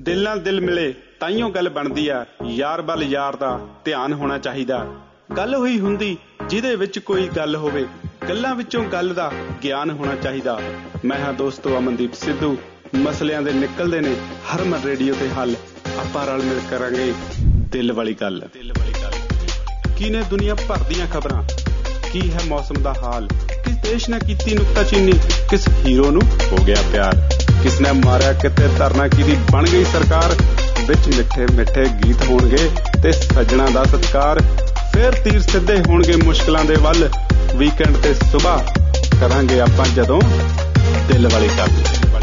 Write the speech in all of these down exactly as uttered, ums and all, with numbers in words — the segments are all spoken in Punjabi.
ਦਿਲ ਨਾਲ ਦਿਲ ਮਿਲੇ ਤਾਈਓ ਗੱਲ ਬਣਦੀ ਆ, ਯਾਰ ਵੱਲ ਯਾਰ ਦਾ ਧਿਆਨ ਹੋਣਾ ਚਾਹੀਦਾ। ਗੱਲ ਹੋਈ ਹੁੰਦੀ ਜਿਹਦੇ ਵਿੱਚ ਕੋਈ ਗੱਲ ਹੋਵੇ, ਗੱਲਾਂ ਵਿੱਚੋਂ ਗੱਲ ਦਾ ਗਿਆਨ ਹੋਣਾ ਚਾਹੀਦਾ। ਮੈਂ ਹਾਂ ਦੋਸਤੋ ਅਮਨਦੀਪ ਸਿੱਧੂ। ਮਸਲਿਆਂ ਦੇ ਨਿਕਲਦੇ ਨੇ ਹਰਮਨ ਰੇਡੀਓ ਤੇ ਹੱਲ। ਆਪਾਂ ਰਲ ਮਿਲ ਕਰਾਂਗੇ ਦਿਲ ਵਾਲੀ ਗੱਲ। ਦਿਲ ਵਾਲੀ ਗੱਲ ਕੀ ਨੇ ਦੁਨੀਆ ਭਰ ਦੀਆਂ ਖਬਰਾਂ, ਕੀ ਹੈ ਮੌਸਮ ਦਾ ਹਾਲ, ਕਿਸ ਦੇਸ਼ ਨੇ ਕੀਤੀ ਨੁਕਤਾਚੀਨੀ, ਕਿਸ ਹੀਰੋ ਨੂੰ ਹੋ ਗਿਆ ਪਿਆਰ, ਕਿਸ ਨੇ ਮਾਰਿਆ ਕਿਤੇ ਧਰਨਾ ਕਿਹਦੀ ਬਣ ਗਈ ਸਰਕਾਰ। ਵਿੱਚ ਮਿੱਠੇ ਮਿੱਠੇ ਗੀਤ ਹੋਣਗੇ ਤੇ ਸੱਜਣਾ ਦਾ ਸਤਿਕਾਰ। ਫੇਰ ਤੀਰ ਸਿੱਧੇ ਹੋਣਗੇ ਮੁਸ਼ਕਿਲਾਂ ਦੇ ਵੱਲ। ਵੀਕਐਂਡ ਤੇ ਸੁਬਾਹ ਕਰਾਂਗੇ ਆਪਾਂ ਜਦੋਂ ਦਿਲ ਵਾਲੀ ਗੱਲ।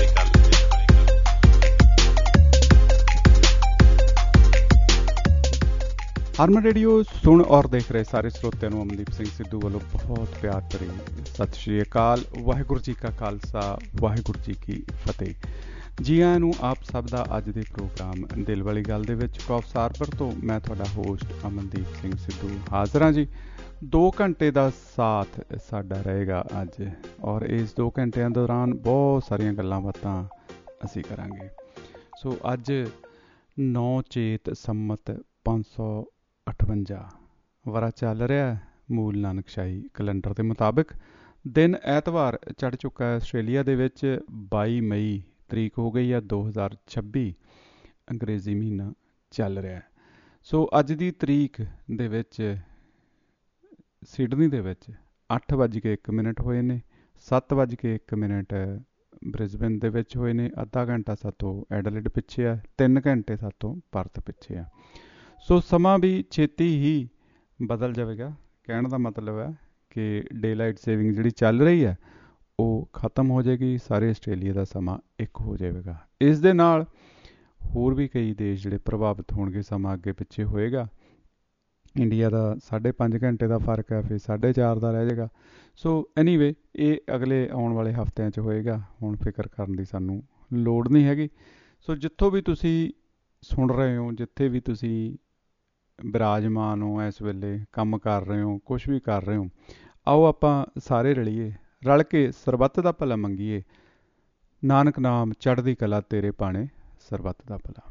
ਹਰਮਨ ਰੇਡੀਓ ਸੁਣ ਔਰ ਦੇਖ ਰਹੇ ਸਾਰੇ ਸਰੋਤਿਆਂ ਨੂੰ ਅਮਨਦੀਪ ਸਿੰਘ ਸਿੱਧੂ ਵੱਲੋਂ ਬਹੁਤ ਪਿਆਰ ਭਰੀ ਸਤਿ ਸ਼੍ਰੀ ਅਕਾਲ। ਵਾਹਿਗੁਰੂ ਜੀ ਕਾ ਖਾਲਸਾ, ਵਾਹਿਗੁਰੂ ਜੀ ਕੀ ਫਤਿਹ। ਜੀ ਆਇਆਂ ਨੂੰ ਆਪ ਸਭ ਦਾ ਅੱਜ ਦੇ ਪ੍ਰੋਗਰਾਮ ਦਿਲ ਵਾਲੀ ਗੱਲ ਦੇ ਵਿੱਚ। ਕੌਫਸਾਰਪੁਰ ਤੋਂ ਮੈਂ ਤੁਹਾਡਾ ਹੋਸਟ ਅਮਨਦੀਪ ਸਿੰਘ ਸਿੱਧੂ ਹਾਜ਼ਰ ਹਾਂ ਜੀ। ਦੋ ਘੰਟੇ ਦਾ ਸਾਥ ਸਾਡਾ ਰਹੇਗਾ ਅੱਜ, ਔਰ ਇਸ ਦੋ ਘੰਟਿਆਂ ਦੌਰਾਨ ਬਹੁਤ ਸਾਰੀਆਂ ਗੱਲਾਂ ਬਾਤਾਂ ਅਸੀਂ ਕਰਾਂਗੇ। ਸੋ ਅੱਜ ਨੌ ਚੇਤ ਸੰਮਤ ਪੰਜ ਸੌ ਅਠਵੰਜਾ ਵਰਾ ਚੱਲ ਰਿਹਾ ਮੂਲ ਨਾਨਕਸ਼ਾਹੀ ਕੈਲੰਡਰ ਦੇ ਮੁਤਾਬਿਕ। ਦਿਨ ਐਤਵਾਰ ਚੜ੍ਹ ਚੁੱਕਾ ਹੈ ਆਸਟ੍ਰੇਲੀਆ ਦੇ ਵਿੱਚ। ਬਾਈ ਮਈ ਤਰੀਕ ਹੋ ਗਈ ਹੈ ਦੋ ਹਜ਼ਾਰ ਛੱਬੀ, ਅੰਗਰੇਜ਼ੀ ਮਹੀਨਾ ਚੱਲ ਰਿਹਾ। ਸੋ ਅੱਜ ਦੀ ਤਰੀਕ ਦੇ ਵਿੱਚ ਸਿਡਨੀ ਦੇ ਵਿੱਚ ਅੱਠ ਵੱਜ ਕੇ ਇੱਕ ਮਿੰਟ ਹੋਏ ਨੇ, ਸੱਤ ਵੱਜ ਕੇ ਇੱਕ ਮਿੰਟ ਬ੍ਰਿਸਬੇਨ ਦੇ ਵਿੱਚ ਹੋਏ ਨੇ, ਅੱਧਾ ਘੰਟਾ ਸਾਤੋਂ ਐਡਲੇਡ ਪਿੱਛੇ ਆ, ਤਿੰਨ ਘੰਟੇ ਸਾਤੋਂ ਪਰਥ ਪਿੱਛੇ ਆ। ਸੋ ਸਮਾਂ ਵੀ ਛੇਤੀ ਹੀ ਬਦਲ ਜਾਵੇਗਾ। ਕਹਿਣ ਦਾ ਮਤਲਬ ਹੈ ਕਿ ਡੇ ਲਾਈਟ ਸੇਵਿੰਗ ਜਿਹੜੀ ਚੱਲ ਰਹੀ ਹੈ ਉਹ ਖਤਮ ਹੋ ਜਾਏਗੀ। ਸਾਰੇ ਆਸਟ੍ਰੇਲੀਆ ਦਾ ਸਮਾਂ ਇੱਕ ਹੋ ਜਾਵੇਗਾ। ਇਸ ਦੇ ਨਾਲ ਹੋਰ ਵੀ ਕਈ ਦੇਸ਼ ਜਿਹੜੇ ਪ੍ਰਭਾਵਿਤ ਹੋਣਗੇ, ਸਮਾਂ ਅੱਗੇ ਪਿੱਛੇ ਹੋਏਗਾ। ਇੰਡੀਆ ਦਾ ਸਾਢੇ ਪੰਜ ਘੰਟੇ ਦਾ ਫਰਕ ਹੈ, ਫਿਰ ਸਾਢੇ ਚਾਰ ਦਾ ਰਹਿ ਜਾਏਗਾ। ਸੋ ਐਨੀਵੇ ਇਹ ਅਗਲੇ ਆਉਣ ਵਾਲੇ ਹਫ਼ਤਿਆਂ 'ਚ ਹੋਏਗਾ। ਹੁਣ ਫਿਕਰ ਕਰਨ ਦੀ ਸਾਨੂੰ ਲੋੜ ਨਹੀਂ ਹੈਗੀ। ਸੋ ਜਿੱਥੋਂ ਵੀ ਤੁਸੀਂ ਸੁਣ ਰਹੇ ਹੋ, ਜਿੱਥੇ ਵੀ ਤੁਸੀਂ ਬਿਰਾਜਮਾਨ ਹੋ, ਇਸ ਵੇਲੇ ਕੰਮ ਕਰ ਰਹੇ ਹੋ, ਕੁਛ ਵੀ ਕਰ ਰਹੇ ਹੋ, ਆਓ ਆਪਾਂ ਸਾਰੇ ਰਲੀਏ, ਰਲ ਕੇ ਸਰਬੱਤ ਦਾ ਭਲਾ ਮੰਗੀਏ। ਨਾਨਕ ਨਾਮ ਚੜ੍ਹਦੀ ਕਲਾ ਤੇਰੇ ਭਾਣੇ, ਸਰਬੱਤ ਦਾ ਭਲਾ।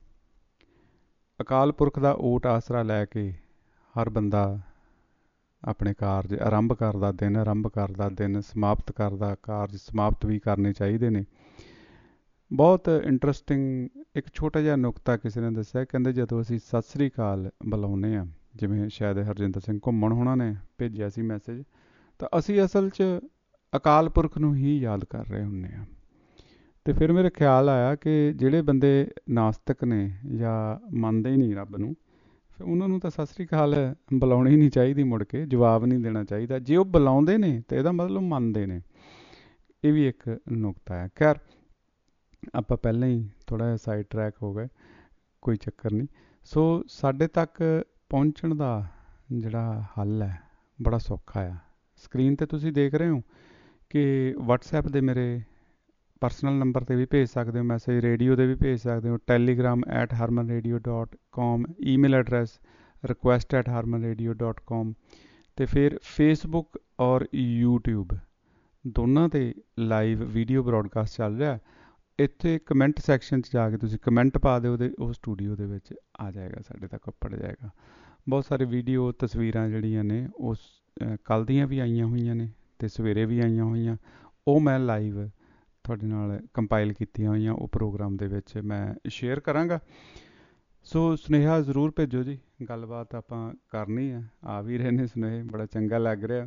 ਅਕਾਲ ਪੁਰਖ ਦਾ ਓਟ ਆਸਰਾ ਲੈ ਕੇ ਹਰ ਬੰਦਾ ਆਪਣੇ ਕਾਰਜ ਆਰੰਭ ਕਰਦਾ, ਦਿਨ ਆਰੰਭ ਕਰਦਾ, ਦਿਨ ਸਮਾਪਤ ਕਰਦਾ, ਕਾਰਜ ਸਮਾਪਤ ਵੀ ਕਰਨੇ ਚਾਹੀਦੇ ਨੇ। ਬਹੁਤ ਇੰਟਰਸਟਿੰਗ ਇੱਕ ਛੋਟਾ ਜਿਹਾ ਨੁਕਤਾ ਕਿਸੇ ਨੇ ਦੱਸਿਆ। ਕਹਿੰਦੇ ਜਦੋਂ ਅਸੀਂ ਸਤਿ ਸ੍ਰੀ ਅਕਾਲ ਬੁਲਾਉਂਦੇ ਹਾਂ, ਜਿਵੇਂ ਸ਼ਾਇਦ ਹਰਜਿੰਦਰ ਸਿੰਘ ਘੁੰਮਣ ਹੋਣਾ ਨੇ ਭੇਜਿਆ ਸੀ ਮੈਸੇਜ, ਤਾਂ ਅਸੀਂ ਅਸਲ 'ਚ ਅਕਾਲ ਪੁਰਖ ਨੂੰ ਹੀ ਯਾਦ ਕਰ ਰਹੇ ਹੁੰਦੇ ਹਾਂ। ਅਤੇ ਫਿਰ ਮੇਰੇ ਖਿਆਲ ਆਇਆ ਕਿ ਜਿਹੜੇ ਬੰਦੇ ਨਾਸਤਿਕ ਨੇ ਜਾਂ ਮੰਨਦੇ ਹੀ ਨਹੀਂ ਰੱਬ ਨੂੰ, ਫਿਰ ਉਹਨਾਂ ਨੂੰ ਤਾਂ ਸਤਿ ਸ੍ਰੀ ਅਕਾਲ ਬੁਲਾਉਣੀ ਨਹੀਂ ਚਾਹੀਦੀ, ਮੁੜ ਕੇ ਜਵਾਬ ਨਹੀਂ ਦੇਣਾ ਚਾਹੀਦਾ। ਜੇ ਉਹ ਬੁਲਾਉਂਦੇ ਨੇ ਤਾਂ ਇਹਦਾ ਮਤਲਬ ਮੰਨਦੇ ਨੇ। ਇਹ ਵੀ ਇੱਕ ਨੁਕਤਾ ਹੈ। ਖੈਰ ਆਪਾਂ ਪਹਿਲਾਂ ਹੀ ਥੋੜ੍ਹਾ ਜਿਹਾ ਸਾਈਡ ਟਰੈਕ ਹੋ ਗਏ, ਕੋਈ ਚੱਕਰ ਨਹੀਂ। ਸੋ ਸਾਡੇ ਤੱਕ ਪਹੁੰਚਣ ਦਾ ਜਿਹੜਾ ਹੱਲ ਹੈ ਬੜਾ ਸੌਖਾ ਆ। ਸਕਰੀਨ 'ਤੇ ਤੁਸੀਂ ਦੇਖ ਰਹੇ ਹੋ ਕਿ ਵਟਸਐਪ ਦੇ ਮੇਰੇ ਪਰਸਨਲ ਨੰਬਰ 'ਤੇ ਵੀ ਭੇਜ ਸਕਦੇ ਹੋ ਮੈਸੇਜ, ਰੇਡੀਓ 'ਤੇ ਵੀ ਭੇਜ ਸਕਦੇ ਹੋ, telegram at Harman radio dot com, email address request at Harman radio dot com, ਅਤੇ ਫਿਰ ਫੇਸਬੁੱਕ ਔਰ ਯੂਟਿਊਬ ਦੋਨਾਂ 'ਤੇ ਲਾਈਵ ਵੀਡੀਓ ਬਰੋਡਕਾਸਟ ਚੱਲ ਰਿਹਾ। ਇੱਥੇ ਕਮੈਂਟ ਸੈਕਸ਼ਨ 'ਚ ਜਾ ਕੇ ਤੁਸੀਂ ਕਮੈਂਟ ਪਾ ਦਿਓ, ਉਹਦੇ ਉਹ ਸਟੂਡੀਓ ਦੇ ਵਿੱਚ ਆ ਜਾਏਗਾ, ਸਾਡੇ ਤੱਕ ਉੱਪੜ ਜਾਏਗਾ। ਬਹੁਤ ਸਾਰੇ ਵੀਡੀਓ ਤਸਵੀਰਾਂ ਜਿਹੜੀਆਂ ਨੇ ਉਹ ਕੱਲ੍ਹ ਦੀਆਂ ਵੀ ਆਈਆਂ ਹੋਈਆਂ ਨੇ ਅਤੇ ਸਵੇਰੇ ਵੀ ਆਈਆਂ ਹੋਈਆਂ, ਉਹ ਮੈਂ ਲਾਈਵ ਤੁਹਾਡੇ ਨਾਲ ਕੰਪਾਈਲ ਕੀਤੀਆਂ ਹੋਈਆਂ, ਉਹ ਪ੍ਰੋਗਰਾਮ ਦੇ ਵਿੱਚ ਮੈਂ ਸ਼ੇਅਰ ਕਰਾਂਗਾ। ਸੋ ਸੁਨੇਹਾ ਜ਼ਰੂਰ ਭੇਜੋ ਜੀ, ਗੱਲਬਾਤ ਆਪਾਂ ਕਰਨੀ ਹੈ। ਆ ਵੀ ਰਹੇ ਨੇ ਸੁਨੇਹੇ, ਬੜਾ ਚੰਗਾ ਲੱਗ ਰਿਹਾ।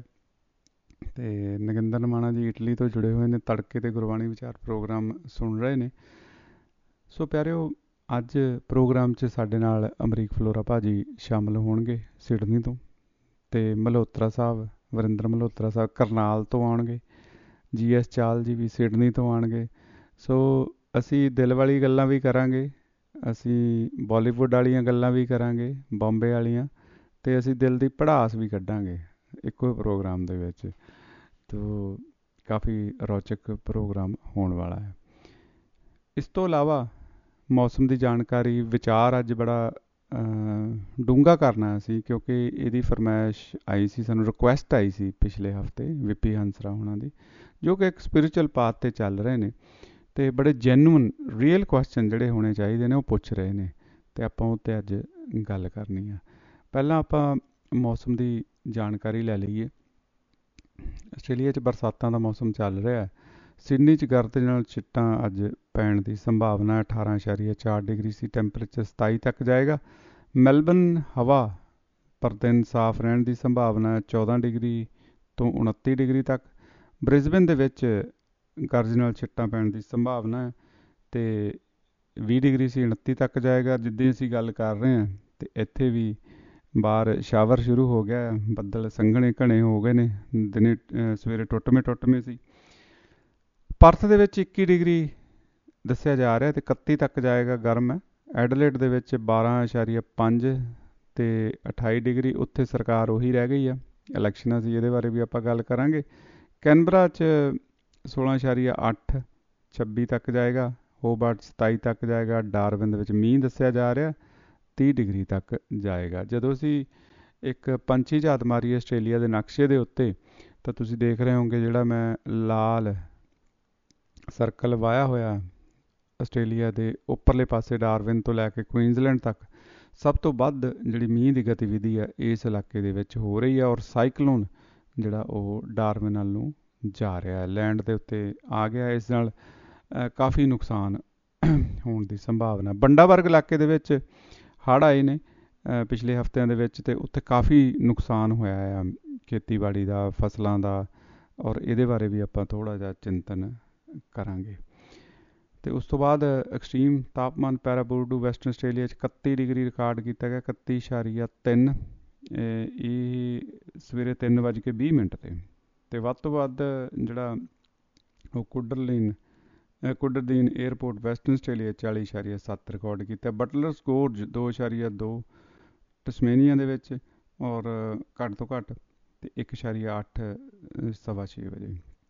ਅਤੇ ਨਗਿੰਦਰ ਮਾਣਾ ਜੀ ਇਟਲੀ ਤੋਂ ਜੁੜੇ ਹੋਏ ਨੇ, ਤੜਕੇ ਅਤੇ ਗੁਰਬਾਣੀ ਵਿਚਾਰ ਪ੍ਰੋਗਰਾਮ ਸੁਣ ਰਹੇ ਨੇ। ਸੋ ਪਿਆਰਿਓ, ਅੱਜ ਪ੍ਰੋਗਰਾਮ 'ਚ ਸਾਡੇ ਨਾਲ ਅਮਰੀਕ ਫਲੋਰਾ ਭਾਜੀ ਸ਼ਾਮਲ ਹੋਣਗੇ ਸਿਡਨੀ ਤੋਂ, ਅਤੇ ਮਲਹੋਤਰਾ ਸਾਹਿਬ, ਵਰਿੰਦਰ ਮਲਹੋਤਰਾ ਸਾਹਿਬ ਕਰਨਾਲ ਤੋਂ ਆਉਣਗੇ, ਜੀ ਐਸ ਚਾਲ ਜੀ ਵੀ ਸਿਡਨੀ ਤੋਂ ਆਉਣਗੇ। ਸੋ ਅਸੀਂ ਦਿਲ ਵਾਲੀ ਗੱਲਾਂ ਵੀ ਕਰਾਂਗੇ, ਅਸੀਂ ਬਾਲੀਵੁੱਡ ਵਾਲੀਆਂ ਗੱਲਾਂ ਵੀ ਕਰਾਂਗੇ, ਬੰਬੇ ਵਾਲੀਆਂ, ਅਤੇ ਅਸੀਂ ਦਿਲ ਦੀ ਭੜਾਸ ਵੀ ਕੱਢਾਂਗੇ ਇੱਕੋ ਪ੍ਰੋਗਰਾਮ ਦੇ ਵਿੱਚ। ਤੋ ਕਾਫੀ ਰੌਚਕ ਪ੍ਰੋਗਰਾਮ ਹੋਣ ਵਾਲਾ ਹੈ। ਇਸ ਤੋਂ ਇਲਾਵਾ ਮੌਸਮ ਦੀ ਜਾਣਕਾਰੀ, ਵਿਚਾਰ ਅੱਜ ਬੜਾ ਡੂੰਘਾ ਕਰਨਾ ਸੀ, ਕਿਉਂਕਿ ਇਹਦੀ ਫਰਮਾਇਸ਼ ਆਈ ਸੀ, ਸਾਨੂੰ ਰਿਕੁਐਸਟ ਆਈ ਸੀ ਪਿਛਲੇ ਹਫ਼ਤੇ ਵਿਪੀ ਹੰਸਰਾ ਹੋਣਾ ਦੀ, ਜੋ ਕਿ ਇੱਕ ਸਪਿਰਿਚੁਅਲ ਪਾਥ 'ਤੇ ਚੱਲ ਰਹੇ ਨੇ। ਤੇ ਬੜੇ ਜੈਨੂਅਨ ਰੀਅਲ ਕੁਐਸਚਨ ਜਿਹੜੇ ਹੋਣੇ ਚਾਹੀਦੇ ਨੇ ਉਹ ਪੁੱਛ ਰਹੇ ਨੇ, ਤੇ ਆਪਾਂ ਉਹ 'ਤੇ ਅੱਜ ਗੱਲ ਕਰਨੀ ਆ। ਪਹਿਲਾਂ ਆਪਾਂ ਮੌਸਮ ਦੀ ਜਾਣਕਾਰੀ ਲੈ ਲਈਏ। ਆਸਟ੍ਰੇਲੀਆ 'ਚ ਬਰਸਾਤਾਂ ਦਾ ਮੌਸਮ ਚੱਲ ਰਿਹਾ ਹੈ। ਸਿਡਨੀ 'ਚ ਗਰਦ ਨਾਲ ਛਿੱਟਾਂ ਅੱਜ ਪੈਣ ਦੀ ਸੰਭਾਵਨਾ ਅਠਾਰਾਂ ਇਸ਼ਾਰੀਆ ਚਾਰ ਡਿਗਰੀ ਸੀ। ਟੈਂਪਰੇਚਰ ਸਤਾਈ ਤੱਕ ਜਾਏਗਾ। ਮੈਲਬਨ ਹਵਾ ਪਰ ਦਿਨ ਸਾਫ਼ ਰਹਿਣ ਦੀ ਸੰਭਾਵਨਾ ਚੌਦਾਂ ਡਿਗਰੀ ਤੋਂ ਉਨੱਤੀ ਡਿਗਰੀ ਤੱਕ। ਬ੍ਰਿਸਬੇਨ ਦੇ ਵਿੱਚ ਗਰਜ ਨਾਲ ਛਿੱਟਾਂ ਪੈਣ ਦੀ ਸੰਭਾਵਨਾ ਹੈ ਅਤੇ ਵੀਹ ਡਿਗਰੀ ਸੀ, ਉਨੱਤੀ ਤੱਕ ਜਾਏਗਾ। ਜਿੱਦਾਂ ਅਸੀਂ ਗੱਲ ਕਰ ਰਹੇ ਹਾਂ ਅਤੇ ਇੱਥੇ ਵੀ ਬਾਹਰ ਸ਼ਾਵਰ ਸ਼ੁਰੂ ਹੋ ਗਿਆ, ਬੱਦਲ ਸੰਘਣੇ ਘਣੇ ਹੋ ਗਏ ਨੇ। ਦਿਨੇ ਸਵੇਰੇ ਟੁੱਟਵੇਂ ਟੁੱਟਵੇਂ ਸੀ। ਪਰਥ ਦੇ ਵਿੱਚ ਇੱਕੀ ਡਿਗਰੀ ਦੱਸਿਆ ਜਾ ਰਿਹਾ ਅਤੇ ਇਕੱਤੀ ਤੱਕ ਜਾਏਗਾ, ਗਰਮ ਹੈ। ਐਡਲੇਟ ਦੇ ਵਿੱਚ ਬਾਰਾਂ ਇਸ਼ਾਰੀਆ ਪੰਜ ਅਤੇ ਅਠਾਈ ਡਿਗਰੀ। ਉੱਥੇ ਸਰਕਾਰ ਉਹੀ ਰਹਿ ਗਈ ਆ, ਇਲੈਕਸ਼ਨਾਂ ਸੀ, ਇਹਦੇ ਬਾਰੇ ਵੀ ਆਪਾਂ ਗੱਲ ਕਰਾਂਗੇ। ਕੈਨਬਰਾ 'ਚ ਸੋਲਾਂ ਇਸ਼ਾਰੀਆ ਅੱਠ, ਛੱਬੀ ਤੱਕ ਜਾਏਗਾ। ਹੋਬਾਰਟ ਸਤਾਈ ਤੱਕ ਜਾਏਗਾ। ਡਾਰਵਿਨ ਦੇ ਵਿੱਚ ਮੀਂਹ ਦੱਸਿਆ ਜਾ ਰਿਹਾ, ਤੀਹ ਡਿਗਰੀ ਤੱਕ ਜਾਏਗਾ। ਜਦੋਂ ਅਸੀਂ ਇੱਕ ਪੰਛੀ ਝਾਤ ਮਾਰੀ ਆਸਟ੍ਰੇਲੀਆ ਦੇ ਨਕਸ਼ੇ ਦੇ ਉੱਤੇ ਤਾਂ ਤੁਸੀਂ ਦੇਖ ਰਹੇ ਹੋਗੇ ਜਿਹੜਾ ਮੈਂ ਲਾਲ ਸਰਕਲ ਵਾਇਆ ਹੋਇਆ ਆਸਟ੍ਰੇਲੀਆ ਦੇ ਉੱਪਰਲੇ ਪਾਸੇ ਡਾਰਵਿਨ ਤੋਂ ਲੈ ਕੇ ਕੁਈਨਜ਼ਲੈਂਡ ਤੱਕ ਸਭ ਤੋਂ ਵੱਧ ਜਿਹੜੀ ਮੀਂਹ ਦੀ ਗਤੀਵਿਧੀ ਹੈ ਇਸ ਇਲਾਕੇ ਦੇ ਵਿੱਚ ਹੋ ਰਹੀ ਹੈ। ਔਰ ਸਾਈਕਲੋਨ ਜਿਹੜਾ ਉਹ ਡਾਰਵਿਨ ਵੱਲ ਨੂੰ ਜਾ ਰਿਹਾ ਹੈ, ਲੈਂਡ ਦੇ ਉੱਤੇ ਆ ਗਿਆ। ਇਸ ਨਾਲ ਕਾਫੀ ਨੁਕਸਾਨ ਹੋਣ ਦੀ ਸੰਭਾਵਨਾ। ਬੰਡਾਬਰਗ ਇਲਾਕੇ ਦੇ ਵਿੱਚ ਹੜ੍ਹ ਆਏ ਨੇ ਪਿਛਲੇ ਹਫ਼ਤਿਆਂ ਦੇ ਵਿੱਚ ਅਤੇ ਉੱਥੇ ਕਾਫੀ ਨੁਕਸਾਨ ਹੋਇਆ ਆ ਖੇਤੀਬਾੜੀ ਦਾ, ਫਸਲਾਂ ਦਾ, ਔਰ ਇਹਦੇ ਬਾਰੇ ਵੀ ਆਪਾਂ ਥੋੜ੍ਹਾ ਜਿਹਾ ਚਿੰਤਨ ਕਰਾਂਗੇ। ਅਤੇ ਉਸ ਤੋਂ ਬਾਅਦ ਐਕਸਟ੍ਰੀਮ ਤਾਪਮਾਨ ਪੈਰਾਬੋਰਡੂ ਵੈਸਟਰਨ ਆਸਟ੍ਰੇਲੀਆ 'ਚ ਇਕੱਤੀ ਡਿਗਰੀ ਰਿਕਾਰਡ ਕੀਤਾ ਗਿਆ, ਇਕੱਤੀ ਇਸ਼ਾਰੀਆ ਤਿੰਨ। ਇਹ ਸਵੇਰੇ ਤਿੰਨ ਵੱਜ ਕੇ ਵੀਹ ਮਿੰਟ 'ਤੇ ਅਤੇ ਵੱਧ ਤੋਂ ਵੱਧ ਜਿਹੜਾ ਉਹ ਕੁਡਰਲੀਨ ਕੁਡਰਦੀਨ ਏਅਰਪੋਰਟ ਵੈਸਟਰਨ ਆਸਟ੍ਰੇਲੀਆ ਚਾਲੀ ਇਸ਼ਾਰੀਆ ਸੱਤ ਰਿਕਾਰਡ ਕੀਤਾ। ਬਟਲਰਸ ਗੋਰਜ ਦੋ ਇਸ਼ਾਰੀਆ ਦੋ ਟਸਮੇਨੀਆ ਦੇ ਵਿੱਚ, ਔਰ ਘੱਟ ਤੋਂ ਘੱਟ ਅਤੇ ਇੱਕ ਇਸ਼ਾਰੀਆ ਅੱਠ ਸਵਾ ਛੇ ਵਜੇ।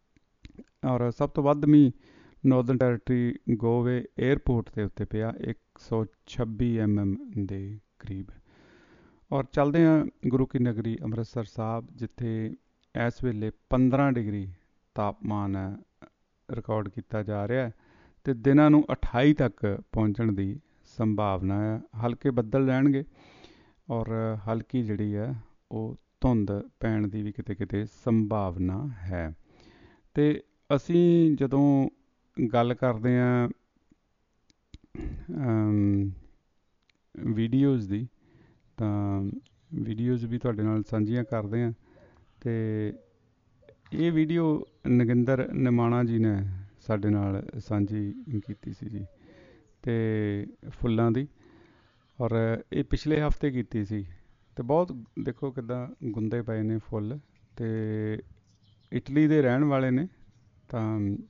ਔਰ ਸਭ ਤੋਂ ਵੱਧ ਮੀਂਹ ਨੌਰਦਰਨ ਟੈਰੀਟਰੀ ਗੋਵੇ ਏਅਰਪੋਰਟ ਦੇ ਉੱਤੇ ਪਿਆ, ਇੱਕ ਸੌ ਛੱਬੀ ਐਮ ਐਮ ਦੇ ਕਰੀਬ। ਔਰ ਚੱਲਦੇ ਹਾਂ ਗੁਰੂ ਕੀ ਨਗਰੀ ਅੰਮ੍ਰਿਤਸਰ ਸਾਹਿਬ, ਜਿੱਥੇ ਇਸ ਵੇਲੇ ਪੰਦਰਾਂ ਡਿਗਰੀ ਤਾਪਮਾਨ ਰਿਕਾਰਡ ਕੀਤਾ ਜਾ ਰਿਹਾ ਅਤੇ ਦਿਨਾਂ ਨੂੰ ਅਠਾਈ ਤੱਕ ਪਹੁੰਚਣ ਦੀ ਸੰਭਾਵਨਾ ਹੈ। ਹਲਕੇ ਬੱਦਲ ਰਹਿਣਗੇ ਔਰ ਹਲਕੀ ਜਿਹੜੀ ਹੈ ਉਹ ਧੁੰਦ ਪੈਣ ਦੀ ਵੀ ਕਿਤੇ ਕਿਤੇ ਸੰਭਾਵਨਾ ਹੈ। ਅਤੇ ਅਸੀਂ ਜਦੋਂ ਗੱਲ ਕਰਦੇ ਹਾਂ ਵੀਡੀਓਜ਼ ਦੀ ਤਾਂ ਵੀਡੀਓਜ਼ ਵੀ ਤੁਹਾਡੇ ਨਾਲ ਸਾਂਝੀਆਂ ਕਰਦੇ ਹਾਂ। ਅਤੇ ਇਹ ਵੀਡੀਓ ਨਗਿੰਦਰ ਨਿਮਾਣਾ ਜੀ ਨੇ ਸਾਡੇ ਨਾਲ ਸਾਂਝੀ ਕੀਤੀ ਸੀ ਜੀ, ਅਤੇ ਫੁੱਲਾਂ ਦੀ, ਔਰ ਇਹ ਪਿਛਲੇ ਹਫ਼ਤੇ ਕੀਤੀ ਸੀ। ਅਤੇ ਬਹੁਤ ਦੇਖੋ ਕਿੱਦਾਂ ਗੁੰਦੇ ਪਏ ਨੇ ਫੁੱਲ, ਅਤੇ ਇਟਲੀ ਦੇ ਰਹਿਣ ਵਾਲੇ ਨੇ। ਤਾਂ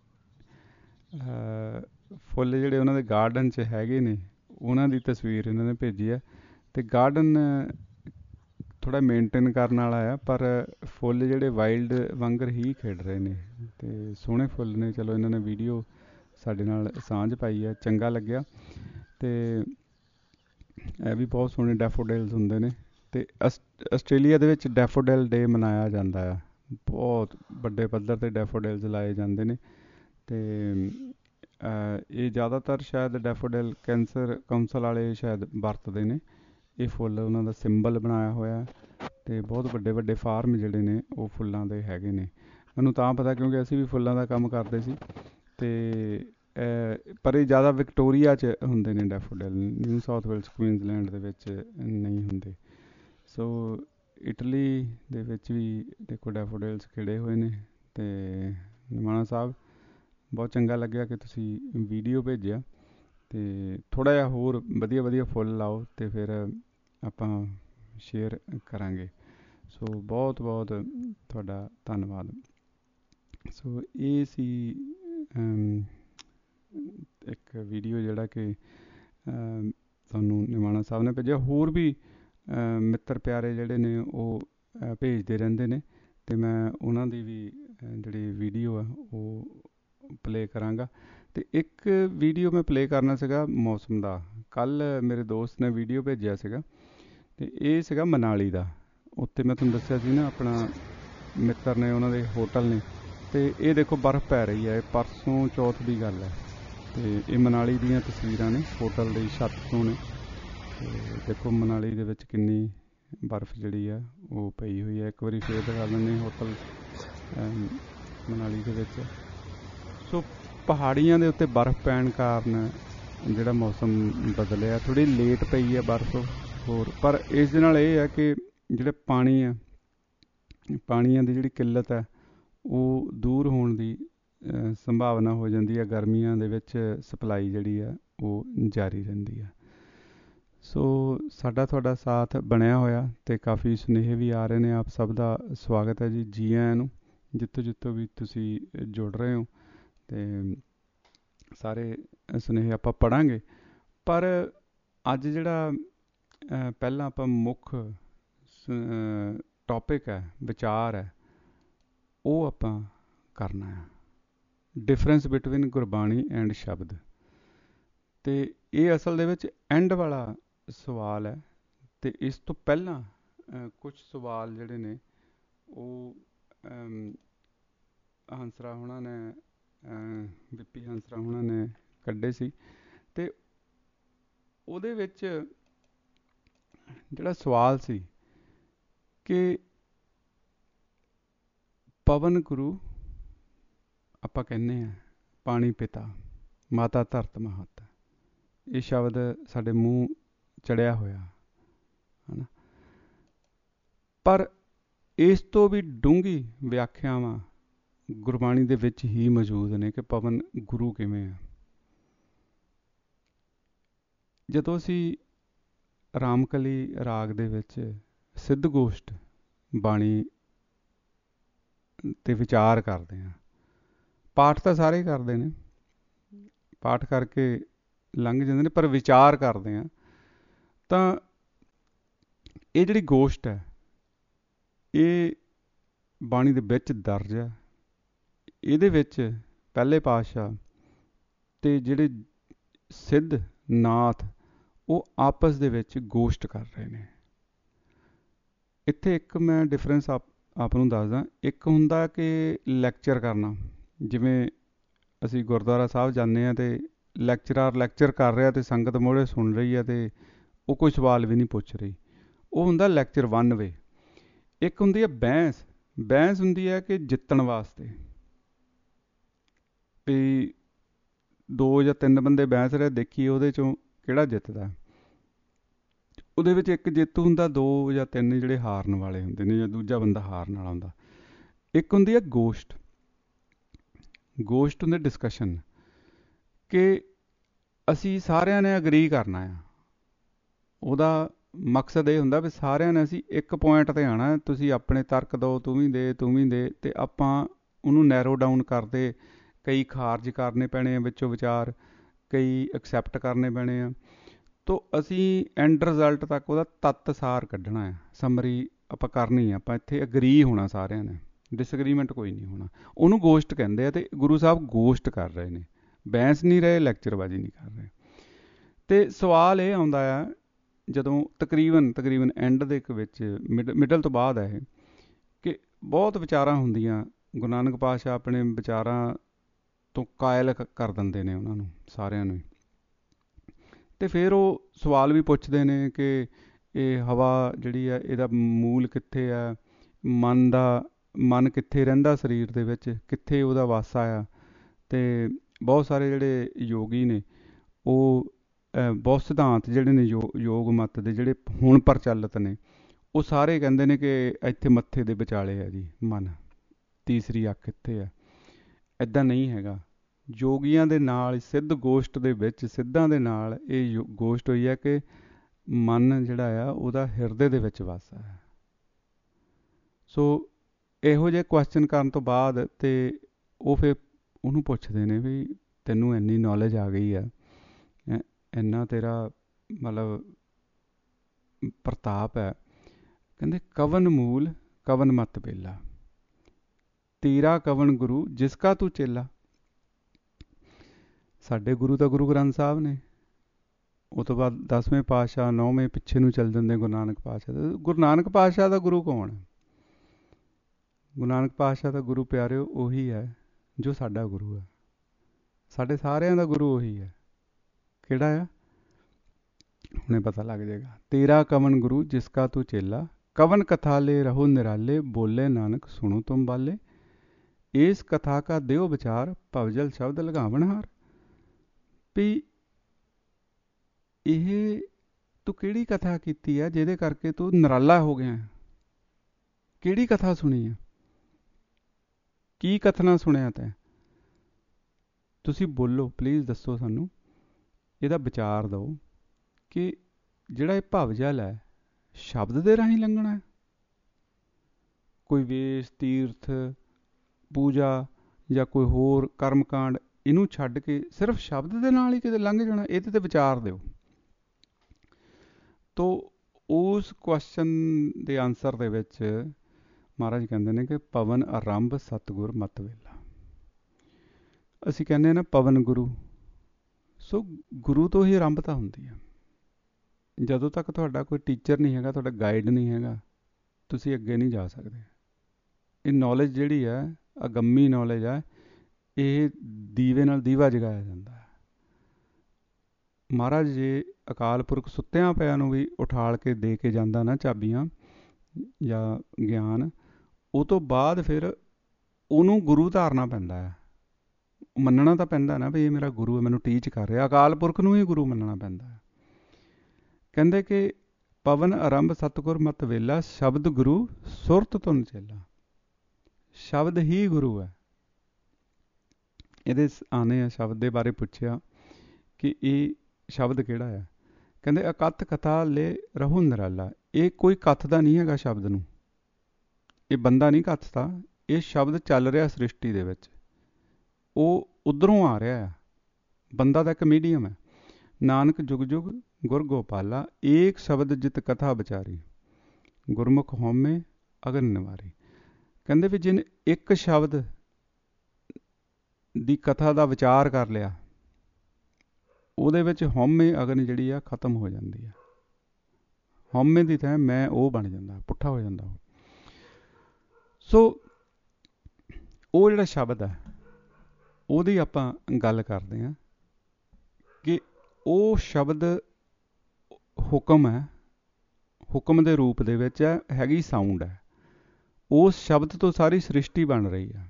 ਫੁੱਲ ਜਿਹੜੇ ਉਹਨਾਂ ਦੇ ਗਾਰਡਨ 'ਚ ਹੈਗੇ ਨੇ ਉਹਨਾਂ ਦੀ ਤਸਵੀਰ ਇਹਨਾਂ ਨੇ ਭੇਜੀ ਹੈ। ਅਤੇ ਗਾਰਡਨ ਥੋੜ੍ਹਾ ਮੇਨਟੇਨ ਕਰਨ ਵਾਲਾ ਆ, ਪਰ ਫੁੱਲ ਜਿਹੜੇ ਵਾਈਲਡ ਵਾਂਗਰ ਹੀ ਖਿੜ ਰਹੇ ਨੇ ਅਤੇ ਸੋਹਣੇ ਫੁੱਲ ਨੇ। ਚਲੋ ਇਹਨਾਂ ਨੇ ਵੀਡੀਓ ਸਾਡੇ ਨਾਲ ਸਾਂਝ ਪਾਈ ਹੈ, ਚੰਗਾ ਲੱਗਿਆ। ਅਤੇ ਇਹ ਵੀ ਬਹੁਤ ਸੋਹਣੇ ਡੈਫੋਡਿਲਸ ਹੁੰਦੇ ਨੇ। ਅਤੇ ਅਸ ਆਸਟ੍ਰੇਲੀਆ ਦੇ ਵਿੱਚ ਡੈਫੋਡਿਲ ਡੇ ਮਨਾਇਆ ਜਾਂਦਾ ਆ, ਬਹੁਤ ਵੱਡੇ ਪੱਧਰ 'ਤੇ ਡੈਫੋਡਿਲਸ ਲਾਏ ਜਾਂਦੇ ਨੇ। ਅਤੇ ਇਹ ਜ਼ਿਆਦਾਤਰ ਸ਼ਾਇਦ ਡੈਫੋਡਿਲ ਕੈਂਸਰ ਕਾਊਂਸਲ ਵਾਲੇ ਸ਼ਾਇਦ ਵਰਤਦੇ ਨੇ। ਇਹ ਫੁੱਲ ਉਹਨਾਂ ਦਾ ਸਿੰਬਲ ਬਣਾਇਆ ਹੋਇਆ, ਅਤੇ ਬਹੁਤ ਵੱਡੇ ਵੱਡੇ ਫਾਰਮ ਜਿਹੜੇ ਨੇ ਉਹ ਫੁੱਲਾਂ ਦੇ ਹੈਗੇ ਨੇ। ਮੈਨੂੰ ਤਾਂ ਪਤਾ ਕਿਉਂਕਿ ਅਸੀਂ ਵੀ ਫੁੱਲਾਂ ਦਾ ਕੰਮ ਕਰਦੇ ਸੀ। ਅਤੇ ਪਰ ਇਹ ਜ਼ਿਆਦਾ ਵਿਕਟੋਰੀਆ 'ਚ ਹੁੰਦੇ ਨੇ daffodil, New South Wales Queensland ਦੇ ਵਿੱਚ ਨਹੀਂ ਹੁੰਦੇ। ਸੋ ਇਟਲੀ ਦੇ ਵਿੱਚ ਵੀ ਦੇਖੋ ਡੈਫੋਡਿਲਸ ਖਿੜੇ ਹੋਏ ਨੇ। ਅਤੇ ਨਿਮਾਣਾ ਸਾਹਿਬ ਬਹੁਤ ਚੰਗਾ ਲੱਗਿਆ ਕਿ ਤੁਸੀਂ ਵੀਡੀਓ ਭੇਜਿਆ, ਅਤੇ ਥੋੜ੍ਹਾ ਜਿਹਾ ਹੋਰ ਵਧੀਆ ਵਧੀਆ ਫੁੱਲ ਲਾਓ ਅਤੇ ਫਿਰ ਆਪਾਂ ਸ਼ੇਅਰ ਕਰਾਂਗੇ। ਸੋ ਬਹੁਤ ਬਹੁਤ ਤੁਹਾਡਾ ਧੰਨਵਾਦ। ਸੋ ਇਹ ਸੀ ਇੱਕ ਵੀਡੀਓ ਜਿਹੜਾ ਕਿ ਤੁਹਾਨੂੰ ਨਿਮਾਣਾ ਸਾਹਿਬ ਨੇ ਭੇਜਿਆ। ਹੋਰ ਵੀ ਮਿੱਤਰ ਪਿਆਰੇ ਜਿਹੜੇ ਨੇ ਉਹ ਭੇਜਦੇ ਰਹਿੰਦੇ ਨੇ, ਅਤੇ ਮੈਂ ਉਹਨਾਂ ਦੀ ਵੀ ਜਿਹੜੀ ਵੀਡੀਓ ਆ ਉਹ ਪਲੇਅ ਕਰਾਂਗਾ। ਅਤੇ ਇੱਕ ਵੀਡੀਓ ਮੈਂ ਪਲੇਅ ਕਰਨਾ ਸੀਗਾ ਮੌਸਮ ਦਾ। ਕੱਲ੍ਹ ਮੇਰੇ ਦੋਸਤ ਨੇ ਵੀਡੀਓ ਭੇਜਿਆ ਸੀਗਾ, ਅਤੇ ਇਹ ਸੀਗਾ ਮਨਾਲੀ ਦਾ। ਉੱਥੇ ਮੈਂ ਤੁਹਾਨੂੰ ਦੱਸਿਆ ਸੀ ਨਾ ਆਪਣਾ ਮਿੱਤਰ ਨੇ, ਉਹਨਾਂ ਦੇ ਹੋਟਲ ਨੇ, ਅਤੇ ਇਹ ਦੇਖੋ ਬਰਫ਼ ਪੈ ਰਹੀ ਹੈ। ਇਹ ਪਰਸੋਂ ਚੌਥ ਦੀ ਗੱਲ ਹੈ, ਤੇ ਇਹ ਮਨਾਲੀ ਦੀਆਂ ਤਸਵੀਰਾਂ ਨੇ, ਹੋਟਲ ਦੀ ਛੱਤ ਤੋਂ ਨੇ। ਤੇ ਦੇਖੋ ਮਨਾਲੀ ਦੇ ਵਿੱਚ ਕਿੰਨੀ ਬਰਫ਼ ਜਿਹੜੀ ਆ ਉਹ ਪਈ ਹੋਈ ਹੈ। ਇੱਕ ਵਾਰੀ ਫੇਰ ਦਿਖਾ ਦਿੰਦੇ ਹੋਟਲ ਮਨਾਲੀ ਦੇ ਵਿੱਚ। ਸੋ ਪਹਾੜੀਆਂ ਦੇ ਉੱਤੇ ਬਰਫ਼ ਪੈਣ ਕਾਰਨ ਜਿਹੜਾ ਮੌਸਮ ਬਦਲਿਆ, ਥੋੜ੍ਹੀ ਲੇਟ ਪਈ ਹੈ ਬਰਫ਼ ਹੋਰ। ਪਰ ਇਸ ਦੇ ਨਾਲ ਇਹ ਹੈ ਕਿ ਜਿਹੜੇ ਪਾਣੀ ਆ, ਪਾਣੀਆਂ ਦੀ ਜਿਹੜੀ ਕਿੱਲਤ ਹੈ ਉਹ ਦੂਰ ਹੋਣ ਦੀ ਸੰਭਾਵਨਾ ਹੋ ਜਾਂਦੀ ਹੈ। ਗਰਮੀਆਂ ਦੇ ਵਿੱਚ ਸਪਲਾਈ ਜਿਹੜੀ ਆ ਉਹ ਜਾਰੀ ਰਹਿੰਦੀ ਆ। ਸੋ ਸਾਡਾ ਤੁਹਾਡਾ ਸਾਥ ਬਣਿਆ ਹੋਇਆ ਅਤੇ ਕਾਫੀ ਸੁਨੇਹੇ ਵੀ ਆ ਰਹੇ ਨੇ। ਆਪ ਸਭ ਦਾ ਸਵਾਗਤ ਹੈ ਜੀ, ਜੀ ਆਇਆਂ ਨੂੰ, ਜਿੱਥੋਂ ਜਿੱਥੋਂ ਵੀ ਤੁਸੀਂ ਜੁੜ ਰਹੇ ਹੋ। ਅਤੇ ਸਾਰੇ ਸੁਨੇਹੇ ਆਪਾਂ ਪੜ੍ਹਾਂਗੇ। ਪਰ ਅੱਜ ਜਿਹੜਾ ਪਹਿਲਾਂ ਆਪਾਂ ਮੁੱਖ ਟੌਪਿਕ ਹੈ, ਵਿਚਾਰ ਹੈ, ਉਹ ਆਪਾਂ ਕਰਨਾ ਹੈ, ਡਿਫਰੈਂਸ ਬਿਟਵੀਨ ਗੁਰਬਾਣੀ ਐਂਡ ਸ਼ਬਦ। ਅਤੇ ਇਹ ਅਸਲ ਦੇ ਵਿੱਚ ਐਂਡ ਵਾਲਾ ਸਵਾਲ ਹੈ। ਅਤੇ ਇਸ ਤੋਂ ਪਹਿਲਾਂ ਕੁਛ ਸਵਾਲ ਜਿਹੜੇ ਨੇ ਉਹ ਹੰਸਰਾ ਹੋਣਾ ਨੇ, ਬਿੱਪੀ ਹੰਸਰਾ ਹੋਣਾ ਨੇ ਕੱਢੇ ਸੀ। ਅਤੇ ਉਹਦੇ ਵਿੱਚ ਜਿਹੜਾ ਸਵਾਲ ਸੀ ਕਿ ਪਵਨ ਗੁਰੂ ਆਪਾਂ ਕਹਿੰਦੇ ਹਾਂ, ਪਾਣੀ ਪਿਤਾ, ਮਾਤਾ ਧਰਤ ਮਹੱਤ, ਇਹ ਸ਼ਬਦ ਸਾਡੇ ਮੂੰਹ ਚੜਿਆ ਹੋਇਆ ਹੈ ਨਾ। ਪਰ ਇਸ ਤੋਂ ਵੀ ਡੂੰਘੀ ਵਿਆਖਿਆਵਾਂ ਗੁਰਬਾਣੀ ਦੇ ਵਿੱਚ ਹੀ ਮੌਜੂਦ ਨੇ ਕਿ ਪਵਨ ਗੁਰੂ ਕਿਵੇਂ ਆ। ਜਦੋਂ ਅਸੀਂ ਰਾਮਕਲੀ ਰਾਗ ਦੇ ਵਿੱਚ ਸਿੱਧ ਗੋਸ਼ਟ ਬਾਣੀ 'ਤੇ ਵਿਚਾਰ ਕਰਦੇ ਹਾਂ, ਪਾਠ ਤਾਂ ਸਾਰੇ ਕਰਦੇ ਨੇ, ਪਾਠ ਕਰਕੇ ਲੰਘ ਜਾਂਦੇ ਨੇ, ਪਰ ਵਿਚਾਰ ਕਰਦੇ ਹਾਂ ਤਾਂ ਇਹ ਜਿਹੜੀ ਗੋਸ਼ਟ ਹੈ ਇਹ ਬਾਣੀ ਦੇ ਵਿੱਚ ਦਰਜ ਹੈ। ਇਹਦੇ ਵਿੱਚ ਪਹਿਲੇ ਪਾਤਸ਼ਾਹ ਅਤੇ ਜਿਹੜੇ ਸਿੱਧ ਨਾਥ ਉਹ ਆਪਸ ਦੇ ਵਿੱਚ ਗੋਸ਼ਟ ਕਰ ਰਹੇ ਨੇ। ਇੱਥੇ ਇੱਕ ਮੈਂ ਡਿਫਰੈਂਸ ਆਪ ਆਪ ਨੂੰ ਦੱਸਦਾ। ਇੱਕ ਹੁੰਦਾ ਕਿ ਲੈਕਚਰ ਕਰਨਾ, ਜਿਵੇਂ ਅਸੀਂ ਗੁਰਦੁਆਰਾ ਸਾਹਿਬ ਜਾਂਦੇ ਹਾਂ ਅਤੇ ਲੈਕਚਰਾਰ ਲੈਕਚਰ ਕਰ ਰਿਹਾ ਅਤੇ ਸੰਗਤ ਮੋਹਰੇ ਸੁਣ ਰਹੀ ਹੈ ਅਤੇ ਉਹ ਕੋਈ ਸਵਾਲ ਵੀ ਨਹੀਂ ਪੁੱਛ ਰਹੀ, ਉਹ ਹੁੰਦਾ ਲੈਕਚਰ ਵਨ ਵੇ। ਇੱਕ ਹੁੰਦੀ ਹੈ ਬਹਿਸ। ਬਹਿਸ ਹੁੰਦੀ ਹੈ ਕਿ ਜਿੱਤਣ ਵਾਸਤੇ, ਵੀ ਦੋ ਜਾਂ ਤਿੰਨ ਬੰਦੇ ਬਹਿਸ ਰਹੇ, ਦੇਖੀਏ ਉਹਦੇ 'ਚੋਂ ਕਿਹੜਾ ਜਿੱਤਦਾ। ਉਹਦੇ ਵਿੱਚ ਇੱਕ ਜੇਤੂ ਹੁੰਦਾ, ਦੋ ਜਾਂ ਤਿੰਨ ਜਿਹੜੇ ਹਾਰਨ ਵਾਲੇ ਹੁੰਦੇ ਨੇ ਜਾਂ ਦੂਜਾ ਬੰਦਾ ਹਾਰਨ ਵਾਲਾ ਹੁੰਦਾ। ਇੱਕ ਹੁੰਦੀ ਹੈ ਗੋਸ਼ਟ। ਗੋਸ਼ਟ ਹੁੰਦੇ ਡਿਸਕਸ਼ਨ, ਕਿ ਅਸੀਂ ਸਾਰਿਆਂ ਨੇ ਅਗਰੀ ਕਰਨਾ ਆ। ਉਹਦਾ ਮਕਸਦ ਇਹ ਹੁੰਦਾ ਵੀ ਸਾਰਿਆਂ ਨੇ ਅਸੀਂ ਇੱਕ ਪੁਆਇੰਟ 'ਤੇ ਆਉਣਾ। ਤੁਸੀਂ ਆਪਣੇ ਤਰਕ ਦਿਓ, ਤੂੰ ਵੀ ਦੇ ਤੂੰ ਵੀ ਦੇ, ਅਤੇ ਆਪਾਂ ਉਹਨੂੰ ਨੈਰੋ ਡਾਊਨ ਕਰਦੇ। ਕਈ ਖਾਰਜ ਕਰਨੇ ਪੈਣੇ ਆ ਵਿੱਚੋਂ ਵਿਚਾਰ, ਕਈ ਐਕਸੈਪਟ ਕਰਨੇ ਪੈਣੇ ਆ। ਤੋ ਅਸੀਂ ਐਂਡ ਰਿਜ਼ਲਟ ਤੱਕ ਉਹਦਾ ਤੱਤ ਸਾਰ ਕੱਢਣਾ ਆ, ਸਮਰੀ ਆਪਾਂ ਕਰਨੀ ਆ। ਆਪਾਂ ਇੱਥੇ ਅਗਰੀ ਹੋਣਾ ਸਾਰਿਆਂ ਨੇ, ਡਿਸਐਗਰੀਮੈਂਟ ਕੋਈ ਨਹੀਂ ਹੋਣਾ। ਉਹਨੂੰ ਗੋਸ਼ਟ ਕਹਿੰਦੇ ਆ ਅਤੇ ਗੁਰੂ ਸਾਹਿਬ ਗੋਸ਼ਟ ਕਰ ਰਹੇ ਨੇ, ਬਹਿਸ ਨਹੀਂ ਰਹੇ, ਲੈਕਚਰਬਾਜ਼ੀ ਨਹੀਂ ਕਰ ਰਹੇ। ਅਤੇ ਸਵਾਲ ਇਹ ਆਉਂਦਾ ਆ ਜਦੋਂ ਤਕਰੀਬਨ ਤਕਰੀਬਨ ਐਂਡ ਦੇ ਇੱਕ ਵਿੱਚ ਮਿਡ ਮਿਡਲ ਤੋਂ ਬਾਅਦ ਹੈ ਇਹ, ਕਿ ਬਹੁਤ ਵਿਚਾਰਾਂ ਹੁੰਦੀਆਂ। ਗੁਰੂ ਨਾਨਕ ਪਾਤਸ਼ਾਹ ਆਪਣੇ ਵਿਚਾਰਾਂ ਤੋਂ ਕਾਇਲ ਕਰ ਦਿੰਦੇ ਨੇ ਉਹਨਾਂ ਨੂੰ, ਸਾਰਿਆਂ ਨੂੰ। ਅਤੇ ਫਿਰ ਉਹ ਸਵਾਲ ਵੀ ਪੁੱਛਦੇ ਨੇ ਕਿ ਇਹ ਹਵਾ ਜਿਹੜੀ ਆ ਇਹਦਾ ਮੂਲ ਕਿੱਥੇ ਆ, ਮਨ ਦਾ ਮਨ ਕਿੱਥੇ ਰਹਿੰਦਾ ਸਰੀਰ ਦੇ ਵਿੱਚ, ਕਿੱਥੇ ਉਹਦਾ ਵਾਸਾ ਆ। ਅਤੇ ਬਹੁਤ ਸਾਰੇ ਜਿਹੜੇ ਯੋਗੀ ਨੇ ਉਹ ਬਹੁਤ ਸਿਧਾਂਤ ਜਿਹੜੇ ਨੇ ਯੋ ਯੋਗ ਮੱਤ ਦੇ ਜਿਹੜੇ ਹੁਣ ਪ੍ਰਚਲਿਤ ਨੇ, ਉਹ ਸਾਰੇ ਕਹਿੰਦੇ ਨੇ ਕਿ ਇੱਥੇ ਮੱਥੇ ਦੇ ਵਿਚਾਲੇ ਆ ਜੀ ਮਨ, ਤੀਸਰੀ ਅੱਖ ਇੱਥੇ ਆ। ਇੱਦਾਂ ਨਹੀਂ ਹੈਗਾ। ਯੋਗੀਆਂ ਦੇ ਨਾਲ, ਸਿੱਧ ਗੋਸ਼ਟ ਦੇ ਵਿੱਚ ਸਿੱਧਾਂ ਦੇ ਨਾਲ ਇਹ ਯੋ ਗੋਸ਼ਟ ਹੋਈ ਹੈ ਕਿ ਮਨ ਜਿਹੜਾ ਆ ਉਹਦਾ ਹਿਰਦੇ ਦੇ ਵਿੱਚ ਵਾਸਾ ਹੈ। ਸੋ ਇਹੋ ਜਿਹੇ ਕੁਐਸਚਨ ਕਰਨ ਤੋਂ ਬਾਅਦ ਅਤੇ ਉਹ ਫਿਰ ਉਹਨੂੰ ਪੁੱਛਦੇ ਨੇ ਵੀ ਤੈਨੂੰ ਇੰਨੀ ਨੌਲੇਜ ਆ ਗਈ ਆ, ਇੰਨਾ ਤੇਰਾ ਮਤਲਬ ਪ੍ਰਤਾਪ ਹੈ। ਕਹਿੰਦੇ ਕਵਨ ਮੂਲ ਕਵਨ ਮਤ ਬੇਲਾ, ਤੇਰਾ ਕਵਨ ਗੁਰੂ ਜਿਸ ਕਾ ਤੂੰ ਚੇਲਾ। ਸਾਡੇ ਗੁਰੂ ਤਾਂ ਗੁਰੂ ਗ੍ਰੰਥ ਸਾਹਿਬ ਨੇ। ਉਹ ਤੋਂ ਬਾਅਦ ਦਸਵੇਂ ਪਾਤਸ਼ਾਹ, ਨੌਵੇਂ ਪਿੱਛੇ ਨੂੰ ਚੱਲ ਜਾਂਦੇ ਗੁਰੂ ਨਾਨਕ ਪਾਤਸ਼ਾਹ ਦਾ। ਗੁਰੂ ਨਾਨਕ ਪਾਤਸ਼ਾਹ ਦਾ ਗੁਰੂ ਕੌਣ ਹੈ? ਗੁਰੂ ਨਾਨਕ ਪਾਤਸ਼ਾਹ ਦਾ ਗੁਰੂ ਪਿਆਰਿਓ ਉਹੀ ਹੈ ਜੋ ਸਾਡਾ ਗੁਰੂ ਹੈ। ਸਾਡੇ ਸਾਰਿਆਂ ਦਾ ਗੁਰੂ ਉਹੀ ਹੈ। ਕਿਹੜਾ ਆ? ਹੁਣੇ ਪਤਾ ਲੱਗ ਜਾਏਗਾ। ਤੇਰਾ ਕਵਨ ਗੁਰੂ ਜਿਸਕਾ ਤੂੰ ਚੇਲਾ, ਕਵਨ ਕਥਾ ਲੈ ਰਹੋ ਨਿਰਾਲੇ, ਬੋਲੇ ਨਾਨਕ ਸੁਣੋ ਤੁਮ ਬਾਲੇ। ਇਸ ਕਥਾ ਕਾ ਦਿਓ ਵਿਚਾਰ, ਭਵਜਲ ਸ਼ਬਦ ਲਗਾਵਣ ਹਾਰ। ਵੀ ਇਹ ਤੂੰ ਕਿਹੜੀ ਕਥਾ ਕੀਤੀ ਹੈ ਜਿਹਦੇ ਕਰਕੇ ਤੂੰ ਨਿਰਾਲਾ ਹੋ ਗਿਆ? ਕਿਹੜੀ ਕਥਾ ਸੁਣੀ ਹੈ? ਕੀ ਕਥਨਾ ਸੁਣਿਆ ਤੈਂ? ਤੁਸੀਂ ਬੋਲੋ, ਪਲੀਜ਼ ਦੱਸੋ ਸਾਨੂੰ, ਇਹਦਾ ਵਿਚਾਰ ਦਿਓ ਕਿ ਜਿਹੜਾ ਇਹ ਭਵਜਲ ਹੈ ਸ਼ਬਦ ਦੇ ਰਾਹੀਂ ਲੰਘਣਾ ਹੈ। ਕੋਈ ਵੇਸ਼, ਤੀਰਥ, ਪੂਜਾ ਜਾਂ ਕੋਈ ਹੋਰ ਕਰਮਕਾਂਡ ਇਹਨੂੰ ਛੱਡ ਕੇ ਸਿਰਫ ਸ਼ਬਦ ਦੇ ਨਾਲ ਹੀ ਕਿਤੇ ਲੰਘ ਜਾਣਾ? ਇਹਦੇ ਤੇ ਵਿਚਾਰ ਦਿਓ। ਤੋ ਉਸ ਕੁਐਸਚਨ ਦੇ ਆਨਸਰ ਦੇ ਵਿੱਚ ਮਹਾਰਾਜ ਕਹਿੰਦੇ ਨੇ ਕਿ ਪਵਨ ਆਰੰਭ ਸਤਿਗੁਰ ਮਤ ਵੇਲਾ। ਅਸੀਂ ਕਹਿੰਦੇ ਹਾਂ ਨਾ ਪਵਨ ਗੁਰੂ, ਸੋ ਗੁਰੂ ਤੋਂ ਹੀ ਆਰੰਭਤਾ ਹੁੰਦੀ ਹੈ। ਜਦੋਂ ਤੱਕ ਤੁਹਾਡਾ ਕੋਈ ਟੀਚਰ ਨਹੀਂ ਹੈਗਾ, ਤੁਹਾਡਾ ਗਾਈਡ ਨਹੀਂ ਹੈਗਾ, ਤੁਸੀਂ ਅੱਗੇ ਨਹੀਂ ਜਾ ਸਕਦੇ। ਇਹ ਨੌਲੇਜ ਜਿਹੜੀ ਹੈ, ਅਗੰਮੀ ਨੌਲੇਜ ਹੈ, ਇਹ ਦੀਵੇ ਨਾਲ ਦੀਵਾ ਜਗਾਇਆ ਜਾਂਦਾ ਹੈ। ਮਹਾਰਾਜ ਜੇ ਅਕਾਲ ਪੁਰਖ ਸੁੱਤਿਆਂ ਪਿਆਂ ਨੂੰ ਵੀ ਉਠਾਲ ਕੇ ਦੇ ਕੇ ਜਾਂਦਾ ਨਾ ਚਾਬੀਆਂ ਜਾਂ ਗਿਆਨ, ਉਹ ਤੋਂ ਬਾਅਦ ਫਿਰ ਉਹਨੂੰ ਗੁਰੂ ਧਾਰਨਾ ਪੈਂਦਾ ਹੈ। ਮੰਨਣਾ ਤਾਂ ਪੈਂਦਾ ਨਾ ਵੀ ਇਹ ਮੇਰਾ ਗੁਰੂ ਹੈ, ਮੈਨੂੰ ਟੀਚ ਕਰ ਰਿਹਾ। ਅਕਾਲ ਪੁਰਖ ਨੂੰ ਹੀ ਗੁਰੂ ਮੰਨਣਾ ਪੈਂਦਾ ਹੈ। ਕਹਿੰਦੇ ਕਿ ਪਵਨ ਆਰੰਭ ਸਤਿਗੁਰ ਮਤ ਵੇਲਾ, ਸ਼ਬਦ ਗੁਰੂ ਸੁਰਤ ਧੁਨ ਚੇਲਾ। ਸ਼ਬਦ ਹੀ ਗੁਰੂ ਹੈ। ਇਹਦੇ ਆਨੇ ਆ ਸ਼ਬਦ ਦੇ ਬਾਰੇ ਪੁੱਛਿਆ ਕਿ ਇਹ ਸ਼ਬਦ ਕਿਹੜਾ ਹੈ? ਕਹਿੰਦੇ ਅਕਥ ਕਥਾ ਲੈ ਰਹੋ ਨਿਰਾਲਾ। ਇਹ ਕੋਈ ਕੱਥਦਾ ਨਹੀਂ ਹੈਗਾ ਸ਼ਬਦ ਨੂੰ, ਇਹ ਬੰਦਾ ਨਹੀਂ ਕੱਥਦਾ, ਇਹ ਸ਼ਬਦ ਚੱਲ ਰਿਹਾ ਸ੍ਰਿਸ਼ਟੀ ਦੇ ਵਿੱਚ, ਉਹ ਉਧਰੋਂ ਆ ਰਿਹਾ ਹੈ। ਬੰਦਾ ਤਾਂ ਇੱਕ ਮੀਡੀਅਮ ਹੈ। ਨਾਨਕ ਜੁਗ ਜੁਗ ਗੁਰ ਗੋਪਾਲਾ, ਏਕ ਸ਼ਬਦ ਜਿਤ ਕਥਾ ਵਿਚਾਰੀ, ਗੁਰਮੁਖ ਹਉਮੈ ਅਗਨ ਨਿਵਾਰੀ। ਕਹਿੰਦੇ ਵੀ ਜਿਹਨੇ ਇੱਕ ਸ਼ਬਦ ਦੀ ਕਥਾ ਦਾ ਵਿਚਾਰ ਕਰ ਲਿਆ, ਉਹਦੇ ਵਿੱਚ ਹਉਮੈ ਅਗਨ ਜਿਹੜੀ ਆ ਖਤਮ ਹੋ ਜਾਂਦੀ ਆ। ਹਉਮੈ ਦੀ ਥਾਂ ਮੈਂ ਉਹ ਬਣ ਜਾਂਦਾ, ਪੁੱਠਾ ਹੋ ਜਾਂਦਾ ਉਹ। ਸੋ ਉਹ ਜਿਹੜਾ ਸ਼ਬਦ ਹੈ ਉਹਦੀ ਆਪਾਂ ਗੱਲ ਕਰਦੇ ਹਾਂ ਕਿ ਉਹ ਸ਼ਬਦ ਹੁਕਮ ਹੈ, ਹੁਕਮ ਦੇ ਰੂਪ ਦੇ ਵਿੱਚ ਹੈ, ਹੈਗੀ ਸਾਊਂਡ ਹੈ। ਉਸ ਸ਼ਬਦ ਤੋਂ ਸਾਰੀ ਸ੍ਰਿਸ਼ਟੀ ਬਣ ਰਹੀ ਹੈ।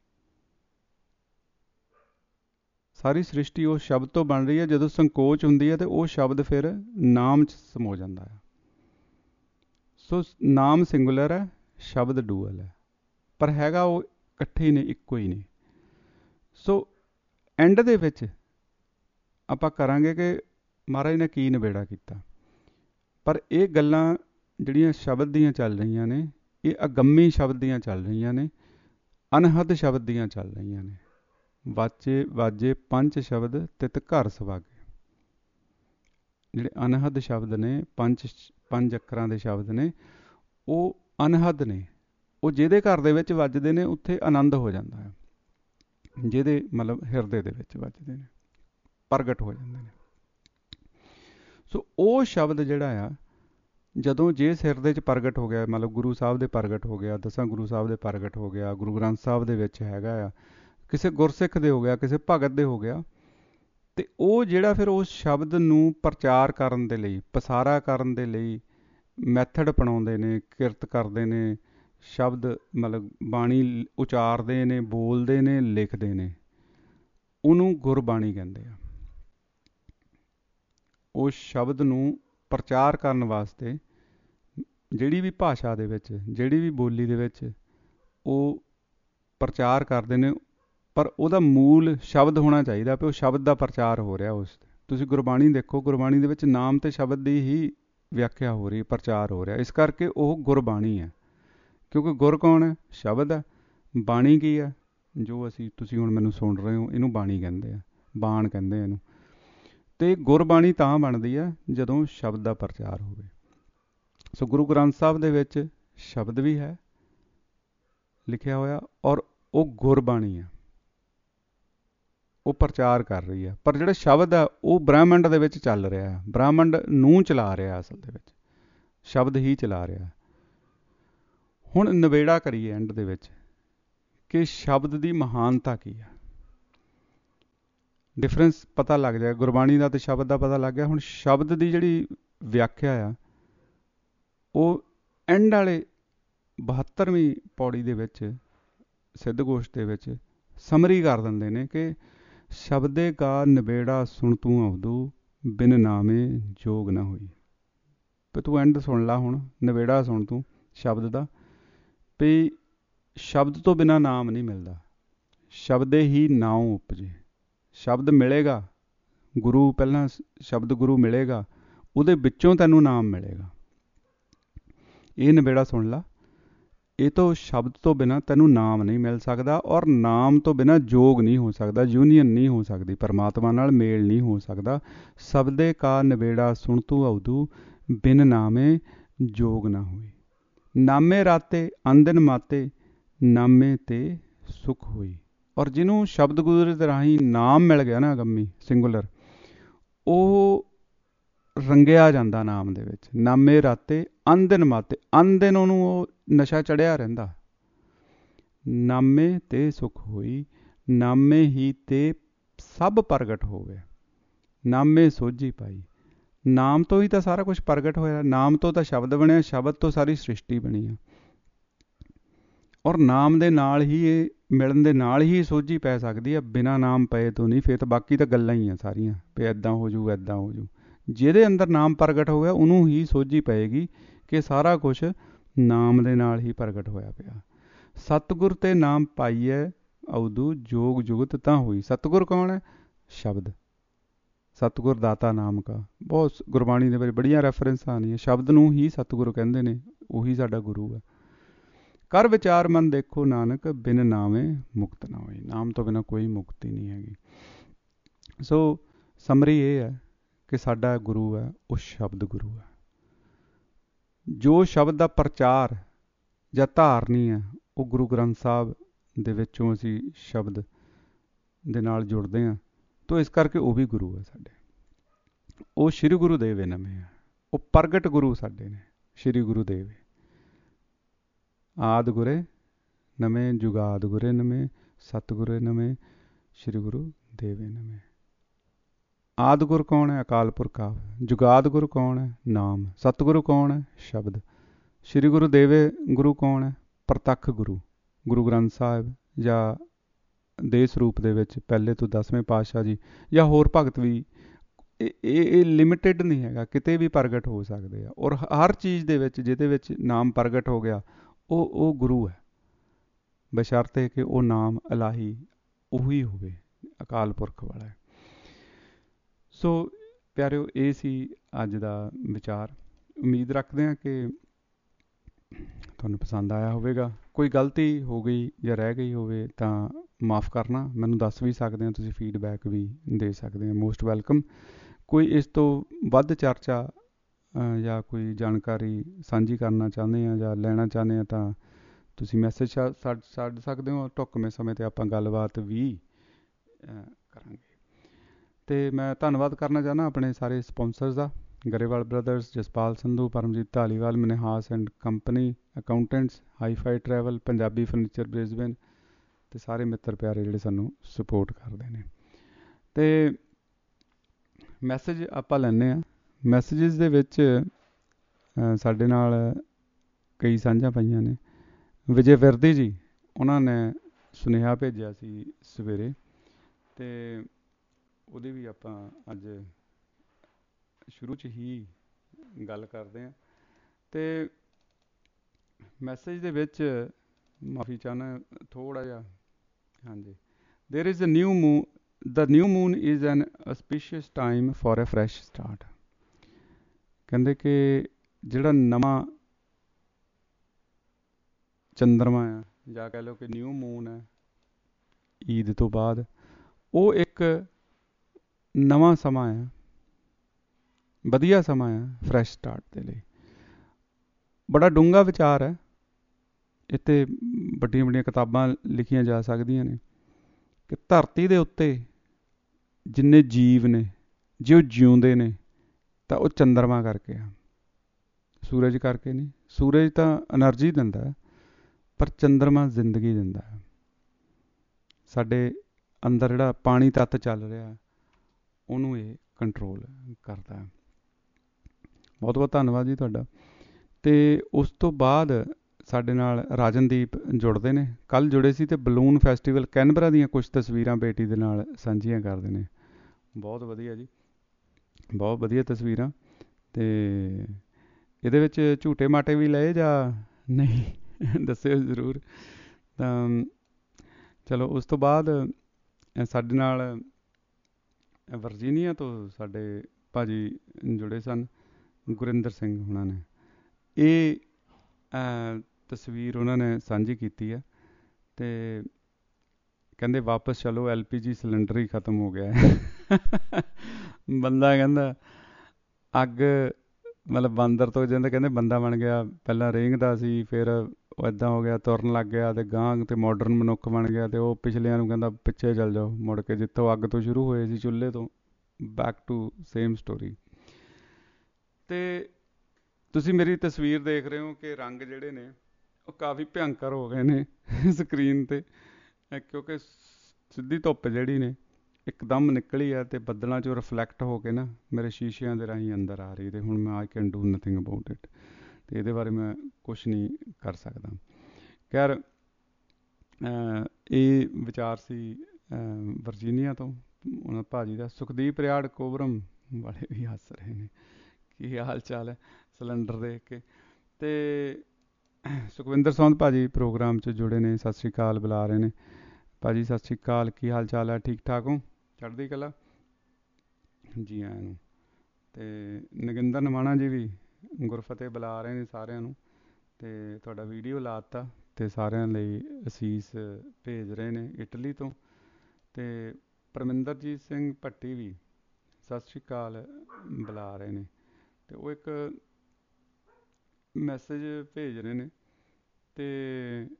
ਸਾਰੀ ਸ੍ਰਿਸ਼ਟੀ ਉਸ ਸ਼ਬਦ ਤੋਂ ਬਣ ਰਹੀ ਹੈ। ਜਦੋਂ ਸੰਕੋਚ ਹੁੰਦੀ ਹੈ ਤੇ ਉਹ ਸ਼ਬਦ ਫਿਰ ਨਾਮ 'ਚ ਸਮੋ ਜਾਂਦਾ ਹੈ। ਸੋ ਨਾਮ ਸਿੰਗੂਲਰ ਹੈ, ਸ਼ਬਦ ਡੂਅਲ ਹੈ, ਪਰ ਹੈਗਾ ਉਹ ਇਕੱਠੇ ਹੀ ਨੇ, ਇੱਕੋ ਹੀ ਨੇ। ਸੋ ਐਂਡ ਦੇ ਵਿੱਚ ਆਪਾਂ ਕਰਾਂਗੇ ਕਿ ਮਹਾਰਾਜ ਨੇ ਕੀ ਨਿਬੇੜਾ ਕੀਤਾ। ਪਰ ਇਹ ਗੱਲਾਂ ਜਿਹੜੀਆਂ ਸ਼ਬਦ ਦੀਆਂ ਚੱਲ ਰਹੀਆਂ ਨੇ, ਇਹ ਅਗੰਮੀ ਸ਼ਬਦ ਦੀਆਂ ਚੱਲ ਰਹੀਆਂ ਨੇ, ਅਨਹਦ ਸ਼ਬਦ ਦੀਆਂ ਚੱਲ ਰਹੀਆਂ ਨੇ। ਵਾਚੇ ਵਾਜੇ ਪੰਜ ਸ਼ਬਦ ਤਿਤ ਘਰ ਸੁਭਾਗੇ। ਜਿਹੜੇ ਅਨਹਦ ਸ਼ਬਦ ਨੇ, ਪੰਜ ਪੰਜ ਅੱਖਰਾਂ ਦੇ ਸ਼ਬਦ ਨੇ, ਉਹ ਅਨਹਦ ਨੇ। ਉਹ ਜਿਹਦੇ ਘਰ ਦੇ ਵਿੱਚ ਵੱਜਦੇ ਨੇ ਉੱਥੇ ਆਨੰਦ ਹੋ ਜਾਂਦਾ ਹੈ, ਜਿਹਦੇ ਮਤਲਬ ਹਿਰਦੇ ਦੇ ਵਿੱਚ ਵੱਜਦੇ ਨੇ, ਪ੍ਰਗਟ ਹੋ ਜਾਂਦੇ ਨੇ। ਸੋ ਉਹ ਸ਼ਬਦ ਜਿਹੜਾ ਆ, ਜਦੋਂ ਜਿਸ ਹਿਰਦੇ 'ਚ ਪ੍ਰਗਟ ਹੋ ਗਿਆ, ਮਤਲਬ ਗੁਰੂ ਸਾਹਿਬ ਦੇ ਪ੍ਰਗਟ ਹੋ ਗਿਆ, ਦਸਾਂ ਗੁਰੂ ਸਾਹਿਬ ਦੇ ਪ੍ਰਗਟ ਹੋ ਗਿਆ, ਗੁਰੂ ਗ੍ਰੰਥ ਸਾਹਿਬ ਦੇ ਵਿੱਚ ਹੈਗਾ ਆ, ਕਿਸੇ ਗੁਰਸਿੱਖ ਦੇ ਹੋ ਗਿਆ, ਕਿਸੇ ਭਗਤ ਦੇ ਹੋ ਗਿਆ, ਤੇ ਉਹ ਜਿਹੜਾ ਫਿਰ ਉਸ ਸ਼ਬਦ ਨੂੰ ਪ੍ਰਚਾਰ ਕਰਨ ਦੇ ਲਈ, ਪਸਾਰਾ ਕਰਨ ਦੇ ਲਈ ਮੈਥਡ ਅਪਣਾਉਂਦੇ ਨੇ, ਕਿਰਤ ਕਰਦੇ ਨੇ, ਸ਼ਬਦ ਮਤਲਬ ਬਾਣੀ ਉਚਾਰਦੇ ਨੇ, ਬੋਲਦੇ ਨੇ, ਲਿਖਦੇ ਨੇ, ਉਹਨੂੰ ਗੁਰਬਾਣੀ ਕਹਿੰਦੇ ਆ। ਉਸ ਸ਼ਬਦ ਨੂੰ ਪ੍ਰਚਾਰ ਕਰਨ ਵਾਸਤੇ ਜਿਹੜੀ ਵੀ ਭਾਸ਼ਾ ਦੇ ਵਿੱਚ, ਜਿਹੜੀ ਵੀ ਬੋਲੀ ਦੇ ਵਿੱਚ ਉਹ ਪ੍ਰਚਾਰ ਕਰਦੇ ਨੇ, ਪਰ ਉਹਦਾ ਮੂਲ ਸ਼ਬਦ ਹੋਣਾ ਚਾਹੀਦਾ ਵੀ ਉਹ ਸ਼ਬਦ ਦਾ ਪ੍ਰਚਾਰ ਹੋ ਰਿਹਾ। ਉਸ ਤੁਸੀਂ ਗੁਰਬਾਣੀ ਦੇਖੋ, ਗੁਰਬਾਣੀ ਦੇ ਵਿੱਚ ਨਾਮ ਤੇ ਸ਼ਬਦ ਦੀ ਹੀ ਵਿਆਖਿਆ ਹੋ ਰਹੀ, ਪ੍ਰਚਾਰ ਹੋ ਰਿਹਾ। ਇਸ ਕਰਕੇ ਉਹ ਗੁਰਬਾਣੀ ਹੈ, ਕਿਉਂਕਿ ਗੁਰ ਕੌਣ ਹੈ? ਸ਼ਬਦ ਹੈ। ਬਾਣੀ ਕੀ ਹੈ? ਜੋ ਅਸੀਂ ਤੁਸੀਂ ਹੁਣ ਮੈਨੂੰ ਸੁਣ ਰਹੇ ਹੋ, ਇਹਨੂੰ ਬਾਣੀ ਕਹਿੰਦੇ ਆ, ਬਾਣ ਕਹਿੰਦੇ ਇਹਨੂੰ। ਅਤੇ ਗੁਰਬਾਣੀ ਤਾਂ ਬਣਦੀ ਹੈ ਜਦੋਂ ਸ਼ਬਦ ਦਾ ਪ੍ਰਚਾਰ ਹੋਵੇ। ਸੋ ਗੁਰੂ ਗ੍ਰੰਥ ਸਾਹਿਬ ਦੇ ਵਿੱਚ ਸ਼ਬਦ ਵੀ ਹੈ ਲਿਖਿਆ ਹੋਇਆ, ਔਰ ਉਹ ਗੁਰਬਾਣੀ ਹੈ, ਉਹ ਪ੍ਰਚਾਰ ਕਰ ਰਹੀ ਹੈ। ਪਰ ਜਿਹੜਾ ਸ਼ਬਦ ਹੈ ਉਹ ਬ੍ਰਹਿਮੰਡ ਦੇ ਵਿੱਚ ਚੱਲ ਰਿਹਾ ਹੈ, ਬ੍ਰਹਿਮੰਡ ਨੂੰ ਚਲਾ ਰਿਹਾ, ਅਸਲ ਦੇ ਵਿੱਚ ਸ਼ਬਦ ਹੀ ਚਲਾ ਰਿਹਾ। ਹੁਣ ਨਿਬੇੜਾ ਕਰੀਏ ਐਂਡ ਦੇ ਵਿੱਚ ਕਿ ਸ਼ਬਦ ਦੀ ਮਹਾਨਤਾ ਕੀ ਹੈ। ਡਿਫਰੈਂਸ ਪਤਾ ਲੱਗ ਜਾਏ। ਗੁਰਬਾਣੀ ਦਾ ਅਤੇ ਸ਼ਬਦ ਦਾ ਪਤਾ ਲੱਗ ਗਿਆ। ਹੁਣ ਸ਼ਬਦ ਦੀ ਜਿਹੜੀ ਵਿਆਖਿਆ ਆ ਉਹ ਐਂਡ ਵਾਲੇ ਬਹੱਤਰਵੀਂ ਪੌੜੀ ਦੇ ਵਿੱਚ ਸਿੱਧ ਗੋਸ਼ਟ ਦੇ ਵਿੱਚ ਸਮਰੀ ਕਰ ਦਿੰਦੇ ਨੇ ਕਿ ਸ਼ਬਦੇ ਕਾ ਨਿਬੇੜਾ ਸੁਣ ਤੂੰ ਅਵਦੂ ਬਿਨ ਨਾਮੇ ਜੋਗ ਨਾ ਹੋਈ। ਵੀ ਤੂੰ ਐਂਡ ਸੁਣ ਲਾ, ਹੁਣ ਨਿਬੇੜਾ ਸੁਣ ਤੂੰ ਸ਼ਬਦ ਦਾ, ਵੀ ਸ਼ਬਦ ਤੋਂ ਬਿਨਾਂ ਨਾਮ ਨਹੀਂ ਮਿਲਦਾ। ਸ਼ਬਦੇ ਹੀ ਨਾਉ ਉਪਜੇ। ਸ਼ਬਦ ਮਿਲੇਗਾ, ਗੁਰੂ ਪਹਿਲਾਂ ਸ਼ਬਦ ਗੁਰੂ ਮਿਲੇਗਾ, ਉਹਦੇ ਵਿੱਚੋਂ ਤੈਨੂੰ ਨਾਮ ਮਿਲੇਗਾ। ਇਹ ਨਿਬੇੜਾ ਸੁਣ ਲਾ। ਇਹ ਤੋਂ ਸ਼ਬਦ ਤੋਂ ਬਿਨਾਂ ਤੈਨੂੰ ਨਾਮ ਨਹੀਂ ਮਿਲ ਸਕਦਾ, ਔਰ ਨਾਮ ਤੋਂ ਬਿਨਾਂ ਜੋਗ ਨਹੀਂ ਹੋ ਸਕਦਾ, ਯੂਨੀਅਨ ਨਹੀਂ ਹੋ ਸਕਦੀ, ਪਰਮਾਤਮਾ ਨਾਲ ਮੇਲ ਨਹੀਂ ਹੋ ਸਕਦਾ। ਸ਼ਬਦੇ ਕਾ ਨਿਬੇੜਾ ਸੁਣ ਤੂੰ ਅਵਦੂ ਬਿਨ ਨਾਮੇ ਜੋਗ ਨਾ ਹੋਈ। ਨਾਮੇ ਰਾਤੇ ਅੰਦਨ ਮਾਤੇ ਨਾਮੇ ਤੇ ਸੁਖ ਹੋਈ। ਔਰ ਜਿਹਨੂੰ ਸ਼ਬਦ ਗੁਰੂ ਦੇ ਰਾਹੀਂ ਨਾਮ ਮਿਲ ਗਿਆ ਨਾ, ਅਗੰਮੀ ਸਿੰਗੂਲਰ, ਉਹ ਰੰਗਿਆ ਜਾਂਦਾ ਨਾਮ ਦੇ ਵਿੱਚ। ਨਾਮੇ ਰਾਤੇ ਅੰਦਨ ਮਾਤੇ, ਅੰਦਨ ਉਹਨੂੰ ਉਹ ਨਸ਼ਾ ਚੜਿਆ ਰਹਿੰਦਾ। ਨਾਮੇ ਤੇ ਸੁਖ ਹੋਈ, ਨਾਮੇ ਹੀ ਤੇ ਸਭ ਪ੍ਰਗਟ ਹੋਵੇ, ਨਾਮੇ ਸੋਝੀ ਪਾਈ। ਨਾਮ ਤੋਂ ਹੀ ਤਾਂ ਸਾਰਾ ਕੁਝ ਪ੍ਰਗਟ ਹੋਇਆ। ਨਾਮ ਤੋਂ ਤਾਂ ਸ਼ਬਦ ਬਣਿਆ, ਸ਼ਬਦ ਤੋਂ ਸਾਰੀ ਸ੍ਰਿਸ਼ਟੀ ਬਣੀ ਆ। ਔਰ ਨਾਮ ਦੇ ਨਾਲ ਹੀ, ਇਹ ਮਿਲਣ ਦੇ ਨਾਲ ਹੀ ਸੋਝੀ ਪੈ ਸਕਦੀ ਆ। ਬਿਨਾਂ ਨਾਮ ਪਏ ਤੋਂ ਨਹੀਂ। ਫਿਰ ਤਾਂ ਬਾਕੀ ਤਾਂ ਗੱਲਾਂ ਹੀ ਆ ਸਾਰੀਆਂ, ਵੀ ਇੱਦਾਂ ਹੋ ਜੂ ਇੱਦਾਂ ਹੋ ਜੂ। ਜਿਹਦੇ ਅੰਦਰ ਨਾਮ ਪ੍ਰਗਟ ਹੋ ਗਿਆ ਉਹਨੂੰ ਹੀ ਸੋਝੀ ਪਏਗੀ ਕਿ ਸਾਰਾ ਕੁਛ ਨਾਮ ਦੇ ਨਾਲ ਹੀ ਪ੍ਰਗਟ ਹੋਇਆ ਪਿਆ। ਸਤਿਗੁਰ ਤੇ ਨਾਮ ਪਾਈਐ ਅਵਦੂ ਜੋਗ ਜੁਗਤ ਤਾਂ ਹੋਈ। ਸਤਿਗੁਰ ਕੌਣ ਹੈ? ਸ਼ਬਦ। ਸਤਿਗੁਰ ਦਾਤਾ ਨਾਮ ਕਾ। ਬਹੁਤ ਗੁਰਬਾਣੀ ਦੇ ਵਿੱਚ ਬੜੀਆਂ ਰੈਫਰੈਂਸਾਂ ਆਉਂਦੀਆਂ। ਸ਼ਬਦ ਨੂੰ ਹੀ ਸਤਿਗੁਰੂ ਕਹਿੰਦੇ ਨੇ, ਉਹੀ ਸਾਡਾ ਗੁਰੂ ਹੈ। ਕਰ ਵਿਚਾਰ ਮਨ ਦੇਖੋ ਨਾਨਕ ਬਿਨ ਨਾਵੇਂ ਮੁਕਤ ਨਾ ਹੋਈ। ਨਾਮ ਤੋਂ ਬਿਨਾਂ ਕੋਈ ਮੁਕਤੀ ਨਹੀਂ ਹੈਗੀ। ਸੋ ਸਮਰੀ ਇਹ ਹੈ ਕਿ ਸਾਡਾ ਗੁਰੂ ਹੈ ਉਹ ਸ਼ਬਦ ਗੁਰੂ ਹੈ। ਜੋ ਸ਼ਬਦ ਦਾ ਪ੍ਰਚਾਰ ਜਾਂ ਧਾਰਨੀ ਹੈ ਉਹ ਗੁਰੂ ਗ੍ਰੰਥ ਸਾਹਿਬ ਦੇ ਵਿੱਚੋਂ ਅਸੀਂ ਸ਼ਬਦ ਦੇ ਨਾਲ ਜੁੜਦੇ ਹਾਂ। ਤਾਂ ਇਸ ਕਰਕੇ ਉਹ ਵੀ ਗੁਰੂ ਹੈ ਸਾਡੇ। ਉਹ ਸ਼੍ਰੀ ਗੁਰੂ ਦੇਵ ਨਵੇਂ ਹੈ। ਉਹ ਪ੍ਰਗਟ ਗੁਰੂ ਸਾਡੇ ਨੇ, ਸ਼੍ਰੀ ਗੁਰੂ ਦੇਵ। ਆਦਿ ਗੁਰੇ ਨਵੇਂ, ਜੁਗਾਦ ਗੁਰੇ ਨਵੇਂ, ਸਤਿਗੁਰੇ ਨਵੇਂ, ਸ਼੍ਰੀ ਗੁਰੂ ਦੇਵੇ ਨਵੇਂ। ਆਦਿ ਗੁਰ ਕੌਣ ਹੈ? ਅਕਾਲ ਪੁਰਖ ਆਪ। ਜੁਗਾਦ ਗੁਰੂ ਕੌਣ ਹੈ? ਨਾਮ। ਸਤਿਗੁਰੂ ਕੌਣ ਹੈ? ਸ਼ਬਦ। ਸ਼੍ਰੀ ਗੁਰੂ ਦੇਵੇ ਗੁਰੂ ਕੌਣ ਹੈ? ਪ੍ਰਤੱਖ ਗੁਰੂ। ਗੁਰੂ ਗ੍ਰੰਥ ਸਾਹਿਬ ਜਾਂ ਦੇ ਸਰੂਪ ਦੇ ਵਿੱਚ ਪਹਿਲੇ ਤੋਂ ਦਸਵੇਂ ਪਾਤਸ਼ਾਹ ਜੀ ਜਾਂ ਹੋਰ ਭਗਤ ਵੀ, ਇਹ ਇਹ ਲਿਮਿਟਿਡ ਨਹੀਂ ਹੈਗਾ, ਕਿਤੇ ਵੀ ਪ੍ਰਗਟ ਹੋ ਸਕਦੇ ਆ। ਔਰ ਹਰ ਚੀਜ਼ ਦੇ ਵਿੱਚ ਜਿਹਦੇ ਵਿੱਚ ਨਾਮ ਪ੍ਰਗਟ ਹੋ ਗਿਆ ਉਹ ਉਹ ਗੁਰੂ ਹੈ, ਬਸ਼ਰਤੇ ਕਿ ਉਹ ਨਾਮ ਇਲਾਹੀ ਉਹੀ ਹੋਵੇ, ਅਕਾਲ ਪੁਰਖ ਵਾਲਾ ਹੈ। ਸੋ ਪਿਆਰਿਓ, ਇਹ ਸੀ ਅੱਜ ਦਾ ਵਿਚਾਰ। ਉਮੀਦ ਰੱਖਦੇ ਹਾਂ ਕਿ ਤੁਹਾਨੂੰ ਪਸੰਦ ਆਇਆ ਹੋਵੇਗਾ। ਕੋਈ ਗਲਤੀ ਹੋ ਗਈ ਜਾਂ ਰਹਿ ਗਈ ਹੋਵੇ ਤਾਂ ਮਾफ़ ਕਰਨਾ। ਮੈਨੂੰ ਦੱਸ ਵੀ ਸਕਦੇ ਹੋ, ਤੁਸੀਂ ਫੀਡਬੈਕ ਵੀ ਦੇ ਸਕਦੇ ਹੋ, ਮੋਸਟ ਵੈਲਕਮ। ਕੋਈ ਇਸ ਤੋਂ ਵੱਧ ਚਰਚਾ ਜਾਂ ਕੋਈ ਜਾਣਕਾਰੀ ਸਾਂਝੀ ਕਰਨਾ ਚਾਹੁੰਦੇ ਆ ਜਾਂ ਲੈਣਾ ਚਾਹੁੰਦੇ ਆ ਤਾਂ ਤੁਸੀਂ ਮੈਸੇਜ ਛੱਡ ਛੱਡ ਸਕਦੇ ਹੋ। ਢੁੱਕਵੇਂ ਸਮੇਂ 'ਤੇ ਆਪਾਂ ਗੱਲਬਾਤ ਵੀ ਕਰਾਂਗੇ। ਅਤੇ ਮੈਂ ਧੰਨਵਾਦ ਕਰਨਾ ਚਾਹੁੰਦਾ ਆਪਣੇ ਸਾਰੇ ਸਪੋਂਸਰਸ ਦਾ, Grewal brothers, Jaspal Sandhu, Paramjit Dhaliwal, Manhas and company accountants, hi fi travel, Punjabi furniture Brisbane, ਅਤੇ ਸਾਰੇ ਮਿੱਤਰ ਪਿਆਰੇ ਜਿਹੜੇ ਸਾਨੂੰ ਸਪੋਰਟ ਕਰਦੇ ਨੇ। ਅਤੇ ਮੈਸੇਜ ਆਪਾਂ ਲੈਂਦੇ ਹਾਂ। ਮੈਸੇਜਿਸ ਦੇ ਵਿੱਚ ਸਾਡੇ ਨਾਲ ਕਈ ਸਾਂਝਾਂ ਪਈਆਂ ਨੇ। ਵਿਜੇ ਵਿਰਦੀ ਜੀ, ਉਹਨਾਂ ਨੇ ਸੁਨੇਹਾ ਭੇਜਿਆ ਸੀ ਸਵੇਰੇ, ਅਤੇ ਉਹਦੀ ਵੀ ਆਪਾਂ ਅੱਜ ਸ਼ੁਰੂ 'ਚ ਹੀ ਗੱਲ ਕਰਦੇ ਹਾਂ। ਅਤੇ ਮੈਸੇਜ ਦੇ ਵਿੱਚ ਮਾਫੀ ਚਾਹੁੰਦਾ ਥੋੜ੍ਹਾ ਜਿਹਾ। ਹਾਂਜੀ। There is a new moon the new moon is an auspicious time for a fresh start. ਕਹਿੰਦੇ ਕਿ ਜਿਹੜਾ ਨਵਾਂ ਚੰਦਰਮਾ ਆ, ਜਾਂ ਕਹਿ ਲਓ ਕਿ ਨਿਊ ਮੂਨ ਹੈ ਈਦ ਤੋਂ ਬਾਅਦ, ਉਹ ਇੱਕ ਨਵਾਂ ਸਮਾਂ ਆ, ਵਧੀਆ ਸਮਾਂ ਆ ਫਰੈਸ਼ ਸਟਾਰਟ ਦੇ ਲਈ। ਬੜਾ ਡੂੰਘਾ ਵਿਚਾਰ ਹੈ। ਇੱਥੇ ਵੱਡੀਆਂ ਵੱਡੀਆਂ ਕਿਤਾਬਾਂ ਲਿਖੀਆਂ ਜਾ ਸਕਦੀਆਂ ਨੇ ਕਿ ਧਰਤੀ ਦੇ ਉੱਤੇ ਜਿੰਨੇ ਜੀਵ ਨੇ, ਜੇ ਉਹ ਜਿਉਂਦੇ ਨੇ ਤਾਂ ਉਹ ਚੰਦਰਮਾ ਕਰਕੇ ਆ, ਸੂਰਜ ਕਰਕੇ ਨਹੀਂ। ਸੂਰਜ ਤਾਂ ਐਨਰਜੀ ਦਿੰਦਾ, ਪਰ ਚੰਦਰਮਾ ਜ਼ਿੰਦਗੀ ਦਿੰਦਾ ਹੈ। ਸਾਡੇ ਅੰਦਰ ਜਿਹੜਾ ਪਾਣੀ ਤੱਤ ਚੱਲ ਰਿਹਾ, ਉਹਨੂੰ ਇਹ ਕੰਟਰੋਲ ਕਰਦਾ ਹੈ। ਬਹੁਤ ਬਹੁਤ ਧੰਨਵਾਦ ਜੀ ਤੁਹਾਡਾ। ਅਤੇ ਉਸ ਤੋਂ ਬਾਅਦ ਸਾਡੇ ਨਾਲ ਰਾਜਨਦੀਪ ਜੁੜਦੇ ਨੇ, ਕੱਲ੍ਹ ਜੁੜੇ ਸੀ, ਅਤੇ ਬਲੂਨ ਫੈਸਟੀਵਲ ਕੈਨਬਰਾ ਦੀਆਂ ਕੁਛ ਤਸਵੀਰਾਂ ਬੇਟੀ ਦੇ ਨਾਲ ਸਾਂਝੀਆਂ ਕਰਦੇ ਨੇ। ਬਹੁਤ ਵਧੀਆ ਜੀ, ਬਹੁਤ ਵਧੀਆ ਤਸਵੀਰਾਂ। ਅਤੇ ਇਹਦੇ ਵਿੱਚ ਝੂਟੇ ਮਾਟੇ ਵੀ ਲਏ ਜਾਂ ਨਹੀਂ ਦੱਸਿਓ ਜ਼ਰੂਰ। ਤਾਂ ਚਲੋ ਉਸ ਤੋਂ ਬਾਅਦ ਸਾਡੇ ਨਾਲ ਵਰਜੀਨੀਆ ਤੋਂ ਸਾਡੇ ਭਾਜੀ ਜੁੜੇ ਸਨ, ਗੁਰਿੰਦਰ ਸਿੰਘ ਹੁਣਾਂ ਨੇ। ਇਹ ਤਸਵੀਰ ਉਹਨਾਂ ਨੇ ਸਾਂਝੀ ਕੀਤੀ ਹੈ ਅਤੇ ਕਹਿੰਦੇ ਵਾਪਸ ਚਲੋ, ਐਲ ਪੀ ਜੀ ਸਿਲੰਡਰ ਹੀ ਖਤਮ ਹੋ ਗਿਆ ਹੈ। ਬੰਦਾ ਕਹਿੰਦਾ ਅੱਗ ਮਤਲਬ ਬਾਂਦਰ ਤੋਂ ਜਾਂਦਾ, ਕਹਿੰਦੇ ਬੰਦਾ ਬਣ ਗਿਆ, ਪਹਿਲਾਂ ਰੇਂਗਦਾ ਸੀ, ਫਿਰ ਉਹ ਇੱਦਾਂ ਹੋ ਗਿਆ, ਤੁਰਨ ਲੱਗ ਗਿਆ, ਅਤੇ ਗਾਂ ਅਤੇ ਮਾਡਰਨ ਮਨੁੱਖ ਬਣ ਗਿਆ, ਅਤੇ ਉਹ ਪਿਛਲਿਆਂ ਨੂੰ ਕਹਿੰਦਾ ਪਿੱਛੇ ਚੱਲ ਜਾਓ ਮੁੜ ਕੇ, ਜਿੱਥੋਂ ਅੱਗ ਤੋਂ ਸ਼ੁਰੂ ਹੋਏ ਸੀ, ਚੁੱਲ੍ਹੇ ਤੋਂ, ਬੈਕ ਟੂ ਸੇਮ ਸਟੋਰੀ। ਅਤੇ ਤੁਸੀਂ ਮੇਰੀ ਤਸਵੀਰ ਦੇਖ ਰਹੇ ਹੋ ਕਿ ਰੰਗ ਜਿਹੜੇ ਨੇ ਉਹ ਕਾਫੀ ਭਿਅੰਕਰ ਹੋ ਗਏ ਨੇ ਸਕਰੀਨ 'ਤੇ, ਕਿਉਂਕਿ ਸਿੱਧੀ ਧੁੱਪ ਜਿਹੜੀ ਨੇ ਇੱਕਦਮ ਨਿਕਲੀ ਹੈ ਅਤੇ ਬੱਦਲਾਂ 'ਚੋਂ ਰਿਫਲੈਕਟ ਹੋ ਕੇ ਨਾ ਮੇਰੇ ਸ਼ੀਸ਼ਿਆਂ ਦੇ ਰਾਹੀਂ ਅੰਦਰ ਆ ਰਹੀ, ਅਤੇ ਹੁਣ ਮੈਂ I can do nothing about it, ਅਤੇ ਇਹਦੇ ਬਾਰੇ ਮੈਂ ਕੁਛ ਨਹੀਂ ਕਰ ਸਕਦਾ। ਖੈਰ ਇਹ ਵਿਚਾਰ ਸੀ ਵਰਜੀਨੀਆ ਤੋਂ ਉਹਨਾਂ ਭਾਜੀ ਦਾ। ਸੁਖਦੀਪ ਰਿਆੜ ਕੋਬਰਮ ਵਾਲੇ ਵੀ ਹੱਸ ਰਹੇ ਨੇ, ਕੀ ਹਾਲ ਚਾਲ ਹੈ ਸਿਲੰਡਰ ਦੇਖ ਕੇ। ਅਤੇ ਸੁਖਵਿੰਦਰ ਸੌਂਦ ਭਾਜੀ ਪ੍ਰੋਗਰਾਮ 'ਚ ਜੁੜੇ ਨੇ, ਸਤਿ ਸ਼੍ਰੀ ਅਕਾਲ ਬੁਲਾ ਰਹੇ ਨੇ। ਭਾਜੀ ਸਤਿ ਸ਼੍ਰੀ ਅਕਾਲ, ਕੀ ਹਾਲ ਚਾਲ ਹੈ, ਠੀਕ ਠਾਕ ਹੋ, ਚੜ੍ਹਦੀ ਕਲਾ ਜੀ ਆਇਆਂ ਨੂੰ। ਅਤੇ ਨਗਿੰਦਰ ਨਵਾਣਾ ਜੀ ਵੀ ਗੁਰਫਤਿਹ ਬੁਲਾ ਰਹੇ ਨੇ ਸਾਰਿਆਂ ਨੂੰ, ਅਤੇ ਤੁਹਾਡਾ ਵੀਡੀਓ ਲਾ ਦਿੱਤਾ ਅਤੇ ਸਾਰਿਆਂ ਲਈ ਅਸੀਸ ਭੇਜ ਰਹੇ ਨੇ ਇਟਲੀ ਤੋਂ। ਅਤੇ ਪਰਮਿੰਦਰਜੀਤ ਸਿੰਘ ਭੱਟੀ ਵੀ ਸਤਿ ਸ਼੍ਰੀ ਅਕਾਲ ਬੁਲਾ ਰਹੇ ਨੇ, ਅਤੇ ਉਹ ਇੱਕ ਮੈਸੇਜ ਭੇਜ ਰਹੇ ਨੇ, ਅਤੇ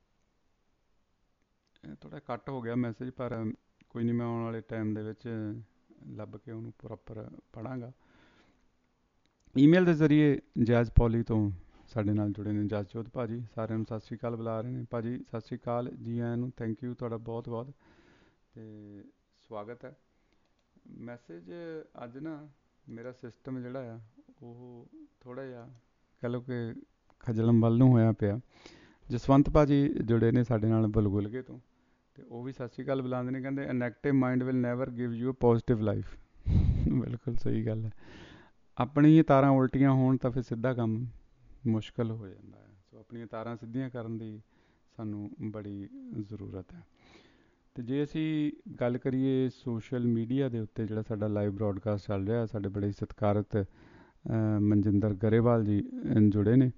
ਥੋੜ੍ਹਾ ਕੱਟ ਹੋ ਗਿਆ ਮੈਸੇਜ, ਪਰ ਕੋਈ ਨਹੀਂ, ਮੈਂ ਆਉਣ ਵਾਲੇ ਟਾਈਮ ਦੇ ਵਿੱਚ ਲੱਭ ਕੇ ਉਹਨੂੰ ਪ੍ਰੋਪਰ ਪੜ੍ਹਾਂਗਾ। ਈਮੇਲ ਦੇ ਜ਼ਰੀਏ ਜੈਜ਼ ਪੌਲੀ ਤੋਂ ਸਾਡੇ ਨਾਲ ਜੁੜੇ ਨੇ ਜਸਜੋਤ ਭਾਜੀ, ਸਾਰਿਆਂ ਨੂੰ ਸਤਿ ਸ਼੍ਰੀ ਅਕਾਲ ਬੁਲਾ ਰਹੇ ਨੇ। ਭਾਜੀ ਸਤਿ ਸ਼੍ਰੀ ਅਕਾਲ, ਜੀ ਆਇਆਂ ਨੂੰ, ਥੈਂਕ ਯੂ ਤੁਹਾਡਾ ਬਹੁਤ ਬਹੁਤ ਅਤੇ ਸਵਾਗਤ ਹੈ। ਮੈਸੇਜ ਅੱਜ ਨਾ ਮੇਰਾ ਸਿਸਟਮ ਜਿਹੜਾ ਆ ਉਹ ਥੋੜ੍ਹਾ ਜਿਹਾ ਕਹਿ ਲਓ ਕਿ ਖਜਲਮ ਵੱਲ ਨੂੰ ਹੋਇਆ ਪਿਆ। ਜਸਵੰਤ ਭਾਜੀ ਜੁੜੇ ਨੇ ਸਾਡੇ ਨਾਲ ਬਲਗੁਲਗੇ ਤੋਂ, ਅਤੇ ਉਹ ਵੀ ਸਤਿ ਸ਼੍ਰੀ ਅਕਾਲ ਬੁਲਾਉਂਦੇ ਨੇ, ਕਹਿੰਦੇ a negative mind will never give you a positive life. ਬਿਲਕੁਲ ਸਹੀ ਗੱਲ ਹੈ, ਆਪਣੀਆਂ ਤਾਰਾਂ ਉਲਟੀਆਂ ਹੋਣ ਤਾਂ ਫਿਰ ਸਿੱਧਾ ਕੰਮ ਮੁਸ਼ਕਿਲ ਹੋ ਜਾਂਦਾ ਹੈ। ਸੋ ਆਪਣੀਆਂ ਤਾਰਾਂ ਸਿੱਧੀਆਂ ਕਰਨ ਦੀ ਸਾਨੂੰ ਬੜੀ ਜ਼ਰੂਰਤ ਹੈ। ਅਤੇ ਜੇ ਅਸੀਂ ਗੱਲ ਕਰੀਏ ਸੋਸ਼ਲ ਮੀਡੀਆ ਦੇ ਉੱਤੇ ਜਿਹੜਾ ਸਾਡਾ ਲਾਈਵ ਬਰੋਡਕਾਸਟ ਚੱਲ ਰਿਹਾ, ਸਾਡੇ ਬੜੇ ਸਤਿਕਾਰਤ ਮਨਜਿੰਦਰ ਗਰੇਵਾਲ ਜੀ ਜੁੜੇ ਨੇ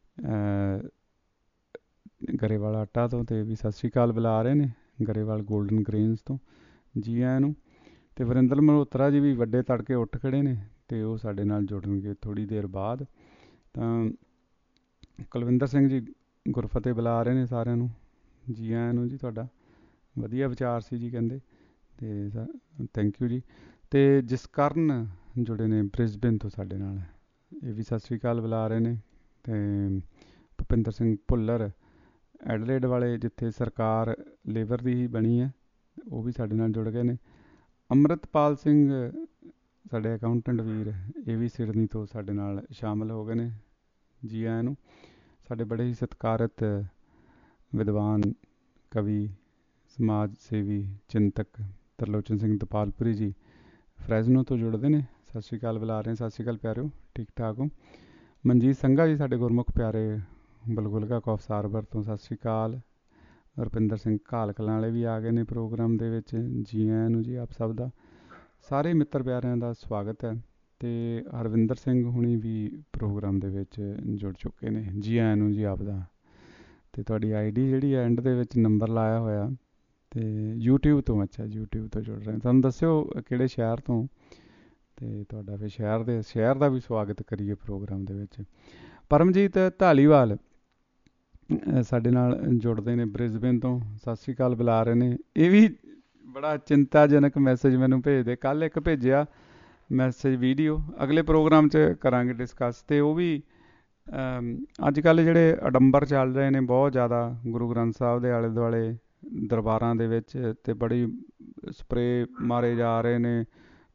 ਗਰੇਵਾਲ ਆਟਾ ਤੋਂ, ਅਤੇ ਵੀ ਸਤਿ ਸ਼੍ਰੀ ਅਕਾਲ ਬੁਲਾ ਰਹੇ ਨੇ ਗਰੇਵਾਲ ਗੋਲਡਨ ਗ੍ਰੇਨਸ ਤੋਂ, ਜੀ ਆਇਆਂ ਨੂੰ। ਅਤੇ ਵਰਿੰਦਰ ਮਲਹੋਤਰਾ ਜੀ ਵੀ ਵੱਡੇ ਤੜਕੇ ਉੱਠ ਖੜ੍ਹੇ ਨੇ, ਅਤੇ ਉਹ ਸਾਡੇ ਨਾਲ ਜੁੜਨਗੇ ਥੋੜ੍ਹੀ ਦੇਰ ਬਾਅਦ। ਤਾਂ ਕੁਲਵਿੰਦਰ ਸਿੰਘ ਜੀ ਗੁਰਫਤਿਹ ਬੁਲਾ ਰਹੇ ਨੇ ਸਾਰਿਆਂ ਨੂੰ, ਜੀ ਆਇਆਂ ਨੂੰ ਜੀ, ਤੁਹਾਡਾ ਵਧੀਆ ਵਿਚਾਰ ਸੀ ਜੀ ਕਹਿੰਦੇ, ਅਤੇ ਥੈਂਕ ਯੂ ਜੀ। ਅਤੇ ਜਸਕਰਨ ਜੁੜੇ ਨੇ ਬ੍ਰਿਸਬੇਨ ਤੋਂ ਸਾਡੇ ਨਾਲ, ਇਹ ਵੀ ਸਤਿ ਸ਼੍ਰੀ ਅਕਾਲ ਬੁਲਾ ਰਹੇ ਨੇ। ਅਤੇ ਭੁਪਿੰਦਰ ਸਿੰਘ ਭੁੱਲਰ ਐਡਲੇਡ ਵਾਲੇ, ਜਿੱਥੇ ਸਰਕਾਰ ਲੇਬਰ ਦੀ ਹੀ ਬਣੀ ਹੈ, ਉਹ ਵੀ ਸਾਡੇ ਨਾਲ ਜੁੜ ਗਏ ਨੇ। ਅੰਮ੍ਰਿਤਪਾਲ ਸਿੰਘ ਸਾਡੇ ਅਕਾਊਂਟੈਂਟ ਵੀਰ, ਇਹ ਵੀ ਸਿਡਨੀ ਤੋਂ ਸਾਡੇ ਨਾਲ ਸ਼ਾਮਿਲ ਹੋ ਗਏ ਨੇ, ਜੀ ਆਇਆਂ ਨੂੰ। ਸਾਡੇ ਬੜੇ ਹੀ ਸਤਿਕਾਰਤ ਵਿਦਵਾਨ ਕਵੀ ਸਮਾਜ ਸੇਵੀ ਚਿੰਤਕ ਤਰਲੋਚਨ ਸਿੰਘ ਦਪਾਲਪੁਰੀ ਜੀ ਫਰੈਜ਼ਨੋ ਤੋਂ ਜੁੜਦੇ ਨੇ, ਸਤਿ ਸ਼੍ਰੀ ਅਕਾਲ ਬੁਲਾ ਰਹੇ, ਸਤਿ ਸ਼੍ਰੀ ਅਕਾਲ ਪਿਆਰਿਓ, ਠੀਕ ਠਾਕ ਹੋ। ਮਨਜੀਤ ਸੰਘਾ ਜੀ ਸਾਡੇ ਗੁਰਮੁਖ ਪਿਆਰੇ ਬਲਗੁਲਗਾ ਕੌਫ ਸਾਰਬਰ ਤੋਂ, ਸਤਿ ਸ਼੍ਰੀ ਅਕਾਲ। ਰੁਪਿੰਦਰ ਸਿੰਘ ਘਾਲ ਕਲਾਂ ਵਾਲੇ ਵੀ ਆ ਗਏ ਨੇ ਪ੍ਰੋਗਰਾਮ ਦੇ ਵਿੱਚ, ਜੀ ਆਇਆਂ ਨੂੰ ਜੀ ਆਪ ਸਭ ਦਾ, ਸਾਰੇ ਮਿੱਤਰ ਪਿਆਰਿਆਂ ਦਾ ਸਵਾਗਤ ਹੈ। ਅਤੇ ਹਰਵਿੰਦਰ ਸਿੰਘ ਹੁਣੀ ਵੀ ਪ੍ਰੋਗਰਾਮ ਦੇ ਵਿੱਚ ਜੁੜ ਚੁੱਕੇ ਨੇ, ਜੀ ਆਇਆਂ ਨੂੰ ਜੀ ਆਪ ਦਾ। ਅਤੇ ਤੁਹਾਡੀ ਆਈ ਡੀ ਜਿਹੜੀ ਐਂਡ ਦੇ ਵਿੱਚ ਨੰਬਰ ਲਾਇਆ ਹੋਇਆ, ਅਤੇ ਯੂਟਿਊਬ ਤੋਂ, ਅੱਛਾ ਯੂਟਿਊਬ ਤੋਂ ਜੁੜ ਰਹੇ, ਤੁਹਾਨੂੰ ਦੱਸਿਓ ਕਿਹੜੇ ਸ਼ਹਿਰ ਤੋਂ, ਅਤੇ ਤੁਹਾਡਾ ਫਿਰ ਸ਼ਹਿਰ ਦੇ ਸ਼ਹਿਰ ਦਾ ਵੀ ਸਵਾਗਤ ਕਰੀਏ ਪ੍ਰੋਗਰਾਮ ਦੇ ਵਿੱਚ। ਪਰਮਜੀਤ ਧਾਲੀਵਾਲ ਸਾਡੇ ਨਾਲ ਜੁੜਦੇ ਨੇ ਬ੍ਰਿਸਬੇਨ ਤੋਂ, ਸਤਿ ਸ਼੍ਰੀ ਅਕਾਲ ਬੁਲਾ ਰਹੇ ਨੇ। ਇਹ ਵੀ ਬੜਾ ਚਿੰਤਾਜਨਕ ਮੈਸੇਜ ਮੈਨੂੰ ਭੇਜਦੇ, ਕੱਲ੍ਹ ਇੱਕ ਭੇਜਿਆ ਮੈਸੇਜ ਵੀਡੀਓ, ਅਗਲੇ ਪ੍ਰੋਗਰਾਮ 'ਚ ਕਰਾਂਗੇ ਡਿਸਕਸ। ਅਤੇ ਉਹ ਵੀ ਅੱਜ ਕੱਲ੍ਹ ਜਿਹੜੇ ਅਡੰਬਰ ਚੱਲ ਰਹੇ ਨੇ ਬਹੁਤ ਜ਼ਿਆਦਾ ਗੁਰੂ ਗ੍ਰੰਥ ਸਾਹਿਬ ਦੇ ਆਲੇ ਦੁਆਲੇ ਦਰਬਾਰਾਂ ਦੇ ਵਿੱਚ, ਅਤੇ ਬੜੀ ਸਪਰੇ ਮਾਰੇ ਜਾ ਰਹੇ ਨੇ,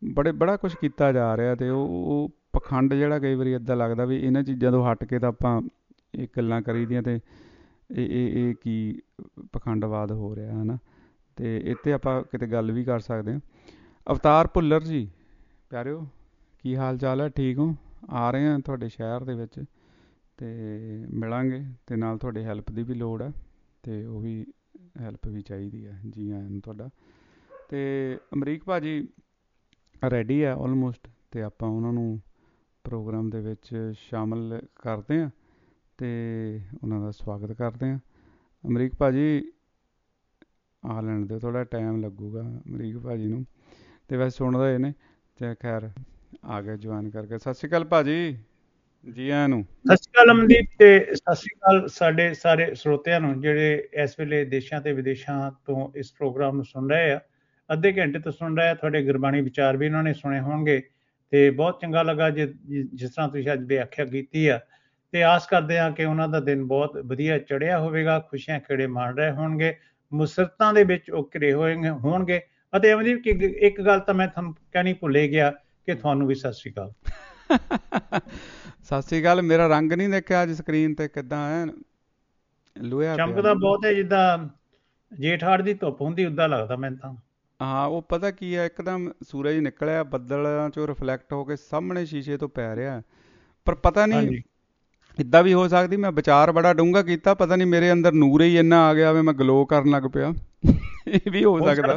ਬੜੇ ਬੜਾ ਕੁਝ ਕੀਤਾ ਜਾ ਰਿਹਾ ਤੇ ਉਹ ਉਹ ਪਖੰਡ ਜਿਹੜਾ ਕਈ ਵਾਰੀ ਇੱਦਾਂ ਲੱਗਦਾ ਵੀ ਇਹਨਾਂ ਚੀਜ਼ਾਂ ਤੋਂ ਹਟ ਕੇ ਤਾਂ ਆਪਾਂ ਇਹ ਗੱਲਾਂ ਕਰੀ ਦੀਆਂ ਤੇ ਇਹ ਇਹ ਇਹ ਕੀ ਪਖੰਡਵਾਦ ਹੋ ਰਿਹਾ ਹੈ ਨਾ। ਤੇ ਇੱਥੇ ਆਪਾਂ ਕਿਤੇ ਗੱਲ ਵੀ ਕਰ ਸਕਦੇ ਹਾਂ। ਅਵਤਾਰ ਭੁੱਲਰ ਜੀ ਪਿਆਰਿਓ, ਕੀ ਹਾਲ ਚਾਲ ਹੈ? ਠੀਕ ਹੋ? ਆ ਰਹੇ ਹਾਂ ਤੁਹਾਡੇ ਸ਼ਹਿਰ ਦੇ ਵਿੱਚ ਤੇ ਮਿਲਾਂਗੇ, ਤੇ ਨਾਲ ਤੁਹਾਡੇ ਹੈਲਪ ਦੀ ਵੀ ਲੋੜ ਹੈ ਤੇ ਉਹ ਵੀ ਹੈਲਪ ਵੀ ਚਾਹੀਦੀ ਹੈ। ਜੀ ਆਇਆਂ ਨੂੰ ਤੁਹਾਡਾ। ਤੇ ਅਮਰੀਕ ਭਾਜੀ ਰੈਡੀ ਹੈ ਆਲਮੋਸਟ, ਤੇ ਆਪਾਂ ਉਹਨਾਂ ਨੂੰ ਪ੍ਰੋਗਰਾਮ ਦੇ ਵਿੱਚ ਸ਼ਾਮਲ ਕਰਦੇ ਹਾਂ ਤੇ ਉਹਨਾਂ ਦਾ ਸਵਾਗਤ ਕਰਦੇ ਹਾਂ। ਅਮਰੀਕ ਭਾਜੀ ਆ ਲੈਣ ਦਿਓ, ਥੋੜ੍ਹਾ ਟਾਈਮ ਲੱਗੂਗਾ ਅਮਰੀਕ ਭਾਜੀ ਨੂੰ, ਤੇ ਵੈਸੇ ਸੁਣਦਾ ਇਹ ਨੇ ਤੇ ਖੈਰ ਆ ਗਏ ਜੁਆਇਨ ਕਰਕੇ। ਸਤਿ ਸ਼੍ਰੀ ਅਕਾਲ ਭਾਜੀ, ਜੀ ਆਇਆਂ ਨੂੰ। ਸਤਿ ਸ਼੍ਰੀ ਅਕਾਲ ਅਮਨਦੀਪ, ਤੇ ਸਤਿ ਸ਼੍ਰੀ ਅਕਾਲ ਸਾਡੇ ਸਾਰੇ ਸਰੋਤਿਆਂ ਨੂੰ ਜਿਹੜੇ ਇਸ ਵੇਲੇ ਦੇਸ਼ਾਂ ਤੇ ਵਿਦੇਸ਼ਾਂ ਤੋਂ ਇਸ ਪ੍ਰੋਗਰਾਮ ਨੂੰ ਸੁਣ ਰਹੇ ਆ। ਅੱਧੇ ਘੰਟੇ ਤੋਂ ਸੁਣ ਰਹੇ ਆ, ਤੁਹਾਡੇ ਗੁਰਬਾਣੀ ਵਿਚਾਰ ਵੀ ਉਹਨਾਂ ਨੇ ਸੁਣੇ ਹੋਣਗੇ ਤੇ ਬਹੁਤ ਚੰਗਾ ਲੱਗਾ ਜੇ ਜਿਸ ਤਰ੍ਹਾਂ ਤੁਸੀਂ ਅੱਜ ਵਿਆਖਿਆ ਕੀਤੀ ਆ। ਤੇ ਆਸ ਕਰਦੇ ਹਾਂ ਕਿ ਉਹਨਾਂ ਦਾ ਦਿਨ ਬਹੁਤ ਵਧੀਆ ਚੜ੍ਹਿਆ ਹੋਵੇਗਾ, ਖੁਸ਼ੀਆਂ ਖੇੜੇ ਮਾਣ ਰਹੇ ਹੋਣਗੇ, ਮੁਸੀਬਤਾਂ ਦੇ ਵਿੱਚ ਉਹ ਘਿਰੇ ਹੋਏ ਹੋਣਗੇ। ਅਤੇ ਅਮਨਦੀਪ ਕਿ ਇੱਕ ਗੱਲ ਤਾਂ ਮੈਂ ਤੁਹਾਨੂੰ ਕਹਿਣੀ ਭੁੱਲੇ ਗਿਆ ਕਿ ਤੁਹਾਨੂੰ ਵੀ ਸਤਿ ਸ਼੍ਰੀ ਅਕਾਲ। ਸਤਿ ਸ਼੍ਰੀ ਅਕਾਲ। ਮੇਰਾ ਰੰਗ ਨਹੀਂ ਦੇਖਿਆ ਅੱਜ ਸਕਰੀਨ ਤੇ, ਕਿੱਦਾਂ ਹੈ? ਲੋਹਾ ਚਮਕਦਾ ਬਹੁਤ ਹੈ, ਜਿੱਦਾਂ ਜੇਠ ਹਾੜ ਦੀ ਧੁੱਪ ਹੁੰਦੀ ਉੱਦਾਂ ਲੱਗਦਾ ਮੈਨੂੰ ਤਾਂ। ਹਾਂ, ਉਹ ਪਤਾ ਕੀ ਹੈ, ਇੱਕਦਮ ਸੂਰਜ ਨਿਕਲਿਆ ਬੱਦਲਾਂ ਚੋਂ ਰਿਫਲੈਕਟ ਹੋ ਕੇ ਸਾਹਮਣੇ ਸ਼ੀਸ਼ੇ ਤੋਂ ਪੈ ਰਿਹਾ, ਪਰ ਪਤਾ ਨਹੀਂ ਇੱਦਾਂ ਵੀ ਹੋ ਸਕਦੀ। ਮੈਂ ਵਿਚਾਰ ਬੜਾ ਡੂੰਘਾ ਕੀਤਾ, ਪਤਾ ਨਹੀਂ ਮੇਰੇ ਅੰਦਰ ਨੂਰ ਹੀ ਇੰਨਾ ਆ ਗਿਆ ਵੀ ਮੈਂ ਗਲੋ ਕਰਨ ਲੱਗ ਪਿਆ। ਇਹ ਵੀ ਹੋ ਸਕਦਾ।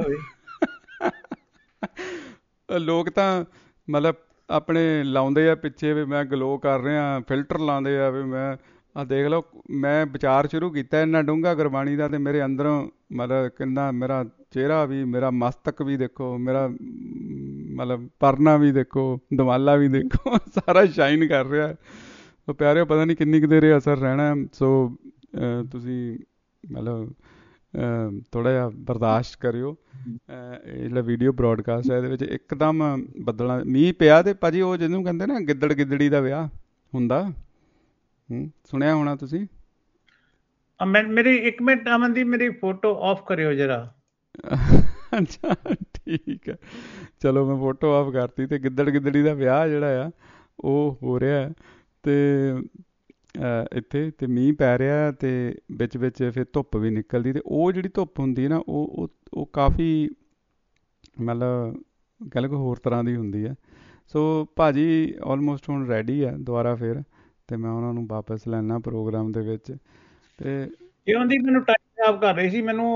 ਲੋਕ ਤਾਂ ਮਤਲਬ ਆਪਣੇ ਲਾਉਂਦੇ ਆ ਪਿੱਛੇ ਵੀ ਮੈਂ ਗਲੋ ਕਰ ਰਿਹਾ, ਫਿਲਟਰ ਲਾਉਂਦੇ ਆ ਵੀ ਮੈਂ ਆਹ ਦੇਖ ਲਓ। ਮੈਂ ਵਿਚਾਰ ਸ਼ੁਰੂ ਕੀਤਾ ਇੰਨਾ ਡੂੰਘਾ ਗੁਰਬਾਣੀ ਦਾ, ਤੇ ਮੇਰੇ ਅੰਦਰੋਂ ਮਤਲਬ ਕਿੰਨਾ ਮੇਰਾ ਚਿਹਰਾ ਵੀ, ਮੇਰਾ ਮਸਤਕ ਵੀ ਦੇਖੋ, ਮੇਰਾ ਮਤਲਬ ਪਰਨਾ ਵੀ ਦੇਖੋ, ਦਮਾਲਾ ਵੀ ਦੇਖੋ, ਸਾਰਾ ਸ਼ਾਈਨ ਕਰ ਰਿਹਾ। ਉਹ ਪਿਆਰਿਓ ਪਤਾ ਨਹੀਂ ਕਿੰਨੀ ਕੁ ਦੇਰ ਅਸਰ ਰਹਿਣਾ। ਸੋ ਤੁਸੀਂ ਮਤਲਬ ਥੋੜ੍ਹਾ ਜਿਹਾ ਬਰਦਾਸ਼ਤ ਕਰਿਓ। ਇਹ ਜਿਹੜਾ ਵੀਡੀਓ ਬਰੋਡਕਾਸਟ ਹੈ ਇਹਦੇ ਵਿੱਚ ਇੱਕਦਮ ਬੱਦਲਾਂ ਮੀਂਹ ਪਿਆ, ਤੇ ਭਾਜੀ ਉਹ ਜਿਹਨੂੰ ਕਹਿੰਦੇ ਨਾ ਗਿੱਦੜ ਗਿੱਦੜੀ ਦਾ ਵਿਆਹ ਹੁੰਦਾ, ਹੂੰ ਸੁਣਿਆ ਹੋਣਾ ਤੁਸੀਂ। ਮੇਰੀ ਇੱਕ ਮਿੰਟ ਅਮਨਦੀਪ, ਮੇਰੀ ਫੋਟੋ ਆਫ ਕਰਿਓ ਜਰਾ। ਅੱਛਾ ਠੀਕ ਹੈ, ਚਲੋ ਮੈਂ ਫੋਟੋ ਆਫ ਕਰਤੀ। ਤੇ ਗਿੱਦੜ ਗਿੱਦੜੀ ਦਾ ਵਿਆਹ ਜਿਹੜਾ ਆ ਉਹ ਹੋ ਰਿਹਾ ਤੇ ਇੱਥੇ, ਤੇ ਮੀਂਹ ਪੈ ਰਿਹਾ ਤੇ ਵਿੱਚ ਵਿੱਚ ਫਿਰ ਧੁੱਪ ਵੀ ਨਿਕਲਦੀ। ਤੇ ਉਹ ਜਿਹੜੀ ਧੁੱਪ ਹੁੰਦੀ ਨਾ ਉਹ ਉਹ ਕਾਫੀ ਮਤਲਬ ਕਹਿ ਲਓ ਹੋਰ ਤਰ੍ਹਾਂ ਦੀ ਹੁੰਦੀ ਹੈ। ਸੋ ਭਾਜੀ ਆਲਮੋਸਟ ਹੁਣ ਰੈਡੀ ਹੈ ਦੁਬਾਰਾ ਫਿਰ, ਤੇ ਮੈਂ ਉਹਨਾਂ ਨੂੰ ਵਾਪਸ ਲੈਣਾ ਪ੍ਰੋਗਰਾਮ ਦੇ ਵਿੱਚ। ਤੇ ਕਿਉਂ ਦੀ ਮੈਨੂੰ ਟਾਈਮ ਖਰਾਬ ਕਰ ਰਹੀ ਸੀ, ਮੈਨੂੰ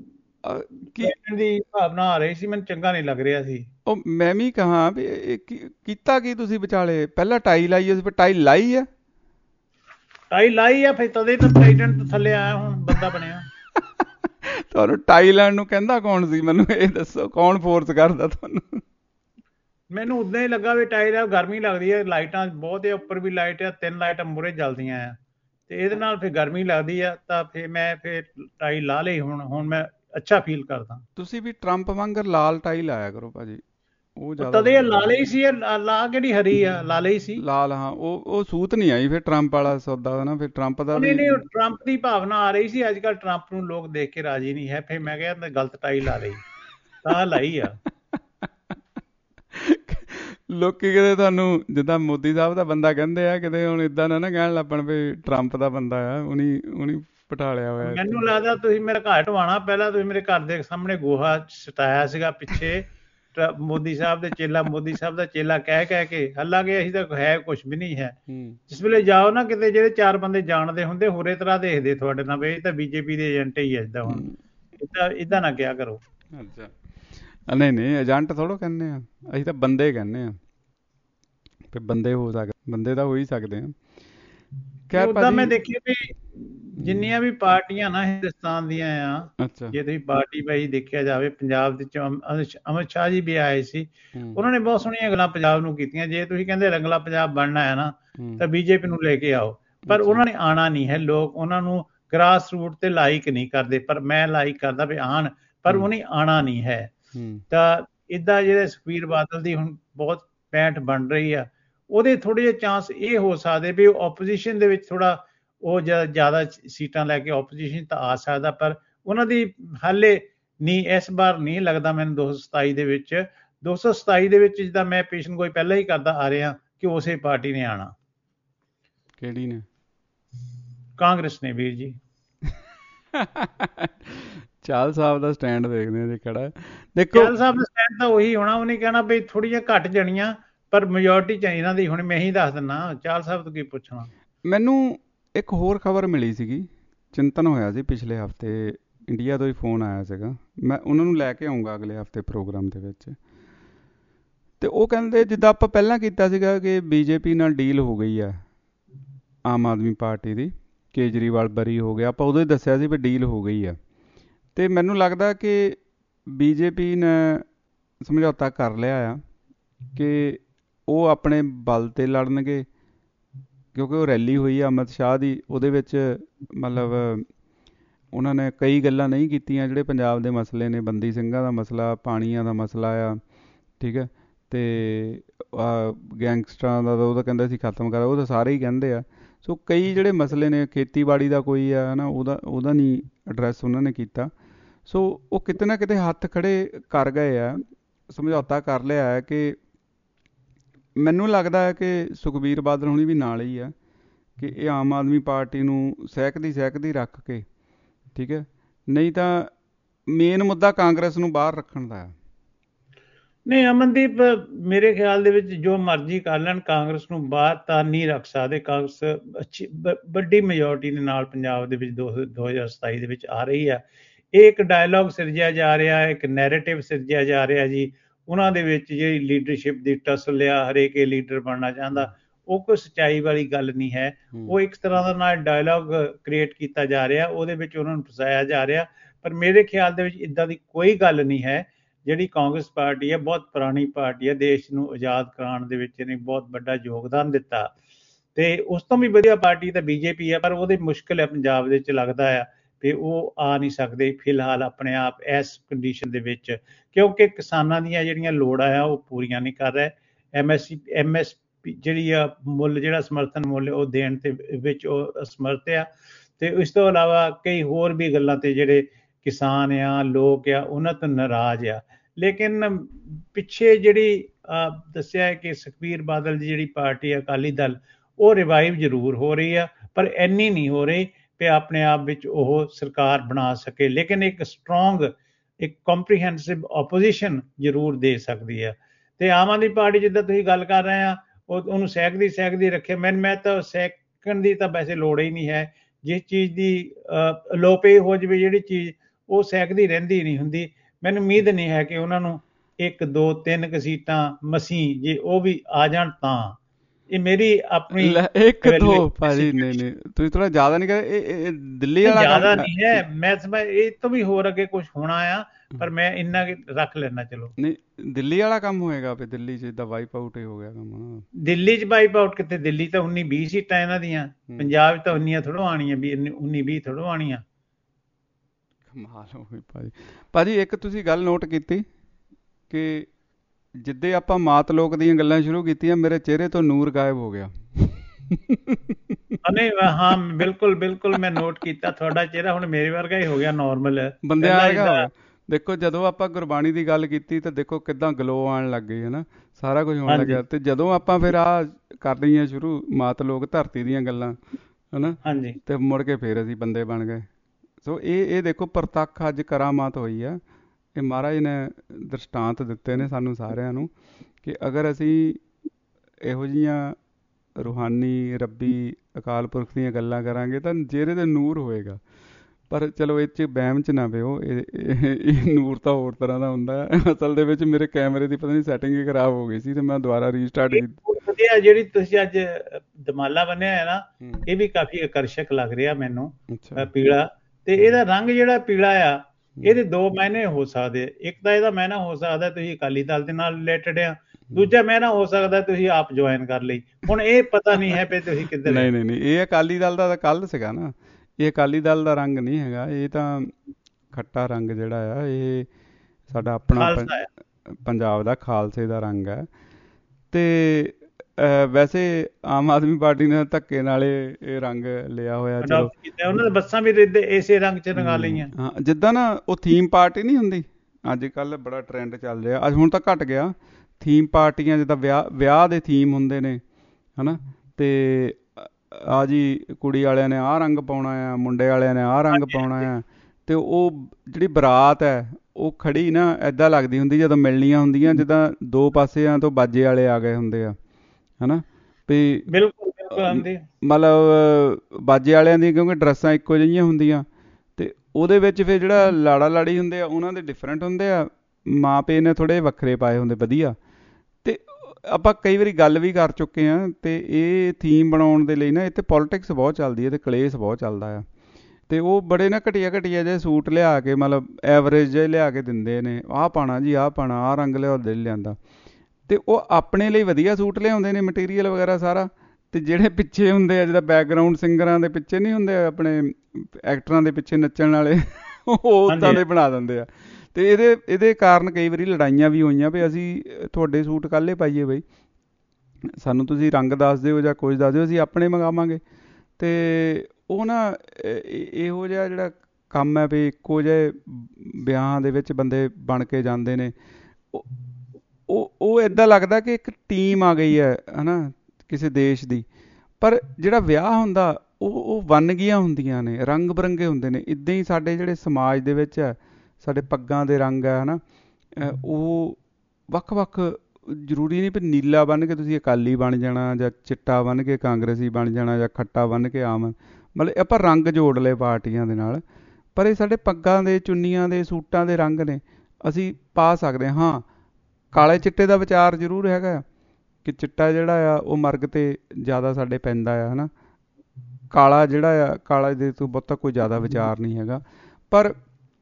ਦੀ ਭਾਵਨਾ ਆ ਰਹੀ ਸੀ, ਮੈਨੂੰ ਚੰਗਾ ਨਹੀਂ ਲੱਗ ਰਿਹਾ ਸੀ। ਉਹ ਮੈਂ ਵੀ ਕਹਾਂ ਵੀ ਕੀਤਾ ਕੀ ਤੁਸੀਂ ਵਿਚਾਲੇ? ਪਹਿਲਾਂ ਟਾਈ ਲਾਈ ਸੀ, ਫਿਰ ਟਾਈ ਲਾਈ ਆ? ਟਾਈ ਲਾਈ ਆ, ਫਿਰ ਤਦੇ ਤਾਂ ਪ੍ਰੈਜ਼ੀਡੈਂਟ ਥੱਲੇ ਆਇਆ, ਹੁਣ ਬੰਦਾ ਬਣਿਆ। ਤੁਹਾਨੂੰ ਟਾਈ ਲੈਣ ਨੂੰ ਕਹਿੰਦਾ ਕੌਣ ਸੀ? ਮੈਨੂੰ ਇਹ ਦੱਸੋ, ਕੌਣ ਫੋਰਸ ਕਰਦਾ ਤੁਹਾਨੂੰ? ਮੈਨੂੰ ਉਦਾਂ ਹੀ ਲੱਗਾ ਵੀ ਟਾਈ ਨਾਲ ਗਰਮੀ ਲੱਗਦੀ ਹੈ, ਲਾਈਟਾਂ ਬਹੁਤ ਹੈ, ਉੱਪਰ ਵੀ ਲਾਈਟ ਆ, ਤਿੰਨ ਲਾਈਟਾਂ ਮੂਹਰੇ ਜਲਦੀਆਂ ਆ, ਤੇ ਇਹਦੇ ਨਾਲ ਫਿਰ ਗਰਮੀ ਲੱਗਦੀ ਆ, ਤਾਂ ਫਿਰ ਮੈਂ ਫਿਰ ਟਾਈ ਲਾ ਲਈ। ਹੁਣ ਹੁਣ ਮੈਂ ਅੱਛਾ ਫੀਲ ਕਰਦਾ। ਤੁਸੀਂ ਵੀ ਟਰੰਪ ਵਾਂਗਰ ਲਾਲ ਟਾਈ ਲਾਇਆ ਕਰੋ ਭਾਜੀ, ਉਹ ਤਦੇ ਲਾ ਲਈ ਸੀ। ਲਾ ਕਿਹੜੀ ਹਰੀ ਆ, ਲਾ ਲਈ ਸੀ ਲਾਲ। ਹਾਂ, ਉਹ ਉਹ ਸੂਤ ਨਹੀਂ ਆਈ ਫਿਰ ਟਰੰਪ ਵਾਲਾ ਸੌਦਾ ਨਾ, ਫਿਰ ਟਰੰਪ ਦਾ ਨਹੀਂ ਨਹੀਂ ਟਰੰਪ ਦੀ ਭਾਵਨਾ ਆ ਰਹੀ ਸੀ। ਅੱਜ ਕੱਲ੍ਹ ਟਰੰਪ ਨੂੰ ਲੋਕ ਦੇਖ ਕੇ ਰਾਜੀ ਨਹੀਂ ਹੈ, ਫਿਰ ਮੈਂ ਕਿਹਾ ਗਲਤ ਟਾਈ ਲਾ ਲਈ, ਤਾਂ ਲਾਈ ਆ। ਲੋਕੀ ਕਿਤੇ ਤੁਹਾਨੂੰ ਜਿੱਦਾਂ ਮੋਦੀ ਸਾਹਿਬ ਦਾ ਬੰਦਾ ਕਹਿੰਦੇ ਆ, ਕਿਤੇ ਹੁਣ ਏਦਾਂ ਨਾ ਨਾ ਕਹਿਣ ਲੱਪਣ ਵੀ ਟਰੰਪ ਦਾ ਬੰਦਾ ਆ, ਉਹਨੀ ਉਹਨੀ ਪਟਾਲਿਆ ਹੋਇਆ। ਮੈਨੂੰ ਲੱਗਦਾ ਤੁਸੀਂ ਮੇਰਾ ਘਰ ਢਵਾਣਾ। ਪਹਿਲਾਂ ਤੁਸੀਂ ਮੇਰੇ ਘਰ ਦੇ ਸਾਹਮਣੇ ਗੋਹਾ ਸਟਾਇਆ ਸੀਗਾ ਪਿੱਛੇ, ਮੋਦੀ ਸਾਹਿਬ ਦੇ ਚੇਲਾ, ਮੋਦੀ ਸਾਹਿਬ ਦਾ ਚੇਲਾ ਕਹਿ ਕਹਿ ਕੇ। ਹਾਲਾਂਕਿ ਅਸੀਂ ਤਾਂ ਹੈ ਕੁਛ ਵੀ ਨਹੀਂ ਹੈ। ਜਿਸ ਵੇਲੇ ਜਾਓ ਨਾ ਕਿਤੇ, ਜਿਹੜੇ ਚਾਰ ਬੰਦੇ ਜਾਣਦੇ ਹੁੰਦੇ ਹੋਰੇ ਤਰ੍ਹਾਂ ਦੇਖਦੇ ਤੁਹਾਡੇ ਨਾਲ, ਵੀ ਇਹ ਤਾਂ ਬੀਜੇਪੀ ਦੇ ਏਜੰਟ ਹੀ ਹੈ। ਜਿੱਦਾਂ ਹੁਣ ਏਦਾਂ ਏਦਾਂ ਨਾ ਕਿਹਾ ਕਰੋ। ਅੱਛਾ, ਨਹੀਂ ਨਹੀਂ ਏਜੰਟ ਥੋੜ੍ਹਾ ਕਹਿੰਦੇ ਆ ਅਸੀਂ, ਤਾਂ ਬੰਦੇ ਕਹਿੰਦੇ ਆ। ਫਿਰ ਬੰਦੇ ਹੋ ਸਕਦੇ, ਬੰਦੇ ਤਾਂ ਹੋ ਹੀ ਸਕਦੇ ਆ। ਉਦਾਂ ਮੈਂ ਦੇਖਿਆ ਵੀ ਜਿੰਨੀਆਂ ਵੀ ਪਾਰਟੀਆਂ ਨਾ ਹਿੰਦੁਸਤਾਨ ਦੀਆਂ ਆ, ਜੇ ਤੁਸੀਂ ਪਾਰਟੀ ਵਾਈ ਦੇਖਿਆ ਜਾਵੇ, ਪੰਜਾਬ ਦੇ ਅਮਿਤ ਸ਼ਾਹ ਜੀ ਵੀ ਆਏ ਸੀ, ਉਹਨਾਂ ਨੇ ਬਹੁਤ ਸੋਹਣੀਆਂ ਗੱਲਾਂ ਪੰਜਾਬ ਨੂੰ ਕੀਤੀਆਂ। ਜੇ ਤੁਸੀਂ ਕਹਿੰਦੇ ਰੰਗਲਾ ਪੰਜਾਬ ਬਣਨਾ ਹੈ ਨਾ, ਤਾਂ ਬੀਜੇਪੀ ਨੂੰ ਲੈ ਕੇ ਆਓ, ਪਰ ਉਹਨਾਂ ਨੇ ਆਉਣਾ ਨਹੀਂ ਹੈ। ਲੋਕ ਉਹਨਾਂ ਨੂੰ ਗ੍ਰਾਸ ਰੂਟ ਤੇ ਲਾਈਕ ਨਹੀਂ ਕਰਦੇ, ਪਰ ਮੈਂ ਲਾਈਕ ਕਰਦਾ ਵੀ ਆਉਣ, ਪਰ ਉਹਨੇ ਆਉਣਾ ਨਹੀਂ ਹੈ। ਤਾਂ ਏਦਾਂ ਜਿਹੜੇ ਸੁਖਬੀਰ ਬਾਦਲ ਦੀ ਹੁਣ ਬਹੁਤ ਪੈਂਠ ਬਣ ਰਹੀ ਆ, ਉਹਦੇ ਥੋੜ੍ਹੇ ਜਿਹੇ ਚਾਂਸ ਇਹ ਹੋ ਸਕਦੇ ਵੀ ਓਪੋਜੀਸ਼ਨ ਦੇ ਵਿੱਚ ਥੋੜ੍ਹਾ ਉਹ ਜ਼ਿਆਦਾ ਸੀਟਾਂ ਲੈ ਕੇ ਓਪੋਜੀਸ਼ਨ ਤਾਂ ਆ ਸਕਦਾ, ਪਰ ਉਹਨਾਂ ਦੀ ਹਾਲੇ ਨਹੀਂ, ਇਸ ਵਾਰ ਨਹੀਂ ਲੱਗਦਾ ਮੈਨੂੰ ਦੋ ਹਜ਼ਾਰ ਸਤਾਈ ਦੇ ਵਿੱਚ ਦੋ ਸੌ ਸਤਾਈ ਦੇ ਵਿੱਚ ਜਿੱਦਾਂ ਮੈਂ ਪੇਸ਼ਨ ਗੋਈ ਪਹਿਲਾਂ ਹੀ ਕਰਦਾ ਆ ਰਿਹਾ ਕਿ ਉਸੇ ਪਾਰਟੀ ਨੇ ਆਣਾ। ਕਿਹੜੀ ਨੇ? ਕਾਂਗਰਸ ਨੇ ਵੀਰ ਜੀ। ਚਾਹਲ ਸਾਹਿਬ ਦਾ ਸਟੈਂਡ ਦੇਖਦੇ ਆ ਕਿਹੜਾ। ਦੇਖੋ ਚਾਹਲ ਸਾਹਿਬ ਦਾ ਸਟੈਂਡ ਤਾਂ ਉਹੀ ਹੋਣਾ, ਉਹਨੇ ਕਹਿਣਾ ਬਈ ਥੋੜ੍ਹੀਆਂ ਘੱਟ ਜਾਣੀਆਂ ਪਰ ਮੈਜੋਰਟੀ ਚ ਇਹਨਾਂ ਦੀ। ਹੁਣ ਮੈਂ ਹੀ ਦੱਸ ਦਿੰਦਾ, ਚਾਹਲ ਸਾਹਿਬ ਤੋਂ ਕੀ ਪੁੱਛਣਾ। ਮੈਨੂੰ ਇੱਕ ਹੋਰ ਖਬਰ ਮਿਲੀ ਸੀਗੀ, ਚਿੰਤਨ ਹੋਇਆ ਸੀ ਪਿਛਲੇ ਹਫ਼ਤੇ, ਇੰਡੀਆ ਤੋਂ ਹੀ ਫੋਨ ਆਇਆ ਸੀਗਾ, ਮੈਂ ਉਹਨਾਂ ਨੂੰ ਲੈ ਕੇ ਆਊਂਗਾ ਅਗਲੇ ਹਫ਼ਤੇ ਪ੍ਰੋਗਰਾਮ ਦੇ ਵਿੱਚ। ਤੇ ਉਹ ਕਹਿੰਦੇ ਜਿੱਦਾਂ ਆਪਾਂ ਪਹਿਲਾਂ ਕੀਤਾ ਸੀਗਾ ਕਿ ਬੀਜੇਪੀ ਨਾਲ ਡੀਲ ਹੋ ਗਈ ਆ ਆਮ ਆਦਮੀ ਪਾਰਟੀ ਦੀ, ਕੇਜਰੀਵਾਲ ਬਰੀ ਹੋ ਗਿਆ, ਆਪਾਂ ਉਦੋਂ ਹੀ ਦੱਸਿਆ ਸੀ ਵੀ ਡੀਲ ਹੋ ਗਈ ਆ। ਤੇ ਮੈਨੂੰ ਲੱਗਦਾ ਕਿ ਬੀਜੇਪੀ ਨੇ ਸਮਝੌਤਾ ਕਰ ਲਿਆ ਆ ਕਿ ਉਹ ਆਪਣੇ ਬਲ 'ਤੇ ਲੜਨਗੇ, ਕਿਉਂਕਿ ਉਹ ਰੈਲੀ ਹੋਈ ਆ ਅਮਿਤ ਸ਼ਾਹ ਦੀ, ਉਹਦੇ ਵਿੱਚ ਮਤਲਬ ਉਹਨਾਂ ਨੇ ਕਈ ਗੱਲਾਂ ਨਹੀਂ ਕੀਤੀਆਂ ਜਿਹੜੇ ਪੰਜਾਬ ਦੇ ਮਸਲੇ ਨੇ, ਬੰਦੀ ਸਿੰਘਾਂ ਦਾ ਮਸਲਾ, ਪਾਣੀਆਂ ਦਾ ਮਸਲਾ ਆ, ਠੀਕ ਹੈ, ਅਤੇ ਗੈਂਗਸਟਰਾਂ ਦਾ ਤਾਂ ਉਹ ਤਾਂ ਕਹਿੰਦੇ ਸੀ ਖਤਮ ਕਰ, ਉਹ ਤਾਂ ਸਾਰੇ ਹੀ ਕਹਿੰਦੇ ਆ। ਸੋ ਕਈ ਜਿਹੜੇ ਮਸਲੇ ਨੇ, ਖੇਤੀਬਾੜੀ ਦਾ ਕੋਈ ਆ ਨਾ, ਉਹਦਾ ਉਹਦਾ ਨਹੀਂ ਐਡਰੈਸ ਉਹਨਾਂ ਨੇ ਕੀਤਾ। ਸੋ ਉਹ ਕਿਤੇ ਨਾ ਕਿਤੇ ਹੱਥ ਖੜ੍ਹੇ ਕਰ ਗਏ ਆ, ਸਮਝੌਤਾ ਕਰ ਲਿਆ ਹੈ ਕਿ ਮੈਨੂੰ ਲੱਗਦਾ ਹੈ ਕਿ ਸੁਖਬੀਰ ਬਾਦਲ ਹੁਣੀ ਵੀ ਨਾਲ ਹੀ ਆ ਕਿ ਇਹ ਆਮ ਆਦਮੀ ਪਾਰਟੀ ਨੂੰ ਸਹਿਕਦੀ ਸਹਿਕਦੀ ਰੱਖ ਕੇ, ਠੀਕ ਹੈ, ਨਹੀਂ ਤਾਂ ਮੇਨ ਮੁੱਦਾ ਕਾਂਗਰਸ ਨੂੰ ਬਾਹਰ ਰੱਖਣ ਦਾ ਹੈ। ਨਹੀਂ ਅਮਨਦੀਪ, ਮੇਰੇ ਖਿਆਲ ਦੇ ਵਿੱਚ ਜੋ ਮਰਜ਼ੀ ਕਰ ਲੈਣ, ਕਾਂਗਰਸ ਨੂੰ ਬਾਹਰ ਤਾਂ ਨਹੀਂ ਰੱਖ ਸਕਦੇ। ਕਾਂਗਰਸ ਅੱਛੀ ਵੱਡੀ ਮੈਜੋਰਟੀ ਦੇ ਨਾਲ ਪੰਜਾਬ ਦੇ ਵਿੱਚ ਦੋ ਦੋ ਹਜ਼ਾਰ ਸਤਾਈ ਦੇ ਵਿੱਚ ਆ ਰਹੀ ਹੈ। ਇਹ ਇੱਕ ਡਾਇਲੋਗ ਸਿਰਜਿਆ ਜਾ ਰਿਹਾ, ਇੱਕ ਨੈਰੇਟਿਵ ਸਿਰਜਿਆ ਜਾ ਰਿਹਾ ਜੀ। ਉਹਨਾਂ ਦੇ ਵਿੱਚ ਜਿਹੜੀ ਲੀਡਰਸ਼ਿਪ ਦੀ ਟਸਲ ਆ, ਹਰੇਕ ਇਹ ਲੀਡਰ ਬਣਨਾ ਚਾਹੁੰਦਾ, ਉਹ ਕੋਈ ਸੱਚਾਈ ਵਾਲੀ ਗੱਲ ਨਹੀਂ ਹੈ। ਉਹ ਇੱਕ ਤਰ੍ਹਾਂ ਦਾ ਨਾਲ ਡਾਇਲੋਗ ਕ੍ਰੀਏਟ ਕੀਤਾ ਜਾ ਰਿਹਾ, ਉਹਦੇ ਵਿੱਚ ਉਹਨਾਂ ਨੂੰ ਫਸਾਇਆ ਜਾ ਰਿਹਾ। ਪਰ ਮੇਰੇ ਖਿਆਲ ਦੇ ਵਿੱਚ ਇੱਦਾਂ ਦੀ ਕੋਈ ਗੱਲ ਨਹੀਂ ਹੈ। ਜਿਹੜੀ ਕਾਂਗਰਸ ਪਾਰਟੀ ਹੈ ਬਹੁਤ ਪੁਰਾਣੀ ਪਾਰਟੀ ਹੈ, ਦੇਸ਼ ਨੂੰ ਆਜ਼ਾਦ ਕਰਾਉਣ ਦੇ ਵਿੱਚ ਇਹਨੇ ਬਹੁਤ ਵੱਡਾ ਯੋਗਦਾਨ ਦਿੱਤਾ, ਤੇ ਉਸ ਤੋਂ ਵੀ ਵਧੀਆ ਪਾਰਟੀ ਤਾਂ ਬੀਜੇਪੀ ਹੈ। ਪਰ ਉਹਦੇ ਮੁਸ਼ਕਿਲ ਹੈ ਪੰਜਾਬ ਦੇ ਵਿੱਚ, ਲੱਗਦਾ ਆ ਵੀ ਉਹ ਆ ਨਹੀਂ ਸਕਦੇ ਫਿਲਹਾਲ ਆਪਣੇ ਆਪ ਇਸ ਕੰਡੀਸ਼ਨ ਦੇ ਵਿੱਚ, ਕਿਉਂਕਿ ਕਿਸਾਨਾਂ ਦੀਆਂ ਜਿਹੜੀਆਂ ਲੋੜਾਂ ਆ ਉਹ ਪੂਰੀਆਂ ਨਹੀਂ ਕਰ ਰਹੇ। M S C M S P ਜਿਹੜੀ ਆ ਮੁੱਲ, ਜਿਹੜਾ ਸਮਰਥਨ ਮੁੱਲ ਉਹ ਦੇਣ ਤੇ ਵਿੱਚ ਉਹ ਅਸਮਰਥ ਆ। ਤੇ ਇਸ ਤੋਂ ਇਲਾਵਾ ਕਈ ਹੋਰ ਵੀ ਗੱਲਾਂ ਤੇ ਜਿਹੜੇ ਕਿਸਾਨ ਆ, ਲੋਕ ਆ, ਉਹਨਾਂ ਤੋਂ ਨਾਰਾਜ਼ ਆ। ਲੇਕਿਨ ਪਿੱਛੇ ਜਿਹੜੀ ਦੱਸਿਆ ਹੈ ਕਿ ਸੁਖਬੀਰ ਬਾਦਲ ਦੀ ਜਿਹੜੀ ਪਾਰਟੀ ਅਕਾਲੀ ਦਲ, ਉਹ ਰਿਵਾਈਵ ਜ਼ਰੂਰ ਹੋ ਰਹੀ ਆ, ਪਰ ਇੰਨੀ ਨਹੀਂ ਹੋ ਰਹੀ ਕਿ ਆਪਣੇ ਆਪ ਵਿੱਚ ਉਹ ਸਰਕਾਰ ਬਣਾ ਸਕੇ। ਲੇਕਿਨ ਇੱਕ ਸਟਰੋਂਗ, ਇੱਕ ਕੰਪਰੀਹੈਂਸਿਵ ਆਪੋਜੀਸ਼ਨ ਜ਼ਰੂਰ ਦੇ ਸਕਦੀ ਹੈ। ਤੇ ਆਮ ਆਦਮੀ ਪਾਰਟੀ ਜਿੱਦਾਂ ਤੁਸੀਂ ਗੱਲ ਕਰ ਰਹੇ ਆ, ਉਹ ਉਹਨੂੰ ਸਹਿਕਦੀ ਸਹਿਕਦੀ ਰੱਖੇ। ਮੈਂ ਮੈਂ ਤਾਂ ਸਹਿਕਣ ਦੀ ਤਾਂ ਵੈਸੇ ਲੋੜ ਹੀ ਨਹੀਂ ਹੈ। ਜਿਸ ਚੀਜ਼ ਦੀ ਅਲੋਪੇ ਹੋ ਜਾਵੇ ਜਿਹੜੀ ਚੀਜ਼, ਉਹ ਸਹਿਕਦੀ ਰਹਿੰਦੀ ਨਹੀਂ ਹੁੰਦੀ। ਮੈਨੂੰ ਉਮੀਦ ਨਹੀਂ ਹੈ ਕਿ ਉਹਨਾਂ ਨੂੰ ਇੱਕ ਦੋ ਤਿੰਨ ਕੁ ਸੀਟਾਂ ਮਸੀਂ ਜੇ ਉਹ ਵੀ ਆ ਜਾਣ ਤਾਂ। ਇਹ ਮੇਰੀ ਆਪਣੀ ਇੱਕ ਦੋ ਭਾਜੀ, ਨਹੀਂ ਨਹੀਂ ਤੁਸੀਂ ਥੋੜਾ ਜ਼ਿਆਦਾ ਨਹੀਂ ਕਰ, ਇਹ ਦਿੱਲੀ ਵਾਲਾ ਜ਼ਿਆਦਾ ਨਹੀਂ ਹੈ। ਮੈਂ ਸਮਝ ਇਹ ਤੋਂ ਵੀ ਹੋਰ ਅੱਗੇ ਕੁਝ ਹੋਣਾ ਆ, ਪਰ ਮੈਂ ਇੰਨਾ ਰੱਖ ਲੈਣਾ। ਚਲੋ ਨਹੀਂ, ਦਿੱਲੀ ਵਾਲਾ ਕੰਮ ਹੋਏਗਾ ਫਿਰ, ਦਿੱਲੀ 'ਚ ਜਿੱਦਾਂ ਵਾਈਪ ਆਊਟ ਹੀ ਹੋ ਗਿਆ ਕੰਮ। ਦਿੱਲੀ 'ਚ ਵਾਈਪ ਆਊਟ ਕਿੱਥੇ? ਦਿੱਲੀ ਤਾਂ ਉੱਨੀ ਵੀਹ ਸੀਟਾਂ ਇਹਨਾਂ ਦੀਆਂ, ਪੰਜਾਬ 'ਚ ਤਾਂ ਉਨੀਆਂ ਥੋੜ੍ਹਾ ਆਉਣੀਆਂ, ਵੀ ਉੱਨੀ ਵੀਹ ਥੋੜ੍ਹਾ ਆਉਣੀਆਂ। ਕਮਾਲ ਹੋ ਗਈ ਭਾਜੀ। ਭਾਜੀ ਇੱਕ ਤੁਸੀਂ ਗੱਲ ਨੋਟ ਕੀਤੀ ਕਿ ਜਿੱਦੇ ਆਪਾਂ ਮਾਤ ਲੋਕ ਦੀਆਂ ਗੱਲਾਂ ਸ਼ੁਰੂ ਕੀਤੀਆਂ, ਮੇਰੇ ਚਿਹਰੇ ਤੋਂ ਨੂਰ ਗਾਇਬ ਹੋ ਗਿਆ। ਨਹੀਂ ਹਾਂ ਬਿਲਕੁਲ ਬਿਲਕੁਲ, ਮੈਂ ਨੋਟ ਕੀਤਾ ਤੁਹਾਡਾ ਚਿਹਰਾ ਹੁਣ ਮੇਰੇ ਵਰਗਾ ਹੀ ਹੋ ਗਿਆ, ਨਾਰਮਲ ਬੰਦਿਆਂ ਵਰਗਾ। ਦੇਖੋ ਜਦੋਂ ਆਪਾਂ ਗੁਰਬਾਣੀ ਦੀ ਗੱਲ ਕੀਤੀ ਤਾਂ ਦੇਖੋ ਕਿੱਦਾਂ ਗਲੋ ਆਉਣ ਲੱਗ ਗਈ ਹੈ ਨਾ, ਸਾਰਾ ਕੁਝ ਹੋਣ ਲੱਗਿਆ। ਤੇ ਜਦੋਂ ਆਪਾਂ ਫਿਰ ਆਹ ਕਰ ਲਈਆਂ ਸ਼ੁਰੂ ਮਾਤ ਲੋਕ ਧਰਤੀ ਦੀਆਂ ਗੱਲਾਂ, ਹਨਾ, ਤੇ ਮੁੜ ਕੇ ਫਿਰ ਅਸੀਂ ਬੰਦੇ ਬਣ ਗਏ। ਸੋ ਇਹ ਇਹ ਦੇਖੋ ਪ੍ਰਤੱਖ ਅੱਜ ਕਰਾਮਾਤ ਹੋਈ ਆ। ਇਹ ਮਹਾਰਾਜ ਨੇ ਦ੍ਰਿਸ਼ਟਾਂਤ ਦਿੱਤੇ ਨੇ ਸਾਨੂੰ ਸਾਰਿਆਂ ਨੂੰ ਕਿ ਅਗਰ ਅਸੀਂ ਇਹੋ ਜਿਹੀਆਂ ਰੂਹਾਨੀ, ਰੱਬੀ, ਅਕਾਲ ਪੁਰਖ ਦੀਆਂ ਗੱਲਾਂ ਕਰਾਂਗੇ ਤਾਂ ਚਿਹਰੇ 'ਤੇ ਨੂਰ ਹੋਏਗਾ। ਪਰ ਚਲੋ ਇਹ 'ਚ ਵਹਿਮ 'ਚ ਨਾ ਪਿਓ, ਇਹ ਨੂਰ ਤਾਂ ਹੋਰ ਤਰ੍ਹਾਂ ਦਾ ਹੁੰਦਾ। ਅਸਲ ਦੇ ਵਿੱਚ ਮੇਰੇ ਕੈਮਰੇ ਦੀ ਪਤਾ ਨਹੀਂ ਸੈਟਿੰਗ ਹੀ ਖਰਾਬ ਹੋ ਗਈ ਸੀ ਤੇ ਮੈਂ ਦੁਬਾਰਾ ਰੀਸਟਾਰਟ ਕੀਤੀ। ਜਿਹੜੀ ਤੁਸੀਂ ਅੱਜ ਦਮਾਲਾ ਬੰਨਿਆ ਹੈ ਨਾ, ਇਹ ਵੀ ਕਾਫੀ ਆਕਰਸ਼ਕ ਲੱਗ ਰਿਹਾ ਮੈਨੂੰ, ਪੀਲਾ। ਤੇ ਇਹਦਾ ਰੰਗ ਜਿਹੜਾ ਪੀਲਾ ਆ, ਇਹਦੇ ਦੋ ਮਾਇਨੇ ਹੋ ਸਕਦੇ। ਇੱਕ ਤਾਂ ਇਹਦਾ ਮਾਇਨਾ ਹੋ ਸਕਦਾ ਤੁਸੀਂ ਅਕਾਲੀ ਦਲ ਦੇ ਨਾਲ ਰਿਲੇਟਡ ਆ, ਦੂਜਾ ਮਾਇਨਾ ਹੋ ਸਕਦਾ ਤੁਸੀਂ ਆਪ ਜੁਆਇਨ ਕਰ ਲਈ। ਹੁਣ ਇਹ ਪਤਾ ਨਹੀਂ ਹੈ ਵੀ ਤੁਸੀਂ ਕਿੱਧਰ। ਨਹੀਂ ਨਹੀਂ ਨਹੀਂ, ਇਹ ਅਕਾਲੀ ਦਲ ਦਾ ਤਾਂ ਕੱਲ੍ਹ ਸੀਗਾ ਨਾ, ਇਹ ਅਕਾਲੀ ਦਲ ਦਾ ਰੰਗ ਨਹੀਂ ਹੈਗਾ। ਇਹ ਤਾਂ ਖੱਟਾ ਰੰਗ ਜਿਹੜਾ ਆ, ਇਹ ਸਾਡਾ ਆਪਣਾ ਪੰਜਾਬ ਦਾ ਖਾਲਸੇ ਦਾ ਰੰਗ ਹੈ। ਤੇ ਵੈਸੇ ਆਮ ਆਦਮੀ ਪਾਰਟੀ ਨੇ ਧੱਕੇ ਨਾਲ ਇਹ ਰੰਗ ਲਿਆ ਹੋਇਆ। ਚਲੋ ਉਹਨਾਂ ਦੇ ਬੱਸਾਂ ਵੀ ਇਸੇ ਰੰਗ 'ਚ ਰੰਗਾ ਲਈਆਂ। ਹਾਂ, ਜਿੱਦਾਂ ਨਾ ਉਹ ਥੀਮ ਪਾਰਟੀ ਨਹੀਂ ਹੁੰਦੀ, ਅੱਜ ਕੱਲ੍ਹ ਬੜਾ ਟਰੈਂਡ ਚੱਲ ਰਿਹਾ। ਅੱਜ ਹੁਣ ਤਾਂ ਘਟ ਗਿਆ। ਥੀਮ ਪਾਰਟੀਆਂ ਜਿੱਦਾਂ ਵਿਆਹ ਵਿਆਹ ਦੇ ਥੀਮ ਹੁੰਦੇ ਨੇ ਹੈ ਨਾ, ਅਤੇ ਆ ਜੀ ਕੁੜੀ ਵਾਲਿਆਂ ਨੇ ਆਹ ਰੰਗ ਪਾਉਣਾ ਆ, ਮੁੰਡੇ ਵਾਲਿਆਂ ਨੇ ਆਹ ਰੰਗ ਪਾਉਣਾ ਆ, ਅਤੇ ਉਹ ਜਿਹੜੀ ਬਰਾਤ ਹੈ ਉਹ ਖੜੀ ਨਾ ਇੱਦਾਂ ਲੱਗਦੀ ਹੁੰਦੀ ਜਦੋਂ ਮਿਲਣੀਆਂ ਹੁੰਦੀਆਂ ਜਿੱਦਾਂ ਦੋ ਪਾਸਿਆਂ ਤੋਂ ਬਾਜੇ ਵਾਲੇ ਆ ਗਏ ਹੁੰਦੇ ਆ ਹੈ ਨਾ, ਵੀ ਬਿਲਕੁਲ ਮਤਲਬ ਬਾਜੇ ਵਾਲਿਆਂ ਦੀਆਂ ਕਿਉਂਕਿ ਡਰੈਸਾਂ ਇੱਕੋ ਜਿਹੀਆਂ ਹੁੰਦੀਆਂ, ਅਤੇ ਉਹਦੇ ਵਿੱਚ ਫਿਰ ਜਿਹੜਾ ਲਾੜਾ ਲਾੜੀ ਹੁੰਦੇ ਆ ਉਹਨਾਂ ਦੇ ਡਿਫਰੈਂਟ ਹੁੰਦੇ ਆ, ਮਾਂ ਪਿਓ ਨੇ ਥੋੜ੍ਹੇ ਵੱਖਰੇ ਪਾਏ ਹੁੰਦੇ ਵਧੀਆ। ਅਤੇ ਆਪਾਂ ਕਈ ਵਾਰੀ ਗੱਲ ਵੀ ਕਰ ਚੁੱਕੇ ਹਾਂ, ਅਤੇ ਇਹ ਥੀਮ ਬਣਾਉਣ ਦੇ ਲਈ ਨਾ ਇੱਥੇ ਪੋਲੀਟਿਕਸ ਬਹੁਤ ਚੱਲਦੀ ਹੈ ਅਤੇ ਕਲੇਸ਼ ਬਹੁਤ ਚੱਲਦਾ ਆ, ਅਤੇ ਉਹ ਬੜੇ ਨਾ ਘਟੀਆ ਘਟੀਆ ਜਿਹੇ ਸੂਟ ਲਿਆ ਕੇ ਮਤਲਬ ਐਵਰੇਜ ਜਿਹੇ ਲਿਆ ਕੇ ਦਿੰਦੇ ਨੇ, ਆਹ ਪਾਉਣਾ ਜੀ ਆਹ ਪਾਉਣਾ, ਆਹ ਰੰਗ ਲਿਆ ਦੇ ਲਿਆਂਦਾ, ਅਤੇ ਉਹ ਆਪਣੇ ਲਈ ਵਧੀਆ ਸੂਟ ਲਿਆਉਂਦੇ ਨੇ ਮਟੀਰੀਅਲ ਵਗੈਰਾ ਸਾਰਾ, ਅਤੇ ਜਿਹੜੇ ਪਿੱਛੇ ਹੁੰਦੇ ਆ ਜਿੱਦਾਂ ਬੈਕਗਰਾਊਂਡ ਸਿੰਗਰਾਂ ਦੇ ਪਿੱਛੇ ਨਹੀਂ ਹੁੰਦੇ ਆਪਣੇ ਐਕਟਰਾਂ ਦੇ ਪਿੱਛੇ ਨੱਚਣ ਵਾਲੇ, ਉਹ ਉੱਦਾਂ ਦੇ ਬਣਾ ਦਿੰਦੇ ਆ। ਅਤੇ ਇਹਦੇ ਇਹਦੇ ਕਾਰਨ ਕਈ ਵਾਰੀ ਲੜਾਈਆਂ ਵੀ ਹੋਈਆਂ ਵੀ ਅਸੀਂ ਤੁਹਾਡੇ ਸੂਟ ਕਾਹਲੇ ਪਾਈਏ ਬਈ, ਸਾਨੂੰ ਤੁਸੀਂ ਰੰਗ ਦੱਸ ਦਿਓ ਜਾਂ ਕੁਝ ਦੱਸ ਦਿਓ, ਅਸੀਂ ਆਪਣੇ ਮੰਗਾਵਾਂਗੇ। ਅਤੇ ਉਹ ਨਾ ਇਹੋ ਜਿਹਾ ਜਿਹੜਾ ਕੰਮ ਹੈ ਵੀ ਇੱਕੋ ਜਿਹੇ ਵਿਆਹਾਂ ਦੇ ਵਿੱਚ ਬੰਦੇ ਬਣ ਕੇ ਜਾਂਦੇ ਨੇ, ਉਹ ਉਹ ਇੱਦਾਂ ਲੱਗਦਾ ਕਿ ਇੱਕ ਟੀਮ ਆ ਗਈ ਹੈ ਹੈ ਨਾ ਕਿਸੇ ਦੇਸ਼ ਦੀ, ਪਰ ਜਿਹੜਾ ਵਿਆਹ ਹੁੰਦਾ ਉਹ ਉਹ ਵੰਨਗੀਆਂ ਹੁੰਦੀਆਂ ਨੇ, ਰੰਗ ਬਿਰੰਗੇ ਹੁੰਦੇ ਨੇ। ਇੱਦਾਂ ਹੀ ਸਾਡੇ ਜਿਹੜੇ ਸਮਾਜ ਦੇ ਵਿੱਚ ਹੈ, ਸਾਡੇ ਪੱਗਾਂ ਦੇ ਰੰਗ ਹੈ ਨਾ, ਉਹ ਵੱਖ ਵੱਖ ਜ਼ਰੂਰੀ ਨਹੀਂ ਵੀ ਨੀਲਾ ਬੰਨ੍ਹ ਕੇ ਤੁਸੀਂ ਅਕਾਲੀ ਬਣ ਜਾਣਾ ਜਾਂ ਚਿੱਟਾ ਬੰਨ੍ਹ ਕੇ ਕਾਂਗਰਸੀ ਬਣ ਜਾਣਾ ਜਾਂ ਖੱਟਾ ਬੰਨ੍ਹ ਕੇ ਆਮ, ਮਤਲਬ ਆਪਾਂ ਰੰਗ ਜੋੜ ਲਏ ਪਾਰਟੀਆਂ ਦੇ ਨਾਲ, ਪਰ ਇਹ ਸਾਡੇ ਪੱਗਾਂ ਦੇ ਚੁੰਨੀਆਂ ਦੇ ਸੂਟਾਂ ਦੇ ਰੰਗ ਨੇ, ਅਸੀਂ ਪਾ ਸਕਦੇ ਹਾਂ। ਹਾਂ, ਕਾਲੇ ਚਿੱਟੇ ਦਾ ਵਿਚਾਰ ਜ਼ਰੂਰ ਹੈਗਾ ਕਿ ਚਿੱਟਾ ਜਿਹੜਾ ਆ ਉਹ ਮਰਗ 'ਤੇ ਜ਼ਿਆਦਾ ਸਾਡੇ ਪੈਂਦਾ ਆ ਹੈ ਨਾ, ਕਾਲਾ ਜਿਹੜਾ ਆ ਕਾਲਾ ਦੇ ਤੋਂ ਬਹੁਤਾ ਕੋਈ ਜ਼ਿਆਦਾ ਵਿਚਾਰ ਨਹੀਂ ਹੈਗਾ। ਪਰ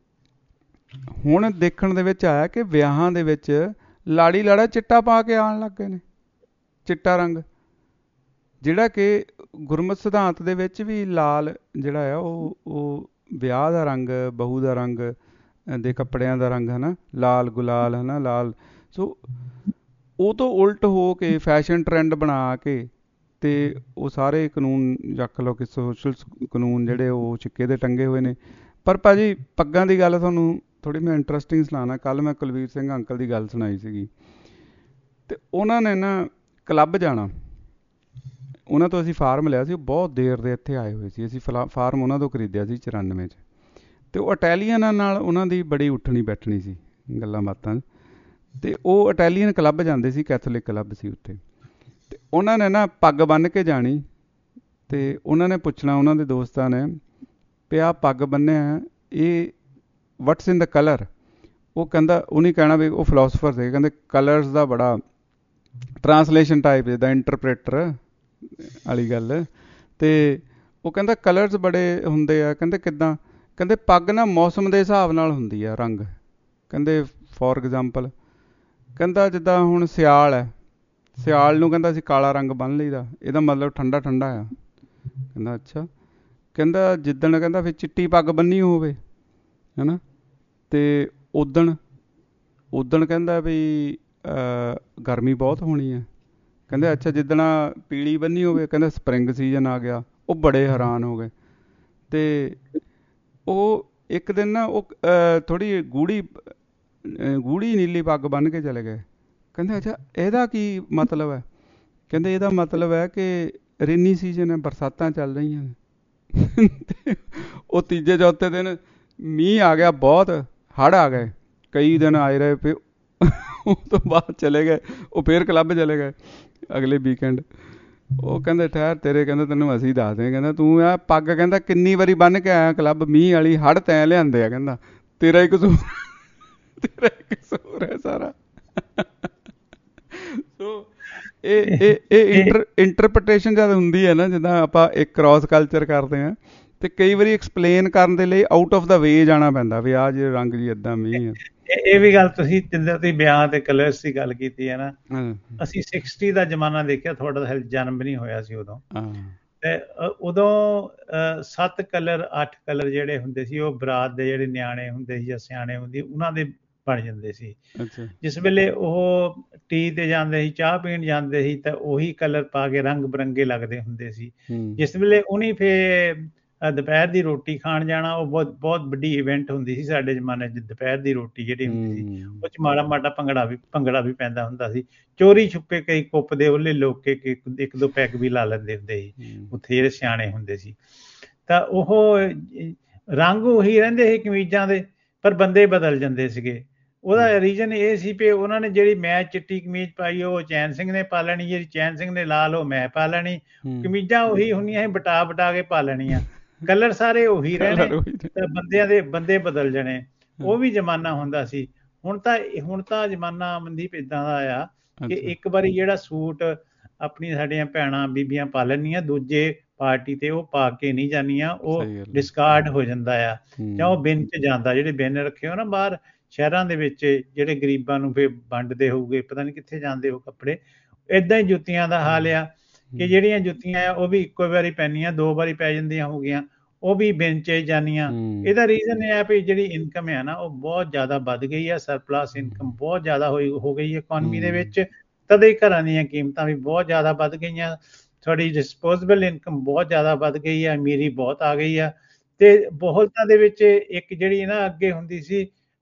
ਹੁਣ ਦੇਖਣ ਦੇ ਵਿੱਚ ਆਇਆ ਕਿ ਵਿਆਹਾਂ ਦੇ ਵਿੱਚ ਲਾੜੀ ਲਾੜਾ ਚਿੱਟਾ ਪਾ ਕੇ ਆਉਣ ਲੱਗ ਗਏ ਨੇ, ਚਿੱਟਾ ਰੰਗ, ਜਿਹੜਾ ਕਿ ਗੁਰਮਤਿ ਸਿਧਾਂਤ ਦੇ ਵਿੱਚ ਵੀ ਲਾਲ ਜਿਹੜਾ ਆ ਉਹ ਉਹ ਵਿਆਹ ਦਾ ਰੰਗ, ਬਹੂ ਦਾ ਰੰਗ ਦੇ ਕੱਪੜਿਆਂ ਦਾ ਰੰਗ ਹੈ ਨਾ, ਲਾਲ ਗੁਲਾਲ ਹੈ ਨਾ, ਲਾਲ। ਸੋ ਉਹ ਤੋਂ ਉਲਟ ਹੋ ਕੇ ਫੈਸ਼ਨ ਟਰੈਂਡ ਬਣਾ ਕੇ ਅਤੇ ਉਹ ਸਾਰੇ ਕਾਨੂੰਨ ਚੱਕ ਲਓ ਕਿ ਸੋਸ਼ਲ ਕਾਨੂੰਨ ਜਿਹੜੇ ਉਹ ਸਿੱਕੇ ਦੇ ਟੰਗੇ ਹੋਏ ਨੇ। ਪਰ ਭਾਅ ਜੀ ਪੱਗਾਂ ਦੀ ਗੱਲ ਤੁਹਾਨੂੰ ਥੋੜ੍ਹੀ ਮੈਂ ਇੰਟਰਸਟਿੰਗ ਸੁਣਾਉਣਾ। ਕੱਲ੍ਹ ਮੈਂ ਕੁਲਵੀਰ ਸਿੰਘ ਅੰਕਲ ਦੀ ਗੱਲ ਸੁਣਾਈ ਸੀਗੀ, ਅਤੇ ਉਹਨਾਂ ਨੇ ਨਾ ਕਲੱਬ ਜਾਣਾ, ਉਹਨਾਂ ਤੋਂ ਅਸੀਂ ਫਾਰਮ ਲਿਆ ਸੀ, ਉਹ ਬਹੁਤ ਦੇਰ ਦੇ ਇੱਥੇ ਆਏ ਹੋਏ ਸੀ, ਅਸੀਂ ਫਲਾ ਫਾਰਮ ਉਹਨਾਂ ਤੋਂ ਖਰੀਦਿਆ ਸੀ ਚੁਰਾਨਵੇਂ 'ਚ, ਅਤੇ ਉਹ ਇਟੈਲੀਅਨਾਂ ਨਾਲ ਉਹਨਾਂ ਦੀ ਬੜੀ ਉੱਠਣੀ ਬੈਠਣੀ ਸੀ ਗੱਲਾਂ ਬਾਤਾਂ, ਅਤੇ ਉਹ ਇਟੈਲੀਅਨ ਕਲੱਬ ਜਾਂਦੇ ਸੀ, ਕੈਥੋਲਿਕ ਕਲੱਬ ਸੀ ਉੱਥੇ, ਅਤੇ ਉਹਨਾਂ ਨੇ ਨਾ ਪੱਗ ਬੰਨ੍ਹ ਕੇ ਜਾਣੀ, ਅਤੇ ਉਹਨਾਂ ਨੇ ਪੁੱਛਣਾ ਉਹਨਾਂ ਦੇ ਦੋਸਤਾਂ ਨੇ ਵੀ ਆਹ ਪੱਗ ਬੰਨ੍ਹਿਆ ਇਹ ਵਟਸ ਇਨ ਦਾ ਕਲਰ, ਉਹ ਕਹਿੰਦਾ ਉਹਨੇ ਕਹਿਣਾ ਵੀ ਉਹ ਫਿਲੋਸਫਰ ਸੀ, ਕਹਿੰਦੇ ਕਲਰਸ ਦਾ ਬੜਾ ਟਰਾਂਸਲੇਸ਼ਨ ਟਾਈਪ ਜਿੱਦਾਂ ਇੰਟਰਪ੍ਰੇਟਰ ਵਾਲੀ ਗੱਲ, ਅਤੇ ਉਹ ਕਹਿੰਦਾ ਕਲਰਸ ਬੜੇ ਹੁੰਦੇ ਆ, ਕਹਿੰਦੇ ਕਿੱਦਾਂ, ਕਹਿੰਦੇ ਪੱਗ ਨਾ ਮੌਸਮ ਦੇ ਹਿਸਾਬ ਨਾਲ ਹੁੰਦੀ ਆ ਰੰਗ, ਕਹਿੰਦੇ ਫੋਰ ਐਗਜ਼ਾਮਪਲ ਕਹਿੰਦਾ ਜਿੱਦਾਂ ਹੁਣ ਸਿਆਲ ਹੈ, ਸਿਆਲ ਨੂੰ ਕਹਿੰਦਾ ਅਸੀਂ ਕਾਲਾ ਰੰਗ ਬੰਨ੍ਹ ਲਈਦਾ, ਇਹਦਾ ਮਤਲਬ ਠੰਡਾ ਠੰਡਾ ਆ, ਕਹਿੰਦਾ ਅੱਛਾ, ਕਹਿੰਦਾ ਜਿੱਦਣ ਕਹਿੰਦਾ ਫਿਰ ਚਿੱਟੀ ਪੱਗ ਬੰਨੀ ਹੋਵੇ ਹੈ ਨਾ, ਅਤੇ ਉਦਣ ਉਦਣ ਕਹਿੰਦਾ ਵੀ ਗਰਮੀ ਬਹੁਤ ਹੋਣੀ ਹੈ, ਕਹਿੰਦੇ ਅੱਛਾ ਜਿੱਦਣ ਪੀਲੀ ਬੰਨੀ ਹੋਵੇ ਕਹਿੰਦਾ ਸਪਰਿੰਗ ਸੀਜ਼ਨ ਆ ਗਿਆ। ਉਹ ਬੜੇ ਹੈਰਾਨ ਹੋ ਗਏ, ਅਤੇ ਉਹ ਇੱਕ ਦਿਨ ਨਾ ਉਹ ਥੋੜ੍ਹੀ ਗੂੜ੍ਹੀ ਗੂੜ੍ਹੀ ਨੀਲੀ ਪੱਗ ਬੰਨ੍ਹ ਕੇ ਚਲੇ ਗਏ, ਕਹਿੰਦੇ ਅੱਛਾ ਇਹਦਾ ਕੀ ਮਤਲਬ ਹੈ, ਕਹਿੰਦੇ ਇਹਦਾ ਮਤਲਬ ਹੈ ਕਿ ਰੇਨੀ ਸੀਜ਼ਨ ਹੈ, ਬਰਸਾਤਾਂ ਚੱਲ ਰਹੀਆਂ ਨੇ। ਉਹ ਤੀਜੇ ਚੌਥੇ ਦਿਨ ਮੀਂਹ ਆ ਗਿਆ, ਬਹੁਤ ਹੜ੍ਹ ਆ ਗਏ, ਕਈ ਦਿਨ ਆਏ ਰਹੇ, ਫਿਰ ਉਹ ਤੋਂ ਬਾਅਦ ਚਲੇ ਗਏ, ਉਹ ਫਿਰ ਕਲੱਬ ਚਲੇ ਗਏ ਅਗਲੇ ਵੀਕਐਂਡ। ਉਹ ਕਹਿੰਦੇ ਠਹਿਰ ਤੇਰੇ, ਕਹਿੰਦਾ ਤੈਨੂੰ ਅਸੀਂ ਦੱਸਦੇ, ਕਹਿੰਦਾ ਤੂੰ ਆ ਪੱਗ ਕਹਿੰਦਾ ਕਿੰਨੀ ਵਾਰੀ ਬੰਨ੍ਹ ਕੇ ਆਇਆ ਕਲੱਬ, ਮੀਂਹ ਵਾਲੀ ਹੜ੍ਹ ਤੈਂ ਲਿਆਂਦੇ ਆ, ਕਹਿੰਦਾ ਤੇਰਾ ਹੀ ਕਸੂਰ, ਤੇਰਾ ਹੀ ਕਸੂਰ ਹੈ ਸਾਰਾ। ਸੋ ਇਹ ਇਹ ਇਹ ਇੰਟਰ ਇੰਟਰਪ੍ਰੀਟੇਸ਼ਨ ਜਦ ਹੁੰਦੀ ਹੈ ਨਾ, ਜਿੱਦਾਂ ਆਪਾਂ ਇੱਕ ਕ੍ਰਾਸ ਕਲਚਰ ਕਰਦੇ ਹਾਂ, ਅਤੇ ਕਈ ਵਾਰੀ ਐਕਸਪਲੇਨ ਕਰਨ ਦੇ ਲਈ ਆਊਟ ਆਫ ਦਾ ਵੇ ਜਾਣਾ ਪੈਂਦਾ ਵੀ ਆਹ ਜੇ ਰੰਗ ਜੀ ਇੱਦਾਂ ਮੀਂਹ ਹੈ। ਇਹ ਵੀ ਗੱਲ ਤੁਸੀਂ ਜਿੱਦਾਂ ਤੁਸੀਂ ਵਿਆਹ ਤੇ ਕਲਰਸ ਦੀ ਗੱਲ ਕੀਤੀ ਹੈ ਨਾ, ਅਸੀਂ ਸਿਕਸਟੀ ਦਾ ਜ਼ਮਾਨਾ ਦੇਖਿਆ, ਤੁਹਾਡਾ ਤਾਂ ਜਨਮ ਵੀ ਨਹੀਂ ਹੋਇਆ ਸੀ ਉਦੋਂ, ਤੇ ਉਦੋਂ ਸੱਤ ਕਲਰ ਅੱਠ ਕਲਰ ਜਿਹੜੇ ਹੁੰਦੇ ਸੀ ਉਹ ਬਰਾਤ ਦੇ ਜਿਹੜੇ ਨਿਆਣੇ ਹੁੰਦੇ ਸੀ ਜਾਂ ਸਿਆਣੇ ਹੁੰਦੇ ਉਹਨਾਂ ਦੇ ਬਣ ਜਾਂਦੇ ਸੀ। ਜਿਸ ਵੇਲੇ ਉਹ ਟੀ ਤੇ ਜਾਂਦੇ ਸੀ, ਚਾਹ ਪੀਣ ਜਾਂਦੇ ਸੀ, ਤਾਂ ਉਹੀ ਕਲਰ ਪਾ ਕੇ ਰੰਗ ਬਿਰੰਗੇ ਲੱਗਦੇ ਹੁੰਦੇ ਸੀ। ਜਿਸ ਵੇਲੇ ਉਹਨੇ ਫਿਰ ਦੁਪਹਿਰ ਦੀ ਰੋਟੀ ਖਾਣ ਜਾਣਾ, ਉਹ ਬਹੁਤ ਬਹੁਤ ਵੱਡੀ ਇਵੈਂਟ ਹੁੰਦੀ ਸੀ ਸਾਡੇ ਜ਼ਮਾਨੇ 'ਚ। ਦੁਪਹਿਰ ਦੀ ਰੋਟੀ ਜਿਹੜੀ ਹੁੰਦੀ ਸੀ ਉਹ 'ਚ ਮਾੜਾ ਮਾੜਾ ਭੰਗੜਾ ਵੀ ਭੰਗੜਾ ਵੀ ਪੈਂਦਾ ਹੁੰਦਾ ਸੀ। ਚੋਰੀ ਛੁਪੇ ਕਈ ਕੁੱਪ ਦੇ ਉਹਲੇ ਲੋਕ ਕੇ ਇੱਕ ਦੋ ਪੈਗ ਵੀ ਲਾ ਲੈਂਦੇ ਹੁੰਦੇ ਸੀ ਉੱਥੇ ਜਿਹੜੇ ਸਿਆਣੇ ਹੁੰਦੇ ਸੀ। ਤਾਂ ਉਹ ਰੰਗ ਉਹੀ ਰਹਿੰਦੇ ਸੀ ਕਮੀਜ਼ਾਂ ਦੇ, ਪਰ ਬੰਦੇ ਬਦਲ ਜਾਂਦੇ ਸੀਗੇ। ਉਹਦਾ ਰੀਜ਼ਨ ਇਹ ਸੀ ਵੀ ਉਹਨਾਂ ਨੇ ਜਿਹੜੀ ਮੈਂ ਚਿੱਟੀ ਕਮੀਜ਼ ਪਾਈ ਉਹ ਚੈਨ ਸਿੰਘ ਨੇ ਪਾ ਲੈਣੀ, ਜਿਹੜੀ ਚੈਨ ਸਿੰਘ ਨੇ ਲਾਲ ਉਹ ਮੈਂ ਪਾ ਲੈਣੀ। ਕਮੀਜ਼ਾਂ ਉਹੀ ਹੁੰਦੀਆਂ ਸੀ, ਬਟਾ ਬਟਾ ਕੇ ਪਾ ਲੈਣੀਆਂ, ਕਲਰ ਸਾਰੇ ਉਹੀ ਰਹਿਣੇ, ਤਾਂ ਬੰਦਿਆਂ ਦੇ ਬੰਦੇ ਬਦਲ ਜਾਣੇ। ਉਹ ਵੀ ਜ਼ਮਾਨਾ ਹੁੰਦਾ ਸੀ। ਹੁਣ ਤਾਂ ਹੁਣ ਤਾਂ ਜ਼ਮਾਨਾ ਮਨਦੀਪ ਇੱਦਾਂ ਦਾ ਆ ਕਿ ਇੱਕ ਵਾਰੀ ਜਿਹੜਾ ਸੂਟ ਆਪਣੀ ਸਾਡੀਆਂ ਭੈਣਾਂ ਬੀਬੀਆਂ ਪਾ ਲੈਂਦੀਆਂ, ਦੂਜੇ ਪਾਰਟੀ ਤੇ ਉਹ ਪਾ ਕੇ ਨਹੀਂ ਜਾਂਦੀਆਂ, ਉਹ ਡਿਸਕਾਰਡ ਹੋ ਜਾਂਦਾ ਆ ਜਾਂ ਉਹ ਬਿਨ 'ਚ ਜਾਂਦਾ। ਜਿਹੜੇ ਬਿਨ ਰੱਖੇ ਹੋ ਨਾ ਬਾਹਰ ਸ਼ਹਿਰਾਂ ਦੇ ਵਿੱਚ, ਜਿਹੜੇ ਗਰੀਬਾਂ ਨੂੰ ਫਿਰ ਵੰਡਦੇ ਹੋਊਗੇ, ਪਤਾ ਨਹੀਂ ਕਿੱਥੇ ਜਾਂਦੇ ਉਹ ਕੱਪੜੇ। ਏਦਾਂ ਹੀ ਜੁੱਤੀਆਂ ਦਾ ਹਾਲ ਆ ਕਿ ਜਿਹੜੀਆਂ ਜੁੱਤੀਆਂ ਆ ਉਹ ਵੀ ਇੱਕੋ ਵਾਰੀ ਪੈਣੀਆਂ, ਦੋ ਵਾਰੀ ਪੈ ਜਾਂਦੀਆਂ ਹੋ ਗਈਆਂ, ਉਹ ਵੀ ਬਿਨ 'ਚ ਜਾਂਦੀਆਂ। ਇਹਦਾ ਰੀਜ਼ਨ ਇਹ ਆ ਵੀ ਜਿਹੜੀ ਇਨਕਮ ਹੈ ਨਾ ਉਹ ਬਹੁਤ ਜ਼ਿਆਦਾ ਵੱਧ ਗਈ ਆ, ਸਰਪਲਸ ਇਨਕਮ ਬਹੁਤ ਜ਼ਿਆਦਾ ਹੋਈ ਹੋ ਗਈ ਹੈ ਇਕੋਨਮੀ ਦੇ ਵਿੱਚ। ਤਦੇ ਘਰਾਂ ਦੀਆਂ ਕੀਮਤਾਂ ਵੀ ਬਹੁਤ ਜ਼ਿਆਦਾ ਵੱਧ ਗਈਆਂ, ਤੁਹਾਡੀ ਡਿਸਪੋਜ਼ੇਬਲ ਇਨਕਮ ਬਹੁਤ ਜ਼ਿਆਦਾ ਵੱਧ ਗਈ ਆ, ਅਮੀਰੀ ਬਹੁਤ ਆ ਗਈ ਆ। ਤੇ ਬਹੁਲਤਾ ਦੇ ਵਿੱਚ ਇੱਕ ਜਿਹੜੀ ਨਾ ਅੱਗੇ ਹੁੰਦੀ ਸੀ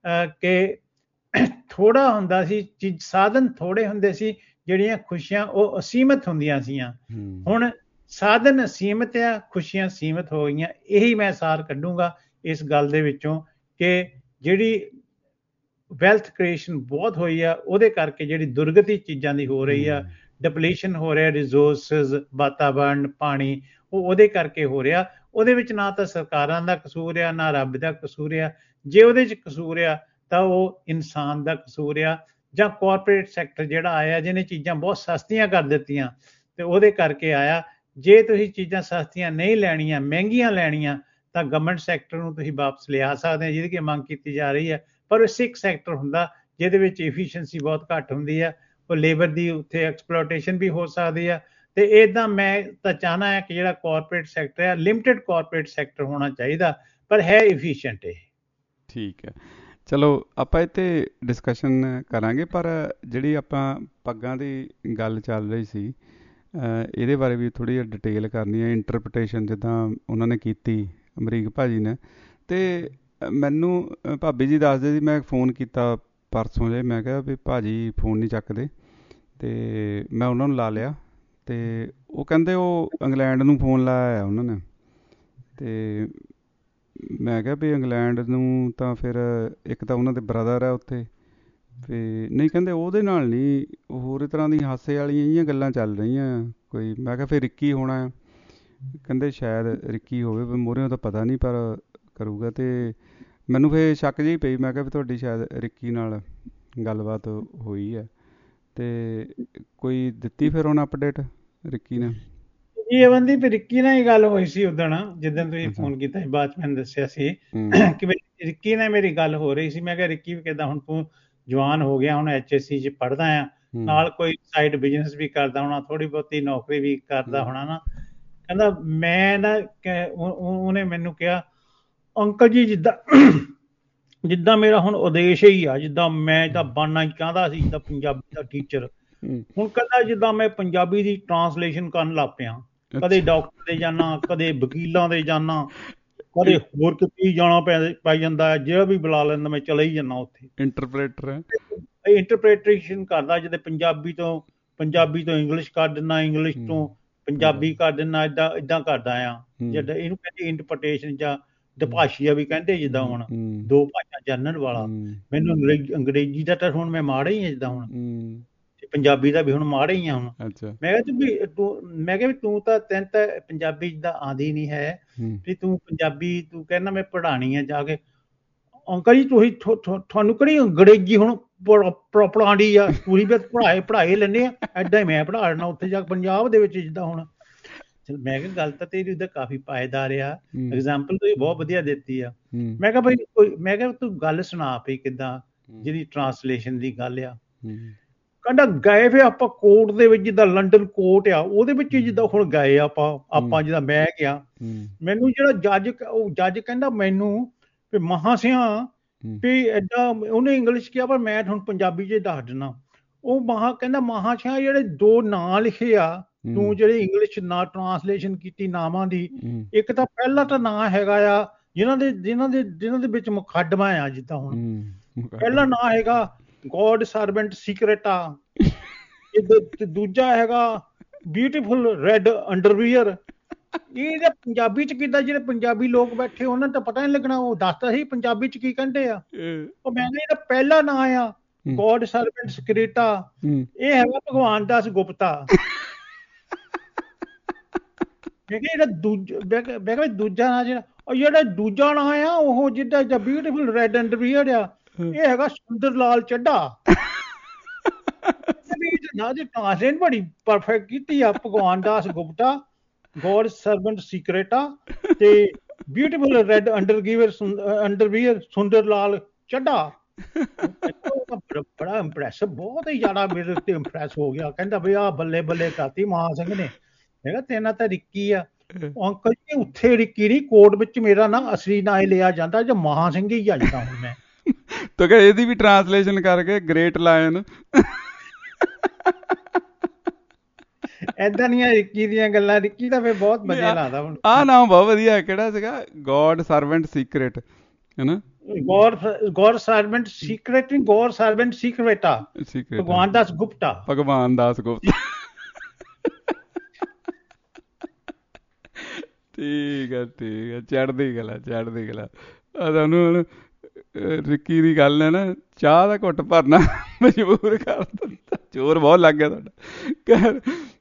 ਕਿ ਥੋੜਾ ਹੁੰਦਾ ਸੀ ਚੀਜ਼, ਸਾਧਨ ਥੋੜੇ ਹੁੰਦੇ ਸੀ, ਜਿਹੜੀਆਂ ਖੁਸ਼ੀਆਂ ਉਹ ਅਸੀਮਤ ਹੁੰਦੀਆਂ ਸੀਆਂ। ਹੁਣ ਸਾਧਨ ਅਸੀਮਤ ਆ, ਖੁਸ਼ੀਆਂ ਸੀਮਤ ਹੋ ਗਈਆਂ। ਇਹੀ ਮੈਂ ਸਾਰ ਕੱਢੂੰਗਾ ਇਸ ਗੱਲ ਦੇ ਵਿੱਚੋਂ ਕਿ ਜਿਹੜੀ ਵੈਲਥ ਕ੍ਰੀਏਸ਼ਨ ਬਹੁਤ ਹੋਈ ਆ, ਉਹਦੇ ਕਰਕੇ ਜਿਹੜੀ ਦੁਰਗਤੀ ਚੀਜ਼ਾਂ ਦੀ ਹੋ ਰਹੀ ਆ, ਡਿਪਲੀਸ਼ਨ ਹੋ ਰਿਹਾ ਰਿਸੋਰਸਿਸ, ਵਾਤਾਵਰਨ, ਪਾਣੀ, ਉਹ ਉਹਦੇ ਕਰਕੇ ਹੋ ਰਿਹਾ। ਉਹਦੇ ਵਿੱਚ ਨਾ ਤਾਂ ਸਰਕਾਰਾਂ ਦਾ ਕਸੂਰ ਆ, ਨਾ ਰੱਬ ਦਾ ਕਸੂਰ ਆ। ਜੇ ਉਹਦੇ 'ਚ ਕਸੂਰ ਆ ਤਾਂ ਉਹ ਇਨਸਾਨ ਦਾ ਕਸੂਰ ਆ, ਜਾਂ ਕਾਰਪੋਰੇਟ ਸੈਕਟਰ ਜਿਹੜਾ ਆਇਆ ਜਿਹਨੇ ਚੀਜ਼ਾਂ ਬਹੁਤ ਸਸਤੀਆਂ ਕਰ ਦਿੱਤੀਆਂ ਤੇ ਉਹਦੇ ਕਰਕੇ ਆਇਆ। ਜੇ ਤੁਸੀਂ ਚੀਜ਼ਾਂ ਸਸਤੀਆਂ ਨਹੀਂ ਲੈਣੀਆਂ, ਮਹਿੰਗੀਆਂ ਲੈਣੀਆਂ, ਤਾਂ ਗਵਰਨਮੈਂਟ ਸੈਕਟਰ ਨੂੰ ਤੁਸੀਂ ਵਾਪਸ ਲਿਆ ਸਕਦੇ ਹੋ, ਜਿਹਦੀ ਕਿ ਮੰਗ ਕੀਤੀ ਜਾ ਰਹੀ ਹੈ। ਪਰ ਉਹ ਸਿੱਖ ਸੈਕਟਰ ਹੁੰਦਾ ਜਿਹਦੇ ਵਿੱਚ ਐਫੀਸ਼ੀਐਂਸੀ ਬਹੁਤ ਘੱਟ ਹੁੰਦੀ ਆ, ਉਹ ਲੇਬਰ ਦੀ ਉੱਥੇ ਐਕਸਪਲੋਟੇਸ਼ਨ ਵੀ ਹੋ ਸਕਦੀ ਆ। ਤੇ ਇੱਦਾਂ ਮੈਂ ਤਾਂ ਚਾਹੁੰਦਾ ਹਾਂ ਕਿ ਜਿਹੜਾ ਕਾਰਪੋਰੇਟ ਸੈਕਟਰ ਹੈ, ਲਿਮਟਿਡ ਕਾਰਪੋਰੇਟ ਸੈਕਟਰ ਹੋਣਾ ਚਾਹੀਦਾ, ਪਰ ਹੈ ਐਫੀਸ਼ੀਐਂਟ ਇਹ। ਠੀਕ ਹੈ, ਚਲੋ ਆਪਾਂ ਇੱਥੇ ਡਿਸਕਸ਼ਨ ਕਰਾਂਗੇ, ਪਰ ਜਿਹੜੀ ਆਪਾਂ ਪੱਗਾਂ ਦੀ ਗੱਲ ਚੱਲ ਰਹੀ ਸੀ ਇਹਦੇ ਬਾਰੇ ਵੀ ਥੋੜ੍ਹੀ ਜਿਹੀ ਡਿਟੇਲ ਕਰਨੀ ਹੈ। ਇੰਟਰਪ੍ਰੀਟੇਸ਼ਨ ਜਿੱਦਾਂ ਉਹਨਾਂ ਨੇ ਕੀਤੀ ਅਮਰੀਕ ਭਾਜੀ ਨੇ, ਅਤੇ ਮੈਨੂੰ ਭਾਬੀ ਜੀ ਦੱਸਦੇ ਸੀ, ਮੈਂ ਫੋਨ ਕੀਤਾ ਪਰਸੋਂ ਜੇ, ਮੈਂ ਕਿਹਾ ਵੀ ਭਾਜੀ ਫੋਨ ਨਹੀਂ ਚੱਕਦੇ, ਅਤੇ ਮੈਂ ਉਹਨਾਂ ਨੂੰ ਲਾ ਲਿਆ ਅਤੇ ਉਹ ਕਹਿੰਦੇ ਉਹ ਇੰਗਲੈਂਡ ਨੂੰ ਫੋਨ ਲਾਇਆ ਉਹਨਾਂ ਨੇ। ਅਤੇ ਮੈਂ ਕਿਹਾ ਵੀ ਇੰਗਲੈਂਡ ਨੂੰ ਤਾਂ ਫਿਰ ਇੱਕ ਤਾਂ ਉਹਨਾਂ ਦੇ ਬ੍ਰਦਰ ਹੈ ਉੱਥੇ, ਅਤੇ ਨਹੀਂ ਕਹਿੰਦੇ ਉਹਦੇ ਨਾਲ ਨਹੀਂ, ਹੋਰ ਤਰ੍ਹਾਂ ਦੀ ਹਾਸੇ ਵਾਲੀਆਂ ਜਿਹੀਆਂ ਗੱਲਾਂ ਚੱਲ ਰਹੀਆਂ ਕੋਈ। ਮੈਂ ਕਿਹਾ ਫਿਰ ਰਿੱਕੀ ਹੋਣਾ, ਕਹਿੰਦੇ ਸ਼ਾਇਦ ਰਿੱਕੀ ਹੋਵੇ, ਮੂਹਰਿਓਂ ਤਾਂ ਪਤਾ ਨਹੀਂ ਪਰ ਕਰੂਗਾ। ਅਤੇ ਮੈਨੂੰ ਫਿਰ ਸ਼ੱਕ ਜਿਹੀ ਪਈ, ਮੈਂ ਕਿਹਾ ਵੀ ਤੁਹਾਡੀ ਸ਼ਾਇਦ ਰਿੱਕੀ ਨਾਲ ਗੱਲਬਾਤ ਹੋਈ ਹੈ, ਅਤੇ ਕੋਈ ਦਿੱਤੀ ਫਿਰ ਹੁਣ ਅਪਡੇਟ ਰਿੱਕੀ ਨੇ? ਇਹ ਬੰਦੀ ਵੀ ਰਿੱਕੀ ਨਾਲ ਹੀ ਗੱਲ ਹੋਈ ਸੀ ਉਦਣ, ਜਿੱਦਣ ਤੁਸੀਂ ਫੋਨ ਕੀਤਾ ਸੀ, ਬਾਅਦ 'ਚ ਮੈਨੂੰ ਦੱਸਿਆ ਸੀ ਕਿ ਰਿੱਕੀ ਨਾਲ ਮੇਰੀ ਗੱਲ ਹੋ ਰਹੀ ਸੀ। ਮੈਂ ਕਿਹਾ ਰਿੱਕੀ ਵੀ ਕਿੱਦਾਂ, ਹੁਣ ਤੂੰ ਜਵਾਨ ਹੋ ਗਿਆ, ਹੁਣ ਐਚ ਐਸ ਸੀ 'ਚ ਪੜ੍ਹਦਾ ਆ, ਨਾਲ ਕੋਈ ਸਾਈਡ ਬਿਜ਼ਨਸ ਵੀ ਕਰਦਾ ਹੋਣਾ, ਥੋੜ੍ਹੀ ਬਹੁਤੀ ਨੌਕਰੀ ਵੀ ਕਰਦਾ ਹੋਣਾ ਨਾ। ਕਹਿੰਦਾ ਮੈਂ ਨਾ, ਉਹਨੇ ਮੈਨੂੰ ਕਿਹਾ ਅੰਕਲ ਜੀ ਜਿੱਦਾਂ ਜਿੱਦਾਂ ਮੇਰਾ ਹੁਣ ਉਦੇਸ਼ ਹੀ ਆ, ਜਿੱਦਾਂ ਮੈਂ ਤਾਂ ਬਣਨਾ ਚਾਹੁੰਦਾ ਸੀ ਜਿੱਦਾਂ ਪੰਜਾਬੀ ਦਾ ਟੀਚਰ, ਹੁਣ ਕਹਿੰਦਾ ਜਿੱਦਾਂ ਮੈਂ ਪੰਜਾਬੀ ਦੀ ਟਰਾਂਸਲੇਸ਼ਨ ਕਰਨ ਲੱਗ ਪਿਆ, ਕਦੇ ਡਾਕਟਰ ਦੇ ਜਾਣਾ, ਕਦੇ ਵਕੀਲਾਂ ਦੇ ਜਾਣਾ, ਕਦੇ ਹੋਰ ਕਿਤੇ ਜਾਣਾ ਪੈ ਪੈ ਜਾਂਦਾ, ਜਿਹੜਾ ਵੀ ਬੁਲਾ ਲੈਂਦਾ ਮੈਂ ਚਲਾ ਹੀ ਜਾਂਦਾ ਉੱਥੇ। ਇੰਟਰਪ੍ਰੇਟਰ ਇੰਟਰਪ੍ਰੀਟੇਸ਼ਨ ਕਰਦਾ, ਜਿੱਦਾਂ ਪੰਜਾਬੀ ਤੋਂ ਪੰਜਾਬੀ ਤੋਂ ਇੰਗਲਿਸ਼ ਕਰ ਦਿੰਦਾ, ਇੰਗਲਿਸ਼ ਤੋਂ ਪੰਜਾਬੀ ਕਰ ਦਿੰਦਾ, ਏਦਾਂ ਏਦਾਂ ਕਰਦਾ ਆ। ਜਿੱਦਾਂ ਇਹਨੂੰ ਕਹਿੰਦੇ ਇੰਟਰਪ੍ਰੀਟੇਸ਼ਨ ਜਾਂ ਦਭਾਸ਼ੀਆ ਵੀ ਕਹਿੰਦੇ, ਜਿੱਦਾਂ ਹੁਣ ਦੋ ਭਾਸ਼ਾ ਜਾਣਨ ਵਾਲਾ। ਮੈਨੂੰ ਅੰਗਰੇਜ਼ੀ ਦਾ ਤਾਂ ਹੁਣ ਮੈਂ ਮਾੜਾ ਹੀ ਆ ਜਿੱਦਾਂ ਹੁਣ, ਤੇ ਪੰਜਾਬੀ ਦਾ ਵੀ ਹੁਣ ਮਾੜਾ ਹੀ ਆ ਹੁਣ। ਮੈਂ ਕਿਹਾ ਤੂੰ ਵੀ ਤੂੰ ਮੈਂ ਕਿਹਾ ਵੀ ਤੂੰ ਤਾਂ ਤੈਨੂੰ ਤਾਂ ਪੰਜਾਬੀ ਜਿੱਦਾਂ ਆਉਂਦੀ ਨਹੀਂ ਹੈ, ਵੀ ਤੂੰ ਪੰਜਾਬੀ ਤੂੰ ਕਹਿੰਦਾ ਮੈਂ ਪੜ੍ਹਾਉਣੀ ਹੈ ਜਾ ਕੇ। ਅੰਕਲ ਜੀ ਤੁਸੀਂ ਤੁਹਾਨੂੰ ਕਿਹੜੀ ਅੰਗਰੇਜ਼ੀ ਹੁਣ ਪੜ੍ਹਾਉਂਦੀ ਆ, ਤੁਸੀਂ ਵੀ ਪੜ੍ਹਾਏ ਪੜ੍ਹਾਏ ਲੈਂਦੇ ਆ, ਏਦਾਂ ਹੀ ਮੈਂ ਪੜ੍ਹਾ ਲੈਣਾ ਉੱਥੇ ਜਾ ਕੇ ਪੰਜਾਬ ਦੇ ਵਿੱਚ ਜਿੱਦਾਂ ਹੁਣ। ਚਲ ਮੈਂ ਕਿਹਾ ਗੱਲ ਤਾਂ ਤੇਰੀ ਉਹਦਾ ਕਾਫੀ ਪਾਏਦਾਰ ਆ, ਐਗਜ਼ਾਮਪਲ ਤੁਸੀਂ ਬਹੁਤ ਵਧੀਆ ਦਿੱਤੀ ਆ। ਮੈਂ ਕਿਹਾ ਬਈ ਕੋਈ, ਮੈਂ ਕਿਹਾ ਤੂੰ ਗੱਲ ਸੁਣਾ ਪਈ ਕਿੱਦਾਂ ਜਿਹਦੀ ਟਰਾਂਸਲੇਸ਼ਨ ਦੀ ਗੱਲ ਆ। ਕਹਿੰਦਾ ਗਏ ਫਿਰ ਆਪਾਂ ਕੋਰਟ ਦੇ ਵਿੱਚ, ਜਿੱਦਾਂ ਲੰਡਨ ਕੋਰਟ ਆ ਉਹਦੇ ਵਿੱਚ ਜਿੱਦਾਂ ਹੁਣ ਗਏ ਆਪਾਂ ਆਪਾਂ ਜਿੱਦਾਂ ਮੈਂ ਗਿਆ, ਮੈਨੂੰ ਜਿਹੜਾ ਜੱਜ ਉਹ ਜੱਜ ਕਹਿੰਦਾ ਮੈਨੂੰ ਵੀ ਮਹਾਂ ਸਿਆਂ ਵੀ ਏਦਾਂ, ਉਹਨੇ ਇੰਗਲਿਸ਼ ਕਿਹਾ ਪਰ ਮੈਂ ਤੁਹਾਨੂੰ ਪੰਜਾਬੀ 'ਚ ਦੱਸ ਦਿੰਦਾ। ਉਹ ਮਹਾਂ ਕਹਿੰਦਾ ਮਹਾਂ ਸਿਆਂ ਜਿਹੜੇ ਦੋ ਨਾਂ ਲਿਖੇ ਆ ਤੂੰ ਜਿਹੜੀ ਇੰਗਲਿਸ਼ ਨਾ ਟਰਾਂਸਲੇਸ਼ਨ ਕੀਤੀ ਨਾਵਾਂ ਦੀ, ਇੱਕ ਤਾਂ ਪਹਿਲਾ ਤਾਂ ਨਾਂ ਹੈਗਾ ਆ ਜਿਨ੍ਹਾਂ ਦੇ ਜਿਨ੍ਹਾਂ ਦੇ ਜਿਨ੍ਹਾਂ ਦੇ ਵਿੱਚ ਮੁਕੱਦਮਾ ਆ, ਜਿੱਦਾਂ ਹੁਣ ਪਹਿਲਾ ਨਾਂ ਹੈਗਾ ਗੋਡ ਸਰਵੈਂਟ ਸੀਕ੍ਰੇਟਾ, ਦੂਜਾ ਹੈਗਾ ਬਿਊਟੀਫੁਲ ਰੈਡ ਅੰਡਰਵੀਅਰ। ਇਹ ਜੇ ਪੰਜਾਬੀ ਚ ਕਿੱਦਾਂ, ਜਿਹੜੇ ਪੰਜਾਬੀ ਲੋਕ ਬੈਠੇ ਉਹਨਾਂ ਨੂੰ ਤਾਂ ਪਤਾ ਨਹੀਂ ਲੱਗਣਾ, ਉਹ ਦੱਸਦਾ ਸੀ ਪੰਜਾਬੀ ਚ ਕੀ ਕਹਿੰਦੇ ਆ। ਉਹ ਮੈਂ ਕਿਹਾ ਇਹਦਾ ਪਹਿਲਾ ਨਾਂ ਆ ਗੋਡ ਸਰਵੈਂਟ ਸੀਕ੍ਰੇਟਾ, ਇਹ ਹੈਗਾ ਭਗਵਾਨ ਦਾਸ ਗੁਪਤਾ। ਮੈਂ ਕਿਹਾ ਇਹਦਾ ਦੂਜਾ ਮੈਂ ਕਿਹਾ ਦੂਜਾ ਨਾਂ ਜਿਹੜਾ ਉਹ ਜਿਹੜਾ ਦੂਜਾ ਨਾਂ ਆ ਉਹ ਜਿੱਦਾਂ ਬਿਊਟੀਫੁਲ ਰੈਡ ਅੰਡਰਵੀਅਰ ਆ, ਇਹ ਹੈਗਾ ਸੁੰਦਰ ਲਾਲ ਚੱਡਾ। ਨਾ ਦੀ ਟ੍ਰਾਂਸਲੇਸ਼ਨ ਬੜੀ ਪਰਫੈਕਟ ਕੀਤੀ ਆ, ਭਗਵਾਨ ਦਾਸ ਗੁਪਤਾ, ਗੋਡ ਸਰਵੈਂਟ ਸੀਕ੍ਰੇਟਾ ਤੇ ਬਿਊਟੀਫੁਲ ਰੈਡ ਅੰਡਰਗੀਵਰ ਅੰਡਰਵੀਅਰ ਸੁੰਦਰ ਲਾਲ ਚੱਡਾ। ਬੜਾ ਇੰਪ੍ਰੈਸਿਵ, ਬਹੁਤ ਹੀ ਜ਼ਿਆਦਾ ਮੇਰੇ ਉੱਤੇ ਇੰਪ੍ਰੈਸ ਹੋ ਗਿਆ। ਕਹਿੰਦਾ ਵੀ ਆਹ ਬੱਲੇ ਬੱਲੇ ਕਰਤੀ ਮਹਾਂ ਸਿੰਘ ਨੇ। ਮੈਂ ਕਿਹਾ ਤੇਨਾਂ ਤਾਂ ਰਿੱਕੀ ਆ। ਅੰਕਲ ਜੀ ਉੱਥੇ ਰਿੱਕੀ ਨਹੀਂ, ਕੋਰਟ ਵਿੱਚ ਮੇਰਾ ਨਾ ਅਸਲੀ ਨਾਂ ਹੀ ਲਿਆ ਜਾਂਦਾ ਜਾਂ ਮਹਾਂ ਸਿੰਘ ਹੀ ਆ ਜਾਂਦਾ ਹੁਣ ਮੈਂ। ਤੋ ਕਹ ਇਹਦੀ ਵੀ ਟ੍ਰਾਂਸਲੇਸ਼ਨ ਕਰਕੇ ਗ੍ਰੇਟ ਲਾਇਨ। ਏਦਾਂ ਦੀਆਂ ਰਿੱਕੀ ਦੀਆਂ ਗੱਲਾਂ, ਰਿੱਕੀ ਤਾਂ ਫਿਰ ਬਹੁਤ ਵਧੀਆ ਲੱਗਦਾ ਹੁਣ। ਆਹ ਨਾਮ ਬਹੁਤ ਵਧੀਆ, ਕਿਹੜਾ ਸੀਗਾ? ਗੋਡ ਸਰਵੈਂਟ ਸੀਕ੍ਰੇਟ ਹੈਨਾ, ਗੋਡ ਗੋਡ ਸਰਵੈਂਟ ਸੀਕ੍ਰੇਟ ਨਹੀਂ, ਗੋਡ ਸਰਵੈਂਟ ਸੀਕ੍ਰੇਟਾ, ਭਗਵਾਨ ਦਾਸ ਗੁਪਤਾ, ਭਗਵਾਨ ਦਾਸ ਗੁਪਤਾ। ਠੀਕ ਹੈ ਠੀਕ ਹੈ, ਚੜ੍ਹਦੀ ਕਲਾ ਚੜ੍ਹਦੀ ਕਲਾ। ਤੁਹਾਨੂੰ ਹੁਣ ਰਿੱਕੀ ਦੀ ਗੱਲ ਹੈ ਨਾ, ਚਾਹ ਦਾ ਘੁੱਟ ਭਰਨਾ ਮਜਬੂਰ ਕਰ ਦਿੰਦਾ। ਜ਼ੋਰ ਬਹੁਤ ਲੱਗ ਗਿਆ ਤੁਹਾਡਾ।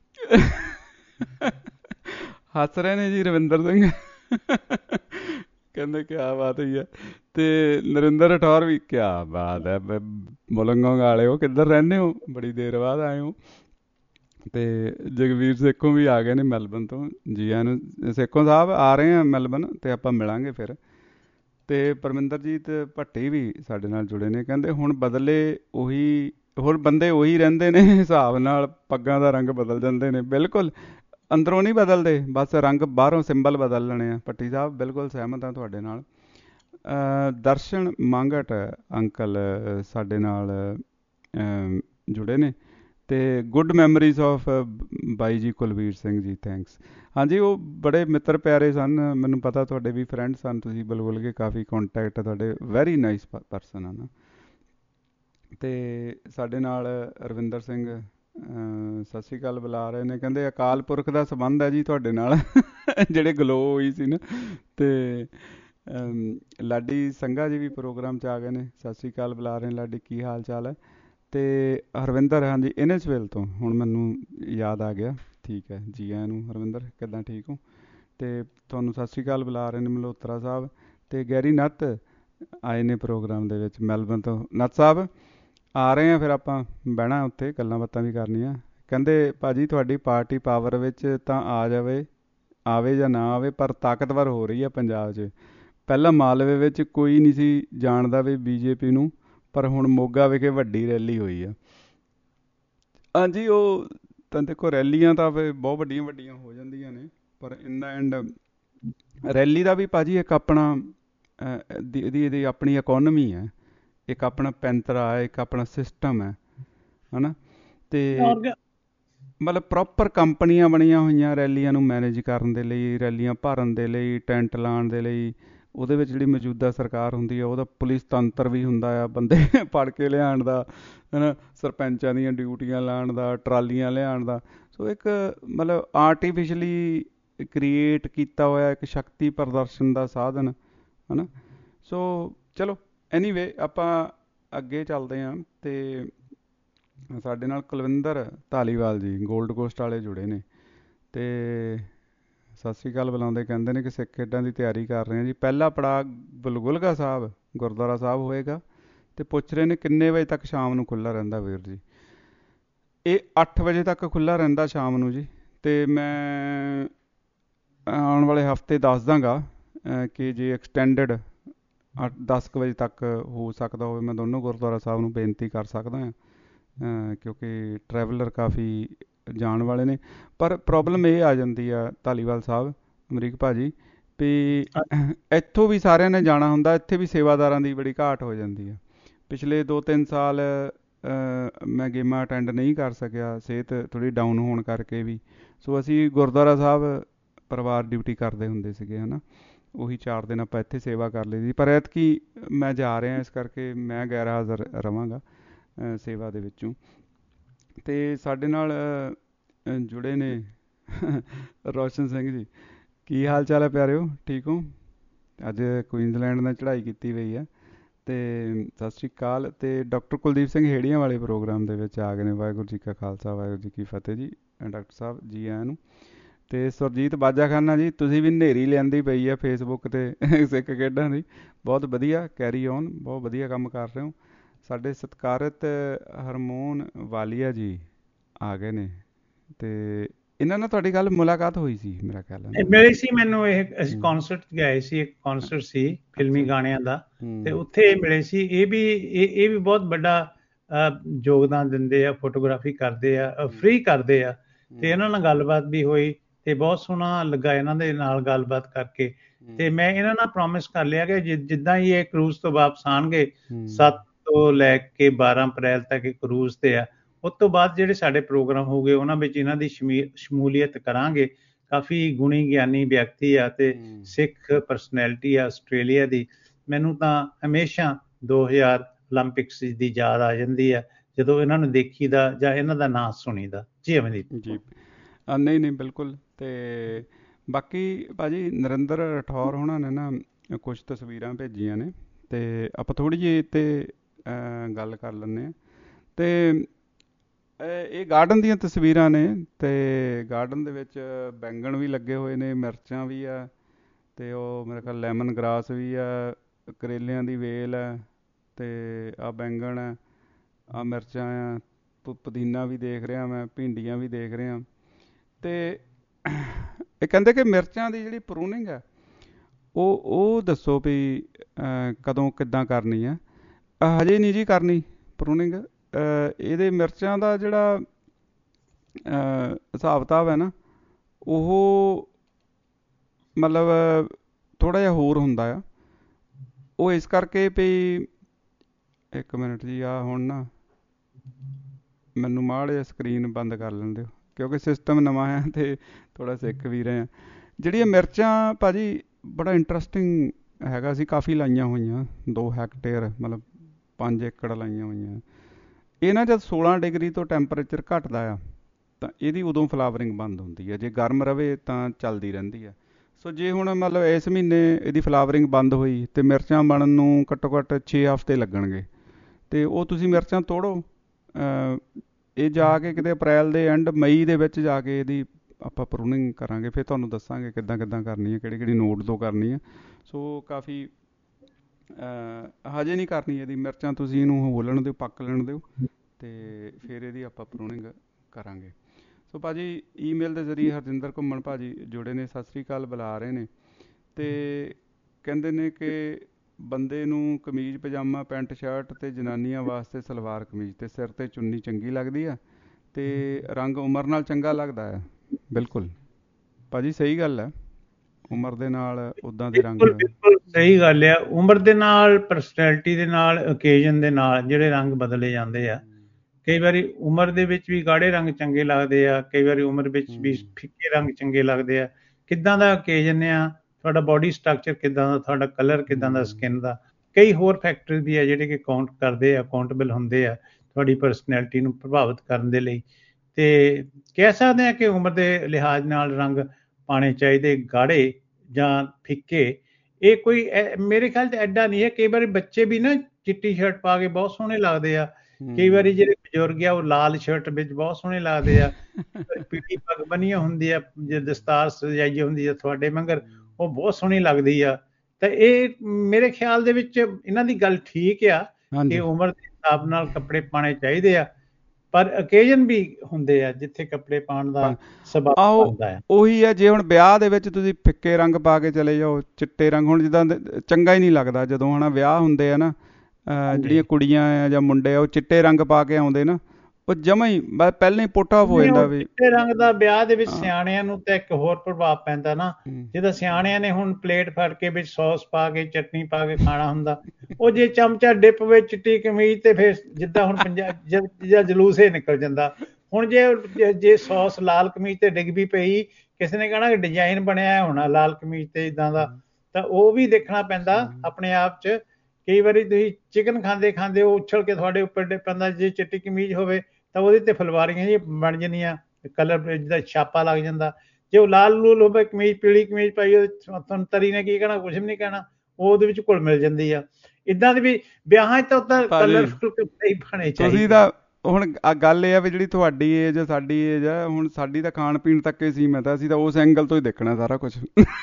ਹੱਸ ਰਹੇ ਨੇ ਜੀ ਰਵਿੰਦਰ ਸਿੰਘ, ਕਹਿੰਦੇ ਕਿਆ ਬਾਤ ਹੋਈ ਹੈ। ਤੇ ਨਰਿੰਦਰ ਰਾਠੌਰ ਵੀ ਕਿਆ ਬਾਤ ਹੈ, ਮੁਲੰਗੋਂ ਵਾਲੇ ਹੋ, ਕਿੱਧਰ ਰਹਿੰਦੇ ਹੋ, ਬੜੀ ਦੇਰ ਬਾਅਦ ਆਏ ਹੋ। ਤੇ ਜਗਵੀਰ ਸੇਖੋਂ ਵੀ ਆ ਗਏ ਨੇ ਮੈਲਬਨ ਤੋਂ, ਜੀ ਆਇਆਂ ਨੂੰ। ਸੇਖੋਂ ਸਾਹਿਬ ਆ ਰਹੇ ਆ ਮੈਲਬਨ ਅਤੇ ਆਪਾਂ ਮਿਲਾਂਗੇ ਫਿਰ। ਅਤੇ ਪਰਮਿੰਦਰਜੀਤ ਭੱਟੀ ਵੀ ਸਾਡੇ ਨਾਲ ਜੁੜੇ ਨੇ, ਕਹਿੰਦੇ ਹੁਣ ਬਦਲੇ ਉਹੀ, ਹੋਰ ਬੰਦੇ ਉਹੀ ਰਹਿੰਦੇ ਨੇ, ਹਿਸਾਬ ਨਾਲ ਪੱਗਾਂ ਦਾ ਰੰਗ ਬਦਲ ਜਾਂਦੇ ਨੇ। ਬਿਲਕੁਲ ਅੰਦਰੋਂ ਨਹੀਂ ਬਦਲਦੇ, ਬਸ ਰੰਗ ਬਾਹਰੋਂ ਸਿੰਬਲ ਬਦਲ ਲੈਣੇ ਆ। ਭੱਟੀ ਸਾਹਿਬ ਬਿਲਕੁਲ ਸਹਿਮਤ ਹਾਂ ਤੁਹਾਡੇ ਨਾਲ। ਦਰਸ਼ਨ ਮੰਗਟ ਅੰਕਲ ਸਾਡੇ ਨਾਲ ਜੁੜੇ ਨੇ, ਅਤੇ ਗੁੱਡ ਮੈਮਰੀਜ਼ ਆਫ ਬਾਈ ਜੀ ਕੁਲਵੀਰ ਸਿੰਘ ਜੀ, ਥੈਂਕਸ। ਹਾਂਜੀ, ਉਹ ਬੜੇ ਮਿੱਤਰ ਪਿਆਰੇ ਸਨ, ਮੈਨੂੰ ਪਤਾ ਤੁਹਾਡੇ ਵੀ ਫਰੈਂਡ ਸਨ, ਤੁਸੀਂ ਬੁਲਬੁਲ ਕੇ ਕਾਫੀ ਕੰਟੈਕਟ ਤੁਹਾਡੇ, ਵੈਰੀ ਨਾਈਸ ਪਰਸਨ ਹਨ। ਅਤੇ ਸਾਡੇ ਨਾਲ ਰਵਿੰਦਰ ਸਿੰਘ ਸਤਿ ਸ਼੍ਰੀ ਅਕਾਲ ਬੁਲਾ ਰਹੇ ਨੇ, ਕਹਿੰਦੇ ਅਕਾਲ ਪੁਰਖ ਦਾ ਸੰਬੰਧ ਹੈ ਜੀ ਤੁਹਾਡੇ ਨਾਲ, ਜਿਹੜੇ ਗਲੋ ਹੋਈ ਸੀ ਨਾ। ਅਤੇ ਲਾਡੀ ਸੰਘਾ ਜੀ ਵੀ ਪ੍ਰੋਗਰਾਮ 'ਚ ਆ ਗਏ ਨੇ, ਸਤਿ ਸ਼੍ਰੀ ਅਕਾਲ ਬੁਲਾ ਰਹੇ ਨੇ। ਲਾਡੀ ਕੀ ਹਾਲ ਚਾਲ ਹੈ? ਅਤੇ ਹਰਵਿੰਦਰ, ਹਾਂਜੀ ਇਨੇਸਵੇਲ ਤੋਂ, ਹੁਣ ਮੈਨੂੰ ਯਾਦ ਆ ਗਿਆ, ਠੀਕ ਹੈ ਜੀ ਆਇਆਂ ਨੂੰ ਹਰਵਿੰਦਰ, ਕਿੱਦਾਂ ਠੀਕ ਹੋ? ਅਤੇ ਤੁਹਾਨੂੰ ਸਤਿ ਸ਼੍ਰੀ ਅਕਾਲ ਬੁਲਾ ਰਹੇ ਨੇ ਮਲਹੋਤਰਾ ਸਾਹਿਬ। ਅਤੇ ਗੈਰੀ ਨੱਤ ਆਏ ਨੇ ਪ੍ਰੋਗਰਾਮ ਦੇ ਵਿੱਚ ਮੈਲਬਨ ਤੋਂ। ਨੱਤ ਸਾਹਿਬ ਆ ਰਹੇ ਆ, ਫਿਰ ਆਪਾਂ ਬਹਿਣਾ ਉੱਥੇ, ਗੱਲਾਂ ਬਾਤਾਂ ਵੀ ਕਰਨੀਆਂ। ਕਹਿੰਦੇ ਭਾਅ ਜੀ ਤੁਹਾਡੀ ਪਾਰਟੀ ਪਾਵਰ ਵਿੱਚ ਤਾਂ ਆ ਜਾਵੇ, ਆਵੇ ਜਾਂ ਨਾ ਆਵੇ, ਪਰ ਤਾਕਤਵਰ ਹੋ ਰਹੀ ਹੈ ਪੰਜਾਬ 'ਚ। ਪਹਿਲਾਂ ਮਾਲਵੇ ਵਿੱਚ ਕੋਈ ਨਹੀਂ ਸੀ ਜਾਣਦਾ ਵੀ ਬੀ ਜੇ ਪੀ ਨੂੰ, ਪਰ ਹੁਣ ਮੋਗਾ ਵਿਖੇ ਵੱਡੀ ਰੈਲੀ ਹੋਈ ਆ। ਹਾਂਜੀ, ਉਹ ਤਾਂ ਦੇਖੋ ਰੈਲੀਆਂ ਤਾਂ ਫਿਰ ਬਹੁਤ ਵੱਡੀਆਂ ਵੱਡੀਆਂ ਹੋ ਜਾਂਦੀਆਂ ਨੇ, ਪਰ ਇਨ ਦਾ ਐਂਡ ਰੈਲੀ ਦਾ ਵੀ ਭਾਅ ਜੀ ਇੱਕ ਆਪਣਾ ਇਹਦੀ ਇਹਦੀ ਆਪਣੀ ਇਕੋਨਮੀ ਹੈ, ਇੱਕ ਆਪਣਾ ਪੈਂਤਰਾ ਹੈ, ਇੱਕ ਆਪਣਾ ਸਿਸਟਮ ਹੈ, ਹੈ ਨਾ। ਅਤੇ ਮਤਲਬ ਪ੍ਰੋਪਰ ਕੰਪਨੀਆਂ ਬਣੀਆਂ ਹੋਈਆਂ ਰੈਲੀਆਂ ਨੂੰ ਮੈਨੇਜ ਕਰਨ ਦੇ ਲਈ, ਰੈਲੀਆਂ ਭਰਨ ਦੇ ਲਈ, ਟੈਂਟ ਲਾਉਣ ਦੇ ਲਈ। ਉਹਦੇ ਵਿੱਚ ਜਿਹੜੀ ਮੌਜੂਦਾ ਸਰਕਾਰ ਹੁੰਦੀ ਆ, ਉਹਦਾ ਪੁਲਿਸ ਤੰਤਰ ਵੀ ਹੁੰਦਾ ਆ, ਬੰਦੇ ਫੜ ਕੇ ਲਿਆਉਣ ਦਾ, ਹੈ ਨਾ, ਸਰਪੰਚਾਂ ਦੀਆਂ ਡਿਊਟੀਆਂ ਲਾਉਣ ਦਾ, ਟਰਾਲੀਆਂ ਲਿਆਉਣ ਦਾ। ਸੋ ਇੱਕ ਮਤਲਬ ਆਰਟੀਫਿਸ਼ਲੀ ਕ੍ਰੀਏਟ ਕੀਤਾ ਹੋਇਆ ਇੱਕ ਸ਼ਕਤੀ ਪ੍ਰਦਰਸ਼ਨ ਦਾ ਸਾਧਨ, ਹੈ ਨਾ। ਸੋ ਚਲੋ ਐਨੀਵੇ ਆਪਾਂ ਅੱਗੇ ਚੱਲਦੇ ਹਾਂ। ਅਤੇ ਸਾਡੇ ਨਾਲ ਕੁਲਵਿੰਦਰ ਧਾਲੀਵਾਲ ਜੀ ਗੋਲਡ ਕੋਸਟ ਵਾਲੇ ਜੁੜੇ ਨੇ, ਅਤੇ ਸਤਿ ਸ਼੍ਰੀ ਅਕਾਲ ਬੁਲਾਉਂਦੇ, ਕਹਿੰਦੇ ਨੇ ਕਿ ਸਿੱਖ ਖੇਡਾਂ ਦੀ ਤਿਆਰੀ ਕਰ ਰਹੇ ਹਾਂ ਜੀ। ਪਹਿਲਾ ਪੜਾਅ ਬੁਲਗੁਲਗਾ ਸਾਹਿਬ ਗੁਰਦੁਆਰਾ ਸਾਹਿਬ ਹੋਏਗਾ, ਅਤੇ ਪੁੱਛ ਰਹੇ ਨੇ ਕਿੰਨੇ ਵਜੇ ਤੱਕ ਸ਼ਾਮ ਨੂੰ ਖੁੱਲ੍ਹਾ ਰਹਿੰਦਾ ਵੀਰ ਜੀ? ਇਹ ਅੱਠ ਵਜੇ ਤੱਕ ਖੁੱਲ੍ਹਾ ਰਹਿੰਦਾ ਸ਼ਾਮ ਨੂੰ ਜੀ। ਅਤੇ ਮੈਂ ਆਉਣ ਵਾਲੇ ਹਫ਼ਤੇ ਦੱਸ ਦਾਂਗਾ ਕਿ ਜੇ ਐਕਸਟੈਂਡਡ ਅੱਠ ਦਸ ਕੁ ਵਜੇ ਤੱਕ ਹੋ ਸਕਦਾ ਹੋਵੇ, ਮੈਂ ਦੋਨੋਂ ਗੁਰਦੁਆਰਾ ਸਾਹਿਬ ਨੂੰ ਬੇਨਤੀ ਕਰ ਸਕਦਾ ਹਾਂ, ਕਿਉਂਕਿ ਟਰੈਵਲਰ ਕਾਫੀ ਜਾਣ ਵਾਲੇ ਨੇ। ਪਰ ਪ੍ਰੋਬਲਮ ਇਹ ਆ ਜਾਂਦੀ ਆ ਧਾਲੀਵਾਲ ਸਾਹਿਬ, ਅਮਰੀਕ ਭਾਅ ਜੀ, ਵੀ ਇੱਥੋਂ ਵੀ ਸਾਰਿਆਂ ਨੇ ਜਾਣਾ ਹੁੰਦਾ, ਇੱਥੇ ਵੀ ਸੇਵਾਦਾਰਾਂ ਦੀ ਬੜੀ ਘਾਟ ਹੋ ਜਾਂਦੀ ਆ। ਪਿਛਲੇ ਦੋ ਤਿੰਨ ਸਾਲ ਮੈਂ ਗੇਮਾਂ ਅਟੈਂਡ ਨਹੀਂ ਕਰ ਸਕਿਆ, ਸਿਹਤ ਥੋੜ੍ਹੀ ਡਾਊਨ ਹੋਣ ਕਰਕੇ ਵੀ। ਸੋ ਅਸੀਂ ਗੁਰਦੁਆਰਾ ਸਾਹਿਬ ਪਰਿਵਾਰ ਡਿਊਟੀ ਕਰਦੇ ਹੁੰਦੇ ਸੀਗੇ, ਹੈ ਨਾ। ਉਹੀ ਚਾਰ ਦਿਨ ਆਪਾਂ ਇੱਥੇ ਸੇਵਾ ਕਰ ਲਈ ਸੀ। ਪਰ ਐਤਕੀ ਮੈਂ ਜਾ ਰਿਹਾ, ਇਸ ਕਰਕੇ ਮੈਂ ਗੈਰ ਹਾਜ਼ਰ ਰਵਾਂਗਾ ਸੇਵਾ ਦੇ ਵਿੱਚੋਂ। ਅਤੇ ਸਾਡੇ ਨਾਲ ਜੁੜੇ ਨੇ ਰੋਸ਼ਨ ਸਿੰਘ ਜੀ। ਕੀ ਹਾਲ ਚਾਲ ਹੈ ਪਿਆਰਿਓ, ਠੀਕ ਹੋ? ਅੱਜ ਕੁਈਨਜ਼ਲੈਂਡ ਨੇ ਚੜ੍ਹਾਈ ਕੀਤੀ ਹੋਈ ਹੈ। ਅਤੇ ਸਤਿ ਸ਼੍ਰੀ ਅਕਾਲ। ਅਤੇ ਡਾਕਟਰ ਕੁਲਦੀਪ ਸਿੰਘ ਹੇੜੀਆਂ ਵਾਲੇ ਪ੍ਰੋਗਰਾਮ ਦੇ ਵਿੱਚ ਆ ਗਏ ਨੇ। ਵਾਹਿਗੁਰੂ ਜੀ ਕਾ ਖਾਲਸਾ, ਵਾਹਿਗੁਰੂ ਜੀ ਕੀ ਫਤਿਹ ਜੀ। ਡਾਕਟਰ ਸਾਹਿਬ ਜੀ ਆਇਆਂ ਨੂੰ। ਅਤੇ ਸੁਰਜੀਤ ਬਾਜਾਖਾਨਾ ਜੀ, ਤੁਸੀਂ ਵੀ ਹਨੇਰੀ ਲਿਆਂਦੀ ਪਈ ਆ ਫੇਸਬੁੱਕ 'ਤੇ ਸਿੱਖ ਖੇਡਾਂ ਦੀ। ਬਹੁਤ ਵਧੀਆ, ਕੈਰੀ ਔਨ, ਬਹੁਤ ਵਧੀਆ ਕੰਮ ਕਰ ਰਹੇ ਹੋ। ਸਾਡੇ ਸਤਿਕਾਰਤ ਹਰਮੋਨ ਵਾਲੀਆ ਜੀ ਆ ਗਏ ਨੇ। ਅਤੇ ਇਹਨਾਂ ਨਾਲ ਤੁਹਾਡੀ ਗੱਲ ਮੁਲਾਕਾਤ ਹੋਈ ਸੀ ਮੇਰਾ ਖਿਆਲ ਹੈ। ਮਿਲੀ ਸੀ ਮੈਨੂੰ। ਇਹ ਅਸੀਂ ਕੌਂਸਰਟ ਗਏ ਸੀ, ਇੱਕ ਕੌਂਸਰਟ ਸੀ ਫਿਲਮੀ ਗਾਣਿਆਂ ਦਾ, ਤੇ ਉੱਥੇ ਮਿਲੇ ਸੀ। ਇਹ ਵੀ ਇਹ ਇਹ ਵੀ ਬਹੁਤ ਵੱਡਾ ਯੋਗਦਾਨ ਦਿੰਦੇ ਆ, ਫੋਟੋਗ੍ਰਾਫੀ ਕਰਦੇ ਆ, ਫ੍ਰੀ ਕਰਦੇ ਆ। ਤੇ ਇਹਨਾਂ ਨਾਲ ਗੱਲਬਾਤ ਵੀ ਹੋਈ ਤੇ ਬਹੁਤ ਸੋਹਣਾ ਲੱਗਾ ਇਹਨਾਂ ਦੇ ਨਾਲ ਗੱਲਬਾਤ ਕਰਕੇ। ਤੇ ਮੈਂ ਇਹਨਾਂ ਨਾਲ ਪ੍ਰੋਮਿਸ ਕਰ ਲਿਆ ਕਿ ਜਿੱਦਾਂ ਹੀ ਇਹ ਕਰੂਜ਼ ਤੋਂ ਵਾਪਸ ਆਉਣਗੇ, ਸੱਤ ਤੋਂ ਲੈ ਕੇ ਬਾਰਾਂ ਅਪ੍ਰੈਲ ਤੱਕ ਇਹ ਕਰੂਜ਼ ਤੇ ਆ, ਉਸ ਤੋਂ ਬਾਅਦ ਜਿਹੜੇ ਸਾਡੇ ਪ੍ਰੋਗਰਾਮ ਹੋ ਗਏ ਉਹਨਾਂ ਵਿੱਚ ਇਹਨਾਂ ਦੀ ਸ਼ਮੂਲੀਅਤ ਕਰਾਂਗੇ। ਕਾਫੀ ਗੁਣੀ ਗਿਆਨੀ ਵਿਅਕਤੀ ਆ ਤੇ ਸਿੱਖ ਪਰਸਨੈਲਿਟੀ ਆ ਆਸਟ੍ਰੇਲੀਆ ਦੀ। ਮੈਨੂੰ ਤਾਂ ਹਮੇਸ਼ਾ ਦੋ ਹਜ਼ਾਰ ਓਲੰਪਿਕਸ ਦੀ ਯਾਦ ਆ ਜਾਂਦੀ ਆ ਜਦੋਂ ਇਹਨਾਂ ਨੂੰ ਦੇਖੀਦਾ ਜਾਂ ਇਹਨਾਂ ਦਾ ਨਾਂ ਸੁਣੀਦਾ। ਜੀ ਅਮਨਦੀਪ ਜੀ। ਨਹੀਂ ਨਹੀਂ ਬਿਲਕੁਲ। ਅਤੇ ਬਾਕੀ ਭਾਜੀ ਨਰਿੰਦਰ ਰਾਠੌਰ ਹੋਣਾ ਨੇ ਨਾ ਕੁਛ ਤਸਵੀਰਾਂ ਭੇਜੀਆਂ ਨੇ, ਅਤੇ ਆਪਾਂ ਥੋੜ੍ਹੀ ਜਿਹੀ ਇਹ 'ਤੇ ਗੱਲ ਕਰ ਲੈਂਦੇ ਹਾਂ। ਅਤੇ ਇਹ ਗਾਰਡਨ ਦੀਆਂ ਤਸਵੀਰਾਂ ਨੇ, ਅਤੇ ਗਾਰਡਨ ਦੇ ਵਿੱਚ ਬੈਂਗਣ ਵੀ ਲੱਗੇ ਹੋਏ ਨੇ, ਮਿਰਚਾਂ ਵੀ ਆ, ਅਤੇ ਉਹ ਮੇਰੇ ਖਿਆਲ ਲੈਮਨ ਗਰਾਸ ਵੀ ਆ, ਕਰੇਲਿਆਂ ਦੀ ਵੇਲ ਹੈ, ਅਤੇ ਆਹ ਬੈਂਗਣ ਹੈ, ਆਹ ਮਿਰਚਾਂ ਆ, ਪੁਦੀਨਾ ਵੀ ਦੇਖ ਰਿਹਾ ਮੈਂ, ਭਿੰਡੀਆਂ ਵੀ ਦੇਖ ਰਿਹਾ। ਅਤੇ ਇਹ ਕਹਿੰਦੇ ਕਿ ਮਿਰਚਾਂ ਦੀ ਜਿਹੜੀ ਪ੍ਰੂਨਿੰਗ ਹੈ ਉਹ ਉਹ ਦੱਸੋ ਵੀ ਕਦੋਂ ਕਿੱਦਾਂ ਕਰਨੀ ਹੈ? ਹਜੇ ਨਹੀਂ ਜੀ ਕਰਨੀ ਪ੍ਰੂਨਿੰਗ। ਇਹਦੇ ਮਿਰਚਾਂ ਦਾ ਜਿਹੜਾ ਹਿਸਾਬ ਕਿਤਾਬ ਹੈ ਨਾ, ਉਹ ਮਤਲਬ ਥੋੜ੍ਹਾ ਜਿਹਾ ਹੋਰ ਹੁੰਦਾ ਆ। ਉਹ ਇਸ ਕਰਕੇ ਵੀ ਇੱਕ ਮਿੰਟ ਜੀ, ਆਹ ਹੁਣ ਨਾ ਮੈਨੂੰ ਮਾੜਾ ਜਿਹਾ ਸਕਰੀਨ ਬੰਦ ਕਰ ਲੈਣ ਦਿਓ ਕਿਉਂਕਿ ਸਿਸਟਮ ਨਵਾਂ ਹੈ ਅਤੇ ਥੋੜ੍ਹਾ ਸਿੱਖ ਵੀ ਰਹੇ ਹਾਂ। ਜਿਹੜੀਆਂ ਮਿਰਚਾਂ ਭਾਅ ਜੀ ਬੜਾ ਇੰਟਰਸਟਿੰਗ ਹੈਗਾ। ਅਸੀਂ ਕਾਫੀ ਲਾਈਆਂ ਹੋਈਆਂ, ਦੋ ਹੈਕਟੇਅਰ ਮਤਲਬ ਪੰਜ ਏਕੜ ਲਾਈਆਂ ਹੋਈਆਂ। ਇਹ ਨਾ ਜਦ ਸੋਲਾਂ ਡਿਗਰੀ ਤੋਂ ਟੈਂਪਰੇਚਰ ਘਟਦਾ ਆ ਤਾਂ ਇਹਦੀ ਉਦੋਂ ਫਲਾਵਰਿੰਗ ਬੰਦ ਹੁੰਦੀ ਹੈ। ਜੇ ਗਰਮ ਰਵੇ ਤਾਂ ਚੱਲਦੀ ਰਹਿੰਦੀ ਹੈ। ਸੋ ਜੇ ਹੁਣ ਮਤਲਬ ਇਸ ਮਹੀਨੇ ਇਹਦੀ ਫਲਾਵਰਿੰਗ ਬੰਦ ਹੋਈ ਅਤੇ ਮਿਰਚਾਂ ਬਣਨ ਨੂੰ ਘੱਟੋ ਘੱਟ ਛੇ ਹਫ਼ਤੇ ਲੱਗਣਗੇ, ਅਤੇ ਉਹ ਤੁਸੀਂ ਮਿਰਚਾਂ ਤੋੜੋ, ਇਹ ਜਾ ਕੇ ਕਿਤੇ ਅਪ੍ਰੈਲ ਦੇ ਐਂਡ ਮਈ ਦੇ ਵਿੱਚ ਜਾ ਕੇ ਇਹਦੀ ਆਪਾਂ ਪ੍ਰੂਨਿੰਗ ਕਰਾਂਗੇ। ਫਿਰ ਤੁਹਾਨੂੰ ਦੱਸਾਂਗੇ ਕਿੱਦਾਂ ਕਿੱਦਾਂ ਕਰਨੀ ਹੈ, ਕਿਹੜੀ ਕਿਹੜੀ ਨੋਟ ਤੋਂ ਕਰਨੀ ਹੈ। ਸੋ ਕਾਫੀ ਹਜੇ ਨਹੀਂ ਕਰਨੀ ਇਹਦੀ ਮਿਰਚਾਂ, ਤੁਸੀਂ ਇਹਨੂੰ ਹੋਲਣ ਦਿਓ, ਪੱਕ ਲੈਣ ਦਿਓ, ਅਤੇ ਫਿਰ ਇਹਦੀ ਆਪਾਂ ਪ੍ਰੂਨਿੰਗ ਕਰਾਂਗੇ। ਸੋ ਭਾਅ ਜੀ ਈਮੇਲ ਦੇ ਜ਼ਰੀਏ ਹਰਜਿੰਦਰ ਘੁੰਮਣ ਭਾਅ ਜੀ ਜੁੜੇ ਨੇ, ਸਤਿ ਸ਼੍ਰੀ ਅਕਾਲ ਬੁਲਾ ਰਹੇ ਨੇ, ਅਤੇ ਕਹਿੰਦੇ ਨੇ ਕਿ ਬੰਦੇ ਨੂੰ ਕਮੀਜ਼ ਪਜਾਮਾ ਪੈਂਟ ਸ਼ਰਟ ਅਤੇ ਜਨਾਨੀਆਂ ਵਾਸਤੇ ਸਲਵਾਰ ਕਮੀਜ਼ ਅਤੇ ਸਿਰ 'ਤੇ ਚੁੰਨੀ ਚੰਗੀ ਲੱਗਦੀ ਆ, ਅਤੇ ਰੰਗ ਉਮਰ ਨਾਲ ਚੰਗਾ ਲੱਗਦਾ ਆ। ਬਿਲਕੁਲ ਭਾਅ ਜੀ ਸਹੀ ਗੱਲ ਹੈ, ਉਮਰ ਦੇ ਨਾਲ ਉੱਦਾਂ ਦੇ ਰੰਗ। ਬਿਲਕੁਲ ਸਹੀ ਗੱਲ ਆ। ਉਮਰ ਦੇ ਨਾਲ, ਪਰਸਨੈਲਿਟੀ ਦੇ ਨਾਲ, ਓਕੇਜ਼ਨ ਦੇ ਨਾਲ ਜਿਹੜੇ ਰੰਗ ਬਦਲੇ ਜਾਂਦੇ ਆ। ਕਈ ਵਾਰੀ ਉਮਰ ਦੇ ਵਿੱਚ ਵੀ ਗਾੜੇ ਰੰਗ ਚੰਗੇ ਲੱਗਦੇ ਆ, ਕਈ ਵਾਰੀ ਉਮਰ ਵਿੱਚ ਵੀ ਫਿੱਕੇ ਰੰਗ ਚੰਗੇ ਲੱਗਦੇ ਆ। ਕਿੱਦਾਂ ਦਾ ਓਕੇਜ਼ਨ ਆ, ਤੁਹਾਡਾ ਬੋਡੀ ਸਟਰਕਚਰ ਕਿੱਦਾਂ ਦਾ, ਤੁਹਾਡਾ ਕਲਰ ਕਿੱਦਾਂ ਦਾ ਸਕਿਨ ਦਾ, ਕਈ ਹੋਰ ਫੈਕਟਰ ਵੀ ਆ ਜਿਹੜੇ ਕਿ ਕਾਊਂਟ ਕਰਦੇ ਆ, ਅਕਾਊਂਟੇਬਲ ਹੁੰਦੇ ਆ ਤੁਹਾਡੀ ਪਰਸਨੈਲਿਟੀ ਨੂੰ ਪ੍ਰਭਾਵਿਤ ਕਰਨ ਦੇ ਲਈ। ਅਤੇ ਕਹਿ ਸਕਦੇ ਹਾਂ ਕਿ ਉਮਰ ਦੇ ਲਿਹਾਜ਼ ਨਾਲ ਰੰਗ ਪਾਉਣੇ ਚਾਹੀਦੇ, ਗਾੜੇ ਜਾਂ ਫਿੱਕੇ। ਇਹ ਕੋਈ ਮੇਰੇ ਖਿਆਲ 'ਚ ਐਡਾ ਨਹੀਂ ਹੈ। ਕਈ ਵਾਰੀ ਬੱਚੇ ਵੀ ਨਾ ਚਿੱਟੀ ਸ਼ਰਟ ਪਾ ਕੇ ਬਹੁਤ ਸੋਹਣੇ ਲੱਗਦੇ ਆ, ਕਈ ਵਾਰੀ ਜਿਹੜੇ ਬਜ਼ੁਰਗ ਆ ਉਹ ਲਾਲ ਸ਼ਰਟ ਵਿੱਚ ਬਹੁਤ ਸੋਹਣੇ ਲੱਗਦੇ ਆ, ਪੀਲੀ ਪੱਗ ਬੰਨੀ ਹੁੰਦੀ ਆ, ਜੇ ਦਸਤਾਰ ਸਜਾਈ ਹੁੰਦੀ ਆ ਤੁਹਾਡੇ ਵਾਂਗਰ, ਉਹ ਬਹੁਤ ਸੋਹਣੀ ਲੱਗਦੀ ਆ। ਤਾਂ ਇਹ ਮੇਰੇ ਖਿਆਲ ਦੇ ਵਿੱਚ ਇਹਨਾਂ ਦੀ ਗੱਲ ਠੀਕ ਆ ਕਿ ਉਮਰ ਦੇ ਹਿਸਾਬ ਨਾਲ ਕੱਪੜੇ ਪਾਉਣੇ ਚਾਹੀਦੇ ਆ, ਪਰ ਓਕੇਜ਼ਨ ਵੀ ਹੁੰਦੇ ਆ ਜਿੱਥੇ ਕੱਪੜੇ ਪਾਉਣ ਦਾ ਸੁਭਾਅ ਹੁੰਦਾ ਹੈ। ਉਹੀ ਹੈ, ਜੇ ਹੁਣ ਵਿਆਹ ਦੇ ਵਿੱਚ ਤੁਸੀਂ ਫਿੱਕੇ ਰੰਗ ਪਾ ਕੇ ਚਲੇ ਜਾਓ, ਚਿੱਟੇ ਰੰਗ, ਹੁਣ ਜਿੱਦਾਂ ਚੰਗਾ ਹੀ ਨਹੀਂ ਲੱਗਦਾ ਜਦੋਂ ਹੈ ਨਾ ਵਿਆਹ ਹੁੰਦੇ ਆ ਨਾ, ਜਿਹੜੀਆਂ ਕੁੜੀਆਂ ਆ ਜਾਂ ਮੁੰਡੇ ਆ ਉਹ ਚਿੱਟੇ ਰੰਗ ਪਾ ਕੇ ਆਉਂਦੇ ਨਾ, ਉਹ ਜਮਾ ਹੀ ਪਹਿਲਾਂ ਹੀ ਪੁੱਟ ਆਫ ਹੋ ਜਾਂਦਾ ਵੀ ਚਿੱਟੇ ਰੰਗ ਦਾ ਵਿਆਹ ਦੇ ਵਿੱਚ ਸਿਆਣਿਆਂ ਨੂੰ ਤਾਂ ਇੱਕ ਹੋਰ ਪ੍ਰਭਾਵ ਪੈਂਦਾ ਨਾ, ਜਿੱਦਾਂ ਸਿਆਣਿਆਂ ਨੇ ਹੁਣ ਪਲੇਟ ਫੜ ਕੇ ਵਿੱਚ ਸੌਸ ਪਾ ਕੇ ਚਟਨੀ ਪਾ ਕੇ ਖਾਣਾ ਹੁੰਦਾ, ਉਹ ਜੇ ਚਮਚਾ ਡਿੱਪ ਵਿੱਚ ਚਿੱਟੀ ਕਮੀਜ਼ ਤੇ ਫਿਰ ਜਿੱਦਾਂ ਹੁਣ ਪੰਜਾਬ ਜਾਂ ਜਲੂਸ ਹੀ ਨਿਕਲ ਜਾਂਦਾ। ਹੁਣ ਜੇ ਜੇ ਸੌਸ ਲਾਲ ਕਮੀਜ਼ ਤੇ ਡਿੱਗ ਵੀ ਪਈ, ਕਿਸੇ ਨੇ ਕਹਿਣਾ ਡਿਜ਼ਾਈਨ ਬਣਿਆ ਹੋਣਾ ਲਾਲ ਕਮੀਜ਼ ਤੇ ਇਦਾਂ ਦਾ, ਤਾਂ ਉਹ ਵੀ ਦੇਖਣਾ ਪੈਂਦਾ ਆਪਣੇ ਆਪ 'ਚ। ਕਈ ਵਾਰੀ ਤੁਸੀਂ ਚਿਕਨ ਖਾਂਦੇ ਖਾਂਦੇ ਉਹ ਉਛਲ ਕੇ ਤੁਹਾਡੇ ਉੱਪਰ ਡਿੱਗ ਪੈਂਦਾ, ਜੇ ਚਿੱਟੀ ਕਮੀਜ਼ ਹੋਵੇ ਤਾਂ ਉਹਦੇ ਤੇ ਫੁਲਵਾਰੀਆਂ ਜੀ ਬਣ ਜਾਂਦੀਆਂ, ਕਲਰ ਦਾ ਛਾਪਾ ਲੱਗ ਜਾਂਦਾ। ਜੇ ਉਹ ਲਾਲ ਲੂਲ ਹੋਵੇ ਕਮੀਜ਼, ਪੀਲੀ ਕਮੀਜ਼ ਪਾਈ ਹੋਵੇ, ਤੁਹਾਨੂੰ ਤਰੀ ਨੇ ਕੀ ਕਹਿਣਾ, ਕੁਛ ਵੀ ਨਹੀਂ ਕਹਿਣਾ, ਉਹ ਉਹਦੇ ਵਿੱਚ ਘੁਲ ਮਿਲ ਜਾਂਦੀ ਆ। ਇੱਦਾਂ ਦੇ ਵੀ ਵਿਆਹਾਂ 'ਚ ਤਾਂ ਉੱਦਾਂ ਕਲਰਫੁਲ ਕੱਪੜੇ ਹੀ ਪਾਉਣੇ ਚਾਹੀਦੇ। ਹੁਣ ਆ ਗੱਲ ਇਹ ਆ ਵੀ ਜਿਹੜੀ ਤੁਹਾਡੀ ਏਜ ਸਾਡੀ ਏਜ ਆ, ਹੁਣ ਸਾਡੀ ਤਾਂ ਖਾਣ ਪੀਣ ਤੱਕ ਹੀ ਸੀਮਿਤ ਆ, ਅਸੀਂ ਤਾਂ ਉਸ ਐਂਗਲ ਤੋਂ ਹੀ ਦੇਖਣਾ ਸਾਰਾ ਕੁਝ।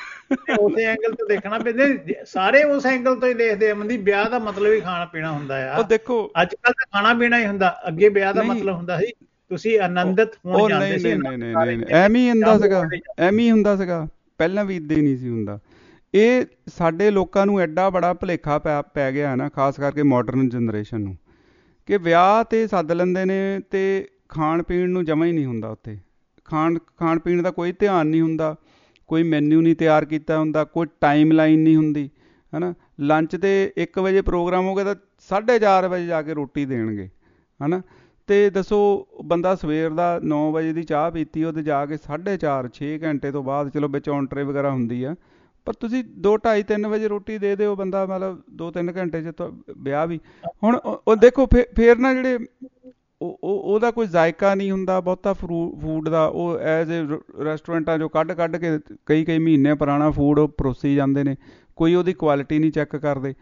ਉਸੇ ਐਂਗਲ ਤੋਂ ਦੇਖਣਾ ਪੈਂਦਾ, ਸਾਰੇ ਉਸ ਐਂਗਲ ਤੋਂ ਹੀ ਦੇਖਦੇ ਆ। ਮੰਦੀ ਵਿਆਹ ਦਾ ਮਤਲਬ ਹੀ ਖਾਣਾ ਪੀਣਾ ਹੁੰਦਾ ਆ। ਉਹ ਦੇਖੋ ਅੱਜ ਕੱਲ ਤਾਂ ਖਾਣਾ ਪੀਣਾ ਹੀ ਹੁੰਦਾ, ਅੱਗੇ ਵਿਆਹ ਦਾ ਮਤਲਬ ਹੁੰਦਾ ਸੀ ਤੁਸੀਂ ਆਨੰਦਿਤ ਹੋਣ ਜਾਂਦੇ ਸੀ। ਐਵੇਂ ਹੀ ਹੁੰਦਾ ਸੀਗਾ, ਐਵੇਂ ਹੀ ਹੁੰਦਾ ਸੀਗਾ, ਪਹਿਲਾਂ ਵੀ ਇੱਦਾਂ ਹੀ ਨਹੀਂ ਸੀ ਹੁੰਦਾ। ਇਹ ਸਾਡੇ ਲੋਕਾਂ ਨੂੰ ਐਡਾ ਬੜਾ ਭੁਲੇਖਾ ਪੈ ਪੈ ਗਿਆ ਨਾ, ਖਾਸ ਕਰਕੇ ਮਾਡਰਨ ਜਨਰੇਸ਼ਨ ਨੂੰ, ਕਿ ਵਿਆਹ 'ਤੇ ਸੱਦ ਲੈਂਦੇ ਨੇ ਅਤੇ ਖਾਣ ਪੀਣ ਨੂੰ ਜਮਾ ਹੀ ਨਹੀਂ ਹੁੰਦਾ ਉੱਥੇ। ਖਾਣ ਖਾਣ ਪੀਣ ਦਾ ਕੋਈ ਧਿਆਨ ਨਹੀਂ ਹੁੰਦਾ, ਕੋਈ ਮੈਨਿਊ ਨਹੀਂ ਤਿਆਰ ਕੀਤਾ ਹੁੰਦਾ, ਕੋਈ ਟਾਈਮ ਲਾਈਨ ਨਹੀਂ ਹੁੰਦੀ, ਹੈ ਨਾ। ਲੰਚ 'ਤੇ ਇੱਕ ਵਜੇ ਪ੍ਰੋਗਰਾਮ ਹੋ ਗਿਆ ਤਾਂ ਸਾਢੇ ਚਾਰ ਵਜੇ ਜਾ ਕੇ ਰੋਟੀ ਦੇਣਗੇ, ਹੈ ਨਾ। ਅਤੇ ਦੱਸੋ ਬੰਦਾ ਸਵੇਰ ਦਾ ਨੌ ਵਜੇ ਦੀ ਚਾਹ ਪੀਤੀ, ਉਹਦੇ ਜਾ ਕੇ ਸਾਢੇ ਚਾਰ ਛੇ ਘੰਟੇ ਤੋਂ ਬਾਅਦ, ਚਲੋ ਵਿੱਚ ਔਂਟਰੇ ਵਗੈਰਾ ਹੁੰਦੀ ਆ, ਪਰ ਤੁਸੀਂ ਦੋ ਢਾਈ ਤਿੰਨ ਵਜੇ ਰੋਟੀ ਦੇ ਦਿਓ, ਬੰਦਾ ਮਤਲਬ ਦੋ ਤਿੰਨ ਘੰਟੇ 'ਚ ਤਾਂ ਵਿਆਹ ਵੀ। ਹੁਣ ਉਹ ਦੇਖੋ ਫੇ ਫਿਰ ਨਾ ਜਿਹੜੇ ਉਹ ਉਹਦਾ ਕੋਈ ਜ਼ਾਇਕਾ ਨਹੀਂ ਹੁੰਦਾ ਬਹੁਤਾ ਫਰੂ ਫੂਡ ਦਾ। ਉਹ ਐਜ਼ ਏ ਰੈਸਟੋਰੈਂਟਾਂ 'ਚੋਂ ਕੱਢ ਕੱਢ ਕੇ ਕਈ ਕਈ ਮਹੀਨੇ ਪੁਰਾਣਾ ਫੂਡ ਉਹ ਪਰੋਸੀ ਜਾਂਦੇ ਨੇ, ਕੋਈ ਉਹਦੀ ਕੁਆਲਿਟੀ ਨਹੀਂ ਚੈੱਕ ਕਰਦੇ।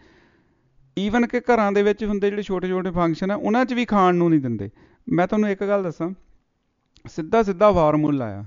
ਈਵਨ ਕਿ ਘਰਾਂ ਦੇ ਵਿੱਚ ਹੁੰਦੇ ਜਿਹੜੇ ਛੋਟੇ ਛੋਟੇ ਫੰਕਸ਼ਨ ਆ, ਉਹਨਾਂ 'ਚ ਵੀ ਖਾਣ ਨੂੰ ਨਹੀਂ ਦਿੰਦੇ। ਮੈਂ ਤੁਹਾਨੂੰ ਇੱਕ ਗੱਲ ਦੱਸਾਂ, ਸਿੱਧਾ ਸਿੱਧਾ ਫਾਰਮੂਲਾ ਆ,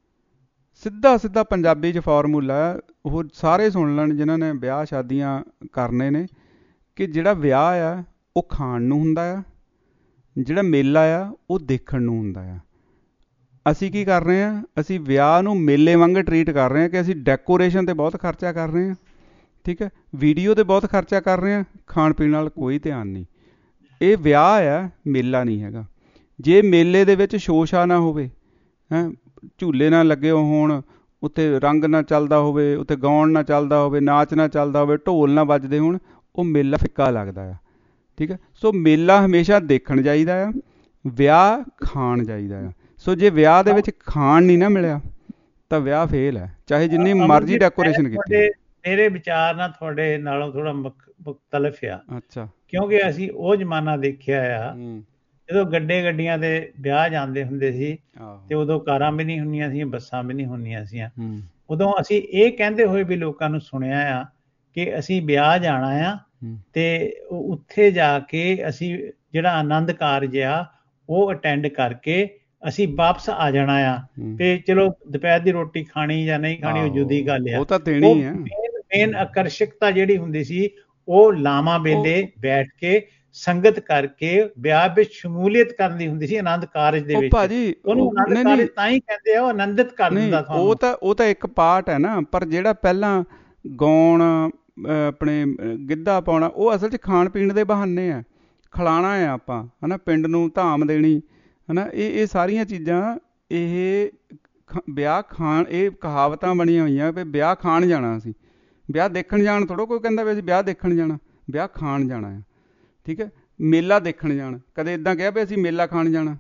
ਸਿੱਧਾ ਸਿੱਧਾ ਪੰਜਾਬੀ 'ਚ ਫਾਰਮੂਲਾ, ਉਹ ਸਾਰੇ ਸੁਣ ਲੈਣ ਜਿਨ੍ਹਾਂ ਨੇ ਵਿਆਹ ਸ਼ਾਦੀਆਂ ਕਰਨੇ ਨੇ, ਕਿ ਜਿਹੜਾ ਵਿਆਹ ਆ ਉਹ ਖਾਣ ਨੂੰ ਹੁੰਦਾ ਆ, ਜਿਹੜਾ ਮੇਲਾ ਆ ਉਹ ਦੇਖਣ ਨੂੰ ਹੁੰਦਾ ਆ। ਅਸੀਂ ਕੀ ਕਰ ਰਹੇ ਹਾਂ, ਅਸੀਂ ਵਿਆਹ ਨੂੰ ਮੇਲੇ ਵਾਂਗ ਟਰੀਟ ਕਰ ਰਹੇ ਹਾਂ, ਕਿ ਅਸੀਂ ਡੈਕੋਰੇਸ਼ਨ 'ਤੇ ਬਹੁਤ ਖਰਚਾ ਕਰ ਰਹੇ ਹਾਂ, ਠੀਕ ਹੈ, ਵੀਡੀਓ 'ਤੇ ਬਹੁਤ ਖਰਚਾ ਕਰ ਰਹੇ ਹਾਂ, ਖਾਣ ਪੀਣ ਨਾਲ ਕੋਈ ਧਿਆਨ ਨਹੀਂ। ਇਹ ਵਿਆਹ ਆ, ਮੇਲਾ ਨਹੀਂ ਹੈਗਾ। ਜੇ ਮੇਲੇ ਦੇ ਵਿੱਚ ਸ਼ੋਸ਼ਾ ਨਾ ਹੋਵੇ, ਹੈਂ, ਝੂਲੇ ਨਾ ਲੱਗੇ ਹੋਣ, ਉੱਤੇ ਰੰਗ ਨਾ ਚੱਲਦਾ ਹੋਵੇ, ਉੱਤੇ ਗਾਉਣ ਨਾ ਚੱਲਦਾ ਹੋਵੇ, ਨਾਚ ਨਾ ਚੱਲਦਾ ਹੋਵੇ, ਢੋਲ ਨਾ ਵੱਜਦੇ ਹੋਣ, ਉਹ ਮੇਲਾ ਫਿੱਕਾ ਲੱਗਦਾ ਆ, ਠੀਕ ਹੈ। ਸੋ ਮੇਲਾ ਹਮੇਸ਼ਾ ਦੇਖਣ ਜਾਈਦਾ ਆ, ਵਿਆਹ ਖਾਣ ਜਾਈਦਾ ਆ। ਸੋ ਜੇ ਵਿਆਹ ਦੇ ਵਿੱਚ ਖਾਣ ਨਹੀਂ ਨਾ ਮਿਲਿਆ ਤਾਂ ਵਿਆਹ ਫੇਲ ਹੈ, ਚਾਹੇ ਜਿੰਨੀ ਮਰਜ਼ੀ ਡੈਕੋਰੇਸ਼ਨ ਕੀਤੀ। ਮੇਰੇ ਵਿਚਾਰ ਨਾਲ ਤੁਹਾਡੇ ਨਾਲੋਂ ਥੋੜਾ ਮੁਖਤਲਿਫ ਆ। ਅੱਛਾ। ਕਿਉਂਕਿ ਅਸੀਂ ਉਹ ਜ਼ਮਾਨਾ ਦੇਖਿਆ ਆ ਜਦੋਂ ਗੱਡੇ ਗੱਡੀਆਂ ਦੇ ਵਿਆਹ ਜਾਂਦੇ ਹੁੰਦੇ ਸੀ, ਤੇ ਉਦੋਂ ਕਾਰਾਂ ਵੀ ਨਹੀਂ ਹੁੰਦੀਆਂ ਸੀ, ਬੱਸਾਂ ਵੀ ਨਹੀਂ ਹੁੰਦੀਆਂ ਸੀ। ਉਦੋਂ ਅਸੀਂ ਇਹ ਕਹਿੰਦੇ ਹੋਏ ਵੀ ਲੋਕਾਂ ਨੂੰ ਸੁਣਿਆ ਆ ਕਿ ਅਸੀਂ ਵਿਆਹ ਜਾਣਾ ਆ, ਤੇ ਉੱਥੇ ਜਾ ਕੇ ਅਸੀਂ ਜਿਹੜਾ ਆਨੰਦ ਕਾਰਜ ਆ ਉਹ ਅਟੈਂਡ ਕਰਕੇ ਅਸੀਂ ਵਾਪਸ ਆ ਜਾਣਾ ਆ। ਤੇ ਚਲੋ ਦੁਪਹਿਰ ਦੀ ਰੋਟੀ ਖਾਣੀ ਜਾਂ ਨਹੀਂ ਖਾਣੀ ਉਹ ਜੁਦੀ ਗੱਲ ਆ, ਉਹ ਤਾਂ ਦੇਣੀ ਆ। ਮੇਨ ਆਕਰਸ਼ਕਤਾ ਜਿਹੜੀ ਹੁੰਦੀ ਸੀ ਉਹ ਲਾਵਾਂ ਵੇਲੇ ਬੈਠ ਕੇ ਸੰਗਤ ਕਰਕੇ ਵਿਆਹ ਵਿੱਚ ਸ਼ਮੂਲੀਅਤ ਕਰਨ ਦੀ ਹੁੰਦੀ ਸੀ, ਆਨੰਦ ਕਾਰਜ ਦੇ ਵਿੱਚ। ਭਾਜੀ ਉਹਨੂੰ ਆਨੰਦ ਕਾਰਜ ਤਾਂ ਹੀ ਕਹਿੰਦੇ ਆ, ਉਹ ਆਨੰਦਿਤ ਕਰ ਦਿੰਦਾ ਤੁਹਾਨੂੰ। ਉਹ ਤਾਂ ਉਹ ਤਾਂ ਇੱਕ ਪਾਰਟ ਹੈ ਨਾ, ਪਰ ਜਿਹੜਾ ਪਹਿਲਾਂ ਗਾਉਣ, ਆਪਣੇ ਗਿੱਧਾ ਪਾਉਣਾ, ਉਹ ਅਸਲ 'ਚ ਖਾਣ ਪੀਣ ਦੇ ਬਹਾਨੇ ਆ, ਖਿਲਾਉਣਾ ਆ ਆਪਾਂ, ਹੈ ਨਾ, ਪਿੰਡ ਨੂੰ ਧਾਮ ਦੇਣੀ, ਹੈ ਨਾ। ਇਹ ਇਹ ਸਾਰੀਆਂ ਚੀਜ਼ਾਂ, ਇਹ ਵਿਆਹ ਖਾਣ, ਇਹ ਕਹਾਵਤਾਂ ਬਣੀਆਂ ਹੋਈਆਂ ਵੀ ਵਿਆਹ ਖਾਣ ਜਾਣਾ, ਅਸੀਂ ਵਿਆਹ ਦੇਖਣ ਜਾਣ ਥੋੜ੍ਹਾ ਕੋਈ ਕਹਿੰਦਾ ਵੀ ਅਸੀਂ ਵਿਆਹ ਦੇਖਣ ਜਾਣਾ, ਵਿਆਹ ਖਾਣ ਜਾਣਾ ਆ, ਠੀਕ ਹੈ। ਮੇਲਾ ਦੇਖਣ ਜਾਣਾ, ਕਦੇ ਇੱਦਾਂ ਕਿਹਾ ਵੀ ਅਸੀਂ ਮੇਲਾ ਖਾਣ ਜਾਣਾ,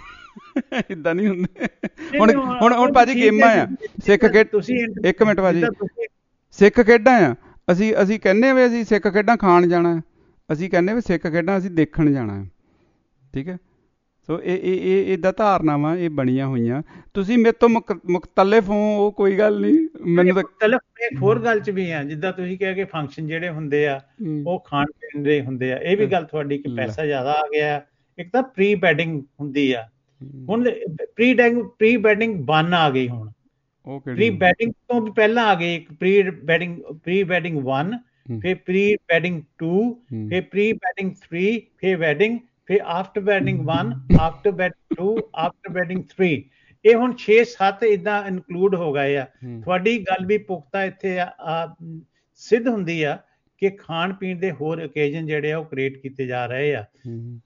ਇੱਦਾਂ ਨਹੀਂ ਹੁੰਦੇ। ਹੁਣ ਹੁਣ ਹੁਣ ਭਾਜੀ ਗੇਮਾਂ ਆ, ਸਿੱਖ ਖੇਡ, ਇੱਕ ਮਿੰਟ ਭਾਜੀ, ਸਿੱਖ ਖੇਡਾਂ ਆ, ਅਸੀਂ ਅਸੀਂ ਕਹਿੰਦੇ ਵੀ ਅਸੀਂ ਸਿੱਖ ਖੇਡਾਂ ਖਾਣ ਜਾਣਾ, ਅਸੀਂ ਕਹਿੰਦੇ ਵੀ ਸਿੱਖ ਖੇਡਾਂ ਅਸੀਂ ਦੇਖਣ ਜਾਣਾ, ਠੀਕ ਹੈ। ਸੋ ਇਹ ਇਹ ਇਹ ਇੱਦਾਂ ਧਾਰਨਾਵਾਂ ਇਹ ਬਣੀਆਂ ਹੋਈਆਂ। ਤੁਸੀਂ ਮੇਰੇ ਤੋਂ ਮੁਕ ਮੁਖਤਲਿਫ ਹੋ, ਉਹ ਕੋਈ ਗੱਲ ਨਹੀਂ, ਮੈਨੂੰ ਤਾਂ ਇੱਕ ਹੋਰ ਗੱਲ 'ਚ ਵੀ ਆ, ਜਿੱਦਾਂ ਤੁਸੀਂ ਕਿਹਾ ਕਿ ਫੰਕਸ਼ਨ ਜਿਹੜੇ ਹੁੰਦੇ ਆ ਉਹ ਖਾਣ ਪੀਣ ਦੇ ਹੁੰਦੇ ਆ, ਇਹ ਵੀ ਗੱਲ ਤੁਹਾਡੀ ਕਿ ਪੈਸਾ ਜ਼ਿਆਦਾ ਆ ਗਿਆ। ਇੱਕ ਤਾਂ ਪ੍ਰੀ ਵੈਡਿੰਗ ਹੁੰਦੀ ਆ, ਹੁਣ ਪ੍ਰੀ ਡੈਂਗ ਪ੍ਰੀ ਵੈਡਿੰਗ ਵਨ ਆ ਗਈ, ਹੁਣ ਪ੍ਰੀ ਵੈਡਿੰਗ ਤੋਂ ਵੀ ਪਹਿਲਾਂ ਆ ਗਈ ਇੱਕ pre wedding, pre wedding one, ਫਿਰ ਪ੍ਰੀ ਵੈਡਿੰਗ ਟੂ, ਫਿਰ ਪ੍ਰੀ ਵੈਡਿੰਗ ਥ੍ਰੀ, ਫਿਰ ਵੈਡਿੰਗ, ਫਿਰ after wedding one, after wedding two, after wedding three. ਇਹ ਹੁਣ ਛੇ ਸੱਤ ਇੱਦਾਂ ਇਨਕਲੂਡ ਹੋ ਗਏ ਆ। ਤੁਹਾਡੀ ਗੱਲ ਵੀ ਪੁਖਤਾ ਇੱਥੇ ਆ ਸਿੱਧ ਹੁੰਦੀ ਆ ਕਿ ਖਾਣ ਪੀਣ ਦੇ ਹੋਰ ਓਕੇਜ਼ਨ ਜਿਹੜੇ ਆ ਉਹ ਕ੍ਰੀਏਟ ਕੀਤੇ ਜਾ ਰਹੇ ਆ।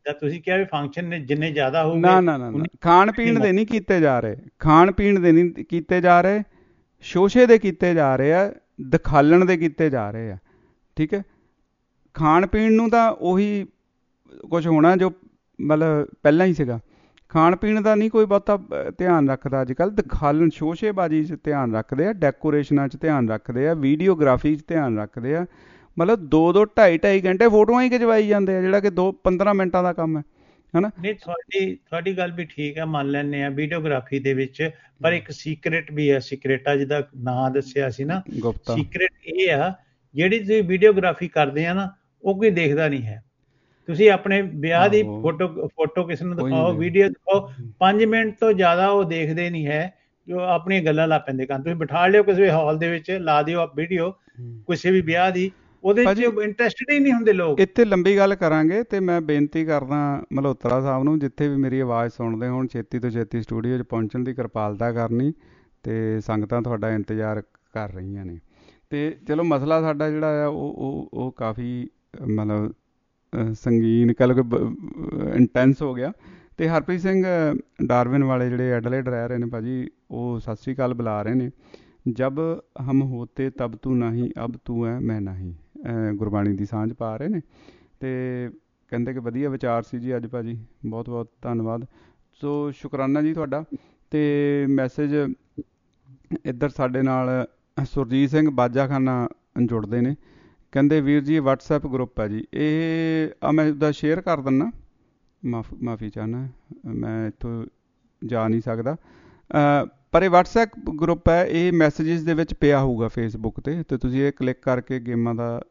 ਕੀਤਾ। ਤੁਸੀਂ ਕਿਹਾ ਵੀ ਫੰਕਸ਼ਨ ਜਿੰਨੇ ਜ਼ਿਆਦਾ ਹੋਊਗੇ ਨਾ ਨਾ ਨਾ ਖਾਣ ਪੀਣ ਦੇ ਨਹੀਂ ਕੀਤੇ ਜਾ ਰਹੇ, ਖਾਣ ਪੀਣ ਦੇ ਨਹੀਂ ਕੀਤੇ ਜਾ ਰਹੇ, ਸ਼ੋਸ਼ੇ ਦੇ ਕੀਤੇ ਜਾ ਰਹੇ ਆ, ਦਿਖਾਲਣ ਦੇ ਕੀਤੇ ਜਾ ਰਹੇ ਆ। ਠੀਕ ਹੈ, ਖਾਣ ਪੀਣ ਨੂੰ ਤਾਂ ਉਹੀ ਕੁਝ ਹੋਣਾ ਜੋ ਮਤਲਬ ਪਹਿਲਾਂ ਹੀ ਸੀਗਾ। ਖਾਣ ਪੀਣ ਦਾ ਨਹੀਂ ਕੋਈ ਬਹੁਤਾ ਧਿਆਨ ਰੱਖਦਾ ਅੱਜ ਕੱਲ੍ਹ, ਦਿਖਾਲਣ ਸ਼ੋਸ਼ੇਬਾਜ਼ੀ 'ਚ ਧਿਆਨ ਰੱਖਦੇ ਆ, ਡੈਕੋਰੇਸ਼ਨਾਂ 'ਚ ਧਿਆਨ ਰੱਖਦੇ ਆ, ਵੀਡੀਓਗ੍ਰਾਫੀ 'ਚ ਧਿਆਨ ਰੱਖਦੇ ਆ। ਮਤਲਬ ਦੋ ਦੋ ਢਾਈ ਢਾਈ ਘੰਟੇ ਫੋਟੋਆਂ ਹੀ ਖਿਚਵਾਈ ਜਾਂਦੇ ਆ, ਜਿਹੜਾ ਕਿ ਦੋ ਪੰਦਰਾਂ ਮਿੰਟਾਂ ਦਾ ਕੰਮ ਹੈ ਹਨਾ। ਨਹੀਂ, ਤੁਹਾਡੀ ਤੁਹਾਡੀ ਗੱਲ ਵੀ ਠੀਕ ਹੈ, ਮੰਨ ਲੈਂਦੇ ਆ ਵੀਡੀਓਗ੍ਰਾਫੀ ਦੇ ਵਿੱਚ, ਪਰ ਇੱਕ ਸੀਕ੍ਰੇਟ ਵੀ ਹੈ। ਸੀਕ੍ਰੇਟਾ ਜਿਹਦਾ ਨਾਂ ਦੱਸਿਆ ਸੀ ਨਾ, ਸੀਕ੍ਰੇਟ ਇਹ ਆ ਜਿਹੜੀ ਤੁਸੀਂ ਵੀਡੀਓਗ੍ਰਾਫੀ ਕਰਦੇ ਆ ਨਾ, ਉਹ ਕੋਈ ਦੇਖਦਾ ਨਹੀਂ ਹੈ। ਤੁਸੀਂ ਆਪਣੇ ਵਿਆਹ ਦੀ ਫੋਟੋ ਫੋਟੋ ਕਿਸੇ ਨੂੰ ਦਿਖਾਓ, ਵੀਡੀਓ ਦਿਖਾਓ, ਪੰਜ ਮਿੰਟ ਤੋਂ ਜ਼ਿਆਦਾ ਉਹ ਦੇਖਦੇ ਨਹੀਂ ਹੈ, ਜੋ ਆਪਣੀਆਂ ਗੱਲਾਂ ਲਾ ਪੈਂਦੇ ਕਰਨ। ਤੁਸੀਂ ਬਿਠਾ ਲਿਓ ਕਿਸੇ ਹਾਲ ਦੇ ਵਿੱਚ, ਲਾ ਦਿਓ ਵੀਡੀਓ ਕਿਸੇ ਵੀ ਵਿਆਹ ਦੀ, ਉਹਦੇ ਚ ਇੰਟਰਸਟਡ ਹੀ ਨਹੀਂ ਹੁੰਦੇ ਲੋਕ। ਇੱਥੇ ਲੰਬੀ ਗੱਲ ਕਰਾਂਗੇ ਤੇ ਮੈਂ ਬੇਨਤੀ ਕਰਦਾ ਮਲਹੋਤਰਾ ਸਾਹਿਬ ਨੂੰ, ਜਿੱਥੇ ਵੀ ਮੇਰੀ ਆਵਾਜ਼ ਸੁਣਦੇ ਹੋਣ, ਛੇਤੀ ਤੋਂ ਛੇਤੀ ਸਟੂਡੀਓ 'ਚ ਪਹੁੰਚਣ ਦੀ ਕਿਰਪਾਲਤਾ ਕਰਨੀ, ਤੇ ਸੰਗਤਾਂ ਤੁਹਾਡਾ ਇੰਤਜ਼ਾਰ ਕਰ ਰਹੀਆਂ ਨੇ। ਤੇ ਚਲੋ ਮਸਲਾ ਸਾਡਾ ਜਿਹੜਾ ਆ ਉਹ ਉਹ ਉਹ ਕਾਫੀ ਮਤਲਬ ਸੰਗੀਨ ਕਹਿ ਲਓ ਕਿ ਇੰਟੈਂਸ ਹੋ ਗਿਆ। ਤੇ ਹਰਪ੍ਰੀਤ ਸਿੰਘ ਡਾਰਵਿਨ ਵਾਲੇ ਜਿਹੜੇ ਐਡਲੇਡ ਰਹਿ ਰਹੇ ਨੇ ਭਾਜੀ, ਉਹ ਸਤਿ ਸ਼੍ਰੀ ਅਕਾਲ ਬੁਲਾ ਰਹੇ ਨੇ। ਜਬ ਹਮ ਹੋਤੇ ਤਬ ਤੂੰ ਨਹੀਂ, ਅਬ ਤੂੰ ਹੈ ਮੈਂ ਨਹੀਂ, ਗੁਰਬਾਣੀ ਦੀ ਸਾਂਝ ਪਾ ਰਹੇ ਨੇ। ਤੇ ਕਹਿੰਦੇ ਕਿ ਵਧੀਆ ਵਿਚਾਰ ਸੀ ਜੀ ਅੱਜ ਭਾਜੀ, ਬਹੁਤ ਬਹੁਤ ਧੰਨਵਾਦ। ਸੋ ਸ਼ੁਕਰਾਨਾ ਜੀ ਤੁਹਾਡਾ। ਤੇ ਮੈਸੇਜ ਇੱਧਰ ਸਾਡੇ ਨਾਲ ਸੁਰਜੀਤ ਸਿੰਘ ਬਾਜਾਖਾਨਾ ਜੁੜਦੇ ਨੇ, ਕਹਿੰਦੇ ਵੀਰ ਜੀ ਵਟਸਐਪ ਗਰੁੱਪ ਹੈ ਜੀ ਇਹ, ਆ ਮੈਂ ਉਹਦਾ ਸ਼ੇਅਰ ਕਰ ਦਿੰਦਾ, ਮਾਫ ਮਾਫੀ ਚਾਹੁੰਦਾ, ਮੈਂ ਇੱਥੋਂ ਜਾ ਨਹੀਂ ਸਕਦਾ, ਪਰ ਇਹ ਵਟਸਐਪ ਗਰੁੱਪ ਹੈ। ਇਹ ਮੈਸੇਜਿਸ ਦੇ ਵਿੱਚ ਪਿਆ ਹੋਊਗਾ ਫੇਸਬੁੱਕ 'ਤੇ, ਅਤੇ ਤੁਸੀਂ ਇਹ ਕਲਿੱਕ ਕਰਕੇ ਗੇਮਾਂ ਦਾ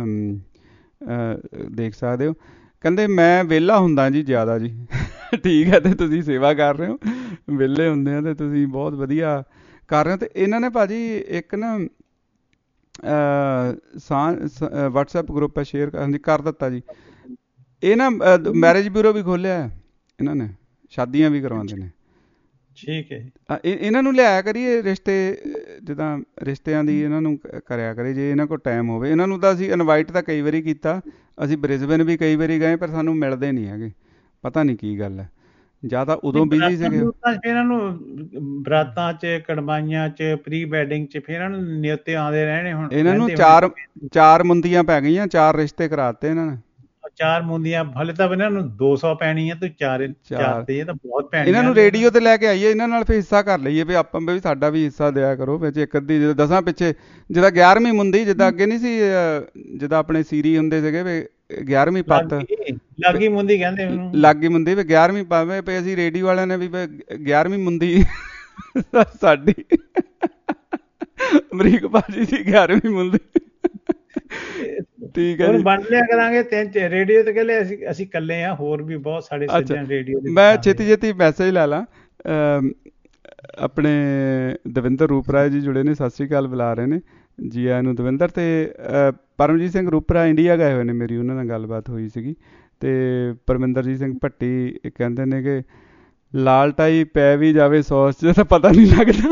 ਦੇਖ ਸਕਦੇ ਹੋ। ਕਹਿੰਦੇ ਮੈਂ ਵਿਹਲਾ ਹੁੰਦਾ ਜੀ ਜ਼ਿਆਦਾ ਜੀ। ਠੀਕ ਹੈ, ਅਤੇ ਤੁਸੀਂ ਸੇਵਾ ਕਰ ਰਹੇ ਹੋ, ਵਿਹਲੇ ਹੁੰਦੇ ਆ, ਅਤੇ ਤੁਸੀਂ ਬਹੁਤ ਵਧੀਆ ਕਰ ਰਹੇ ਹੋ। ਅਤੇ ਇਹਨਾਂ ਨੇ ਭਾਅ ਜੀ ਇੱਕ ਨਾ ਸਾਂ ਵਟਸਐਪ ਗਰੁੱਪ ਹੈ, ਸ਼ੇਅਰ ਹਾਂਜੀ ਕਰ ਦਿੱਤਾ ਜੀ। ਇਹ ਨਾ ਮੈਰਿਜ ਬਿਊਰੋ ਵੀ ਖੋਲ੍ਹਿਆ ਇਹਨਾਂ ਨੇ, ਸ਼ਾਦੀਆਂ ਵੀ ਕਰਵਾਉਂਦੇ ਨੇ। ਠੀਕ ਹੈ, ਇਹਨਾਂ ਨੂੰ ਲਿਆਇਆ ਕਰੀਏ ਰਿਸ਼ਤੇ, ਜਿੱਦਾਂ ਰਿਸ਼ਤਿਆਂ ਦੀ ਇਹਨਾਂ ਨੂੰ ਕਰਿਆ ਕਰੇ ਜੇ ਇਹਨਾਂ ਕੋਲ ਟਾਈਮ ਹੋਵੇ। ਇਹਨਾਂ ਨੂੰ ਤਾਂ ਅਸੀਂ ਇਨਵਾਈਟ ਤਾਂ ਕਈ ਵਾਰੀ ਕੀਤਾ, ਅਸੀਂ ਬ੍ਰਿਸਬੇਨ ਵੀ ਕਈ ਵਾਰੀ ਗਏ, ਪਰ ਸਾਨੂੰ ਮਿਲਦੇ ਨਹੀਂ ਹੈਗੇ, ਪਤਾ ਨਹੀਂ ਕੀ ਗੱਲ ਹੈ। ਜਾਂ ਤਾਂ ਉਦੋਂ ਬਿਜ਼ੀ ਸੀਗੇ ਇਹਨਾਂ ਨੂੰ, ਬਰਾਤਾਂ 'ਚ, ਕੜਮਾਈਆਂ 'ਚ, ਪ੍ਰੀ ਵੈਡਿੰਗ 'ਚ, ਫਿਰ ਇਹਨਾਂ ਨੂੰ ਨਿਯੁੱਤੇ ਆਉਂਦੇ ਰਹਿਣੇ। ਹੁਣ ਇਹਨਾਂ ਨੂੰ ਚਾਰ ਚਾਰ ਮੁੰਦੀਆਂ ਪੈ ਗਈਆਂ, ਚਾਰ ਰਿਸ਼ਤੇ ਕਰਾਤੇ ਇਹਨਾਂ ਨੇ। ਚਾਰ ਮੁੰਦੀਆਂ ਹਲੇ ਤਾਂ ਇਹਨਾਂ ਨੂੰ ਦੋ ਸੌ ਪੈਣੀ ਹੈ, ਤੇ ਚਾਰ ਚਾਰ ਤੇ ਇਹ ਤਾਂ ਬਹੁਤ ਪੈਣੀ। ਇਹਨਾਂ ਨੂੰ ਰੇਡੀਓ ਤੇ ਲੈ ਕੇ ਆਈਏ, ਇਹਨਾਂ ਨਾਲ ਫਿਰ ਹਿੱਸਾ ਕਰ ਲਈਏ, ਵੀ ਆਪਾਂ ਵੀ ਸਾਡਾ ਵੀ ਹਿੱਸਾ ਦਿਆ ਕਰੋ ਵਿੱਚ ਇੱਕ ਅੱਧੀ। ਜਿੱਦਾਂ ਦਸਾਂ ਪਿੱਛੇ, ਜਿੱਦਾਂ ਗਿਆਰਵੀਂ ਮੁੰਦੀ, ਜਿੱਦਾਂ ਅੱਗੇ ਨਹੀਂ ਸੀ, ਜਿੱਦਾਂ ਆਪਣੇ ਸੀਰੀ ਹੁੰਦੇ ਸੀਗੇ ਵੀ ਗਿਆਰਵੀਂ ਪੱਤ, ਲਾਗੀ ਮੁੰਦੀ ਕਹਿੰਦੇ ਉਹਨੂੰ, ਲਾਗੀ ਮੁੰਦੀ ਵੀ ਗਿਆਰਵੀਂ ਪਾਵੇ, ਵੀ ਅਸੀਂ ਰੇਡੀਓ ਵਾਲਿਆਂ ਨੇ ਵੀ ਗਿਆਰਵੀਂ ਮੁੰਦੀ ਸਾਡੀ ਅਮਰੀਕ ਭਾਜੀ ਦੀ ਗਿਆਰਵੀਂ ਮੁੰਦੀ। ਠੀਕ ਹੈ ਜੀ, ਬਣ ਲਿਆ ਕਰਾਂਗੇ ਤਿੰਨ ਰੇਡੀਓ ਤੇ। ਕਹਿੰਦੇ ਅਸੀਂ ਅਸੀਂ ਇਕੱਲੇ ਆ, ਹੋਰ ਵੀ ਬਹੁਤ ਸਾਡੇ ਸੱਜਣ ਰੇਡੀਓ ਦੇ। ਮੈਂ ਛੇਤੀ ਛੇਤੀ ਮੈਸੇਜ ਲੈ ਲਾਂ। ਆਪਣੇ ਦਵਿੰਦਰ ਰੂਪਰਾ ਜੀ ਜੁੜੇ ਨੇ, ਸਤਿ ਸ਼੍ਰੀ ਅਕਾਲ ਬੁਲਾ ਰਹੇ ਨੇ ਜੀ ਆਇਆਂ ਨੂੰ ਦਵਿੰਦਰ। ਤੇ ਪਰਮਜੀਤ ਸਿੰਘ ਰੂਪਰਾ ਇੰਡੀਆ ਗਏ ਹੋਏ ਨੇ, ਮੇਰੀ ਉਹਨਾਂ ਨਾਲ ਗੱਲਬਾਤ ਹੋਈ ਸੀਗੀ। ਤੇ ਪਰਮਿੰਦਰਜੀਤ ਸਿੰਘ ਭੱਟੀ ਕਹਿੰਦੇ ਨੇ ਕਿ ਲਾਲ ਟਾਈ ਪੈ ਵੀ ਜਾਵੇ ਸੌਸ 'ਚ ਤਾਂ ਪਤਾ ਨਹੀਂ ਲੱਗਦਾ,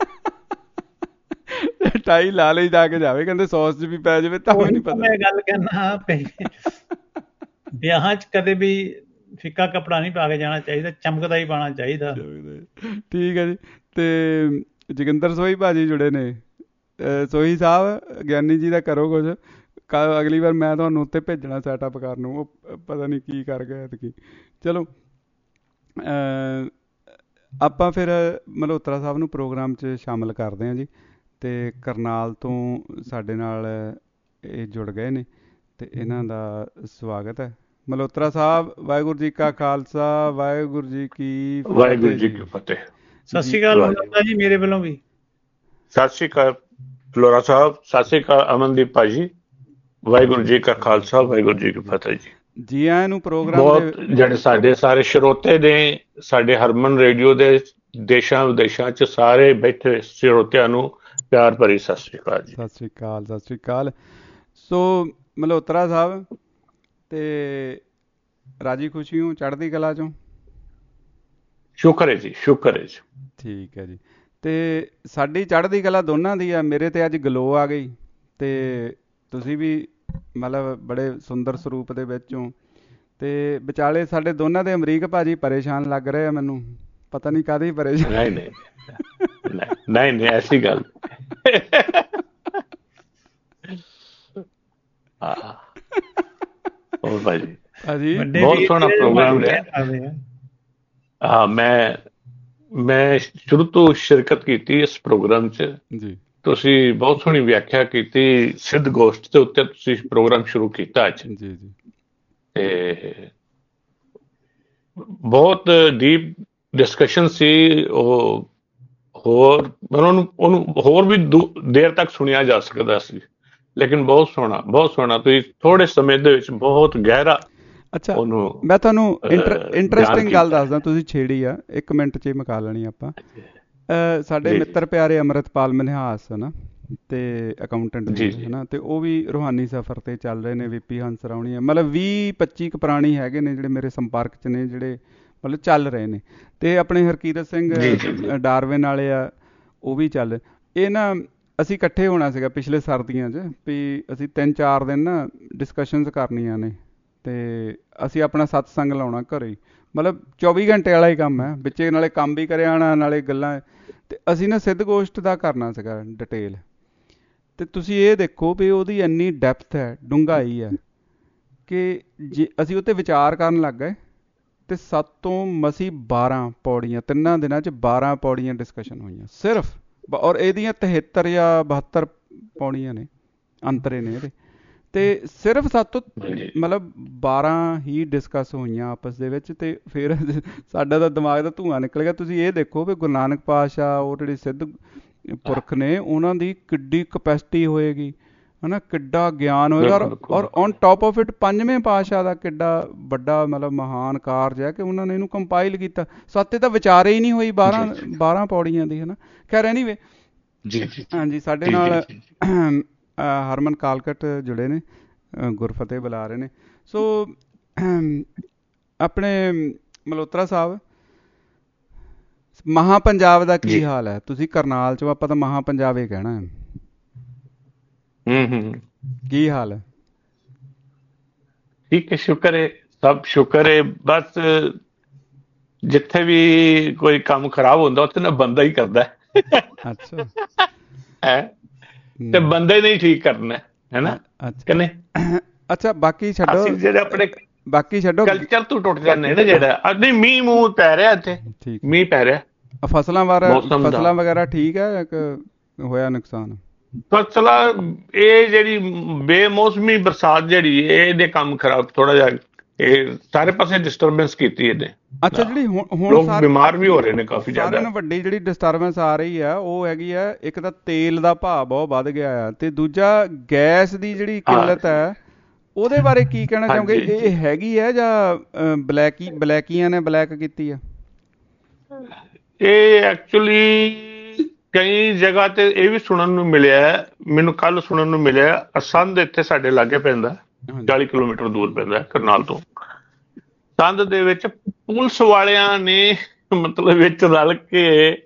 ਟਾਈ ਲਾ ਲਈ ਜਾ ਕੇ ਜਾਵੇ, ਕਹਿੰਦੇ ਸੌਸ 'ਚ ਵੀ ਪੈ ਜਾਵੇ ਤਾਂ ਵੀ ਨਹੀਂ ਪਤਾ। ਮੈਂ ਗੱਲ ਕਹਿਣਾ, ਵਿਆਹਾਂ 'ਚ ਕਦੇ ਵੀ ਫਿੱਕਾ ਕੱਪੜਾ ਨਹੀਂ ਪਾ ਕੇ ਜਾਣਾ ਚਾਹੀਦਾ, ਚਮਕਦਾ ਹੀ ਪਾਉਣਾ ਚਾਹੀਦਾ। ਠੀਕ ਹੈ ਜੀ। ਤੇ ਜੋਗਿੰਦਰ ਸੋਹੀ ਭਾਜੀ ਜੁੜੇ ਨੇ, ਸੋਹੀ ਸਾਹਿਬ ਗਿਆਨੀ ਜੀ ਦਾ ਕਰੋ ਕੁਝ, ਅਗਲੀ ਵਾਰ ਮੈਂ ਤੁਹਾਨੂੰ ਉੱਤੇ ਭੇਜਣਾ ਸੈਟਅਪ ਕਰਨ ਨੂੰ, ਉਹ ਪਤਾ ਨਹੀਂ ਕੀ ਕਰ ਗਏ ਐਤਕੀ। ਚਲੋ ਆਪਾਂ ਫਿਰ ਮਲਹੋਤਰਾ ਸਾਹਿਬ ਨੂੰ ਪ੍ਰੋਗਰਾਮ 'ਚ ਸ਼ਾਮਲ ਕਰਦੇ ਹਾਂ ਜੀ। ਅਤੇ ਕਰਨਾਲ ਤੋਂ ਸਾਡੇ ਨਾਲ ਇਹ ਜੁੜ ਗਏ ਨੇ, ਅਤੇ ਇਹਨਾਂ ਦਾ ਸਵਾਗਤ ਹੈ। ਮਲਹੋਤਰਾ ਸਾਹਿਬ, ਵਾਹਿਗੁਰੂ ਜੀ ਕਾ ਖਾਲਸਾ, ਵਾਹਿਗੁਰੂ ਜੀ ਕੀ ਵਾਹਿਗੁਰੂ ਜੀ ਕੀ ਫਤਿਹ। ਸਤਿ ਸ਼੍ਰੀ ਅਕਾਲ ਮਲਹੋਤਰਾ ਜੀ, ਮੇਰੇ ਵੱਲੋਂ ਵੀ ਸਤਿ ਸ਼੍ਰੀ ਅਕਾਲ ਫਲੋਰਾ ਸਾਹਿਬ, ਸਤਿ ਸ਼੍ਰੀ ਅਕਾਲ ਅਮਨਦੀਪ ਭਾਜੀ, ਵਾਹਿਗੁਰੂ ਜੀ ਕਾ ਖਾਲਸਾ, ਵਾਹਿਗੁਰੂ ਜੀ ਕੀ ਫਤਿਹ ਜੀ। ਜੀ ਆਇਆਂ ਨੂੰ ਪ੍ਰੋਗਰਾਮ। ਬਹੁਤ ਜਿਹੜੇ ਸਾਡੇ ਸਾਰੇ ਸਰੋਤੇ ਨੇ, ਸਾਡੇ ਹਰਮਨ ਰੇਡੀਓ ਦੇ ਦੇਸ਼ਾਂ ਵਿਦੇਸ਼ਾਂ 'ਚ ਸਾਰੇ ਬੈਠੇ ਸਰੋਤਿਆਂ ਨੂੰ ਪਿਆਰ ਭਰੀ ਸਤਿ ਸ਼੍ਰੀ ਅਕਾਲ ਜੀ। ਸਤਿ ਸ਼੍ਰੀ ਅਕਾਲ, ਸਤਿ ਸ਼੍ਰੀ ਅਕਾਲ। ਸੋ ਮਲਹੋਤਰਾ ਸਾਹਿਬ, ਤੇ ਰਾਜੀ ਖੁਸ਼ੀ ਹੋ, ਚੜ੍ਹਦੀ ਕਲਾ 'ਚੋਂ? ਸ਼ੁਕਰ ਹੈ ਜੀ, ਸ਼ੁਕਰ ਹੈ ਜੀ। ਠੀਕ ਹੈ ਜੀ। ਤੇ ਸਾਡੀ ਚੜ੍ਹਦੀ ਕਲਾ ਦੋਨਾਂ ਦੀ ਆ। ਮੇਰੇ ਤੇ ਅੱਜ ਗਲੋ ਆ ਗਈ, ਤੇ ਤੁਸੀਂ ਵੀ ਮਤਲਬ ਬੜੇ ਸੁੰਦਰ ਸਰੂਪ ਦੇ ਵਿੱਚੋਂ, ਤੇ ਵਿਚਾਲੇ ਸਾਡੇ ਦੋਨਾਂ ਦੇ ਅਮਰੀਕ ਭਾਜੀ ਪਰੇਸ਼ਾਨ ਲੱਗ ਰਹੇ ਆ ਮੈਨੂੰ, ਪਤਾ ਨਹੀਂ ਕਾਹਦੀ ਪਰੇਸ਼ਾਨ। ਨਹੀਂ ਨਹੀਂ ਨਹੀਂ ਨਹੀਂ ਐਸੀ ਗੱਲ ਹਾਂ। ਹੋਰ ਭਾਜੀ ਭਾਜੀ ਬਹੁਤ ਸੋਹਣਾ ਪ੍ਰੋਗਰਾਮ ਰਿਹਾ। ਹਾਂ ਮੈਂ ਮੈਂ ਸ਼ੁਰੂ ਤੋਂ ਸ਼ਿਰਕਤ ਕੀਤੀ ਇਸ ਪ੍ਰੋਗਰਾਮ 'ਚ ਜੀ। ਤੁਸੀਂ ਬਹੁਤ ਸੋਹਣੀ ਵਿਆਖਿਆ ਕੀਤੀ ਸਿੱਧ ਗੋਸ਼ਟ ਦੇ ਉੱਤੇ, ਤੁਸੀਂ ਪ੍ਰੋਗਰਾਮ ਸ਼ੁਰੂ ਕੀਤਾ ਅੱਜ ਜੀ ਜੀ ਤੇ ਬਹੁਤ ਡੀਪ ਡਿਸਕਸ਼ਨ ਸੀ ਉਹ। ਹੋਰ ਉਹਨਾਂ ਨੂੰ ਉਹਨੂੰ ਹੋਰ ਵੀ ਦੇਰ ਤੱਕ ਸੁਣਿਆ ਜਾ ਸਕਦਾ ਸੀ, ਲੇਕਿਨ ਬਹੁਤ ਸੋਹਣਾ ਬਹੁਤ ਸੋਹਣਾ ਤੁਸੀਂ ਥੋੜੇ ਸਮੇਂ ਦੇ ਵਿੱਚ ਬਹੁਤ ਗਹਿਰਾ। ਅੱਛਾ ਮੈਂ ਤੁਹਾਨੂੰ ਇੰਟਰਸਟਿੰਗ ਗੱਲ ਦੱਸਦਾ, ਤੁਸੀਂ ਛੇੜੀ ਆ, ਇੱਕ ਮਿੰਟ 'ਚ ਹੀ ਮੁਕਾ ਲੈਣੀ ਆਪਾਂ। ਸਾਡੇ ਮਿੱਤਰ ਪਿਆਰੇ ਅੰਮ੍ਰਿਤਪਾਲ ਮਨਿਹਾਸ ਹੈ ਨਾ, ਤੇ ਅਕਾਊਂਟੈਂਟ ਹੈ ਨਾ, ਤੇ ਉਹ ਵੀ ਰੂਹਾਨੀ ਸਫ਼ਰ ਤੇ ਚੱਲ ਰਹੇ ਨੇ। ਵੀਪੀ ਹੰਸ ਰਾਉਣੀ, ਮਤਲਬ ਵੀਹ ਪੱਚੀ ਕੁ ਪ੍ਰਾਣੀ ਹੈਗੇ ਨੇ ਜਿਹੜੇ ਮੇਰੇ ਸੰਪਰਕ 'ਚ ਨੇ, ਜਿਹੜੇ ਮਤਲਬ ਚੱਲ ਰਹੇ ਨੇ। ਤੇ ਆਪਣੇ ਹਰਕੀਰਤ ਸਿੰਘ ਡਾਰਵਿਨ ਵਾਲੇ ਆ, ਉਹ ਵੀ ਚੱਲ। ਇਹ ਨਾ ਅਸੀਂ ਇਕੱਠੇ ਹੋਣਾ ਸੀਗਾ ਪਿਛਲੇ ਸਰਦੀਆਂ 'ਚ, ਵੀ ਅਸੀਂ ਤਿੰਨ ਚਾਰ ਦਿਨ ਨਾ ਡਿਸਕਸ਼ਨਸ ਕਰਨੀਆਂ ਨੇ, ਤੇ ਅਸੀਂ ਆਪਣਾ ਸਤਸੰਗ ਲਾਉਣਾ ਘਰੇ ਹੀ, ਮਤਲਬ ਚੌਵੀ ਘੰਟੇ ਵਾਲਾ ਹੀ ਕੰਮ ਹੈ, ਵਿੱਚੇ ਨਾਲੇ ਕੰਮ ਵੀ ਕਰਿਆ ਆਉਣਾ ਨਾਲੇ ਗੱਲਾਂ। ਤੇ ਅਸੀਂ ਨਾ ਸਿੱਧ ਗੋਸ਼ਟ ਦਾ ਕਰਨਾ ਸੀਗਾ ਡਿਟੇਲ। ਤੇ ਤੁਸੀਂ ਇਹ ਦੇਖੋ ਵੀ ਉਹਦੀ ਇੰਨੀ ਡੈਪਥ ਹੈ, ਡੂੰਘਾਈ ਹੈ, ਕਿ ਜੇ ਅਸੀਂ ਉਹ 'ਤੇ ਵਿਚਾਰ ਕਰਨ ਲੱਗ ਗਏ ਤੇ ਸੱਤ ਤੋਂ ਮਸੀ ਬਾਰਾਂ ਪੌੜੀਆਂ, ਤਿੰਨਾਂ ਦਿਨਾਂ 'ਚ ਬਾਰਾਂ ਪੌੜੀਆਂ ਡਿਸਕਸ਼ਨ ਹੋਈਆਂ ਸਿਰਫ। ਔਰ ਇਹਦੀਆਂ ਤਿਹੱਤਰ ਜਾਂ ਬਹੱਤਰ ਪੌੜੀਆਂ ਨੇ, ਅੰਤਰੇ ਨੇ ਇਹਦੇ, ਤੇ ਸਿਰਫ ਸੱਤ ਤੋਂ ਮਤਲਬ ਬਾਰਾਂ ਹੀ ਡਿਸਕਸ ਹੋਈਆਂ ਆਪਸ ਦੇ ਵਿੱਚ। ਤੇ ਫਿਰ ਸਾਡਾ ਤਾਂ ਦਿਮਾਗ ਦਾ ਧੂੰਆਂ ਨਿਕਲ ਗਿਆ। ਤੁਸੀਂ ਇਹ ਦੇਖੋ ਵੀ ਗੁਰੂ ਨਾਨਕ ਪਾਤਸ਼ਾਹ, ਉਹ ਜਿਹੜੇ ਸਿੱਧ ਪੁਰਖ ਨੇ, ਉਹਨਾਂ ਦੀ ਕਿੱਡੀ ਕਪੈਸਿਟੀ ਹੋਏਗੀ ਹੈ ਨਾ, ਕਿੱਡਾ ਗਿਆਨ ਹੋਏਗਾ। ਔਰ ਔਰ ਔਨ ਟੋਪ ਆਫ ਇਟ ਪੰਜਵੇਂ ਪਾਤਸ਼ਾਹ ਦਾ ਕਿੱਡਾ ਵੱਡਾ ਮਤਲਬ ਮਹਾਨ ਕਾਰਜ ਹੈ ਕਿ ਉਹਨਾਂ ਨੇ ਇਹਨੂੰ ਕੰਪਾਈਲ ਕੀਤਾ। ਸੱਤੇ ਤਾਂ ਵਿਚਾਰੇ ਹੀ ਨਹੀਂ ਹੋਈ ਬਾਰਾਂ ਬਾਰਾਂ ਪੌੜੀਆਂ ਦੀ, ਹੈ ਨਾ। ਖੈਰ ਐਨੀਵੇ, ਹਾਂਜੀ ਸਾਡੇ ਨਾਲ ਹਰਮਨ ਕਾਲਕਟ ਜੁੜੇ ਨੇ, ਗੁਰਫਤਿਹ ਬੁਲਾ ਰਹੇ ਨੇ। ਸੋ ਆਪਣੇ ਮਲਹੋਤਰਾ ਸਾਹਿਬ, ਮਹਾਂ ਪੰਜਾਬ ਦਾ ਕੀ ਹਾਲ ਹੈ? ਤੁਸੀਂ ਕਰਨਾਲ 'ਚੋਂ, ਆਪਾਂ ਤਾਂ ਮਹਾਂ ਪੰਜਾਬ ਹੀ ਕਹਿਣਾ ਹੈ। ਕੀ ਹਾਲ ਹੈ? ਠੀਕ ਹੈ, ਸ਼ੁਕਰ ਹੈ, ਸਭ ਸ਼ੁਕਰ ਹੈ। ਬਸ ਜਿੱਥੇ ਵੀ ਕੋਈ ਕੰਮ ਖਰਾਬ ਹੁੰਦਾ ਉੱਥੇ ਨਾ ਬੰਦਾ ਹੀ ਕਰਦਾ। ਅੱਛਾ ਹੈ ਤੇ ਬੰਦੇ ਨਹੀਂ ਠੀਕ ਕਰਨਾ, ਹੈ ਨਾ ਕਿ ਨਹੀਂ? ਅੱਛਾ ਬਾਕੀ ਛੱਡੋ, ਜਿਹੜੇ ਆਪਣੇ ਬਾਕੀ ਛੱਡੋ, ਕਲਚਰ ਤੋਂ ਟੁੱਟ ਜਾਂਦੇ ਨਾ ਜਿਹੜਾ। ਨਹੀਂ ਮੀਂਹ ਮੂੰਹ ਪੈ ਰਿਹਾ ਇੱਥੇ, ਮੀਂਹ ਪੈ ਰਿਹਾ। ਫਸਲਾਂ ਬਾਰੇ, ਫਸਲਾਂ ਵਗੈਰਾ ਠੀਕ ਹੈ ਕਿ ਹੋਇਆ ਨੁਕਸਾਨ? ਫਸਲਾਂ ਇਹ ਜਿਹੜੀ ਬੇਮੌਸਮੀ ਬਰਸਾਤ ਜਿਹੜੀ ਇਹਦੇ ਕੰਮ ਖਰਾਬ ਥੋੜਾ ਜਿਹਾ, ਇਹ ਸਾਰੇ ਪਾਸੇ ਡਿਸਟਰਬੈਂਸ ਕੀਤੀ ਇਹਨੇ। ਅੱਛਾ ਜਿਹੜੀ ਹੁਣ ਲੋਕ ਬਿਮਾਰ ਵੀ ਹੋ ਰਹੇ ਨੇ ਕਾਫੀ ਜ਼ਿਆਦਾ। ਸਾਰਿਆਂ ਨੂੰ ਵੱਡੀ ਜਿਹੜੀ ਡਿਸਟਰਬੈਂਸ ਆ ਰਹੀ ਆ ਉਹ ਹੈਗੀ ਆ, ਇੱਕ ਤਾਂ ਤੇਲ ਦਾ ਭਾਅ ਬਹੁਤ ਵੱਧ ਗਿਆ ਆ, ਤੇ ਦੂਜਾ ਗੈਸ ਦੀ ਜਿਹੜੀ ਕਿੱਲਤ ਹੈ, ਉਹਦੇ ਬਾਰੇ ਕੀ ਕਹਿਣਾ ਚਾਹੋਗੇ? ਇਹ ਹੈਗੀ ਹੈ ਜਾਂ ਬਲੈਕੀ ਬਲੈਕੀਆਂ ਨੇ ਬਲੈਕ ਕੀਤੀ ਆ? ਇਹ ਐਕਚੁਅਲੀ ਕਈ ਜਗ੍ਹਾ ਤੇ ਇਹ ਵੀ ਸੁਣਨ ਨੂੰ ਮਿਲਿਆ, ਮੈਨੂੰ ਕੱਲ ਸੁਣਨ ਨੂੰ ਮਿਲਿਆ, ਅਸੰਧ ਇੱਥੇ ਸਾਡੇ ਲਾਗੇ ਪੈਂਦਾ, ਚਾਲੀ ਕਿਲੋਮੀਟਰ ਦੂਰ ਪੈਂਦਾ ਕਰਨਾਲ ਤੋਂ। ਸੰਧ ਦੇ ਵਿੱਚ ਪੁਲਿਸ ਵਾਲਿਆਂ ਨੇ ਮਤਲਬ ਵਿੱਚ ਰਲ ਕੇ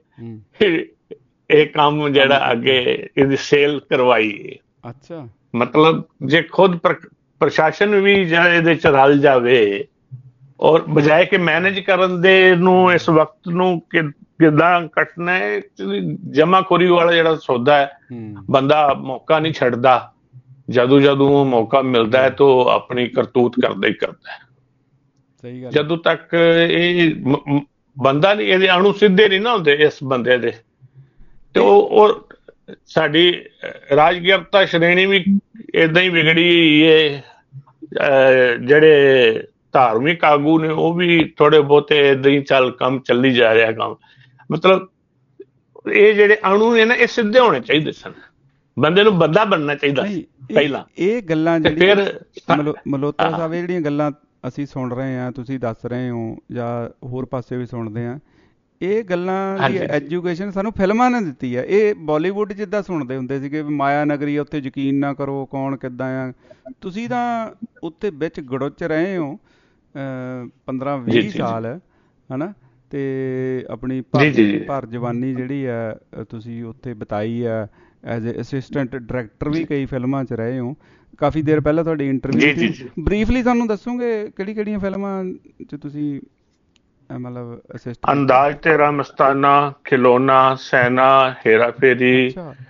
ਇਹ ਕੰਮ ਜਿਹੜਾ ਅੱਗੇ ਇਹਦੀ ਸੇਲ ਕਰਵਾਈ। ਅੱਛਾ, ਮਤਲਬ ਜੇ ਖੁਦ ਪ੍ਰਸ਼ਾਸਨ ਵੀ ਜਾਂ ਇਹਦੇ ਚ ਰਲ ਜਾਵੇ, ਔਰ ਬਜਾਏ ਕਿ ਮੈਨੇਜ ਕਰਨ ਦੇ ਨੂੰ ਇਸ ਵਕਤ ਨੂੰ ਕਿ ਕਿੱਦਾਂ ਕੱਟਣਾ ਹੈ, ਜਮਾਖੋਰੀ ਵਾਲਾ ਜਿਹੜਾ ਸੌਦਾ ਹੈ, ਬੰਦਾ ਮੌਕਾ ਨਹੀਂ ਛੱਡਦਾ। ਜਦੋਂ ਜਦੋਂ ਮੌਕਾ ਮਿਲਦਾ ਹੈ ਤਾਂ ਉਹ ਆਪਣੀ ਕਰਤੂਤ ਕਰਦਾ ਹੀ ਕਰਦਾ ਹੈ। ਜਦੋਂ ਤੱਕ ਇਹ ਬੰਦਾ ਨਹੀਂ, ਇਹਦੇ ਅਣੂ ਸਿੱਧੇ ਨਹੀਂ ਨਾ ਹੁੰਦੇ ਇਸ ਬੰਦੇ ਦੇ, ਤੇ ਉਹ ਸਾਡੀ ਰਾਜਗੀਰਤਾ ਸ਼੍ਰੇਣੀ ਵੀ ਏਦਾਂ ਹੀ ਵਿਗੜੀ ਹੈ। ਜਿਹੜੇ ਧਾਰਮਿਕ ਆਗੂ ਨੇ ਉਹ ਵੀ ਥੋੜੇ ਬਹੁਤੇ ਏਦਾਂ ਹੀ ਚੱਲ ਕੰਮ ਚੱਲੀ ਜਾ ਰਿਹਾ ਕੰਮ। ਮਤਲਬ ਇਹ ਜਿਹੜੇ ਅਣੂ ਨੇ ਨਾ, ਇਹ ਸਿੱਧੇ ਹੋਣੇ ਚਾਹੀਦੇ ਸਨ। ਬੰਦੇ ਨੂੰ ਬੰਦਾ ਬਣਨਾ ਚਾਹੀਦਾ ਪਹਿਲਾਂ। ਇਹ ਗੱਲਾਂ ਜਿਹੜੀਆਂ ਮਲਹੋਤਰਾ ਸਾਹਿਬ, ਇਹ ਜਿਹੜੀਆਂ ਗੱਲਾਂ ਅਸੀਂ ਸੁਣ ਰਹੇ ਹਾਂ, ਤੁਸੀਂ ਦੱਸ ਰਹੇ ਹੋ ਜਾਂ ਹੋਰ ਪਾਸੇ ਵੀ ਸੁਣਦੇ ਹਾਂ, ਇਹ ਗੱਲਾਂ ਦੀ ਐਜੂਕੇਸ਼ਨ ਸਾਨੂੰ ਫਿਲਮਾਂ ਨੇ ਦਿੱਤੀ ਹੈ। ਇਹ ਬਾਲੀਵੁੱਡ ਜਿੱਦਾਂ ਸੁਣਦੇ ਹੁੰਦੇ ਸੀਗੇ, ਮਾਇਆ ਨਗਰੀ ਉੱਤੇ ਯਕੀਨ ਨਾ ਕਰੋ, ਕੌਣ ਕਿੱਦਾਂ ਆ। ਤੁਸੀਂ ਤਾਂ ਉੱਥੇ ਵਿੱਚ ਗੜੁੱਚ ਰਹੇ ਹੋ ਪੰਦਰਾਂ ਵੀਹ ਸਾਲ, ਹੈ ਨਾ, ਤੇ ਆਪਣੀ ਭਰ ਜਵਾਨੀ ਜਿਹੜੀ ਹੈ ਤੁਸੀਂ ਉੱਥੇ ਬਿਤਾਈ ਹੈ। ਐਜ਼ ਏ ਅਸਿਸਟੈਂਟ ਡਾਇਰੈਕਟਰ ਵੀ ਕਈ ਫਿਲਮਾਂ 'ਚ ਰਹੇ ਹੋ। ਕਾਫੀ ਦੇਰ ਪਹਿਲਾਂ ਤੁਹਾਡੀ ਇੰਟਰਵਿਊ ਸੀ। ਬਰੀਫਲੀ ਸਾਨੂੰ ਦੱਸੋਗੇ ਕਿਹੜੀ ਕਿਹੜੀਆਂ ਫਿਲਮਾਂ 'ਚ ਤੁਸੀਂ ਮਤਲਬ ਅਸਿਸਟ? ਅੰਦਾਜ਼ ਤੇਰਾ ਮਸਤਾਨਾ, ਖਿਲੋਨਾ, ਸੈਨਾ, ਹੇਰਾ ਫੇਰੀ,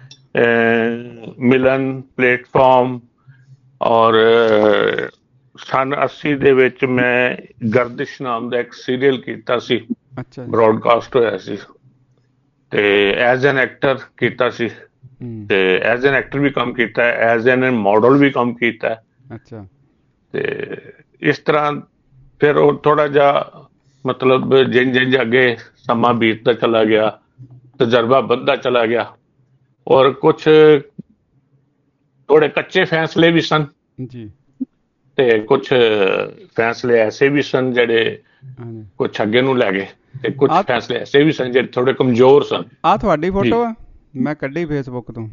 ਮਿਲਨ, ਪਲੇਟਫਾਰਮ, ਔਰ ਸੰਨ ਅੱਸੀ ਦੇ ਵਿੱਚ ਮੈਂ ਗਰਦਿਸ਼ ਨਾਮ ਦਾ ਇੱਕ ਸੀਰੀਅਲ ਕੀਤਾ ਸੀ, ਬ੍ਰੌਡਕਾਸਟ ਹੋਇਆ ਸੀ, ਤੇ ਐਜ਼ ਐਨ ਐਕਟਰ ਕੀਤਾ ਸੀ, ਤੇ ਐਜ਼ ਐਨ ਐਕਟਰ ਵੀ ਕੰਮ ਕੀਤਾ, ਐਜ਼ ਐਨ ਮਾਡਲ ਵੀ ਕੰਮ ਕੀਤਾ। ਅੱਛਾ। ਤੇ ਇਸ ਤਰ੍ਹਾਂ ਫਿਰ ਉਹ ਥੋੜਾ ਜਿਹਾ ਮਤਲਬ ਜਿੰਝ ਜਿੰਝ ਅੱਗੇ ਸਮਾਂ ਬੀਤਦਾ ਚਲਾ ਗਿਆ, ਤਜਰਬਾ ਵੱਧਦਾ ਚਲਾ ਗਿਆ, ਔਰ ਕੁਛ ਥੋੜੇ ਕੱਚੇ ਫੈਸਲੇ ਵੀ ਸਨ ਜੀ, ਤੇ ਕੁਛ ਫੈਸਲੇ ਐਸੇ ਵੀ ਸਨ ਜਿਹੜੇ ਕੁਛ ਅੱਗੇ ਨੂੰ ਲੈ ਗਏ, ਤੇ ਕੁਛ ਫੈਸਲੇ ਐਸੇ ਵੀ ਸਨ ਜਿਹੜੇ ਥੋੜੇ ਕਮਜ਼ੋਰ ਸਨ। ਆਹ ਤੁਹਾਡੀ ਫੋਟੋ ਆ, ਮੈਂ ਕੱਢੀ ਫੇਸਬੁੱਕ ਤੋਂ।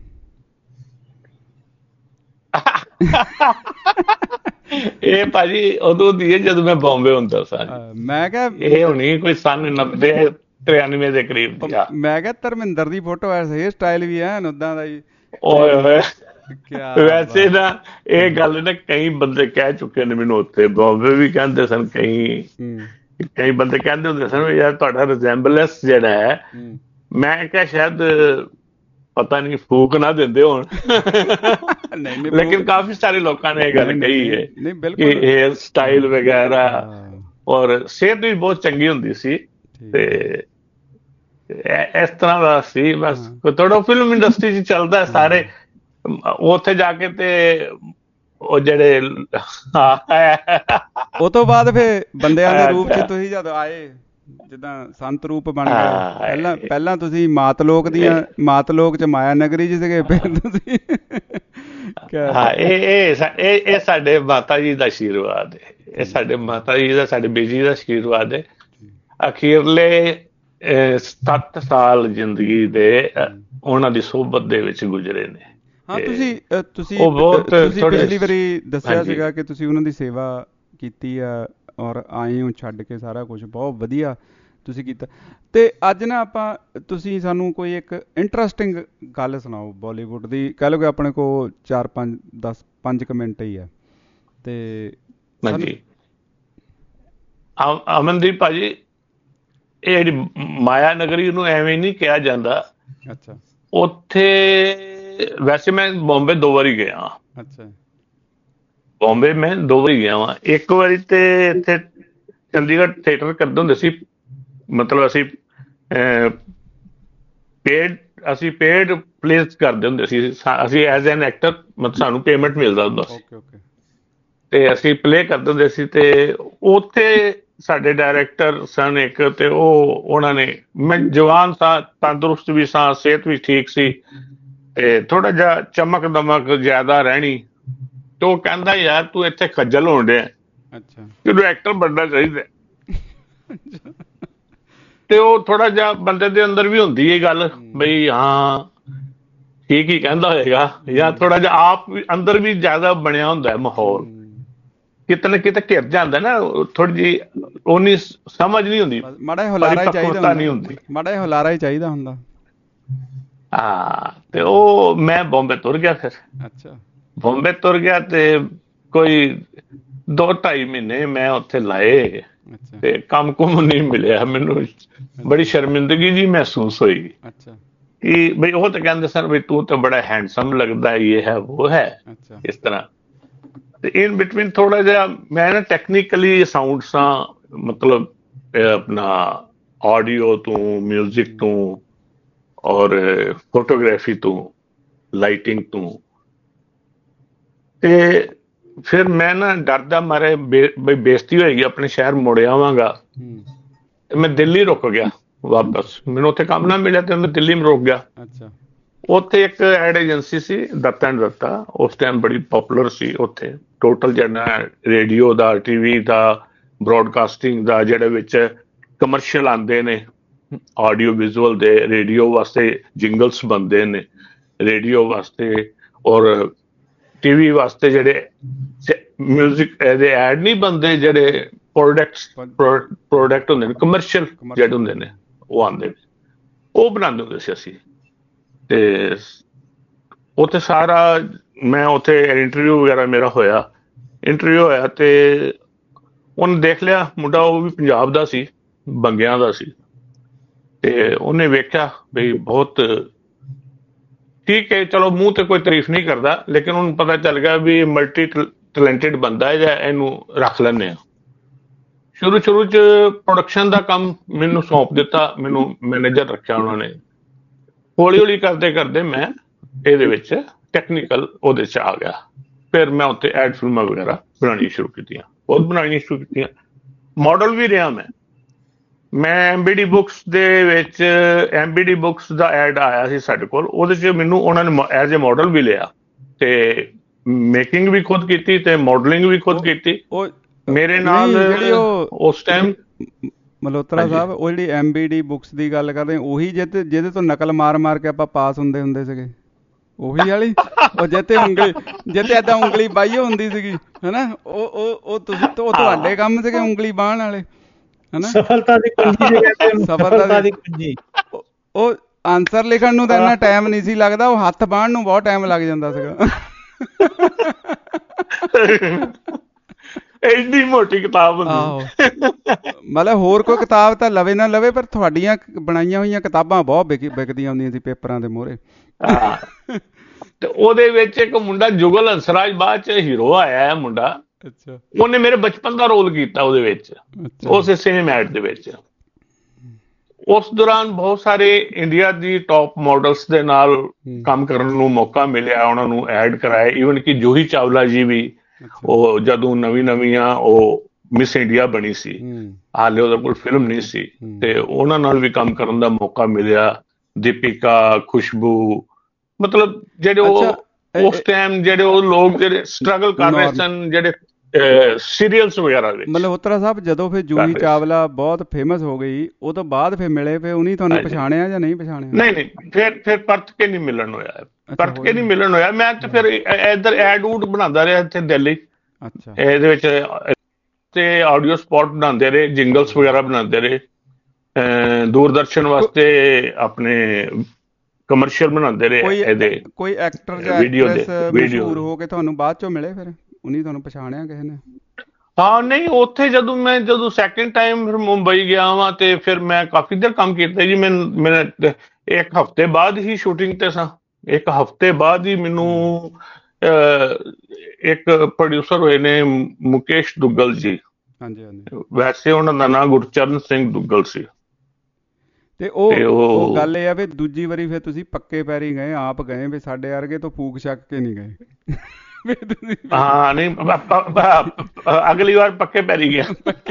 ਇਹ ਭਾਜੀ ਉਦੋਂ ਦੀ ਹੈ ਜਦੋਂ ਮੈਂ ਬੰਬੇ ਹੁੰਦਾ ਸਾਂ। ਮੈਂ ਕਿਹਾ ਇਹ ਹੋਣੀ ਕੋਈ ਸੰਨ ਨੱਬੇ ਤਰਿਆਨਵੇਂ ਦੇ ਕਰੀਬ ਦੀ ਆ। ਮੈਂ ਕਿਹਾ ਧਰਮਿੰਦਰ ਦੀ ਫੋਟੋ ਐ, ਹੇਅਰ ਸਟਾਈਲ ਵੀ ਐਨ ਉਦਾਂ ਦਾ ਜੀ। ਓਏ ਹੋਏ, ਵੈਸੇ ਨਾ ਇਹ ਗੱਲ ਨਾ ਕਈ ਬੰਦੇ ਕਹਿ ਚੁੱਕੇ ਨੇ ਮੈਨੂੰ, ਉੱਥੇ ਬੰਬੇ ਵੀ ਕਹਿੰਦੇ ਸਨ, ਕਈ ਕਈ ਬੰਦੇ ਕਹਿੰਦੇ ਹੁੰਦੇ ਸਨ ਵੀ ਯਾਰ ਤੁਹਾਡਾ ਰਿਜ਼ੈਂਬਲੈਂਸ ਜਿਹੜਾ ਹੈ, ਮੈਂ ਕਿਹਾ ਸ਼ਾਇਦ ਪਤਾ ਨਹੀਂ ਫੂਕ ਨਾ ਦਿੰਦੇ ਹੋਣ, ਲੇਕਿਨ ਕਾਫੀ ਸਾਰੇ ਲੋਕਾਂ ਨੇ ਇਹ ਗੱਲ ਕਹੀ ਹੈ ਕਿ ਹੇਅਰ ਸਟਾਈਲ ਵਗੈਰਾ, ਔਰ ਸਿਹਤ ਵੀ ਬਹੁਤ ਚੰਗੀ ਹੁੰਦੀ ਸੀ, ਤੇ ਇਸ ਤਰ੍ਹਾਂ ਦਾ ਸੀ। ਬਸ ਥੋੜਾ ਫਿਲਮ ਇੰਡਸਟਰੀ 'ਚ ਚੱਲਦਾ ਸਾਰੇ, ਉੱਥੇ ਜਾ ਕੇ ਤੇ ਉਹ ਜਿਹੜੇ ਉਹ ਤੋਂ ਬਾਅਦ ਫਿਰ ਬੰਦਿਆਂ ਦੇ ਰੂਪ 'ਚ ਤੁਸੀਂ ਜਦ ਆਏ, ਜਿੱਦਾਂ ਸੰਤ ਰੂਪ ਬਣ ਗਏ, ਪਹਿਲਾਂ ਪਹਿਲਾਂ ਤੁਸੀਂ ਮਾਤਲੋਕ ਦੀਆਂ ਮਾਤਲੋਕ 'ਚ ਮਾਇਆ ਨਗਰੀ 'ਚ ਸੀਗੇ, ਫਿਰ ਤੁਸੀਂ ਹਾਂ ਇਹ ਇਹ ਇਹ ਸਾਡੇ ਮਾਤਾ ਜੀ ਦਾ ਆਸ਼ੀਰਵਾਦ ਹੈ, ਇਹ ਸਾਡੇ ਮਾਤਾ ਜੀ ਦਾ, ਸਾਡੇ ਬੀਜੀ ਦਾ ਆਸ਼ੀਰਵਾਦ ਹੈ। ਅਖੀਰਲੇ ਸੱਤ ਸਾਲ ਜ਼ਿੰਦਗੀ ਦੇ ਉਹਨਾਂ ਦੀ ਸੋਬਤ ਦੇ ਵਿੱਚ ਗੁਜ਼ਰੇ ਨੇ। ਹਾਂ, ਤੁਸੀਂ ਤੁਸੀਂ ਤੁਸੀਂ ਪਿਛਲੀ ਵਾਰੀ ਦੱਸਿਆ ਸੀਗਾ ਕਿ ਤੁਸੀਂ ਉਹਨਾਂ ਦੀ ਸੇਵਾ ਕੀਤੀ ਆ ਔਰ ਆਏ ਹੋ ਛੱਡ ਕੇ ਸਾਰਾ ਕੁਛ, ਬਹੁਤ ਵਧੀਆ ਤੁਸੀਂ ਕੀਤਾ। ਤੇ ਅੱਜ ਨਾ ਆਪਾਂ, ਤੁਸੀਂ ਸਾਨੂੰ ਕੋਈ ਇੱਕ ਇੰਟਰਸਟਿੰਗ ਗੱਲ ਸੁਣਾਓ ਬਾਲੀਵੁੱਡ ਦੀ। ਕਹਿ ਲਓ ਕਿ ਆਪਣੇ ਕੋਲ ਚਾਰ ਪੰਜ ਦਸ ਪੰਜ ਕੁ ਮਿੰਟ ਹੀ ਆ, ਤੇ ਹਾਂਜੀ ਅਮਨਦੀਪ ਭਾਜੀ, ਇਹ ਜਿਹੜੀ ਮਾਇਆ ਨਗਰੀ ਨੂੰ ਐਵੇਂ ਨਹੀਂ ਕਿਹਾ ਜਾਂਦਾ। ਅੱਛਾ। ਉੱਥੇ ਵੈਸੇ ਮੈਂ ਬੰਬੇ ਦੋ ਵਾਰੀ ਗਿਆ। ਅੱਛਾ। ਬੰਬੇ ਮੈਂ ਦੋ ਵਾਰੀ ਗਿਆ ਵਾਂ। ਇੱਕ ਵਾਰੀ ਤੇ ਇੱਥੇ ਚੰਡੀਗੜ੍ਹ ਥੀਏਟਰ ਕਰਦੇ ਹੁੰਦੇ ਸੀ, ਮਤਲਬ ਅਸੀਂ ਪੇਡ ਅਸੀਂ ਪੇਡ ਪਲੇਸ ਕਰਦੇ ਹੁੰਦੇ ਸੀ, ਅਸੀਂ ਐਜ਼ ਐਨ ਐਕਟਰ, ਮਤਲਬ ਸਾਨੂੰ ਪੇਮੈਂਟ ਮਿਲਦਾ ਹੁੰਦਾ ਸੀ, ਤੇ ਅਸੀਂ ਪਲੇ ਕਰਦੇ ਹੁੰਦੇ ਸੀ। ਤੇ ਉੱਥੇ ਸਾਡੇ ਡਾਇਰੈਕਟਰ ਸਨ ਇੱਕ, ਤੇ ਉਹ ਉਹਨਾਂ ਨੇ, ਮੈਂ ਜਵਾਨ ਸਾਂ, ਤੰਦਰੁਸਤ ਵੀ ਸਾਂ, ਸਿਹਤ ਵੀ ਠੀਕ ਸੀ, ਤੇ ਥੋੜਾ ਜਿਹਾ ਚਮਕ ਦਮਕ ਜ਼ਿਆਦਾ ਰਹਿਣੀ, ਤੇ ਉਹ ਕਹਿੰਦਾ ਯਾਰ ਤੂੰ ਇੱਥੇ ਖੱਜਲ ਹੋਣ ਡਿਆ, ਤੈਨੂੰ ਐਕਟਰ ਬਣਨਾ ਚਾਹੀਦਾ। ਤੇ ਉਹ ਥੋੜਾ ਜਿਹਾ ਬੰਦੇ ਦੇ ਅੰਦਰ ਵੀ ਹੁੰਦੀ ਹੈ ਗੱਲ, ਬਈ ਹਾਂ ਠੀਕ ਹੀ ਕਹਿੰਦਾ ਹੋਏਗਾ, ਜਾਂ ਥੋੜਾ ਜਿਹਾ ਆਪ ਵੀ ਅੰਦਰ ਵੀ ਜ਼ਿਆਦਾ ਬਣਿਆ ਹੁੰਦਾ ਮਾਹੌਲ, ਕਿਤੇ ਨਾ ਕਿਤੇ ਘਿਰ ਜਾਂਦਾ ਨਾ, ਥੋੜੀ ਜਿਹੀ ਉਹਨੀ ਸਮਝ ਨਹੀਂ ਹੁੰਦੀ, ਮਾੜਾ ਹੁਲਾਰਾ ਹੀ ਚਾਹੀਦਾ ਨਹੀਂ ਹੁੰਦੀ, ਮਾੜਾ ਹੁਲਾਰਾ ਹੀ ਚਾਹੀਦਾ ਹੁੰਦਾ। ਹਾਂ, ਤੇ ਉਹ ਮੈਂ ਬੰਬੇ ਤੁਰ ਗਿਆ। ਫਿਰ ਅੱਛਾ, ਬੰਬੇ ਤੁਰ ਗਿਆ ਤੇ ਕੋਈ ਦੋ ਢਾਈ ਮਹੀਨੇ ਮੈਂ ਉੱਥੇ ਲਾਏ, ਤੇ ਕੰਮ ਕੁਮ ਨਹੀਂ ਮਿਲਿਆ ਮੈਨੂੰ, ਬੜੀ ਸ਼ਰਮਿੰਦਗੀ ਜੀ ਮਹਿਸੂਸ ਹੋਈ। ਅੱਛਾ। ਕਿ ਬਈ ਉਹ ਤਾਂ ਕਹਿੰਦੇ ਸਨ ਵੀ ਤੂੰ ਤਾਂ ਬੜਾ ਹੈਂਡਸਮ ਲੱਗਦਾ, ਇਹ ਹੈ ਉਹ ਹੈ, ਇਸ ਤਰ੍ਹਾਂ। ਤੇ ਇਨ ਬਿਟਵੀਨ ਥੋੜਾ ਜਿਹਾ ਮੈਂ ਨਾ ਟੈਕਨੀਕਲੀ ਸਾਊਂਡ ਸਾਂ, ਮਤਲਬ ਆਪਣਾ ਆਡੀਓ ਤੋਂ, ਮਿਊਜ਼ਿਕ ਤੋਂ, ਔਰ ਫੋਟੋਗ੍ਰਾਫੀ ਤੋਂ, ਲਾਈਟਿੰਗ ਤੋਂ, ਤੇ ਫਿਰ ਮੈਂ ਨਾ ਡਰਦਾ ਮਾਰੇ ਬਈ ਬੇਇੱਜ਼ਤੀ ਹੋਏਗੀ, ਆਪਣੇ ਸ਼ਹਿਰ ਮੁੜ ਆਵਾਂਗਾ, ਮੈਂ ਦਿੱਲੀ ਰੁਕ ਗਿਆ ਵਾਪਸ। ਮੈਨੂੰ ਉੱਥੇ ਕੰਮ ਨਾ ਮਿਲਿਆ ਤੇ ਮੈਂ ਦਿੱਲੀ ਰੁਕ ਗਿਆ। ਅੱਛਾ। ਉੱਥੇ ਇੱਕ ਐਡ ਏਜੰਸੀ ਸੀ, ਦੱਤਾ ਐਂਡ ਦੱਤਾ, ਉਸ ਟਾਈਮ ਬੜੀ ਪੋਪੂਲਰ ਸੀ ਉੱਥੇ। ਟੋਟਲ ਜਿਹੜਾ ਰੇਡੀਓ ਦਾ, ਟੀਵੀ ਦਾ, ਬਰੋਡਕਾਸਟਿੰਗ ਦਾ, ਜਿਹੜੇ ਵਿੱਚ ਕਮਰਸ਼ੀਅਲ ਆਉਂਦੇ ਨੇ ਆਡੀਓ ਵਿਜ਼ੂਅਲ ਦੇ, ਰੇਡੀਓ ਵਾਸਤੇ ਜਿੰਗਲਸ ਬਣਦੇ ਨੇ ਰੇਡੀਓ ਵਾਸਤੇ, ਔਰ ਟੀਵੀ ਵਾਸਤੇ ਜਿਹੜੇ ਮਿਊਜ਼ਿਕ ਇਹਦੇ ਐਡ ਨਹੀਂ ਬਣਦੇ, ਜਿਹੜੇ ਪ੍ਰੋਡਕਟਸ ਪ੍ਰੋਡਕਟ ਹੁੰਦੇ ਨੇ, ਕਮਰਸ਼ੀਅਲ ਜਿਹੜੇ ਹੁੰਦੇ ਨੇ, ਉਹ ਆਉਂਦੇ ਨੇ, ਉਹ ਬਣਾਉਂਦੇ ਹੁੰਦੇ ਸੀ ਅਸੀਂ। ਤੇ ਉੱਥੇ ਸਾਰਾ ਮੈਂ ਉੱਥੇ ਇੰਟਰਵਿਊ ਵਗੈਰਾ ਮੇਰਾ ਹੋਇਆ, ਇੰਟਰਵਿਊ ਹੋਇਆ ਤੇ ਉਹਨੇ ਦੇਖ ਲਿਆ ਮੁੰਡਾ, ਉਹ ਵੀ ਪੰਜਾਬ ਦਾ ਸੀ, ਬੰਗਿਆਂ ਦਾ ਸੀ, ਤੇ ਉਹਨੇ ਵੇਖਿਆ ਬਈ ਬਹੁਤ ਠੀਕ ਹੈ, ਚਲੋ ਮੂੰਹ ਤੇ ਕੋਈ ਤਾਰੀਫ ਨਹੀਂ ਕਰਦਾ, ਲੇਕਿਨ ਉਹਨੂੰ ਪਤਾ ਚੱਲ ਗਿਆ ਵੀ ਮਲਟੀ ਟੈਲੈਂਟਡ ਬੰਦਾ ਹੈ ਜਾਂ ਇਹਨੂੰ ਰੱਖ ਲੈਂਦੇ ਆ। ਸ਼ੁਰੂ ਸ਼ੁਰੂ 'ਚ ਪ੍ਰੋਡਕਸ਼ਨ ਦਾ ਕੰਮ ਮੈਨੂੰ ਸੌਂਪ ਦਿੱਤਾ, ਮੈਨੂੰ ਮੈਨੇਜਰ ਰੱਖਿਆ ਉਹਨਾਂ ਨੇ। ਹੌਲੀ ਹੌਲੀ ਕਰਦੇ ਕਰਦੇ ਮੈਂ ਇਹਦੇ ਵਿੱਚ ਟੈਕਨੀਕਲ ਉਹਦੇ 'ਚ ਆ ਗਿਆ। ਫਿਰ ਮੈਂ ਉੱਥੇ ਐਡ ਫਿਲਮਾਂ ਵਗੈਰਾ ਬਣਾਉਣੀਆਂ ਸ਼ੁਰੂ ਕੀਤੀਆਂ, ਬਹੁਤ ਬਣਾਉਣੀਆਂ ਸ਼ੁਰੂ ਕੀਤੀਆਂ। ਮਾਡਲ ਵੀ ਰਿਹਾ ਮੈਂ ਮੈਂ ਐਮ ਬੀ ਡੀ ਬੁੱਕਸ ਦੇ ਵਿੱਚ, ਐਮ ਬੀ ਡੀ ਬੁੱਕਸ ਦਾ ਐਡ ਆਇਆ ਸੀ ਸਾਡੇ ਕੋਲ, ਉਹਦੇ 'ਚ ਮੈਨੂੰ ਉਹਨਾਂ ਨੇ ਐਜ਼ ਏ ਮਾਡਲ ਵੀ ਲਿਆ ਤੇ ਮੇਕਿੰਗ ਵੀ ਖੁਦ ਕੀਤੀ ਤੇ ਮਾਡਲਿੰਗ ਵੀ ਖੁਦ ਕੀਤੀ ਮੇਰੇ ਨਾਲ ਉਸ ਟਾਈਮ। ਮਲਹੋਤਰਾ ਸਾਹਿਬ, ਉਹ ਜਿਹੜੀ ਐਮ ਬੀ ਡੀ ਬੁੱਕਸ ਦੀ ਗੱਲ ਕਰਦੇ ਉਹੀ ਜਿਹਦੇ ਜਿਹਦੇ ਤੋਂ ਨਕਲ ਮਾਰ ਮਾਰ ਕੇ ਆਪਾਂ ਪਾਸ ਹੁੰਦੇ ਹੁੰਦੇ ਸੀਗੇ, ਉਹੀ ਵਾਲੀ? ਉਹ ਜਿੱਤੇ ਉਂਗਲੀ ਜਿੱਤੇ ਏਦਾਂ ਉਂਗਲੀ ਬਾਈ ਹੁੰਦੀ ਸੀਗੀ ਹਨਾ, ਉਹ ਉਹ ਉਹ ਤੁਸੀਂ ਉਹ ਤੁਹਾਡੇ ਕੰਮ ਸੀਗੇ ਉਂਗਲੀ ਬਾਹਣ ਵਾਲੇ ਹਨਾ? ਸਫਲਤਾ ਦੀ ਕੁੰਜੀ, ਸਫਲਤਾ ਦੀ ਕੁੰਜੀ। ਉਹ ਆਨਸਰ ਲਿਖਣ ਨੂੰ ਤਾਂ ਇੰਨਾ ਟਾਈਮ ਨਹੀਂ ਸੀ ਲੱਗਦਾ, ਉਹ ਹੱਥ ਬਾਹਣ ਨੂੰ ਬਹੁਤ ਟਾਈਮ ਲੱਗ ਜਾਂਦਾ ਸੀਗਾ। ਐਡੀ ਮੋਟੀ ਕਿਤਾਬ ਹੁੰਦੀ। ਮਤਲਬ ਹੋਰ ਕੋਈ ਕਿਤਾਬ ਤਾਂ ਲਵੇ ਨਾ ਲਵੇ, ਪਰ ਤੁਹਾਡੀਆਂ ਬਣਾਈਆਂ ਹੋਈਆਂ ਕਿਤਾਬਾਂ ਬਹੁਤ ਵਿਕ ਵਿਕਦੀਆਂ ਹੁੰਦੀਆਂ ਸੀ ਪੇਪਰਾਂ ਦੇ ਮੂਹਰੇ। ਤੇ ਉਹਦੇ ਵਿੱਚ ਇੱਕ ਮੁੰਡਾ ਜੁਗਲ ਹੰਸਰਾਜ ਬਾਅਦ ਚ ਹੀਰੋ ਆਇਆ ਹੈ ਮੁੰਡਾ, ਅੱਛਾ, ਉਹਨੇ ਮੇਰੇ ਬਚਪਨ ਦਾ ਰੋਲ ਕੀਤਾ ਉਹਦੇ ਵਿੱਚ, ਉਸ ਸੇਮ ਐਡ ਦੇ ਵਿੱਚ। ਉਸ ਦੌਰਾਨ ਬਹੁਤ ਸਾਰੇ ਇੰਡੀਆ ਦੀ ਟੌਪ ਮਾਡਲਸ ਦੇ ਨਾਲ ਕੰਮ ਕਰਨ ਨੂੰ ਮੌਕਾ ਮਿਲਿਆ, ਉਹਨਾਂ ਨੂੰ ਐਡ ਕਰਾਇਆ। ਈਵਨ ਕਿ ਜੂਹੀ ਚਾਵਲਾ ਜੀ ਵੀ, ਉਹ ਜਦੋਂ ਨਵੀਂ ਨਵੀਆਂ ਉਹ ਮਿਸ ਇੰਡੀਆ ਬਣੀ ਸੀ, ਹਾਲੇ ਉਹਦੇ ਕੋਲ ਫਿਲਮ ਨਹੀਂ ਸੀ, ਤੇ ਉਹਨਾਂ ਨਾਲ ਵੀ ਕੰਮ ਕਰਨ ਦਾ ਮੌਕਾ ਮਿਲਿਆ। ਦੀਪਿਕਾ, ਖੁਸ਼ਬੂ, ਮਤਲਬ ਜਿਹੜੇ ਉਹ ਉਸ ਟਾਈਮ ਜਿਹੜੇ ਉਹ ਲੋਕ ਜਿਹੜੇ ਸਟਰਗਲ ਕਰ ਰਹੇ ਸਨ, ਜਿਹੜੇ ਸੀਰੀਅਲਸ ਵਗੈਰਾ ਵਿੱਚ। ਮਲਹੋਤਰਾ ਸਾਹਿਬ, ਜਦੋਂ ਫਿਰ ਜੂਹੀ ਚਾਵਲਾ ਬਹੁਤ ਫੇਮਸ ਹੋ ਗਈ, ਉਹ ਤੋਂ ਬਾਅਦ ਫਿਰ ਮਿਲੇ, ਫਿਰ ਉਹਨੇ ਤੁਹਾਨੂੰ ਪਛਾਣਿਆ ਜਾਂ ਨਹੀਂ ਪਛਾਣਿਆ? ਨਹੀਂ ਨਹੀਂ, ਫਿਰ ਫਿਰ ਪਰਤ ਕੇ ਨਹੀਂ ਮਿਲਣ ਹੋਇਆ, ਪਰਤ ਕੇ ਨਹੀਂ ਮਿਲਣ ਹੋਇਆ। ਮੈਂ ਤੇ ਫਿਰ ਇੱਧਰ ਐਡ ਊਡ ਬਣਾਉਂਦਾ ਰਿਹਾ ਇੱਥੇ ਦਿੱਲੀ, ਇਹਦੇ ਵਿੱਚ ਤੇ ਆਡੀਓ ਸਪੌਟ ਬਣਾਉਂਦੇ ਰਹੇ, ਜਿੰਗਲਸ ਵਗੈਰਾ ਬਣਾਉਂਦੇ ਰਹੇ, ਦੂਰਦਰਸ਼ਨ ਵਾਸਤੇ ਆਪਣੇ ਕਮਰਸ਼ੀਅਲ ਬਣਾਉਂਦੇ ਰਹੇ ਇਹਦੇ। ਕੋਈ ਐਕਟਰ ਜਾਂ ਐਕਟਰੈਸ ਮਸ਼ਹੂਰ ਹੋ ਕੇ ਤੁਹਾਨੂੰ ਬਾਅਦ ਚੋਂ ਮਿਲੇ, ਫਿਰ ਉਹਨੇ ਤੁਹਾਨੂੰ ਪਛਾਣਿਆ ਕਿਸੇ ਨੇ? ਹਾਂ, ਨਹੀਂ, ਉੱਥੇ ਜਦੋਂ ਮੈਂ ਜਦੋਂ ਸੈਕਿੰਡ ਟਾਈਮ ਫਿਰ ਮੁੰਬਈ ਗਿਆ ਵਾਂ ਤੇ ਫਿਰ ਮੈਂ ਕਾਫੀ ਦੇਰ ਕੰਮ ਕੀਤਾ ਜੀ। ਮੈਂ ਮੈਂ ਇੱਕ ਹਫ਼ਤੇ ਬਾਅਦ ਹੀ ਸ਼ੂਟਿੰਗ ਤੇ ਸਾਂ, ਇੱਕ ਹਫ਼ਤੇ ਬਾਅਦ ਹੀ ਮੈਨੂੰ ਇੱਕ ਪ੍ਰੋਡਿਊਸਰ ਹੋਏ ਨੇ ਮੁਕੇਸ਼ ਦੁੱਗਲ ਜੀ, ਹਾਂਜੀ ਹਾਂਜੀ, ਵੈਸੇ ਉਹਨਾਂ ਦਾ ਨਾਂ ਗੁਰਚਰਨ ਸਿੰਘ ਦੁੱਗਲ ਸੀ। ਤੇ ਉਹ ਗੱਲ ਇਹ ਆ ਵੀ ਦੂਜੀ ਵਾਰੀ ਫਿਰ ਤੁਸੀਂ ਪੱਕੇ ਪੈਰੀ ਗਏ, ਆਪ ਗਏ, ਵੀ ਸਾਡੇ ਵਰਗੇ ਤੋਂ ਫੂਕ ਛੱਕ ਕੇ ਨਹੀਂ ਗਏ। ਹਾਂ, ਨਹੀਂ, ਅਗਲੀ ਵਾਰ ਪੱਕੇ ਪੈਰੀ ਗਿਆ।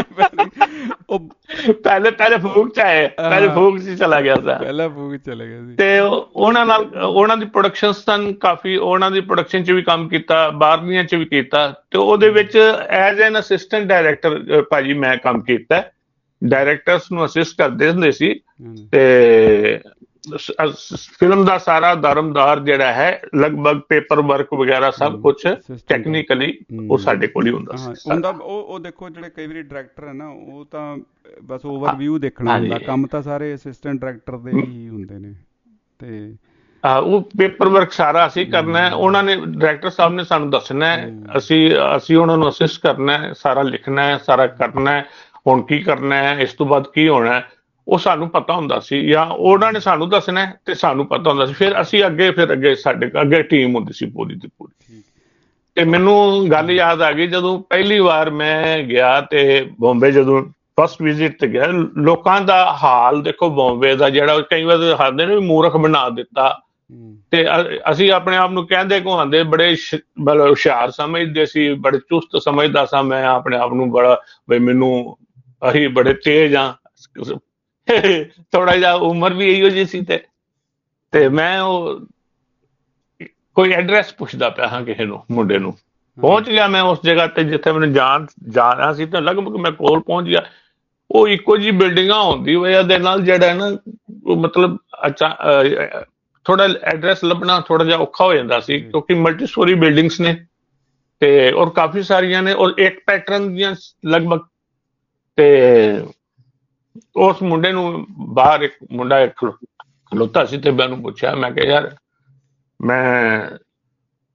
ਪਹਿਲੇ ਪਹਿਲੇ ਫੂਕ ਚ ਆਏ, ਪਹਿਲੇ ਫੂਕ ਚ ਚਲਾ ਗਿਆ ਸੀ, ਪਹਿਲਾਂ ਫੂਕ ਚਲਾ ਗਿਆ ਸੀ। ਤੇ ਉਹਨਾਂ ਨਾਲ ਉਹਨਾਂ ਦੀ ਪ੍ਰੋਡਕਸ਼ਨ ਸਨ ਕਾਫੀ, ਉਹਨਾਂ ਦੀ ਪ੍ਰੋਡਕਸ਼ਨ ਚ ਵੀ ਕੰਮ ਕੀਤਾ, ਬਾਹਰਲੀਆਂ ਚ ਵੀ ਕੀਤਾ, ਤੇ ਉਹਦੇ ਵਿੱਚ ਐਜ਼ ਐਨ ਅਸਿਸਟੈਂਟ ਡਾਇਰੈਕਟਰ ਭਾਜੀ ਮੈਂ ਕੰਮ ਕੀਤਾ। ਡਾਇਰੈਕਟਰਸ ਨੂੰ ਅਸਿਸਟ ਕਰਦੇ ਹੁੰਦੇ ਸੀ, ਤੇ ਫਿਲਮ ਦਾ ਸਾਰਾ ਦਾਰਮਦਾਰ ਜਿਹੜਾ ਹੈ, ਲਗਭਗ ਪੇਪਰ ਵਰਕ ਵਗੈਰਾ ਸਭ ਕੁਛ ਟੈਕਨੀਕਲੀ ਉਹ ਸਾਡੇ ਕੋਲ ਹੀ ਹੁੰਦਾ ਸੀ। ਉਹ ਉਹ ਦੇਖੋ, ਜਿਹੜੇ ਕਈ ਵਾਰੀ ਡਾਇਰੈਕਟਰ ਹੈ ਨਾ, ਉਹ ਤਾਂ ਬਸ ਓਵਰਵਿਊ ਦੇਖਣਾ ਹੁੰਦਾ, ਕੰਮ ਤਾਂ ਸਾਰੇ ਅਸਿਸਟੈਂਟ ਡਾਇਰੈਕਟਰ ਦੇ ਹੀ ਹੁੰਦੇ ਨੇ। ਤੇ ਉਹ ਪੇਪਰ ਵਰਕ ਸਾਰਾ ਅਸੀਂ ਕਰਨਾ, ਉਹਨਾਂ ਨੇ ਡਾਇਰੈਕਟਰ ਸਾਹਿਬ ਨੇ ਸਾਨੂੰ ਦੱਸਣਾ, ਅਸੀਂ ਅਸੀਂ ਉਹਨਾਂ ਨੂੰ ਅਸਿਸਟ ਕਰਨਾ, ਸਾਰਾ ਲਿਖਣਾ, ਸਾਰਾ ਕਰਨਾ, ਹੁਣ ਕੀ ਕਰਨਾ ਹੈ, ਇਸ ਤੋਂ ਬਾਅਦ ਕੀ ਹੋਣਾ, ਉਹ ਸਾਨੂੰ ਪਤਾ ਹੁੰਦਾ ਸੀ, ਜਾਂ ਉਹਨਾਂ ਨੇ ਸਾਨੂੰ ਦੱਸਣਾ ਤੇ ਸਾਨੂੰ ਪਤਾ ਹੁੰਦਾ ਸੀ। ਫਿਰ ਅਸੀਂ ਅੱਗੇ ਫਿਰ ਅੱਗੇ ਸਾਡੇ ਅੱਗੇ ਟੀਮ ਹੁੰਦੀ ਸੀ ਪੂਰੀ ਦੀ ਪੂਰੀ। ਤੇ ਮੈਨੂੰ ਗੱਲ ਯਾਦ ਆ ਗਈ, ਜਦੋਂ ਪਹਿਲੀ ਵਾਰ ਮੈਂ ਗਿਆ ਤੇ ਬੰਬੇ, ਜਦੋਂ ਫਸਟ ਵਿਜ਼ਿਟ ਤੇ ਗਿਆ, ਲੋਕਾਂ ਦਾ ਹਾਲ ਦੇਖੋ ਬੰਬੇ ਦਾ, ਜਿਹੜਾ ਕਈ ਵਾਰ ਹੱਸਦੇ ਨੇ ਵੀ ਮੂਰਖ ਬਣਾ ਦਿੱਤਾ, ਤੇ ਅਸੀਂ ਆਪਣੇ ਆਪ ਨੂੰ ਕਹਿੰਦੇ ਕਹਾਉਂਦੇ ਬੜੇ ਮਤਲਬ ਹੁਸ਼ਿਆਰ ਸਮਝਦੇ ਸੀ, ਬੜੇ ਚੁਸਤ ਸਮਝਦਾ ਸਾਂ ਮੈਂ ਆਪਣੇ ਆਪ ਨੂੰ, ਬੜਾ ਬਈ ਮੈਨੂੰ ਅਸੀਂ ਬੜੇ ਤੇਜ਼ ਹਾਂ, ਥੋੜਾ ਜਿਹਾ ਉਮਰ ਵੀ ਇਹੋ ਜਿਹੀ ਸੀ। ਤੇ ਤੇ ਮੈਂ ਉਹ ਕੋਈ ਐਡਰੈਸ ਪੁੱਛਦਾ ਪਿਆ ਹਾਂ ਕਿਸੇ ਨੂੰ, ਮੁੰਡੇ ਨੂੰ, ਪਹੁੰਚ ਗਿਆ ਮੈਂ ਉਸ ਜਗ੍ਹਾ ਤੇ ਜਿੱਥੇ ਮੈਨੂੰ ਜਾਣ ਜਾਣਾ ਸੀ, ਤੇ ਲਗਭਗ ਮੈਂ ਕੋਲ ਪਹੁੰਚ ਗਿਆ। ਉਹ ਇੱਕੋ ਜਿਹੀ ਬਿਲਡਿੰਗਾਂ ਹੁੰਦੀ ਵਜ੍ਹਾ ਦੇ ਨਾਲ ਜਿਹੜਾ ਨਾ, ਮਤਲਬ ਅੱਛਾ ਥੋੜਾ ਐਡਰੈਸ ਲੱਭਣਾ ਥੋੜਾ ਜਿਹਾ ਔਖਾ ਹੋ ਜਾਂਦਾ ਸੀ, ਕਿਉਂਕਿ ਮਲਟੀ ਸਟੋਰੀ ਬਿਲਡਿੰਗਸ ਨੇ, ਤੇ ਔਰ ਕਾਫੀ ਸਾਰੀਆਂ ਨੇ, ਔਰ ਇੱਕ ਪੈਟਰਨ ਦੀਆਂ ਲਗਭਗ। ਤੇ ਉਸ ਮੁੰਡੇ ਨੂੰ ਬਾਹਰ ਇੱਕ ਮੁੰਡਾ ਇੱਕ ਖਲੋਤਾ ਸੀ, ਤੇ ਮੈਂ ਉਹਨੂੰ ਪੁੱਛਿਆ, ਮੈਂ ਕਿਹਾ ਯਾਰ ਮੈਂ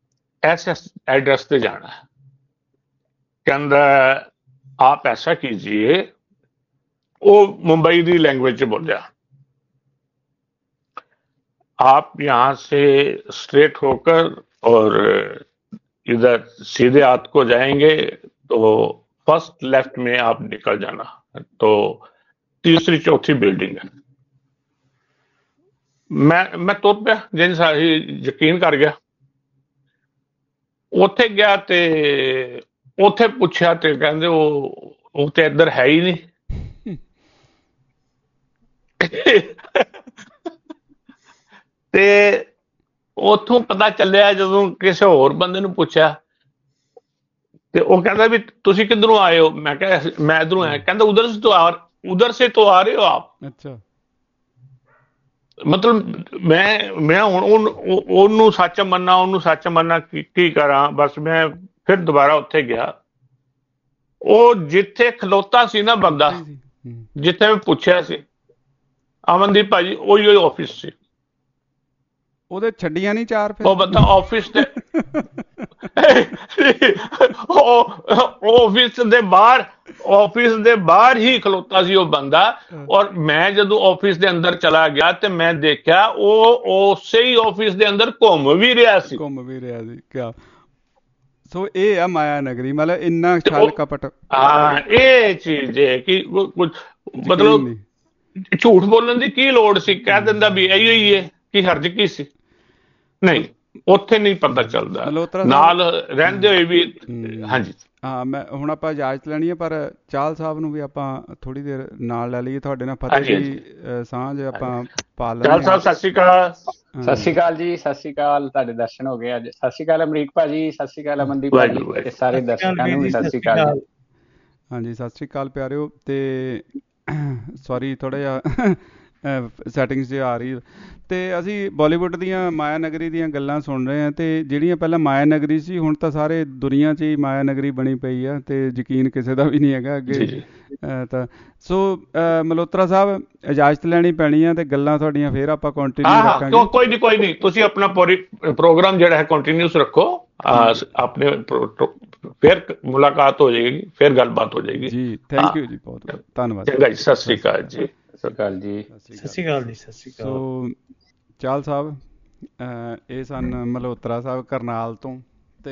ऐसे एड्रेस पे जाना है। कहता आप ऐसा कीजिए, वो मुंबई की लैंग्वेज बोलिया, आप यहां से स्ट्रेट होकर और इधर सीधे हाथ को जाएंगे तो फर्स्ट लेफ्ट में आप निकल जाना, तो तीसरी चौथी बिल्डिंग है। मैं मैं तुर पिया, जिन सारी यकीन कर गया। ਉੱਥੇ ਗਿਆ ਤੇ ਉੱਥੇ ਪੁੱਛਿਆ ਤੇ ਕਹਿੰਦੇ ਉਹ ਉਹ ਤੇ ਇੱਧਰ ਹੈ ਹੀ ਨਹੀਂ। ਤੇ ਉੱਥੋਂ ਪਤਾ ਚੱਲਿਆ ਜਦੋਂ ਕਿਸੇ ਹੋਰ ਬੰਦੇ ਨੂੰ ਪੁੱਛਿਆ ਤੇ ਉਹ ਕਹਿੰਦਾ ਵੀ ਤੁਸੀਂ ਕਿੱਧਰੋਂ ਆਏ ਹੋ? ਮੈਂ ਕਿਹਾ ਮੈਂ ਇੱਧਰੋਂ ਆਇਆ। ਕਹਿੰਦਾ ਉਧਰ ਸੇ ਤੋਂ ਆ ਉਧਰ ਸੇ ਤੋਂ ਆ ਰਹੇ ਹੋ ਆਪ? ਅੱਛਾ। ਮਤਲਬ ਮੈਂ ਮੈਂ ਹੁਣ ਉਹਨੂੰ ਸੱਚ ਮੰਨਣਾ ਉਹਨੂੰ ਸੱਚ ਮੰਨਣਾ ਕੀ ਕਰਾਂ। ਬਸ ਮੈਂ ਫਿਰ ਦੁਬਾਰਾ ਉੱਥੇ ਗਿਆ। ਉਹ ਜਿੱਥੇ ਖਲੋਤਾ ਸੀ ਨਾ ਬੰਦਾ, ਜਿੱਥੇ ਮੈਂ ਪੁੱਛਿਆ ਸੀ ਅਮਨਦੀਪ ਭਾਜੀ, ਉਹੀ ਉਹੀ ਆਫਿਸ ਸੀ। ਉਹਦੇ ਛੱਡੀਆਂ ਨਹੀਂ ਚਾਰ ਫਿਰ? ਉਹ ਬੰਦਾ ਆਫਿਸ ਤੇ ਆਫਿਸ ਦੇ ਬਾਹਰ ਆਫਿਸ ਦੇ ਬਾਹਰ ਹੀ ਖਲੋਤਾ ਸੀ ਉਹ ਬੰਦਾ। ਔਰ ਮੈਂ ਜਦੋਂ ਆਫਿਸ ਦੇ ਅੰਦਰ ਚਲਾ ਗਿਆ ਤੇ ਮੈਂ ਦੇਖਿਆ ਉਹ ਉਸੇ ਹੀ ਆਫਿਸ ਦੇ ਅੰਦਰ ਘੁੰਮ ਵੀ ਰਿਹਾ ਸੀ ਘੁੰਮ ਵੀ ਰਿਹਾ ਸੀ ਕਿਆ। ਸੋ ਇਹ ਆ ਮਾਇਆ ਨਗਰੀ, ਮਤਲਬ ਇੰਨਾ ਛਲ ਕਪਟ। ਹਾਂ, ਇਹ ਚੀਜ਼ ਹੈ ਕਿ ਮਤਲਬ ਝੂਠ ਬੋਲਣ ਦੀ ਕੀ ਲੋੜ ਸੀ? ਕਹਿ ਦਿੰਦਾ ਵੀ ਇਹੀ ਹੀ ਹੈ, ਕੀ ਹਰਜ ਕੀ ਸੀ? ਨਹੀਂ, ਉੱਥੇ ਨਹੀਂ ਪਤਾ ਚੱਲਦਾ, ਨਾਲ ਰਹਿੰਦੇ ਹੋਏ ਵੀ। ਹਾਂਜੀ ਹਾਂ, ਮੈਂ ਹੁਣ ਆਪਾਂ ਇਜਾਜ਼ਤ ਲੈਣੀ ਹੈ, ਪਰ ਚਾਹਲ ਸਾਹਿਬ ਨੂੰ ਵੀ ਆਪਾਂ ਥੋੜੀ ਦੇਰ ਨਾਲ ਲੈ ਲਈਏ। ਤੁਹਾਡੇ ਨਾਲ ਫਤਿਹ ਦੀ ਸਾਂਝ ਆਪਾਂ ਪਾ ਲੈਂਦੇ। ਚਾਹਲ ਸਾਹਿਬ ਸਤਿ ਸ਼੍ਰੀ ਅਕਾਲ। ਸਤਿ ਸ਼੍ਰੀ ਅਕਾਲ ਜੀ, ਸਤਿ ਸ਼੍ਰੀ ਅਕਾਲ। ਤੁਹਾਡੇ ਦਰਸ਼ਨ ਹੋ ਗਏ ਅੱਜ। ਸਤਿ ਸ਼੍ਰੀ ਅਕਾਲ ਅਮਰੀਕ ਭਾਜੀ, ਸਤਿ ਸ਼੍ਰੀ ਅਕਾਲ ਅਮਨਦੀਪ ਭਾਜੀ ਤੇ ਸਾਰੇ ਦਰਸ਼ਕਾਂ ਨੂੰ ਵੀ ਸਤਿ ਸ਼੍ਰੀ ਅਕਾਲ। ਹਾਂਜੀ, ਸਤਿ ਸ਼੍ਰੀ ਅਕਾਲ ਪਿਆਰਿਓ। ਤੇ ਸੌਰੀ ਥੋੜਾ ਜਿਹਾ ਸੈਟਿੰਗਸ 'ਚ ਆ ਰਹੀ। ਤੇ ਅਸੀਂ ਬਾਲੀਵੁੱਡ ਦੀਆਂ ਮਾਇਆ ਨਗਰੀ ਦੀਆਂ ਗੱਲਾਂ ਸੁਣ ਰਹੇ ਹਾਂ। ਤੇ ਜਿਹੜੀਆਂ ਪਹਿਲਾਂ ਮਾਇਆ ਨਗਰੀ ਸੀ, ਹੁਣ ਤਾਂ ਸਾਰੇ ਦੁਨੀਆ 'ਚ ਹੀ ਮਾਇਆ ਨਗਰੀ ਬਣੀ ਪਈ ਆ ਤੇ ਯਕੀਨ ਕਿਸੇ ਦਾ ਵੀ ਨਹੀਂ ਹੈਗਾ ਅੱਗੇ। ਤਾਂ ਸੋ ਮਲਹੋਤਰਾ ਸਾਹਿਬ, ਇਜਾਜ਼ਤ ਲੈਣੀ ਪੈਣੀ ਆ ਤੇ ਗੱਲਾਂ ਤੁਹਾਡੀਆਂ ਫੇਰ ਆਪਾਂ ਕੰਟੀਨਿਊ ਰੱਖਾਂਗੇ। ਕੋਈ ਨਹੀਂ ਕੋਈ ਨਹੀਂ, ਤੁਸੀਂ ਆਪਣਾ ਪ੍ਰੋਗਰਾਮ ਜਿਹੜਾ ਹੈ ਕੰਟੀਨਿਊਸ ਰੱਖੋ। ਆਪਣੇ ਫਿਰ ਮੁਲਾਕਾਤ ਹੋ ਜਾਏਗੀ, ਫਿਰ ਗੱਲਬਾਤ ਹੋ ਜਾਏਗੀ ਜੀ। ਥੈਂਕ ਯੂ ਜੀ, ਬਹੁਤ ਧੰਨਵਾਦ। ਚੰਗਾ ਜੀ, ਸਤਿ ਸ਼੍ਰੀ ਅਕਾਲ ਜੀ। ਸਤਿ ਸ਼੍ਰੀ ਅਕਾਲ ਜੀ। ਸਤਿ ਸ਼੍ਰੀ ਅਕਾਲ ਜੀ। ਸਤਿ ਸ਼੍ਰੀ ਅਕਾਲ। ਸੋ ਚਾਹਲ ਸਾਹਿਬ, ਇਹ ਸਨ ਮਲਹੋਤਰਾ ਸਾਹਿਬ ਕਰਨਾਲ ਤੋਂ, ਤੇ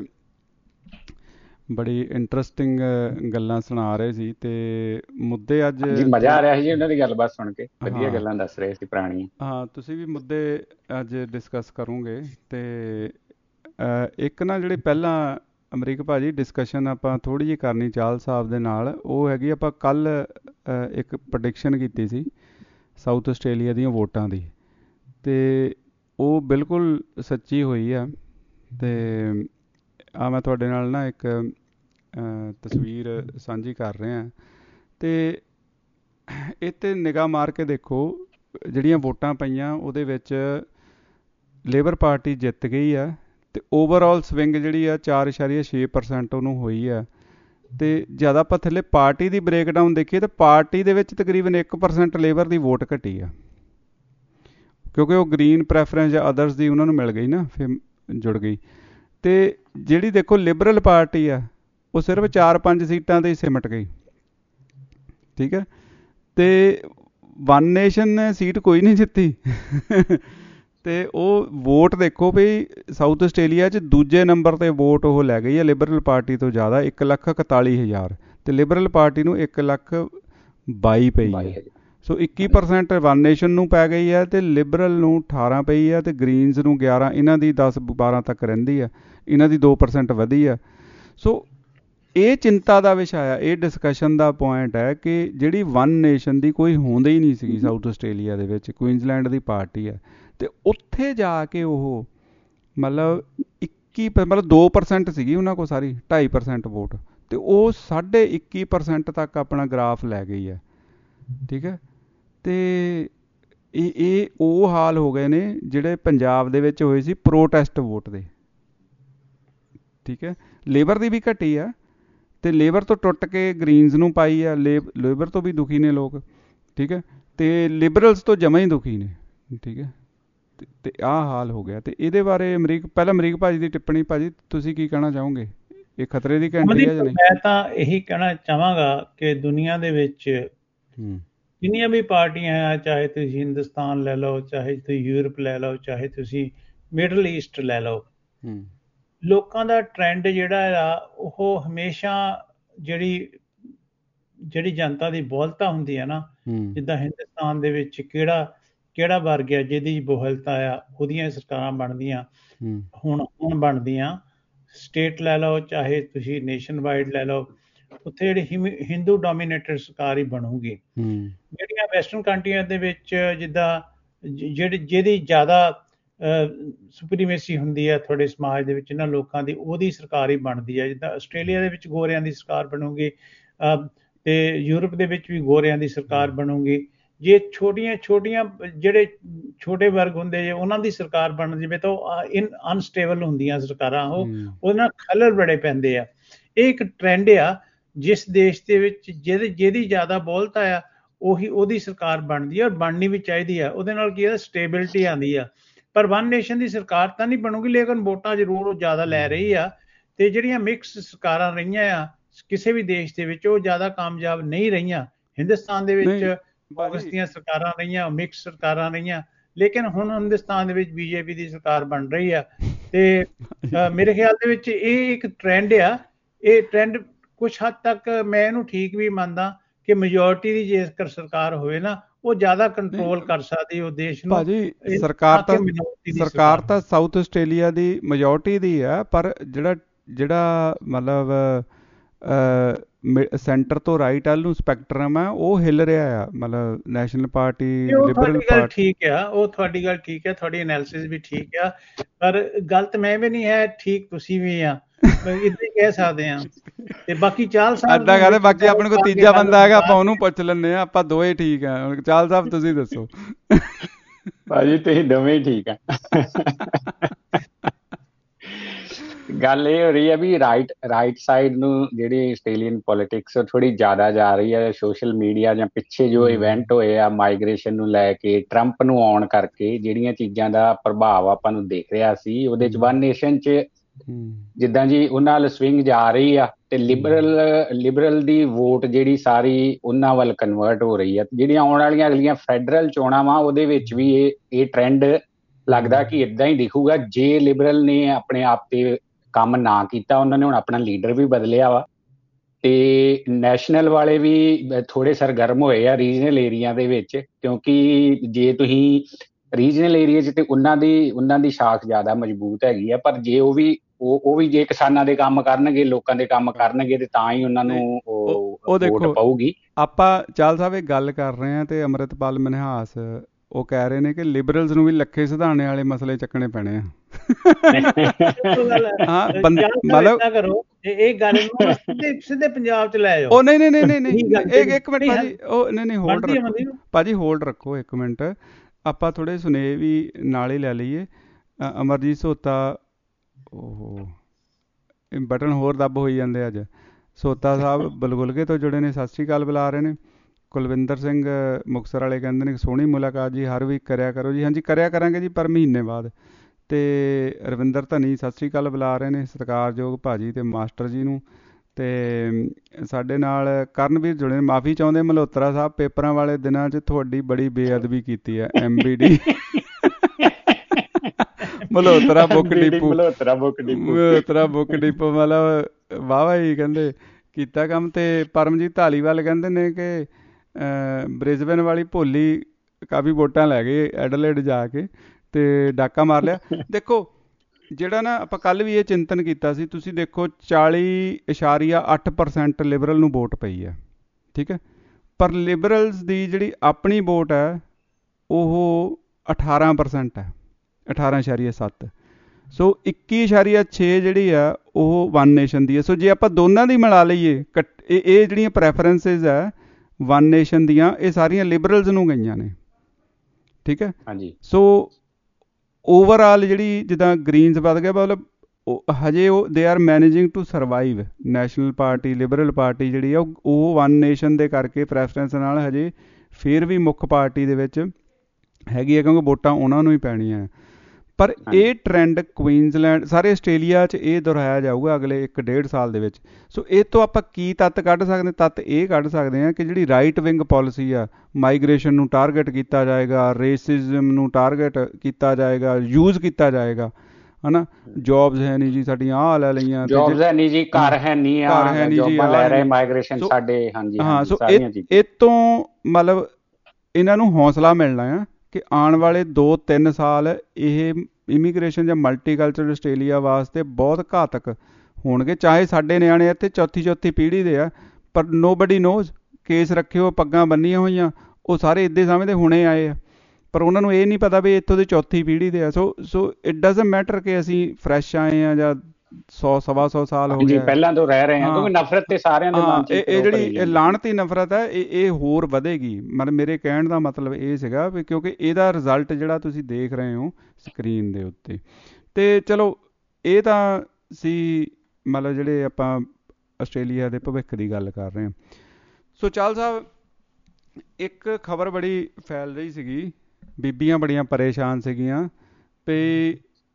ਬੜੀ ਇੰਟਰਸਟਿੰਗ ਗੱਲਾਂ ਸੁਣਾ ਰਹੇ ਸੀ ਤੇ ਮੁੱਦੇ ਅੱਜ ਜੀ ਮਜ਼ਾ ਆ ਰਿਹਾ ਸੀ ਜੀ ਉਹਨਾਂ ਦੀ ਗੱਲਬਾਤ ਸੁਣ ਕੇ। ਵਧੀਆ ਗੱਲਾਂ ਦੱਸ ਰਹੇ ਸੀ ਪੁਰਾਣੀਆਂ। ਹਾਂ, ਤੁਸੀਂ ਵੀ ਮੁੱਦੇ ਅੱਜ ਡਿਸਕਸ ਕਰੋਗੇ। ਤੇ ਇੱਕ ਨਾ ਜਿਹੜੇ ਪਹਿਲਾਂ ਅਮਰੀਕ ਭਾਜੀ ਡਿਸਕਸ਼ਨ ਆਪਾਂ ਥੋੜ੍ਹੀ ਜਿਹੀ ਕਰਨੀ ਚਾਹਲ ਸਾਹਿਬ ਦੇ ਨਾਲ, ਉਹ ਹੈਗੀ ਆਪਾਂ ਕੱਲ੍ਹ ਇੱਕ ਪ੍ਰੈਡਿਕਸ਼ਨ ਕੀਤੀ ਸੀ ਸਾਊਥ ਆਸਟ੍ਰੇਲੀਆ ਦੀਆਂ ਵੋਟਾਂ ਦੀ, ਤੇ ਉਹ ਬਿਲਕੁਲ ਸੱਚੀ ਹੋਈ ਆ। ਤੇ ਆ ਮੈਂ ਤੁਹਾਡੇ ਨਾਲ ਨਾ ਇੱਕ ਤਸਵੀਰ ਸਾਂਝੀ ਕਰ ਰਿਹਾ, ਤੇ ਇਹ 'ਤੇ ਨਿਗਾਹ ਮਾਰ ਕੇ ਦੇਖੋ ਜਿਹੜੀਆਂ ਵੋਟਾਂ ਪਈਆਂ ਉਹਦੇ ਵਿੱਚ ਲੇਬਰ ਪਾਰਟੀ ਜਿੱਤ ਗਈ ਆ ਤੇ ਓਵਰਆਲ ਸਵਿੰਗ ਜਿਹੜੀ ਆ ਚਾਰ ਇਸ਼ਾਰੀਆ ਛੇ ਪਰਸੈਂਟ ਉਹਨੂੰ ਹੋਈ ਆ। ਤੇ ਜ਼ਿਆਦਾ ਆਪਾਂ ਥੱਲੇ ਪਾਰਟੀ ਦੀ ਬ੍ਰੇਕਡਾਊਨ ਦੇਖੀਏ ਤਾਂ ਪਾਰਟੀ ਦੇ ਵਿੱਚ ਤਕਰੀਬਨ ਇੱਕ ਪਰਸੈਂਟ ਲੇਬਰ ਦੀ ਵੋਟ ਘਟੀ ਆ, ਕਿਉਂਕਿ ਉਹ ਗ੍ਰੀਨ ਪ੍ਰੈਫਰੈਂਸ ਜਾਂ ਅਦਰਸ ਦੀ ਉਹਨਾਂ ਨੂੰ ਮਿਲ ਗਈ ਨਾ, ਫਿਰ ਜੁੜ ਗਈ। ਤੇ ਜਿਹੜੀ ਦੇਖੋ ਲਿਬਰਲ ਪਾਰਟੀ ਆ ਉਹ ਸਿਰਫ ਚਾਰ ਪੰਜ ਸੀਟਾਂ 'ਤੇ ਹੀ ਸਿਮਟ ਗਈ, ਠੀਕ ਹੈ। ਤੇ ਵਨ ਨੇਸ਼ਨ ਨੇ ਸੀਟ ਕੋਈ ਨਹੀਂ ਜਿੱਤੀ। ਤੇ ਉਹ ਵੋਟ ਦੇਖੋ ਵੀ ਸਾਊਥ ਆਸਟ੍ਰੇਲੀਆ 'ਚ ਦੂਜੇ ਨੰਬਰ 'ਤੇ ਵੋਟ ਉਹ ਲੈ ਗਈ ਹੈ ਲਿਬਰਲ ਪਾਰਟੀ ਤੋਂ ਜ਼ਿਆਦਾ, ਇੱਕ ਲੱਖ ਇਕਤਾਲੀ ਹਜ਼ਾਰ ਅਤੇ ਲਿਬਰਲ ਪਾਰਟੀ ਨੂੰ ਇੱਕ ਲੱਖ ਬਾਈ ਪਈ ਹੈ। ਸੋ ਇੱਕੀ ਪਰਸੈਂਟ ਵਨ ਨੇਸ਼ਨ ਨੂੰ ਪੈ ਗਈ ਹੈ ਅਤੇ ਲਿਬਰਲ ਨੂੰ ਅਠਾਰਾਂ ਪਈ ਹੈ ਅਤੇ ਗਰੀਨਜ਼ ਨੂੰ ਗਿਆਰਾਂ, ਇਹਨਾਂ ਦੀ ਦਸ ਬਾਰਾਂ ਤੱਕ ਰਹਿੰਦੀ ਆ, ਇਹਨਾਂ ਦੀ ਦੋ ਪਰਸੈਂਟ ਵਧੀ ਆ। ਸੋ ਇਹ ਚਿੰਤਾ ਦਾ ਵਿਸ਼ਾ ਆ, ਇਹ ਡਿਸਕਸ਼ਨ ਦਾ ਪੁਆਇੰਟ ਹੈ ਕਿ ਜਿਹੜੀ ਵਨ ਨੇਸ਼ਨ ਦੀ ਕੋਈ ਹੋਂਦ ਹੀ ਨਹੀਂ ਸੀਗੀ ਸਾਊਥ ਆਸਟ੍ਰੇਲੀਆ ਦੇ ਵਿੱਚ, ਕੁਈਨਜ਼ਲੈਂਡ ਦੀ ਪਾਰਟੀ ਹੈ, ਅਤੇ ਉੱਥੇ ਜਾ ਕੇ ਉਹ ਮਤਲਬ ਇੱਕੀ ਮਤਲਬ ਦੋ ਪਰਸੈਂਟ ਸੀਗੀ ਉਹਨਾਂ ਕੋਲ ਸਾਰੀ, ਢਾਈ ਪਰਸੈਂਟ ਵੋਟ, ਅਤੇ ਉਹ ਸਾਢੇ ਇੱਕੀ ਪਰਸੈਂਟ ਤੱਕ ਆਪਣਾ ਗ੍ਰਾਫ ਲੈ ਗਈ ਹੈ, ਠੀਕ ਹੈ। ਅਤੇ ਇਹ ਇਹ ਉਹ ਹਾਲ ਹੋ ਗਏ ਨੇ ਜਿਹੜੇ ਪੰਜਾਬ ਦੇ ਵਿੱਚ ਹੋਏ ਸੀ ਪ੍ਰੋਟੈਸਟ ਵੋਟ ਦੇ, ਠੀਕ ਹੈ। ਲੇਬਰ ਦੀ ਵੀ ਘਟੀ ਆ ਅਤੇ ਲੇਬਰ ਤੋਂ ਟੁੱਟ ਕੇ ਗਰੀਨਜ਼ ਨੂੰ ਪਾਈ ਆ, ਲੇਬ ਲੇਬਰ ਤੋਂ ਵੀ ਦੁਖੀ ਨੇ ਲੋਕ, ਠੀਕ ਹੈ, ਅਤੇ ਲਿਬਰਲਸ ਤੋਂ ਜਮਾਂ ਹੀ ਦੁਖੀ ਨੇ, ਠੀਕ ਹੈ। ਤੇ ਆਹ ਹਾਲ ਹੋ ਗਿਆ। ਤੇ ਇਹਦੇ ਬਾਰੇ ਅਮਰੀਕ ਪਹਿਲਾਂ ਅਮਰੀਕ ਭਾਜੀ ਦੀ ਟਿੱਪਣੀ, ਭਾਜੀ ਤੁਸੀਂ ਕੀ ਕਹਿਣਾ ਚਾਹੋਗੇ? ਇਹ ਖਤਰੇ ਦੀ ਘੰਟੀ ਹੈ ਜਾਂ ਨਹੀਂ? ਮੈਂ ਤਾਂ ਇਹੀ ਕਹਿਣਾ ਚਾਹਾਂਗਾ ਕਿ ਦੁਨੀਆ ਦੇ ਵਿੱਚ ਜਿੰਨੀਆਂ ਵੀ ਪਾਰਟੀਆਂ ਆ, ਚਾਹੇ ਤੁਸੀਂ ਹਿੰਦੁਸਤਾਨ ਲੈ ਲਓ, ਚਾਹੇ ਤੁਸੀਂ ਯੂਰਪ ਲੈ ਲਓ, ਚਾਹੇ ਤੁਸੀਂ ਮਿਡਲ ਈਸਟ ਲੈ ਲਓ, ਲੋਕਾਂ ਦਾ ਟਰੈਂਡ ਜਿਹੜਾ ਆ ਉਹ ਹਮੇਸ਼ਾ ਜਿਹੜੀ ਜਿਹੜੀ ਜਨਤਾ ਦੀ ਬੋਲਤਾ ਹੁੰਦੀ ਹੈ ਨਾ, ਜਿੱਦਾਂ ਹਿੰਦੁਸਤਾਨ ਦੇ ਵਿੱਚ ਕਿਹੜਾ ਕਿਹੜਾ ਵਰਗ ਆ ਜਿਹਦੀ ਬੋਲਤਾ ਆ ਉਹਦੀਆਂ ਸਰਕਾਰਾਂ ਬਣਦੀਆਂ, ਹੁਣ ਹੁਣ ਬਣਦੀਆਂ। ਸਟੇਟ ਲੈ ਲਓ, ਚਾਹੇ ਤੁਸੀਂ ਨੇਸ਼ਨ ਵਾਈਡ ਲੈ ਲਓ, ਉੱਥੇ ਜਿਹੜੀ ਹਿੰਦੂ ਡੋਮੀਨੇਟਡ ਸਰਕਾਰ ਹੀ ਬਣੂਗੀ। ਜਿਹੜੀਆਂ ਵੈਸਟਰਨ ਕੰਟਰੀਆਂ ਦੇ ਵਿੱਚ ਜਿੱਦਾਂ ਜਿਹੜੀ ਜਿਹਦੀ ਜ਼ਿਆਦਾ ਸੁਪਰੀਮੇਸੀ ਹੁੰਦੀ ਹੈ ਤੁਹਾਡੇ ਸਮਾਜ ਦੇ ਵਿੱਚ ਇਹਨਾਂ ਲੋਕਾਂ ਦੀ, ਉਹਦੀ ਸਰਕਾਰ ਹੀ ਬਣਦੀ ਹੈ। ਜਿੱਦਾਂ ਆਸਟ੍ਰੇਲੀਆ ਦੇ ਵਿੱਚ ਗੋਰਿਆਂ ਦੀ ਸਰਕਾਰ ਬਣੂਗੀ ਤੇ ਯੂਰਪ ਦੇ ਵਿੱਚ ਵੀ ਗੋਰਿਆਂ ਦੀ ਸਰਕਾਰ ਬਣੂਗੀ। ਜੇ ਛੋਟੀਆਂ ਛੋਟੀਆਂ ਜਿਹੜੇ ਛੋਟੇ ਵਰਗ ਹੁੰਦੇ ਜੇ ਉਹਨਾਂ ਦੀ ਸਰਕਾਰ ਬਣ ਜਾਵੇ ਤਾਂ ਉਹ ਇਨ ਅਨਸਟੇਬਲ ਹੁੰਦੀਆਂ ਸਰਕਾਰਾਂ, ਉਹ ਉਹਦੇ ਨਾਲ ਖਲਲ ਬੜੇ ਪੈਂਦੇ ਆ। ਇਹ ਇੱਕ ਟਰੈਂਡ ਆ, ਜਿਸ ਦੇਸ਼ ਦੇ ਵਿੱਚ ਜਿਹਦੀ ਜਿਹਦੀ ਜ਼ਿਆਦਾ ਬੋਲਤਾ ਆ ਉਹੀ ਉਹਦੀ ਸਰਕਾਰ ਬਣਦੀ ਆ, ਔਰ ਬਣਨੀ ਵੀ ਚਾਹੀਦੀ ਆ। ਉਹਦੇ ਨਾਲ ਕੀ ਹੈ, ਸਟੇਬਿਲਿਟੀ ਆਉਂਦੀ ਆ। ਪਰ ਵਨ ਨੇਸ਼ਨ ਦੀ ਸਰਕਾਰ ਤਾਂ ਨਹੀਂ ਬਣੂਗੀ, ਲੇਕਿਨ ਵੋਟਾਂ ਜ਼ਰੂਰ ਉਹ ਜ਼ਿਆਦਾ ਲੈ ਰਹੀ ਆ। ਤੇ ਜਿਹੜੀਆਂ ਮਿਕਸ ਸਰਕਾਰਾਂ ਰਹੀਆਂ ਆ ਕਿਸੇ ਵੀ ਦੇਸ਼ ਦੇ ਵਿੱਚ, ਉਹ ਜ਼ਿਆਦਾ ਕਾਮਯਾਬ ਨਹੀਂ ਰਹੀਆਂ। ਹਿੰਦੁਸਤਾਨ ਦੇ ਵਿੱਚ ਕਾਂਗਰਸ ਦੀਆਂ ਸਰਕਾਰਾਂ ਰਹੀਆਂ, ਮਿਕਸ ਸਰਕਾਰਾਂ ਰਹੀਆਂ, ਲੇਕਿਨ ਹੁਣ ਹਿੰਦੁਸਤਾਨ ਦੇ ਵਿੱਚ ਬੀਜੇਪੀ ਦੀ ਸਰਕਾਰ ਬਣ ਰਹੀ ਆ। ਤੇ ਮੇਰੇ ਖਿਆਲ ਦੇ ਵਿੱਚ ਇਹ ਇੱਕ ਟਰੈਂਡ ਆ। ਇਹ ਟਰੈਂਡ ਕੁਛ ਹੱਦ ਤੱਕ ਮੈਂ ਇਹਨੂੰ ਠੀਕ ਵੀ ਮੰਨਦਾ ਕਿ ਮੈਜੋਰਿਟੀ ਦੀ ਜੇਕਰ ਸਰਕਾਰ ਹੋਵੇ ਨਾ, ਉਹ ਜ਼ਿਆਦਾ ਕੰਟਰੋਲ ਕਰ ਸਕਦੀ ਉਹ ਦੇਸ਼ ਨੂੰ। ਭਾਜੀ ਸਰਕਾਰ ਤਾਂ ਸਰਕਾਰ ਤਾਂ ਸਾਊਥ ਆਸਟ੍ਰੇਲੀਆ ਦੀ ਮੈਜੋਰਿਟੀ ਦੀ ਆ, ਪਰ ਜਿਹੜਾ ਜਿਹੜਾ ਮਤਲਬ ਸੈਂਟਰ ਤੋਂ ਰਾਈਟ ਵੱਲ ਨੂੰ ਸਪੈਕਟਰਮ ਹੈ ਉਹ ਹਿੱਲ ਰਿਹਾ ਆ। ਮਤਲਬ ਨੈਸ਼ਨਲ ਪਾਰਟੀ, ਲਿਬਰਲ ਪਾਰਟੀ, ਠੀਕ ਆ, ਉਹ ਤੁਹਾਡੀ ਗੱਲ ਠੀਕ ਹੈ, ਤੁਹਾਡੀ ਐਨਾਲਿਸਿਸ ਵੀ ਠੀਕ ਆ, ਪਰ ਗਲਤ ਮੈਂ ਵੀ ਨਹੀਂ ਹੈ, ਠੀਕ ਤੁਸੀਂ ਵੀ ਆ, ਇਦਾਂ ਹੀ ਕਹਿ ਸਕਦੇ ਆ। ਤੇ ਬਾਕੀ ਚਾਲ ਸਾਹਿਬ ਏਦਾਂ ਕਹਿੰਦੇ, ਬਾਕੀ ਆਪਣੇ ਕੋਲ ਤੀਜਾ ਬੰਦਾ ਹੈਗਾ, ਆਪਾਂ ਉਹਨੂੰ ਪੁੱਛ ਲੈਂਦੇ ਆ, ਆਪਾਂ ਦੋਵੇਂ ਠੀਕ ਆ। ਹੁਣ ਚਾਲ ਸਾਹਿਬ ਤੁਸੀਂ ਦੱਸੋ। ਭਾਜੀ ਤੁਸੀਂ ਦੋਵੇਂ ਹੀ ਠੀਕ ਆ। ਗੱਲ ਇਹ ਹੋ ਰਹੀ ਹੈ ਵੀ ਰਾਈਟ ਰਾਈਟ ਸਾਈਡ ਨੂੰ ਜਿਹੜੀ ਆਸਟ੍ਰੇਲੀਅਨ ਪੋਲੀਟਿਕਸ ਥੋੜੀ ਜ਼ਿਆਦਾ ਜਾ ਰਹੀ ਹੈ। ਸੋਸ਼ਲ ਮੀਡੀਆ ਜਾਂ ਪਿੱਛੇ ਜੋ ਇਵੈਂਟ ਹੋਏ ਆ ਮਾਈਗ੍ਰੇਸ਼ਨ ਨੂੰ ਲੈ ਕੇ, ਟਰੰਪ ਨੂੰ ਆਉਣ ਕਰਕੇ ਜਿਹੜੀਆਂ ਚੀਜ਼ਾਂ ਦਾ ਪ੍ਰਭਾਵ ਆਪਾਂ ਨੂੰ ਦੇਖ ਰਿਹਾ ਸੀ, ਉਹਦੇ ਚ ਵਨ ਨੇਸ਼ਨ ਚ ਜਿੱਦਾਂ ਜੀ ਉਹਨਾਂ ਵੱਲ ਸਵਿੰਗ ਜਾ ਰਹੀ ਆ ਤੇ ਲਿਬਰਲ ਲਿਬਰਲ ਦੀ ਵੋਟ ਜਿਹੜੀ ਸਾਰੀ ਉਹਨਾਂ ਵੱਲ ਕਨਵਰਟ ਹੋ ਰਹੀ ਆ। ਜਿਹੜੀਆਂ ਆਉਣ ਵਾਲੀਆਂ ਅਗਲੀਆਂ ਫੈਡਰਲ ਚੋਣਾਂ ਵਾ ਉਹਦੇ ਵਿੱਚ ਵੀ ਇਹ ਇਹ ਟਰੈਂਡ ਲੱਗਦਾ ਕਿ ਏਦਾਂ ਹੀ ਦਿਖੂਗਾ। ਜੇ ਲਿਬਰਲ ਨੇ ਆਪਣੇ ਆਪ ਤੇ ਕੰਮ ਨਾ ਕੀਤਾ, ਉਹਨਾਂ ਨੇ ਹੁਣ ਆਪਣਾ ਲੀਡਰ ਵੀ ਬਦਲਿਆ ਵਾ, ਤੇ ਨੈਸ਼ਨਲ ਵਾਲੇ ਵੀ ਥੋੜੇ ਸਰਗਰਮ ਹੋਏ ਆ ਰੀਜਨਲ ਏਰੀਆ ਦੇ ਵਿੱਚ, ਕਿਉਂਕਿ ਜੇ ਤੁਸੀਂ ਰੀਜਨਲ ਏਰੀਆ 'ਚ ਤੇ ਉਹਨਾਂ ਦੀ ਉਹਨਾਂ ਦੀ ਸ਼ਾਖ ਜ਼ਿਆਦਾ ਮਜ਼ਬੂਤ ਹੈਗੀ ਆ। ਪਰ ਜੇ ਉਹ ਵੀ ਉਹ ਉਹ ਵੀ ਜੇ ਕਿਸਾਨਾਂ ਦੇ ਕੰਮ ਕਰਨਗੇ, ਲੋਕਾਂ ਦੇ ਕੰਮ ਕਰਨਗੇ, ਤੇ ਤਾਂ ਹੀ ਉਹਨਾਂ ਨੂੰ ਉਹ ਵੋਟ ਪਾਊਗੀ। ਆਪਾਂ ਚਾਲ ਸਾਹਿਬ ਇਹ ਗੱਲ ਕਰ ਰਹੇ ਹਾਂ ਤੇ ਅੰਮ੍ਰਿਤਪਾਲ ਮਨਹਾਸ ਉਹ ਕਹਿ ਰਹੇ ਨੇ ਕਿ ਲਿਬਰਲਸ ਨੂੰ ਵੀ ਲੱਖੇ ਸਿਧਾਣੇ ਵਾਲੇ ਮਸਲੇ ਚੱਕਣੇ ਪੈਣੇ ਆ। ਹਾਂ ਮਤਲਬ ਇਹ ਗੱਲ ਨੂੰ ਸਿੱਧੇ ਸਿੱਧੇ ਪੰਜਾਬ ਚ ਲੈ ਜਾਓ। ਉਹ ਨਹੀਂ ਨਹੀਂ ਨਹੀਂ ਨਹੀਂ ਨਹੀਂ ਇੱਕ ਮਿੰਟ ਭਾਜੀ, ਉਹ ਨਹੀਂ ਨਹੀਂ ਹੋਲਡ ਰੱਖੋ ਭਾਜੀ, ਹੋਲਡ ਰੱਖੋ ਇੱਕ ਮਿੰਟ। ਆਪਾਂ ਥੋੜੇ ਸੁਨੇਹੇ ਵੀ ਨਾਲ ਹੀ ਲੈ ਲਈਏ। ਅਮਰਜੀਤ ਸੋਤਾ, ਉਹ ਬਟਨ ਹੋਰ ਦੱਬ ਹੋਈ ਜਾਂਦੇ ਅੱਜ। ਸੋਤਾ ਸਾਹਿਬ ਬਲਗੁਲਗੇ ਤੋਂ ਜੁੜੇ ਨੇ, ਸਤਿ ਸ਼੍ਰੀ ਅਕਾਲ ਬੁਲਾ ਰਹੇ ਨੇ। ਕੁਲਵਿੰਦਰ ਸਿੰਘ ਮੁਕਤਸਰ ਵਾਲੇ ਕਹਿੰਦੇ ਨੇ ਸੋਹਣੀ ਮੁਲਾਕਾਤ ਜੀ, ਹਰ ਵੀਕ ਕਰਿਆ ਕਰੋ ਜੀ। ਹਾਂਜੀ ਕਰਿਆ ਕਰਾਂਗੇ ਜੀ, ਪਰ ਮਹੀਨੇ ਬਾਅਦ। ਅਤੇ ਰਵਿੰਦਰ ਧਨੀ ਸਤਿ ਸ਼੍ਰੀ ਅਕਾਲ ਬੁਲਾ ਰਹੇ ਨੇ, ਸਤਿਕਾਰਯੋਗ ਭਾਜੀ ਤੇ ਮਾਸਟਰ ਜੀ ਨੂੰ। ਅਤੇ ਸਾਡੇ ਨਾਲ ਕਰਨਵੀਰ ਜੁੜੇ ਨੇ, ਮਾਫੀ ਚਾਹੁੰਦੇ ਮਲਹੋਤਰਾ ਸਾਹਿਬ, ਪੇਪਰਾਂ ਵਾਲੇ ਦਿਨਾਂ 'ਚ ਤੁਹਾਡੀ ਬੜੀ ਬੇਅਦਬੀ ਕੀਤੀ ਹੈ। M B D Malhotra book depot Malhotra book depot Malhotra book depot ਮਤਲਬ ਵਾਹਵਾ ਹੀ ਕਹਿੰਦੇ ਕੀਤਾ ਕੰਮ। ਅਤੇ ਪਰਮਜੀਤ ਧਾਲੀਵਾਲ ਕਹਿੰਦੇ ਨੇ ਕਿ ਬ੍ਰਿਸਬੇਨ ਵਾਲੀ ਭੋਲੀ ਕਾਫੀ ਵੋਟਾਂ ਲੈ ਗਏ ਐਡਲੇਡ ਜਾ ਕੇ ਅਤੇ ਡਾਕਾ ਮਾਰ ਲਿਆ। ਦੇਖੋ ਜਿਹੜਾ ਨਾ ਆਪਾਂ ਕੱਲ੍ਹ ਵੀ ਇਹ ਚਿੰਤਨ ਕੀਤਾ ਸੀ, ਤੁਸੀਂ ਦੇਖੋ ਚਾਲੀ ਇਸ਼ਾਰੀਆ ਅੱਠ ਪਰਸੈਂਟ ਲਿਬਰਲ ਨੂੰ ਵੋਟ ਪਈ ਹੈ, ਠੀਕ ਹੈ, ਪਰ ਲਿਬਰਲਸ ਦੀ ਜਿਹੜੀ ਆਪਣੀ ਵੋਟ ਹੈ ਉਹ ਅਠਾਰਾਂ ਪਰਸੈਂਟ ਹੈ, ਅਠਾਰਾਂ ਇਸ਼ਾਰੀਆ ਸੱਤ। ਸੋ ਇੱਕੀ ਇਸ਼ਾਰੀਆ ਛੇ ਜਿਹੜੀ ਆ ਉਹ ਵਨ ਨੇਸ਼ਨ ਦੀ ਹੈ। ਸੋ ਜੇ ਆਪਾਂ ਦੋਨਾਂ ਦੀ ਮਿਲਾ ਲਈਏ, ਕੱਟ ਇਹ ਇਹ ਜਿਹੜੀਆਂ ਪ੍ਰੈਫਰੈਂਸਿਸ ਹੈ ਵਨ ਨੇਸ਼ਨ ਦੀਆਂ, ਇਹ ਸਾਰੀਆਂ ਲਿਬਰਲਸ ਨੂੰ ਗਈਆਂ ਨੇ, ਠੀਕ ਹੈ। ਹਾਂਜੀ। ਸੋ ਓਵਰਆਲ ਜਿਹੜੀ ਜਿੱਦਾਂ ਗ੍ਰੀਨਸ ਵੱਧ ਗਿਆ, ਮਤਲਬ ਹਜੇ ਉਹ they are managing to survive. National party, liberal party ਜਿਹੜੀ ਆ ਉਹ ਵਨ ਨੇਸ਼ਨ ਦੇ ਕਰਕੇ ਪ੍ਰੈਫਰੈਂਸ ਨਾਲ ਹਜੇ ਫਿਰ ਵੀ ਮੁੱਖ ਪਾਰਟੀ ਦੇ ਵਿੱਚ ਹੈਗੀ ਹੈ, ਕਿਉਂਕਿ ਵੋਟਾਂ ਉਹਨਾਂ ਨੂੰ ਹੀ ਪੈਣੀਆਂ। ਪਰ ਇਹ ਟਰੈਂਡ ਕੁਈਨਜ਼ਲੈਂਡ, ਸਾਰੇ ਆਸਟ੍ਰੇਲੀਆ 'ਚ ਇਹ ਦੁਹਰਾਇਆ ਜਾਊਗਾ ਅਗਲੇ ਇੱਕ ਡੇਢ ਸਾਲ ਦੇ ਵਿੱਚ। ਸੋ ਇਹ ਤੋਂ ਆਪਾਂ ਕੀ ਤੱਤ ਕੱਢ ਸਕਦੇ? ਤੱਤ ਇਹ ਕੱਢ ਸਕਦੇ ਹਾਂ ਕਿ ਜਿਹੜੀ ਰਾਈਟ ਵਿੰਗ ਪੋਲਿਸੀ ਆ, ਮਾਈਗ੍ਰੇਸ਼ਨ ਨੂੰ ਟਾਰਗੇਟ ਕੀਤਾ ਜਾਏਗਾ, ਰੇਸਿਜ਼ਮ ਨੂੰ ਟਾਰਗੇਟ ਕੀਤਾ ਜਾਏਗਾ, ਯੂਜ਼ ਕੀਤਾ ਜਾਏਗਾ, ਹਨਾ। ਜੌਬਸ ਹੈ ਨਹੀਂ ਜੀ ਸਾਡੀਆਂ, ਆਹ ਲੈ ਲਈਆਂ, ਜੌਬਸ ਹੈ ਨਹੀਂ ਜੀ, ਘਰ ਹੈ ਨਹੀਂ, ਘਰ ਹੈ ਨਹੀਂ ਜੀ, ਲੈ ਰਹੇ ਮਾਈਗ੍ਰੇਸ਼ਨ ਸਾਡੇ। ਹਾਂਜੀ ਹਾਂ, ਸੋ ਇਹ ਤੋਂ ਮਤਲਬ ਇਹਨਾਂ ਨੂੰ ਹੌਸਲਾ ਮਿਲਣਾ ਆ ਕਿ ਆਉਣ ਵਾਲੇ ਦੋ ਤਿੰਨ ਸਾਲ ਇਹ ਇਮੀਗ੍ਰੇਸ਼ਨ ਜਾਂ ਮਲਟੀਕਲਚਰਲ ਆਸਟ੍ਰੇਲੀਆ ਵਾਸਤੇ ਬਹੁਤ ਘਾਤਕ ਹੋਣਗੇ। ਚਾਹੇ ਸਾਡੇ ਨਿਆਣੇ ਇੱਥੇ ਚੌਥੀ ਚੌਥੀ ਪੀੜ੍ਹੀ ਦੇ ਆ, ਪਰ ਨੋਬਡੀ ਨੋਜ਼। ਕੇਸ ਰੱਖਿਓ, ਪੱਗਾਂ ਬੰਨੀਆਂ ਹੋਈਆਂ, ਉਹ ਸਾਰੇ ਇੱਦਾਂ ਸਮਝਦੇ ਹੁਣੇ ਆਏ ਆ, ਪਰ ਉਹਨਾਂ ਨੂੰ ਇਹ ਨਹੀਂ ਪਤਾ ਵੀ ਇੱਥੋਂ ਦੀ ਚੌਥੀ ਪੀੜ੍ਹੀ ਦੇ ਆ। So so it doesn't matter ਕਿ ਅਸੀਂ ਫਰੈਸ਼ ਆਏ ਆ ਜਾਂ ਸੌ ਸਵਾ ਸੌ ਸਾਲ ਹੋ ਗਏ ਪਹਿਲਾਂ ਤੋਂ ਰਹਿ ਰਹੇ ਹਾਂ, ਕਿਉਂਕਿ ਨਫ਼ਰਤ ਤੇ ਸਾਰਿਆਂ ਦੇ ਮਨ 'ਚ ਇਹ ਜਿਹੜੀ ਇਹ ਲਾਹਣਤੀ ਨਫ਼ਰਤ ਹੈ, ਇਹ ਇਹ ਹੋਰ ਵਧੇਗੀ। ਮਤਲਬ ਮੇਰੇ ਕਹਿਣ ਦਾ ਮਤਲਬ ਇਹ ਸੀਗਾ ਵੀ ਕਿਉਂਕਿ ਇਹਦਾ ਰਿਜ਼ਲਟ ਜਿਹੜਾ ਤੁਸੀਂ ਦੇਖ ਰਹੇ ਹੋ ਸਕਰੀਨ ਦੇ ਉੱਤੇ, ਤੇ ਚਲੋ ਇਹ ਤਾਂ ਸੀ ਮਤਲਬ ਜਿਹੜੇ ਆਪਾਂ ਆਸਟ੍ਰੇਲੀਆ ਦੇ ਭਵਿੱਖ ਦੀ ਗੱਲ ਕਰ ਰਹੇ ਹਾਂ। ਸੋ ਚਾਹਲ ਸਾਹਿਬ, ਇੱਕ ਖਬਰ ਬੜੀ ਫੈਲ ਰਹੀ ਸੀਗੀ, ਬੀਬੀਆਂ ਬੜੀਆਂ ਪਰੇਸ਼ਾਨ ਸੀਗੀਆਂ ਵੀ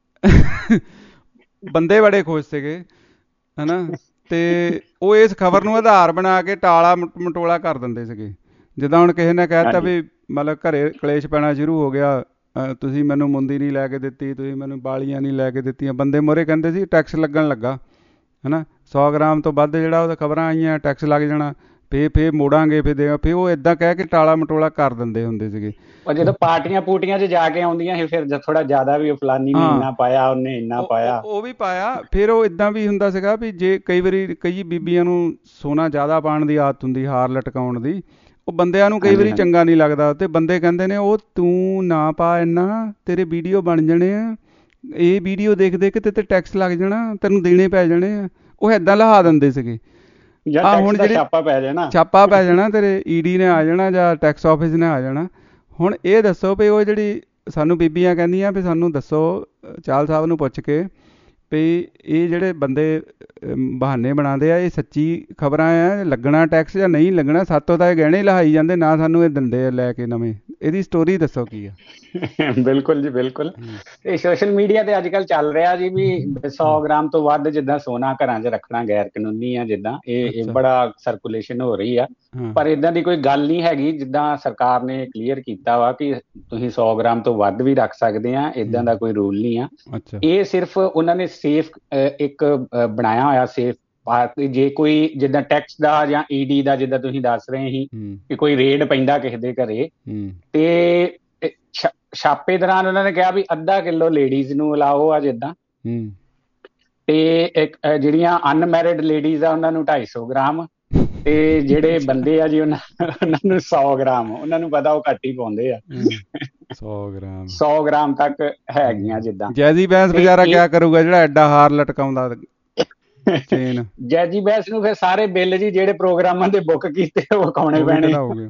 ਬੰਦੇ ਬੜੇ ਖੁਸ਼ ਸੀਗੇ, ਹਨਾ, ਤੇ ਉਹ ਇਸ ਖਬਰ ਨੂੰ ਆਧਾਰ ਬਣਾ ਕੇ ਟਾਲਾ ਮਟੋਲਾ ਕਰ ਦਿੰਦੇ ਸੀਗੇ। ਜਿੱਦਾਂ ਹੁਣ ਕਿਸੇ ਨੇ ਕਹਿ ਦਿੱਤਾ ਵੀ ਮਤਲਬ ਘਰੇ ਕਲੇਸ਼ ਪੈਣਾ ਸ਼ੁਰੂ ਹੋ ਗਿਆ, ਤੁਸੀਂ ਮੈਨੂੰ ਮੁੰਦੀ ਨਹੀਂ ਲੈ ਕੇ ਦਿੱਤੀ, ਤੁਸੀਂ ਮੈਨੂੰ ਬਾਲੀਆਂ ਨਹੀਂ ਲੈ ਕੇ ਦਿੱਤੀਆਂ। ਬੰਦੇ ਮੋਰੇ ਕਹਿੰਦੇ ਸੀ ਟੈਕਸ ਲੱਗਣ ਲੱਗਾ, ਹਨਾ, ਸੌ ਗ੍ਰਾਮ ਤੋਂ ਵੱਧ ਜਿਹੜਾ ਉਹਦਾ ਖਬਰਾਂ ਆਈਆਂ ਟੈਕਸ ਲੱਗ ਜਾਣਾ, ਫੇਰ ਫੇਰ ਮੋੜਾਂਗੇ, ਫੇਰ ਦੇ ਫੇਰ ਉਹ ਏਦਾਂ ਕਹਿ ਕੇ ਟਾਲਾ ਮਟੋਲਾ ਕਰ ਦਿੰਦੇ ਹੁੰਦੇ ਸੀਗੇ। ਉਹ ਜਦੋਂ ਪਾਰਟੀਆਂ ਪੂਟੀਆਂ 'ਚ ਜਾ ਕੇ ਆਉਂਦੀਆਂ ਸੀ, ਫਿਰ ਥੋੜਾ ਜ਼ਿਆਦਾ ਵੀ ਫਲਾਨੀ ਨੇ ਇੰਨਾ ਪਾਇਆ, ਉਹਨੇ ਇੰਨਾ ਪਾਇਆ, ਉਹ ਵੀ ਪਾਇਆ। ਫਿਰ ਉਹ ਏਦਾਂ ਵੀ ਹੁੰਦਾ ਸੀਗਾ ਵੀ ਜੇ ਕਈ ਵਾਰੀ ਕਈ ਬੀਬੀਆਂ ਨੂੰ ਸੋਨਾ ਜ਼ਿਆਦਾ ਪਾਉਣ ਦੀ ਆਦਤ ਹੁੰਦੀ, ਹਾਰ ਲਟਕਾਉਣ ਦੀ, ਉਹ ਬੰਦਿਆਂ ਨੂੰ ਕਈ ਵਾਰੀ ਚੰਗਾ ਨਹੀਂ ਲੱਗਦਾ, ਤੇ ਬੰਦੇ ਕਹਿੰਦੇ ਨੇ ਉਹ ਤੂੰ ਨਾ ਪਾ ਇੰਨਾ, ਤੇਰੇ ਵੀਡੀਓ ਬਣ ਜਾਣੇ ਆ, ਇਹ ਵੀਡੀਓ ਦੇਖ ਦੇਖ ਤੇ ਟੈਕਸ ਲੱਗ ਜਾਣਾ, ਤੈਨੂੰ ਦੇਣੇ ਪੈ ਜਾਣੇ ਆ। ਉਹ ਏਦਾਂ ਲਹਾ ਦਿੰਦੇ ਸੀਗੇ। ਆਹ ਹੁਣ ਜਿਹੜੀ ਛਾਪਾ ਪੈ ਜਾਣਾ ਛਾਪਾ ਪੈ ਜਾਣਾ ਤੇਰੇ, ਈਡੀ ਨੇ ਆ ਜਾਣਾ ਜਾਂ ਟੈਕਸ ਆਫਿਸ ਨੇ ਆ ਜਾਣਾ। ਹੁਣ ਇਹ ਦੱਸੋ ਵੀ ਉਹ ਜਿਹੜੀ ਸਾਨੂੰ ਬੀਬੀਆਂ ਕਹਿੰਦੀਆਂ ਵੀ ਸਾਨੂੰ ਦੱਸੋ ਚਾਹਲ ਸਾਹਿਬ ਨੂੰ ਪੁੱਛ ਕੇ ਵੀ ਇਹ ਜਿਹੜੇ ਬੰਦੇ ਬਹਾਨੇ ਬਣਾਉਂਦੇ ਆ, ਇਹ ਸੱਚੀ ਖਬਰਾਂ ਆ, ਲੱਗਣਾ ਟੈਕਸ ਜਾਂ ਨਹੀਂ ਲੱਗਣਾ? ਸਾਤੋਂ ਤਾਂ ਇਹ ਗਹਿਣੇ ਲਹਾਈ ਜਾਂਦੇ, ਨਾ ਸਾਨੂੰ ਇਹ ਦਿੰਦੇ ਲੈ ਕੇ ਨਵੇਂ। ਇਹਦੀ ਸਟੋਰੀ ਦੱਸੋ ਕੀ ਆ। ਬਿਲਕੁਲ ਜੀ, ਬਿਲਕੁਲ। ਇਹ ਸੋਸ਼ਲ ਮੀਡੀਆ ਤੇ ਅੱਜ ਕੱਲ ਚੱਲ ਰਿਹਾ ਜੀ ਵੀ ਸੌ ਗ੍ਰਾਮ ਤੋਂ ਵੱਧ ਜਿੱਦਾਂ ਸੋਨਾ ਘਰਾਂ 'ਚ ਰੱਖਣਾ ਗੈਰ ਕਾਨੂੰਨੀ ਆ, ਜਿੱਦਾਂ ਇਹ ਇਹ ਬੜਾ ਸਰਕੂਲੇਸ਼ਨ ਹੋ ਰਹੀ ਆ, ਪਰ ਏਦਾਂ ਦੀ ਕੋਈ ਗੱਲ ਨਹੀਂ ਹੈਗੀ। ਜਿੱਦਾਂ ਸਰਕਾਰ ਨੇ ਕਲੀਅਰ ਕੀਤਾ ਵਾ ਕਿ ਤੁਸੀਂ ਸੌ ਗ੍ਰਾਮ ਤੋਂ ਵੱਧ ਵੀ ਰੱਖ ਸਕਦੇ ਆ, ਏਦਾਂ ਦਾ ਕੋਈ ਰੂਲ ਨਹੀਂ ਆ। ਇਹ ਸਿਰਫ ਉਹਨਾਂ ਨੇ ਸੇਫ ਇੱਕ ਬਣਾਇਆ ਹੋਇਆ ਸੇਫ, ਜੇ ਕੋਈ ਜਿੱਦਾਂ ਟੈਕਸ ਦਾ ਜਾਂ ਈਡੀ ਦਾ, ਜਿੱਦਾਂ ਤੁਸੀਂ ਦੱਸ ਰਹੇ ਸੀ ਕਿ ਕੋਈ ਰੇਡ ਪੈਂਦਾ ਕਿਸੇ ਦੇ ਘਰੇ, ਤੇ ਛਾਪੇ ਦੌਰਾਨ ਉਹਨਾਂ ਨੇ ਕਿਹਾ ਵੀ ਅੱਧਾ ਕਿਲੋ ਲੇਡੀਜ਼ ਨੂੰ ਅਲਾਓ ਆ ਜਿੱਦਾਂ, ਤੇ ਇੱਕ ਜਿਹੜੀਆਂ ਅਨਮੈਰਿਡ ਲੇਡੀਜ਼ ਆ ਉਹਨਾਂ ਨੂੰ ਢਾਈ ਸੌ ਗ੍ਰਾਮ, ਤੇ ਜਿਹੜੇ ਬੰਦੇ ਆ ਜੀ ਉਹਨਾਂ ਉਹਨਾਂ ਨੂੰ ਸੌ ਗ੍ਰਾਮ। ਉਹਨਾਂ ਨੂੰ ਪਤਾ ਉਹ ਘੱਟ ਹੀ ਪਾਉਂਦੇ ਆ, ਸੌ ਗ੍ਰਾਮ ਸੌ ਗ੍ਰਾਮ ਤੱਕ ਹੈਗੀਆਂ ਜਿੱਦਾਂ। ਜੈਜ਼ੀ ਬੈਂਸ ਵਿਚਾਰਾ ਕਿਆ ਕਰੂਗਾ ਜਿਹੜਾ ਐਡਾ ਹਾਰ ਲਟਕਾਉਂਦਾ ਚੇਨ? ਜੈਜ਼ੀ ਬੈਂਸ ਨੂੰ ਫਿਰ ਸਾਰੇ ਬਿੱਲ ਜੀ ਜਿਹੜੇ ਪ੍ਰੋਗਰਾਮਾਂ ਦੇ ਬੁੱਕ ਕੀਤੇ ਉਹ ਵਿਖਾਉਣੇ ਪੈਣੇ।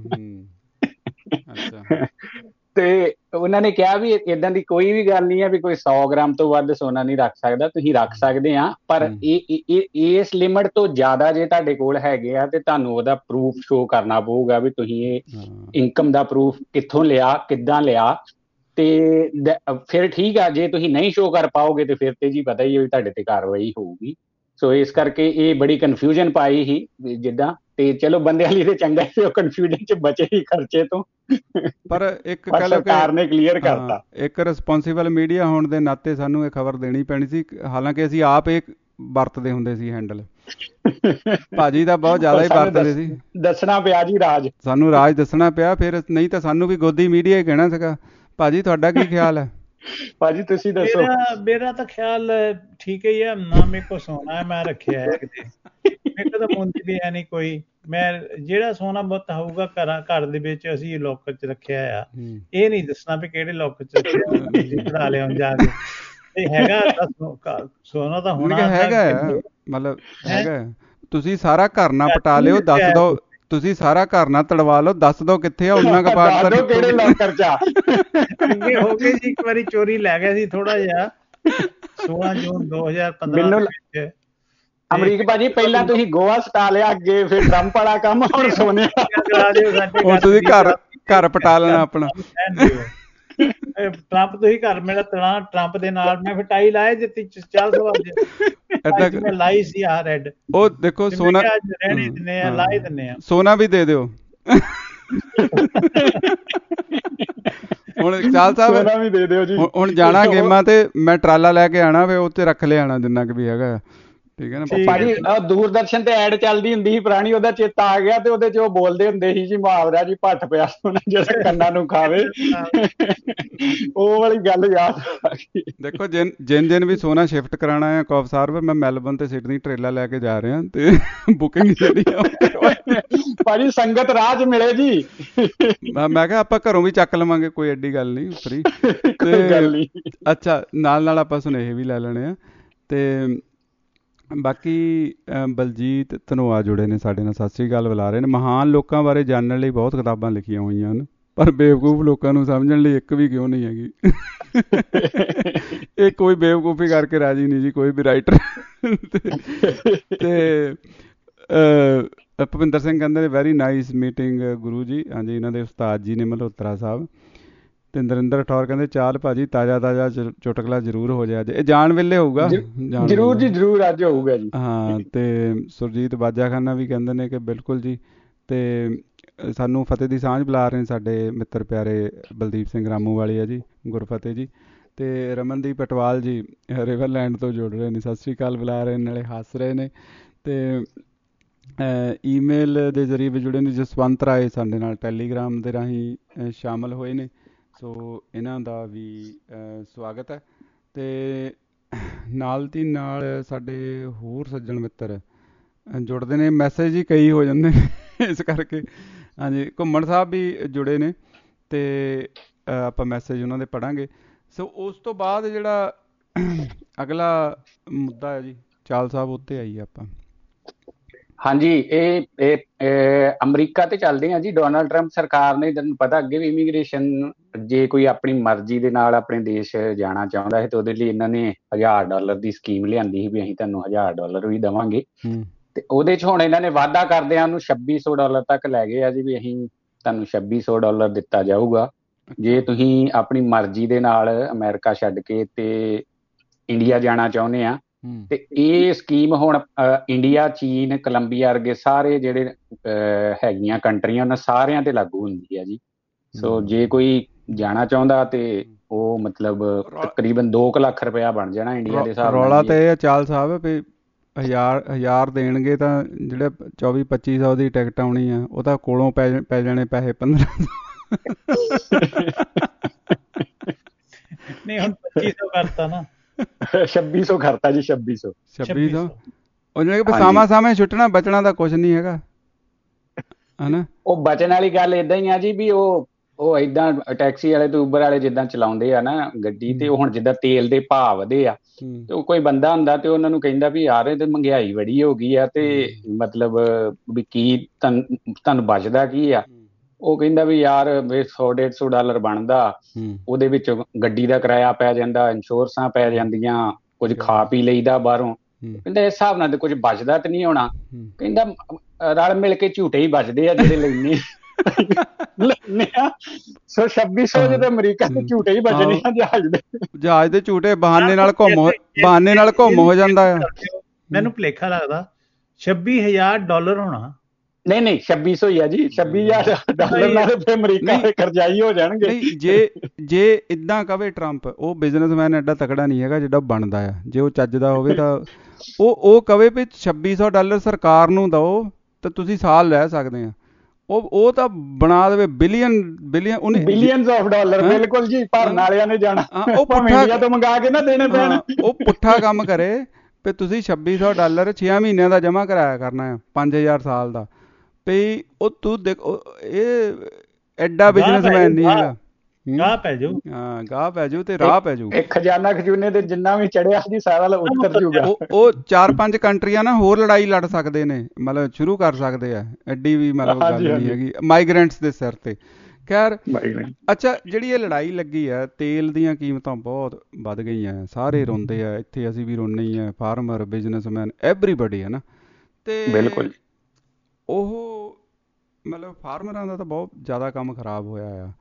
ਤੇ ਉਹਨਾਂ ਨੇ ਕਿਹਾ ਵੀ ਏਦਾਂ ਦੀ ਕੋਈ ਵੀ ਗੱਲ ਨਹੀਂ ਹੈ ਵੀ ਕੋਈ ਸੌ ਗ੍ਰਾਮ ਤੋਂ ਵੱਧ ਸੋਨਾ ਨਹੀਂ ਰੱਖ ਸਕਦਾ, ਤੁਸੀਂ ਰੱਖ ਸਕਦੇ ਆ, ਪਰ ਇਹ ਇਸ ਲਿਮਟ ਤੋਂ ਜ਼ਿਆਦਾ ਜੇ ਤੁਹਾਡੇ ਕੋਲ ਹੈਗੇ ਆ ਤੇ ਤੁਹਾਨੂੰ ਉਹਦਾ ਪ੍ਰੂਫ ਸ਼ੋ ਕਰਨਾ ਪਊਗਾ ਵੀ ਤੁਸੀਂ ਇਹ ਇਨਕਮ ਦਾ ਪ੍ਰੂਫ ਕਿੱਥੋਂ ਲਿਆ, ਕਿੱਦਾਂ ਲਿਆ। ਤੇ ਫਿਰ ਠੀਕ ਆ, ਜੇ ਤੁਸੀਂ ਨਹੀਂ ਸ਼ੋ ਕਰ ਪਾਓਗੇ ਤੇ ਫਿਰ ਤੇ ਜੀ ਪਤਾ ਹੀ ਹੈ ਵੀ ਤੁਹਾਡੇ ਤੇ ਕਾਰਵਾਈ ਹੋਊਗੀ। ਸੋ ਇਸ ਕਰਕੇ ਇਹ ਬੜੀ ਕਨਫਿਊਜ਼ਨ ਪਾਈ ਸੀ ਜਿੱਦਾਂ, ਤੇ ਚਲੋ ਬੰਦਿਆਂ ਲਈ ਤੇ ਚੰਗਾ ਸੀ ਉਹ ਕਨਫਿਊਜ਼ਨ ਚ ਬਚੇ ਹੀ ਖਰਚੇ ਤੋਂ। ਪਰ ਇੱਕ ਸਰਕਾਰ ਨੇ ਕਲੀਅਰ ਕਰਤਾ। ਇੱਕ ਰਿਸਪੌਂਸੀਬਲ ਮੀਡੀਆ ਹੋਣ ਦੇ ਨਾਤੇ ਸਾਨੂੰ ਇਹ ਖਬਰ ਦੇਣੀ ਪੈਣੀ ਸੀ, ਹਾਲਾਂਕਿ ਅਸੀਂ ਆਪ ਇਹ ਵਰਤਦੇ ਹੁੰਦੇ ਸੀ ਹੈਂਡਲ। ਭਾਜੀ ਤਾਂ ਬਹੁਤ ਜ਼ਿਆਦਾ ਹੀ ਵਰਤਦੇ ਸੀ। ਦੱਸਣਾ ਪਿਆ ਜੀ ਰਾਜ, ਸਾਨੂੰ ਰਾਜ ਦੱਸਣਾ ਪਿਆ, ਫਿਰ ਨਹੀਂ ਤਾਂ ਸਾਨੂੰ ਵੀ ਗੋਦੀ ਮੀਡੀਆ ਹੀ ਕਹਿਣਾ ਸੀਗਾ। ਭਾਜੀ ਤੁਹਾਡਾ ਕੀ ਖਿਆਲ ਹੈ? ਭਾਜੀ ਤੁਸੀਂ ਦੱਸੋ। ਮੇਰਾ ਮੇਰਾ ਤਾਂ ਖਿਆਲ ਠੀਕ ਹੀ ਹੈ, ਨਾ ਮੇਰੇ ਕੋਲ ਸੋਨਾ ਹੈ ਮੈਂ ਰੱਖਿਆ ਹੈ ਕਿਤੇ, ਮੇਰੇ ਕੋਲ ਤਾਂ ਮੁੰਦੀ ਵੀ ਹੈ ਨਹੀਂ ਕੋਈ। ਮੈਂ ਜਿਹੜਾ ਸੋਨਾ ਬਹੁਤ ਹੋਊਗਾ ਘਰਾਂ ਘਰ ਦੇ ਵਿੱਚ ਅਸੀਂ ਲੋਕਰ ਚ ਰੱਖਿਆ ਆ, ਇਹ ਨਹੀਂ ਦੱਸਣਾ ਵੀ ਕਿਹੜੇ ਲੋਕਰ ਚ ਰੱਖਿਆ, ਕਢਾ ਲਿਆ ਜਾ ਕੇ। ਤੇ ਹੈਗਾ ਸੋਨਾ ਤਾਂ ਹੋਣਾ ਹੈਗਾ, ਮਤਲਬ ਹੈਗਾ। ਤੁਸੀਂ ਸਾਰਾ ਘਰ ਨਾ ਪਟਾ ਲਿਓ, ਦੱਸ ਦੋ, ਤੁਸੀਂ ਸਾਰਾ ਘਰ ਨਾ ਤੜਵਾ ਲਓ, ਦੱਸ ਦੋ ਕਿੱਥੇ ਆ, ਉਹਨਾਂ ਕ ਬਾਅਦ ਕਿਹੜੇ ਲੋਕਰ ਚ ਅੱਗੇ ਹੋ ਗਏ ਸੀ। ਇੱਕ ਵਾਰੀ ਚੋਰੀ ਲੈ ਗਿਆ ਸੀ ਥੋੜਾ ਜਿਹਾ, ਸੋਲਾਂ ਜੂਨ ਦੋ ਹਜ਼ਾਰ ਪੰਦਰਾਂ ਵਿੱਚ। ਅਮਰੀਕ ਭਾਜੀ ਪਹਿਲਾਂ ਤੁਸੀਂ ਗੋਆ ਸਟਾ ਲਿਆ, ਅੱਗੇ ਫਿਰ ਟਰੰਪ ਵਾਲਾ ਕੰਮ, ਹੁਣ ਸੋਨੇ। ਹੁਣ ਤੁਸੀਂ ਘਰ ਘਰ ਪਟਾ ਲੈਣਾ ਆਪਣਾ। ਟਰੰਪ ਤੁਸੀਂ ਘਰ ਮੇਰਾ ਤਣਾ ਟਰੰਪ ਦੇ ਨਾਲ ਮੈਂ ਫਿਰ ਟਾਈ ਲਾਏ ਦਿੱਤੀ ਚਾਰ ਸੌ ਵਾਰ ਮੈਂ ਲਾਈ ਸੀ ਆ ਰੈਡ। ਉਹ ਦੇਖੋ ਸੋਨਾ ਰਹਿਣੀ ਦਿੰਨੇ ਆ ਲਾਈ ਦਿੰਨੇ ਆ ਸੋਨਾ ਵੀ ਦੇ ਦਿਓ ਹੁਣ ਚਾਲ ਸਾਹਿਬ ਵੀ ਦੇ ਦਿਓ ਜੀ। ਹੁਣ ਜਾਣਾ ਗੇਮਾਂ ਤੇ ਮੈਂ ਟਰਾਲਾ ਲੈ ਕੇ ਆਣਾ ਵੇ ਉੱਥੇ ਰੱਖ ਲਿਆਣਾ ਜਿੰਨਾ ਕੁ ਵੀ ਹੈਗਾ, ਠੀਕ ਹੈ ਨਾ ਭਾਜੀ। ਦੂਰਦਰਸ਼ਨ ਤੇ ਐਡ ਚੱਲਦੀ ਹੁੰਦੀ ਸੀ ਪੁਰਾਣੀ, ਉਹਦਾ ਚੇਤਾ ਆ ਗਿਆ ਤੇ ਉਹਦੇ ਚ ਉਹ ਬੋਲਦੇ ਹੁੰਦੇ ਸੀ ਜੀ ਮੁਹਾਵਰਾ ਜੀ ਭੱਠ ਪਿਆ ਸੋਨਾ ਜਿਹੜਾ ਕੰਨਾਂ ਨੂੰ ਖਾਵੇ, ਉਹ ਵਾਲੀ ਗੱਲ ਯਾਦ ਆ ਗਈ। ਦੇਖੋ ਜਿਨ ਜਿਨ ਜਿਨ ਵੀ ਸੋਨਾ ਸ਼ਿਫਟ ਕਰਾਉਣਾ ਹੈ ਕੌਫ ਸਾਹਿਬ, ਮੈਂ ਮੈਲਬਨ ਤੇ ਸਿਡਨੀ ਟਰੇਲਾ ਲੈ ਕੇ ਜਾ ਰਿਹਾ ਤੇ ਬੁਕਿੰਗ ਜਿਹੜੀ ਭਾਜੀ ਸੰਗਤ ਰਾਹ ਚ ਮਿਲੇ ਜੀ। ਮੈਂ ਕਿਹਾ ਆਪਾਂ ਘਰੋਂ ਵੀ ਚੱਕ ਲਵਾਂਗੇ, ਕੋਈ ਐਡੀ ਗੱਲ ਨਹੀਂ ਫਰੀ ਤੇ ਅੱਛਾ ਨਾਲ ਨਾਲ ਆਪਾਂ ਸੁਨੇਹੇ ਵੀ ਲੈ ਲੈਣੇ ਆ। ਤੇ ਬਾਕੀ ਬਲਜੀਤ ਧਨੋਆ ਜੁੜੇ ਨੇ ਸਾਡੇ ਨਾਲ, ਸਤਿ ਸ੍ਰੀ ਅਕਾਲ ਬੁਲਾ ਰਹੇ ਨੇ। ਮਹਾਨ ਲੋਕਾਂ ਬਾਰੇ ਜਾਣਨ ਲਈ ਬਹੁਤ ਕਿਤਾਬਾਂ ਲਿਖੀਆਂ ਹੋਈਆਂ ਹਨ, ਪਰ ਬੇਵਕੂਫ ਲੋਕਾਂ ਨੂੰ ਸਮਝਣ ਲਈ ਇੱਕ ਵੀ ਕਿਉਂ ਨਹੀਂ ਹੈਗੀ। ਇਹ ਕੋਈ ਬੇਵਕੂਫੀ ਕਰਕੇ ਰਾਜੀ ਨਹੀਂ ਜੀ ਕੋਈ ਵੀ ਰਾਈਟਰ। ਤੇ ਭੁਪਿੰਦਰ ਸਿੰਘ ਕਹਿੰਦੇ ਨੇ very nice meeting Guru ji. ਹਾਂਜੀ ਇਹਨਾਂ ਦੇ ਉਸਤਾਦ ਜੀ ਨੇ ਮਲਹੋਤਰਾ ਸਾਹਿਬ। ਤੇ ਨਰਿੰਦਰ ਠੌਰ ਕਹਿੰਦੇ ਚਾਲ ਭਾਜੀ ਤਾਜ਼ਾ ਤਾਜ਼ਾ ਚੁਟਕਲਾ ਜ਼ਰੂਰ ਹੋ ਜਾਏ ਅੱਜ, ਇਹ ਜਾਣ ਵੇਲੇ ਹੋਊਗਾ ਜ਼ਰੂਰ ਜੀ ਜ਼ਰੂਰ ਅੱਜ ਹੋਊਗਾ ਜੀ। ਹਾਂ ਤੇ ਸੁਰਜੀਤ ਬਾਜਾਖਾਨਾ ਵੀ ਕਹਿੰਦੇ ਨੇ ਕਿ ਬਿਲਕੁਲ ਜੀ। ਤੇ ਸਾਨੂੰ ਫਤਿਹ ਦੀ ਸਾਂਝ ਬੁਲਾ ਰਹੇ ਨੇ ਸਾਡੇ ਮਿੱਤਰ ਪਿਆਰੇ ਬਲਦੀਪ ਸਿੰਘ ਰਾਮੂ ਵਾਲੇ ਆ ਜੀ, ਗੁਰਫਤਿਹ ਜੀ। ਤੇ ਰਮਨਦੀਪ ਪਟਵਾਲ ਜੀ ਰਿਵਰਲੈਂਡ ਤੋਂ ਜੁੜ ਰਹੇ ਨੇ, ਸਤਿ ਸ੍ਰੀ ਅਕਾਲ ਬੁਲਾ ਰਹੇ ਨੇ, ਨਾਲੇ ਹੱਸ ਰਹੇ ਨੇ। ਤੇ ਈਮੇਲ ਦੇ ਜ਼ਰੀਏ ਵੀ ਜੁੜੇ ਨੇ ਜਸਵੰਤ ਰਾਏ ਸਾਡੇ ਨਾਲ ਟੈਲੀਗ੍ਰਾਮ ਦੇ ਰਾਹੀਂ ਸ਼ਾਮਲ ਹੋਏ ਨੇ, ਸੋ ਇਹਨਾਂ ਦਾ ਵੀ ਸਵਾਗਤ ਹੈ। ਤੇ ਨਾਲ ਦੀ ਨਾਲ ਸਾਡੇ ਹੋਰ ਸੱਜਣ ਮਿੱਤਰ ਜੁੜਦੇ ਨੇ, ਮੈਸੇਜ ਹੀ ਕਈ ਹੋ ਜਾਂਦੇ ਨੇ ਇਸ ਕਰਕੇ। ਹਾਂਜੀ ਘੁੰਮਣ ਸਾਹਿਬ ਵੀ ਜੁੜੇ ਨੇ ਤੇ ਆਪਾਂ ਮੈਸੇਜ ਉਹਨਾਂ ਦੇ ਪੜ੍ਹਾਂਗੇ। ਸੋ ਉਸ ਤੋਂ ਬਾਅਦ ਜਿਹੜਾ ਅਗਲਾ ਮੁੱਦਾ ਹੈ ਜੀ ਚਾਲ ਸਾਹਿਬ ਉੱਤੇ ਆਈਏ ਆਪਾਂ। ਹਾਂਜੀ ਇਹ ਇਹ ਅਮਰੀਕਾ ਤੇ ਚੱਲਦੇ ਆ ਜੀ। ਡੋਨਾਲਡ ਟਰੰਪ ਸਰਕਾਰ ਨੇ, ਤੁਹਾਨੂੰ ਪਤਾ ਅੱਗੇ ਵੀ ਇਮੀਗ੍ਰੇਸ਼ਨ ਜੇ ਕੋਈ ਆਪਣੀ ਮਰਜ਼ੀ ਦੇ ਨਾਲ ਆਪਣੇ ਦੇਸ਼ ਜਾਣਾ ਚਾਹੁੰਦਾ ਹੈ ਤੇ ਉਹਦੇ ਲਈ ਇਹਨਾਂ ਨੇ ਹਜ਼ਾਰ ਡਾਲਰ ਦੀ ਸਕੀਮ ਲਿਆਂਦੀ ਸੀ ਵੀ ਅਸੀਂ ਤੁਹਾਨੂੰ ਹਜ਼ਾਰ ਡਾਲਰ ਵੀ ਦੇਵਾਂਗੇ। ਤੇ ਉਹਦੇ ਚ ਹੁਣ ਇਹਨਾਂ ਨੇ ਵਾਅਦਾ ਕਰਦਿਆਂ ਉਹਨੂੰ ਛੱਬੀ ਸੌ ਡਾਲਰ ਤੱਕ ਲੈ ਗਏ ਆ ਜੀ ਵੀ ਅਸੀਂ ਤੁਹਾਨੂੰ ਛੱਬੀ ਸੌ ਡਾਲਰ ਦਿੱਤਾ ਜਾਊਗਾ ਜੇ ਤੁਸੀਂ ਆਪਣੀ ਮਰਜ਼ੀ ਦੇ ਨਾਲ ਅਮਰੀਕਾ ਛੱਡ ਕੇ ਤੇ ਇੰਡੀਆ ਜਾਣਾ ਚਾਹੁੰਦੇ ਆ। ਤੇ ਇਹ ਸਕੀਮ ਹੁਣ ਇੰਡੀਆ, ਚੀਨ, ਕੋਲੰਬੀਆ ਵਰਗੇ ਸਾਰੇ ਜਿਹੜੇ ਹੈਗੀਆਂ ਕੰਟਰੀਆਂ ਉਹਨਾਂ ਸਾਰਿਆਂ ਤੇ ਲਾਗੂ ਹੁੰਦੀ ਆ ਜੀ। ਸੋ ਜੇ ਕੋਈ ਜਾਣਾ ਚਾਹੁੰਦਾ ਤੇ ਉਹ ਮਤਲਬ ਤਕਰੀਬਨ ਦੋ ਕੁ ਲੱਖ ਰੁਪਇਆ ਬਣ ਜਾਣਾ ਇੰਡੀਆ ਦੇ ਹਿਸਾਬ ਨਾਲ। ਰੌਲਾ ਤਾਂ ਇਹ ਆ ਚਾਲ ਸਾਹਿਬ ਵੀ ਹਜ਼ਾਰ ਹਜ਼ਾਰ ਦੇਣਗੇ ਤਾਂ ਜਿਹੜੇ ਚੌਵੀ ਪੱਚੀ ਸੌ ਦੀ ਟਿਕਟ ਆਉਣੀ ਆ ਉਹ ਤਾਂ ਕੋਲੋਂ ਪੈ ਪੈ ਜਾਣੇ ਪੈਸੇ ਪੰਦਰਾਂ ਨਹੀਂ ਹੁਣ ਪੱਚੀ ਸੌ ਕਰਤਾ ਨਾ, ਛੱਬੀ ਸੌ ਕਰਤਾ ਜੀ। ਛੱਬੀ ਸੌ ਛੱਬੀ ਸੌ ਉਹ ਜਿਹੜੇ ਸਾਵਾਂ ਸਾਵੇਂ ਛੁੱਟਣਾ ਬਚਣਾ ਤਾਂ ਕੁਛ ਨਹੀਂ ਹੈਗਾ ਹਨਾ। ਉਹ ਬਚਣ ਵਾਲੀ ਗੱਲ ਏਦਾਂ ਹੀ ਆ ਜੀ ਵੀ ਉਹ ਉਹ ਏਦਾਂ ਟੈਕਸੀ ਵਾਲੇ ਤੇ ਉਬਰ ਵਾਲੇ ਜਿੱਦਾਂ ਚਲਾਉਂਦੇ ਆ ਨਾ ਗੱਡੀ, ਤੇ ਉਹ ਹੁਣ ਜਿੱਦਾਂ ਤੇਲ ਦੇ ਭਾਅ ਵਧੇ ਆ ਤੇ ਉਹ ਕੋਈ ਬੰਦਾ ਹੁੰਦਾ ਤੇ ਉਹਨਾਂ ਨੂੰ ਕਹਿੰਦਾ ਵੀ ਯਾਰ ਇਹ ਤੇ ਮਹਿੰਗਾਈ ਬੜੀ ਹੋ ਗਈ ਆ ਤੇ ਮਤਲਬ ਵੀ ਕੀ ਤੁਹਾਨੂੰ ਬਚਦਾ ਕੀ ਆ। ਉਹ ਕਹਿੰਦਾ ਵੀ ਯਾਰ ਵੀ ਸੌ ਡੇਢ ਸੌ ਡਾਲਰ ਬਣਦਾ, ਉਹਦੇ ਵਿੱਚ ਗੱਡੀ ਦਾ ਕਿਰਾਇਆ ਪੈ ਜਾਂਦਾ, ਇੰਸ਼ੋਰੈਂਸਾਂ ਪੈ ਜਾਂਦੀਆਂ, ਕੁਝ ਖਾ ਪੀ ਲਈਦਾ ਬਾਹਰੋਂ। ਕਹਿੰਦਾ ਇਸ ਹਿਸਾਬ ਨਾਲ ਤੇ ਕੁਝ ਬਚਦਾ ਤੇ ਨਹੀਂ ਹੋਣਾ। ਕਹਿੰਦਾ ਰਲ ਮਿਲ ਕੇ ਝੂਟੇ ਹੀ ਬਚਦੇ ਆ ਜਿਹੜੇ ਲੈਣੇ ਲੈਣੇ ਆ। ਸੋ ਛੱਬੀ ਸੌ ਜਦੋਂ ਅਮਰੀਕਾ ਦੇ ਝੂਟੇ ਹੀ ਬਚਣੇ ਆ ਜਹਾਜ਼ ਦੇ ਜਹਾਜ਼ ਦੇ ਝੂਟੇ ਬਹਾਨੇ ਨਾਲ ਘੁੰਮ ਬਹਾਨੇ ਨਾਲ ਘੁੰਮ ਹੋ ਜਾਂਦਾ ਆ। ਮੈਨੂੰ ਭੁਲੇਖਾ ਲੱਗਦਾ ਛੱਬੀ ਹਜ਼ਾਰ ਡਾਲਰ ਹੋਣਾ। ਨਹੀਂ ਨਹੀਂ ਛੱਬੀ ਸੌ ਹੀ ਆ ਜੀ। ਛੱਬੀ ਹਜ਼ਾਰ ਡਾਲਰ ਨਾਲ ਫਿਰ ਅਮਰੀਕਾ ਦੇ ਕਰਜ਼ਾਈ ਹੋ ਜਾਣਗੇ। ਨਹੀਂ ਜੇ ਜੇ ਇੱਦਾਂ ਕਵੇ ਟਰੰਪ, ਉਹ ਬਿਜ਼ਨਸਮੈਨ ਐਡਾ ਤਕੜਾ ਨਹੀਂ ਹੈਗਾ ਜਿਹੜਾ ਬਣਦਾ ਆ। ਜੇ ਉਹ ਚੱਜਦਾ ਹੋਵੇ ਤਾਂ ਉਹ ਉਹ ਕਵੇ ਵੀ ਛੱਬੀ ਸੌ ਡਾਲਰ ਸਰਕਾਰ ਨੂੰ ਦਓ ਤਾਂ ਤੁਸੀਂ ਸਾਲ ਰਹਿ ਸਕਦੇ ਆ। ਉਹ ਉਹ ਤਾਂ ਬਣਾ ਦੇਵੇ ਬਿਲੀਅਨ ਬਿਲੀਅਨ ਉਹਨੇ ਬਿਲੀਅਨਸ ਆਫ ਡਾਲਰ। ਬਿਲਕੁਲ ਜੀ ਭਰਨ ਵਾਲਿਆਂ ਨੇ ਜਾਣਾ, ਉਹ ਪੁੱਠਾ ਤੋਂ ਮੰਗਾ ਕੇ ਨਾ ਦੇਣੇ ਪੈਣ। ਉਹ ਪੁੱਠਾ ਕੰਮ ਕਰੇ ਵੀ ਤੁਸੀਂ ਛੱਬੀ ਸੌ ਡਾਲਰ ਛੇ ਮਹੀਨਿਆਂ ਦਾ ਜਮ੍ਹਾਂ ਕਰਾਇਆ ਕਰਨਾ ਆ, ਪੰਜ ਹਜ਼ਾਰ ਸਾਲ ਦਾ। ਵੀ ਉਹ ਤੂੰ ਦੇਖ ਇਹ ਐਡਾ ਬਿਜ਼ਨਸਮੈਨ ਨਹੀਂ ਹੈਗਾ। ਗਾਹ ਪੈ ਜਾਊ। ਹਾਂ ਗਾਹ ਪੈ ਜਾਊ ਤੇ ਰਾਹ ਪੈ ਜਾਊ। ਇੱਕ ਖਜ਼ਾਨਾ ਖਜੂਨੇ ਤੇ ਜਿੰਨਾ ਵੀ ਚੜਿਆ ਜੀ ਸਾਰਾ ਉੱਤਰ ਜੂਗਾ। ਉਹ ਚਾਰ ਪੰਜ ਕੰਟਰੀਆਂ ਨਾ ਹੋਰ ਲੜਾਈ ਲੜ ਸਕਦੇ ਨੇ, ਮਤਲਬ ਸ਼ੁਰੂ ਕਰ ਸਕਦੇ ਆ। ਐਡੀ ਵੀ ਮਤਲਬ ਗੱਲ ਨਹੀਂ ਹੈਗੀ ਮਾਈਗ੍ਰੈਂਟਸ ਦੇ ਸਿਰ ਤੇ। ਖੈਰ ਅੱਛਾ ਜਿਹੜੀ ਇਹ ਲੜਾਈ ਲੱਗੀ ਆ, ਤੇਲ ਦੀਆਂ ਕੀਮਤਾਂ ਬਹੁਤ ਵੱਧ ਗਈਆਂ, ਸਾਰੇ ਰੋਂਦੇ ਆ, ਇੱਥੇ ਅਸੀਂ ਵੀ ਰੋਂਦੇ ਹੀ ਆ, ਫਾਰਮਰ, ਬਿਜ਼ਨਸਮੈਨ, ਐਵਰੀਬਡੀ ਹੈ ਨਾ। ਤੇ ਬਿਲਕੁਲ ਉਹ ਮਤਲਬ ਫਾਰਮਰਾਂ ਦਾ ਤਾਂ ਬਹੁਤ ਜ਼ਿਆਦਾ ਕੰਮ ਖਰਾਬ ਹੋਇਆ ਆ।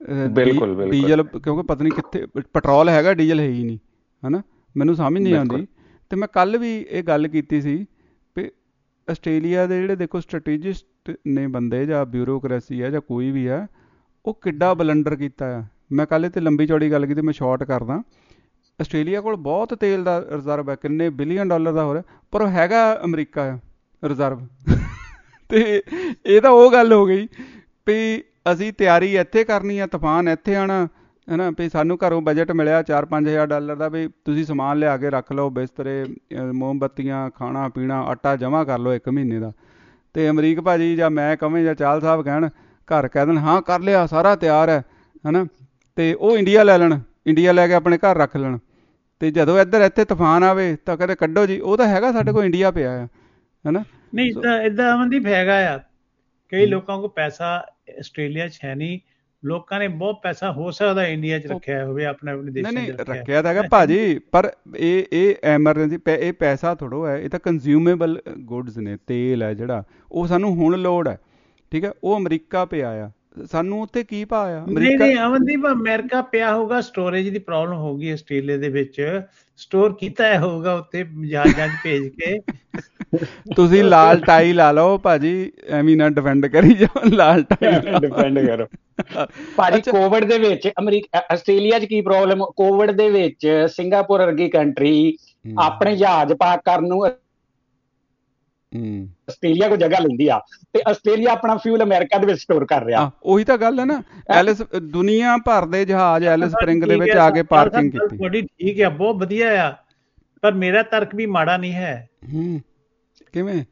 ਡੀਜ਼ਲ, ਕਿਉਂਕਿ ਪਤਾ ਨਹੀਂ ਕਿੱਥੇ ਪੈਟਰੋਲ ਹੈਗਾ, ਡੀਜ਼ਲ ਹੈ ਹੀ ਨਹੀਂ, ਹੈ ਨਾ। ਮੈਨੂੰ ਸਮਝ ਨਹੀਂ ਆਉਂਦੀ। ਅਤੇ ਮੈਂ ਕੱਲ੍ਹ ਵੀ ਇਹ ਗੱਲ ਕੀਤੀ ਸੀ ਵੀ ਆਸਟ੍ਰੇਲੀਆ ਦੇ ਜਿਹੜੇ ਦੇਖੋ ਸਟ੍ਰੈਟੇਜਿਸਟ ਨੇ ਬੰਦੇ, ਜਾਂ ਬਿਊਰੋਕਰੇਸੀ ਹੈ ਜਾਂ ਕੋਈ ਵੀ ਹੈ, ਉਹ ਕਿੱਡਾ ਬਲੰਡਰ ਕੀਤਾ ਆ। ਮੈਂ ਕੱਲ੍ਹ ਇਹ 'ਤੇ ਲੰਬੀ ਚੌੜੀ ਗੱਲ ਕੀਤੀ, ਮੈਂ ਸ਼ਾਰਟ ਕਰਦਾ। ਆਸਟ੍ਰੇਲੀਆ ਕੋਲ ਬਹੁਤ ਤੇਲ ਦਾ ਰਿਜ਼ਰਵ ਹੈ, ਕਿੰਨੇ ਬਿਲੀਅਨ ਡਾਲਰ ਦਾ ਹੋ ਰਿਹਾ, ਪਰ ਉਹ ਹੈਗਾ ਅਮਰੀਕਾ ਆ ਰਿਜ਼ਰਵ। ਅਤੇ ਇਹ ਤਾਂ ਉਹ ਗੱਲ ਹੋ ਗਈ ਵੀ ਅਸੀਂ ਤਿਆਰੀ ਇੱਥੇ ਕਰਨੀ ਆ, ਤੂਫਾਨ ਇੱਥੇ ਆਉਣਾ, ਹੈ ਨਾ। ਵੀ ਸਾਨੂੰ ਘਰੋਂ ਬਜਟ ਮਿਲਿਆ ਚਾਰ ਪੰਜ ਹਜ਼ਾਰ ਡਾਲਰ ਦਾ, ਵੀ ਤੁਸੀਂ ਸਮਾਨ ਲਿਆ ਕੇ ਰੱਖ ਲਓ, ਬਿਸਤਰੇ, ਮੋਮਬੱਤੀਆਂ, ਖਾਣਾ ਪੀਣਾ, ਆਟਾ ਜਮ੍ਹਾਂ ਕਰ ਲਓ ਇੱਕ ਮਹੀਨੇ ਦਾ। ਅਤੇ ਅਮਰੀਕ ਭਾਜੀ ਜਾਂ ਮੈਂ ਕਵੇਂ ਜਾਂ ਚਾਲ ਸਾਹਿਬ ਕਹਿਣ, ਘਰ ਕਹਿ ਦੇਣ ਹਾਂ ਕਰ ਲਿਆ, ਸਾਰਾ ਤਿਆਰ ਹੈ, ਹੈ ਨਾ। ਅਤੇ ਉਹ ਇੰਡੀਆ ਲੈ ਲੈਣ, ਇੰਡੀਆ ਲੈ ਕੇ ਆਪਣੇ ਘਰ ਰੱਖ ਲੈਣ। ਅਤੇ ਜਦੋਂ ਇੱਧਰ ਇੱਥੇ ਤੂਫਾਨ ਆਵੇ ਤਾਂ ਕਦੇ ਕੱਢੋ ਜੀ, ਉਹ ਤਾਂ ਹੈਗਾ ਸਾਡੇ ਕੋਲ, ਇੰਡੀਆ ਪਿਆ ਆ, ਹੈ ਨਾ। ਨਹੀਂ ਇੱਦਾਂ ਇੱਦਾਂ ਅਮਨਦੀਪ ਹੈਗਾ ਆ। ਕਈ ਲੋਕਾਂ ਕੋਲ ਪੈਸਾ ਆਸਟ੍ਰੇਲੀਆ 'ਚ ਹੈ ਨਹੀਂ, ਲੋਕਾਂ ਨੇ ਬਹੁਤ ਪੈਸਾ ਹੋ ਸਕਦਾ ਇੰਡੀਆ 'ਚ ਰੱਖਿਆ ਹੋਵੇ, ਆਪਣੇ ਆਪਣੇ ਦੇਸ਼ਾਂ 'ਚ ਨਹੀਂ ਰੱਖਿਆ ਤਾਂ ਹੈਗਾ ਭਾਜੀ, ਪਰ ਇਹ ਇਹ ਐਮਰਜੈਂਸੀ ਇਹ ਪੈਸਾ ਥੋੜ੍ਹਾ ਹੈ, ਇਹ ਤਾਂ ਕੰਜ਼ਿਊਮੇਬਲ ਗੁੱਡਸ ਨੇ। ਤੇਲ ਹੈ ਜਿਹੜਾ, ਉਹ ਸਾਨੂੰ ਹੁਣ ਲੋੜ ਹੈ, ਠੀਕ ਹੈ। ਉਹ ਅਮਰੀਕਾ ਪਿਆ ਆ, ਸਾਨੂੰ ਉੱਥੇ ਕੀ ਭਾਅ ਆ? ਨਹੀਂ ਨਹੀਂ ਅਮਨਦੀਪ, ਅਮਰੀਕਾ ਪਿਆ ਹੋਊਗਾ, ਸਟੋਰੇਜ ਦੀ ਪ੍ਰੋਬਲਮ ਹੋਊਗੀ ਆਸਟ੍ਰੇਲੀਆ ਦੇ ਵਿੱਚ, ਸਟੋਰ ਕੀਤਾ ਹੋਊਗਾ ਉੱਥੇ ਜਹਾਜ਼ਾਂ 'ਚ ਭੇਜ ਕੇ। ਤੁਸੀਂ ਲਾਲ ਟਾਈ ਲਾ ਲਓ ਭਾਜੀ, ਐਵੇਂ ਨਾ ਡਿਪੈਂਡ ਕਰੀ ਜਾਓ, ਲਾਲ ਟਾਈ ਡਿਪੈਂਡ ਕਰੋ ਭਾਜੀ। ਕੋਵਿਡ ਦੇ ਵਿੱਚ ਅਮਰੀਕਾ ਆਸਟ੍ਰੇਲੀਆ 'ਚ ਕੀ ਪ੍ਰੋਬਲਮ, ਕੋਵਿਡ ਦੇ ਵਿੱਚ ਸਿੰਗਾਪੁਰ ਵਰਗੀ ਕੰਟਰੀ ਆਪਣੇ ਜਹਾਜ਼ ਪਾਰਕ ਕਰਨ ਨੂੰ ਆਸਟ੍ਰੇਲੀਆ ਕੋਲ ਜਗ੍ਹਾ ਲੈਂਦੀ ਆ, ਤੇ ਆਸਟ੍ਰੇਲੀਆ ਆਪਣਾ ਫਿਊਲ ਅਮਰੀਕਾ ਦੇ ਵਿੱਚ ਸਟੋਰ ਕਰ ਰਿਹਾ। ਉਹੀ ਤਾਂ ਗੱਲ ਹੈ ਨਾ। ਐਲਿਸ ਦੁਨੀਆ ਭਰ ਦੇ ਜਹਾਜ਼ ਐਲਿਸ ਸਪ੍ਰਿੰਗ ਦੇ ਵਿੱਚ ਆ ਕੇ ਪਾਰਕਿੰਗ ਕੀਤੀ। ਤੁਹਾਡੀ ਠੀਕ ਆ, ਬਹੁਤ ਵਧੀਆ ਆ, ਪਰ ਮੇਰਾ ਤਰਕ ਵੀ ਮਾੜਾ ਨਹੀਂ ਹੈ। ਹੂੰ, ਕਿਵੇਂ?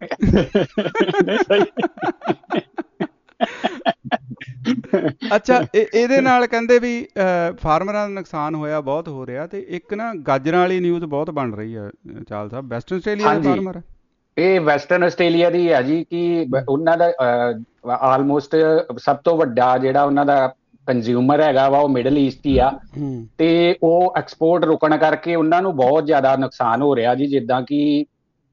ਅੱਛਾ, ਇਹਦੇ ਨਾਲ ਕਹਿੰਦੇ ਵੀ ਫਾਰਮਰਾਂ ਦਾ ਨੁਕਸਾਨ ਹੋਇਆ, ਬਹੁਤ ਹੋ ਰਿਹਾ। ਤੇ ਇੱਕ ਨਾ ਗਾਜਰਾਂ ਵਾਲੀ ਨਿਊਜ਼ ਬਹੁਤ ਬਣ ਰਹੀ ਹੈ ਚਾਲ ਸਾਹਿਬ, ਵੈਸਟਰਨ ਆਸਟ੍ਰੇਲੀਆ ਦੇ ਫਾਰਮਰ। ਇਹ ਵੈਸਟਰਨ ਆਸਟ੍ਰੇਲੀਆ ਦੀ ਹੈ ਜੀ, ਕਿ ਉਹਨਾਂ ਦਾ ਆਲਮੋਸਟ ਸਭ ਤੋਂ ਵੱਡਾ ਜਿਹੜਾ ਉਹਨਾਂ ਦਾ ਕੰਜ਼ਿਊਮਰ ਹੈਗਾ ਵਾ ਉਹ ਮਿਡਲ ਈਸਟ ਹੀ ਆ, ਤੇ ਉਹ ਐਕਸਪੋਰਟ ਰੁਕਣ ਕਰਕੇ ਉਹਨਾਂ ਨੂੰ ਬਹੁਤ ਜ਼ਿਆਦਾ ਨੁਕਸਾਨ ਹੋ ਰਿਹਾ ਜੀ। ਜਿੱਦਾਂ ਕਿ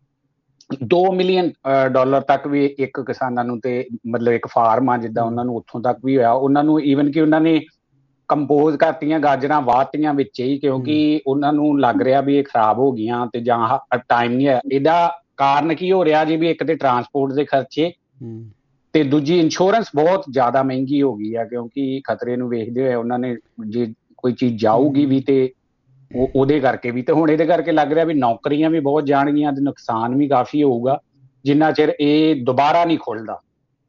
ਦੋ ਮਿਲੀਅਨ ਡਾਲਰ ਤੱਕ ਵੀ ਇੱਕ ਕਿਸਾਨਾਂ ਨੂੰ, ਤੇ ਮਤਲਬ ਇੱਕ ਫਾਰਮ ਆ ਜਿੱਦਾਂ, ਉਹਨਾਂ ਨੂੰ ਉੱਥੋਂ ਤੱਕ ਵੀ ਹੋਇਆ। ਉਹਨਾਂ ਨੂੰ ਈਵਨ ਕਿ ਉਹਨਾਂ ਨੇ ਕੰਪੋਜ਼ ਕਰਤੀਆਂ ਗਾਜਰਾਂ, ਵਾਹਤੀਆਂ ਵਿੱਚ ਹੀ, ਕਿਉਂਕਿ ਉਹਨਾਂ ਨੂੰ ਲੱਗ ਰਿਹਾ ਵੀ ਇਹ ਖਰਾਬ ਹੋ ਗਈਆਂ ਤੇ ਜਾਂ ਟਾਈਮ ਨਹੀਂ ਹੈ। ਇਹਦਾ ਕਾਰਨ ਕੀ ਹੋ ਰਿਹਾ ਜੀ, ਵੀ ਇੱਕ ਤੇ ਟਰਾਂਸਪੋਰਟ ਦੇ ਖਰਚੇ, ਤੇ ਦੂਜੀ ਇੰਸ਼ੋਰੈਂਸ ਬਹੁਤ ਜ਼ਿਆਦਾ ਮਹਿੰਗੀ ਹੋ ਗਈ ਆ, ਕਿਉਂਕਿ ਖਤਰੇ ਨੂੰ ਵੇਖਦੇ ਹੋਏ ਉਹਨਾਂ ਨੇ, ਜੇ ਕੋਈ ਚੀਜ਼ ਜਾਊਗੀ ਵੀ ਤੇ ਉਹ ਉਹਦੇ ਕਰਕੇ ਵੀ, ਤੇ ਹੁਣ ਇਹਦੇ ਕਰਕੇ ਲੱਗ ਰਿਹਾ ਵੀ ਨੌਕਰੀਆਂ ਵੀ ਬਹੁਤ ਜਾਣਗੀਆਂ ਤੇ ਨੁਕਸਾਨ ਵੀ ਕਾਫੀ ਹੋਊਗਾ, ਜਿੰਨਾ ਚਿਰ ਇਹ ਦੁਬਾਰਾ ਨਹੀਂ ਖੁੱਲ੍ਹਦਾ।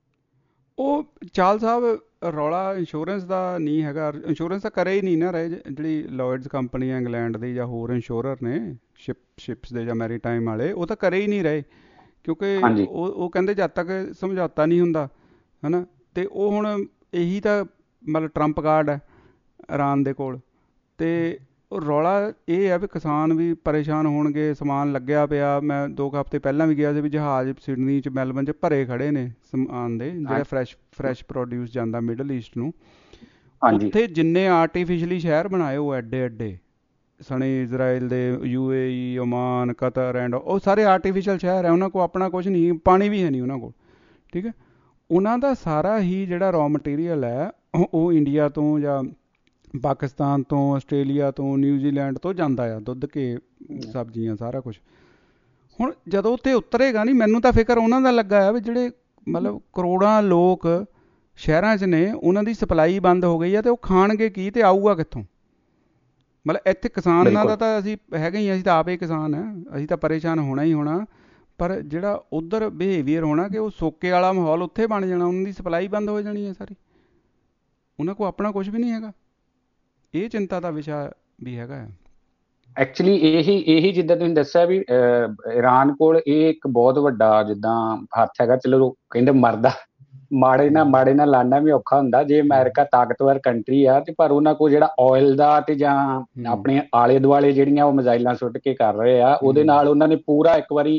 ਉਹ ਚਾਲ ਸਾਹਿਬ ਰੌਲਾ ਇੰਸ਼ੋਰੈਂਸ ਦਾ ਨਹੀਂ ਹੈਗਾ, ਇੰਸ਼ੋਰੈਂਸ ਤਾਂ ਕਰੇ ਹੀ ਨਹੀਂ ਨਾ ਰਹੇ। ਜਿਹੜੀ ਲੋਇਡਸ ਕੰਪਨੀ ਹੈ ਇੰਗਲੈਂਡ ਦੀ, ਜਾਂ ਹੋਰ ਇੰਸ਼ੋਰਰ ਨੇ ਸ਼ਿਪ ਸ਼ਿਪਸ ਦੇ ਜਾਂ ਮੈਰੀਟਾਈਮ ਵਾਲੇ, ਉਹ ਤਾਂ ਕਰੇ ਹੀ ਨਹੀਂ ਰਹੇ, ਕਿਉਂਕਿ ਉਹ ਉਹ ਕਹਿੰਦੇ ਜਦ ਤੱਕ ਸਮਝੌਤਾ ਨਹੀਂ ਹੁੰਦਾ, ਹੈ ਨਾ। ਅਤੇ ਉਹ ਹੁਣ ਇਹੀ ਤਾਂ ਮਤਲਬ ਟਰੰਪ ਕਾਰਡ ਹੈ ਇਰਾਨ ਦੇ ਕੋਲ। ਅਤੇ ਉਹ ਰੌਲਾ ਇਹ ਹੈ ਵੀ ਕਿਸਾਨ ਵੀ ਪਰੇਸ਼ਾਨ ਹੋਣਗੇ, ਸਮਾਨ ਲੱਗਿਆ ਪਿਆ। ਮੈਂ ਦੋ ਕੁ ਹਫ਼ਤੇ ਪਹਿਲਾਂ ਵੀ ਗਿਆ ਸੀ, ਵੀ ਜਹਾਜ਼ ਸਿਡਨੀ 'ਚ, ਮੈਲਬਨ 'ਚ ਭਰੇ ਖੜੇ ਨੇ ਸਮਾਨ ਦੇ, ਜਿਹੜਾ ਫਰੈਸ਼ ਫਰੈਸ਼ ਪ੍ਰੋਡਿਊਸ ਜਾਂਦਾ ਮਿਡਲ ਈਸਟ ਨੂੰ। ਉੱਥੇ ਜਿੰਨੇ ਆਰਟੀਫਿਸ਼ਲੀ ਸ਼ਹਿਰ ਬਣਾਏ ਉਹ ਐਡੇ ਐਡੇ ਸਣੇ, ਇਜ਼ਰਾਈਲ ਦੇ, U A E, Oman, Qatar and, ਉਹ ਸਾਰੇ ਆਰਟੀਫਿਸ਼ਲ ਸ਼ਹਿਰ ਹੈ। ਉਹਨਾਂ ਕੋਲ ਆਪਣਾ ਕੁਛ ਨਹੀਂ, ਪਾਣੀ ਵੀ ਹੈ ਨਹੀਂ ਉਹਨਾਂ ਕੋਲ, ਠੀਕ ਹੈ। ਉਹਨਾਂ ਦਾ ਸਾਰਾ ਹੀ ਜਿਹੜਾ ਰॉ ਮਟੀਰੀਅਲ ਹੈ ਉਹ ਇੰਡੀਆ ਤੋਂ ਜਾਂ ਪਾਕਿਸਤਾਨ ਤੋਂ, ਆਸਟ੍ਰੇਲੀਆ ਤੋਂ, ਨਿਊਜ਼ੀਲੈਂਡ ਤੋਂ ਜਾਂਦਾ ਆ, ਦੁੱਧ, ਘੇ, ਸਬਜ਼ੀਆਂ, ਸਾਰਾ ਕੁਛ। ਹੁਣ ਜਦੋਂ ਉੱਥੇ ਉਤਰੇਗਾ ਨਹੀਂ, ਮੈਨੂੰ ਤਾਂ ਫਿਕਰ ਉਹਨਾਂ ਦਾ ਲੱਗਾ ਆ ਵੀ ਜਿਹੜੇ ਮਤਲਬ ਕਰੋੜਾਂ ਲੋਕ ਸ਼ਹਿਰਾਂ 'ਚ ਨੇ, ਉਹਨਾਂ ਦੀ ਸਪਲਾਈ ਬੰਦ ਹੋ ਗਈ ਆ, ਅਤੇ ਉਹ ਖਾਣਗੇ ਕੀ ਅਤੇ ਆਊਗਾ ਕਿੱਥੋਂ? ਮਤਲਬ ਇੱਥੇ ਕਿਸਾਨਾਂ ਦਾ ਤਾਂ ਅਸੀਂ ਹੈਗੇ ਹੀ, ਅਸੀਂ ਤਾਂ ਆਪ ਹੀ ਕਿਸਾਨ ਹੈ, ਅਸੀਂ ਤਾਂ ਪਰੇਸ਼ਾਨ ਹੋਣਾ ਹੀ ਹੋਣਾ। ਪਰ ਜਿਹੜਾ ਉੱਧਰ ਬਿਹੇਵੀਅਰ ਹੋਣਾ ਕਿ ਉਹ ਸੋਕੇ ਵਾਲਾ ਮਾਹੌਲ ਉੱਥੇ ਬਣ ਜਾਣਾ, ਉਹਨਾਂ ਦੀ ਸਪਲਾਈ ਬੰਦ ਹੋ ਜਾਣੀ ਹੈ ਸਾਰੀ, ਉਹਨਾਂ ਕੋਲ ਆਪਣਾ ਕੁਛ ਵੀ ਨਹੀਂ ਹੈਗਾ। ਇਹ ਚਿੰਤਾ ਦਾ ਵਿਸ਼ਾ ਵੀ ਹੈਗਾ ਹੈ। ਐਕਚੁਅਲੀ ਇਹੀ ਇਹੀ ਜਿੱਦਾਂ ਤੁਸੀਂ ਦੱਸਿਆ ਵੀ ਇਰਾਨ ਕੋਲ ਇਹ ਇੱਕ ਬਹੁਤ ਵੱਡਾ ਜਿੱਦਾਂ ਹੱਥ ਹੈਗਾ। ਚਲੋ ਕਹਿੰਦੇ ਮਰਦਾ ਮਾੜੇ ਨਾਲ ਮਾੜੇ ਨਾਲ ਲਾਣਾ ਵੀ ਔਖਾ ਹੁੰਦਾ ਜੇ ਅਮਰੀਕਾ ਤਾਕਤਵਰ ਕੰਟਰੀ ਆ, ਤੇ ਪਰ ਉਹਨਾਂ ਕੋਲ ਜਿਹੜਾ ਆਇਲ ਦਾ ਤੇ ਜਾਂ ਆਪਣੇ ਆਲੇ ਦੁਆਲੇ ਜਿਹੜੀਆਂ ਉਹ ਮਿਜ਼ਾਈਲਾਂ ਸੁੱਟ ਕੇ ਕਰ ਰਹੇ ਆ, ਉਹਦੇ ਨਾਲ ਉਹਨਾਂ ਨੇ ਪੂਰਾ ਇੱਕ ਵਾਰੀ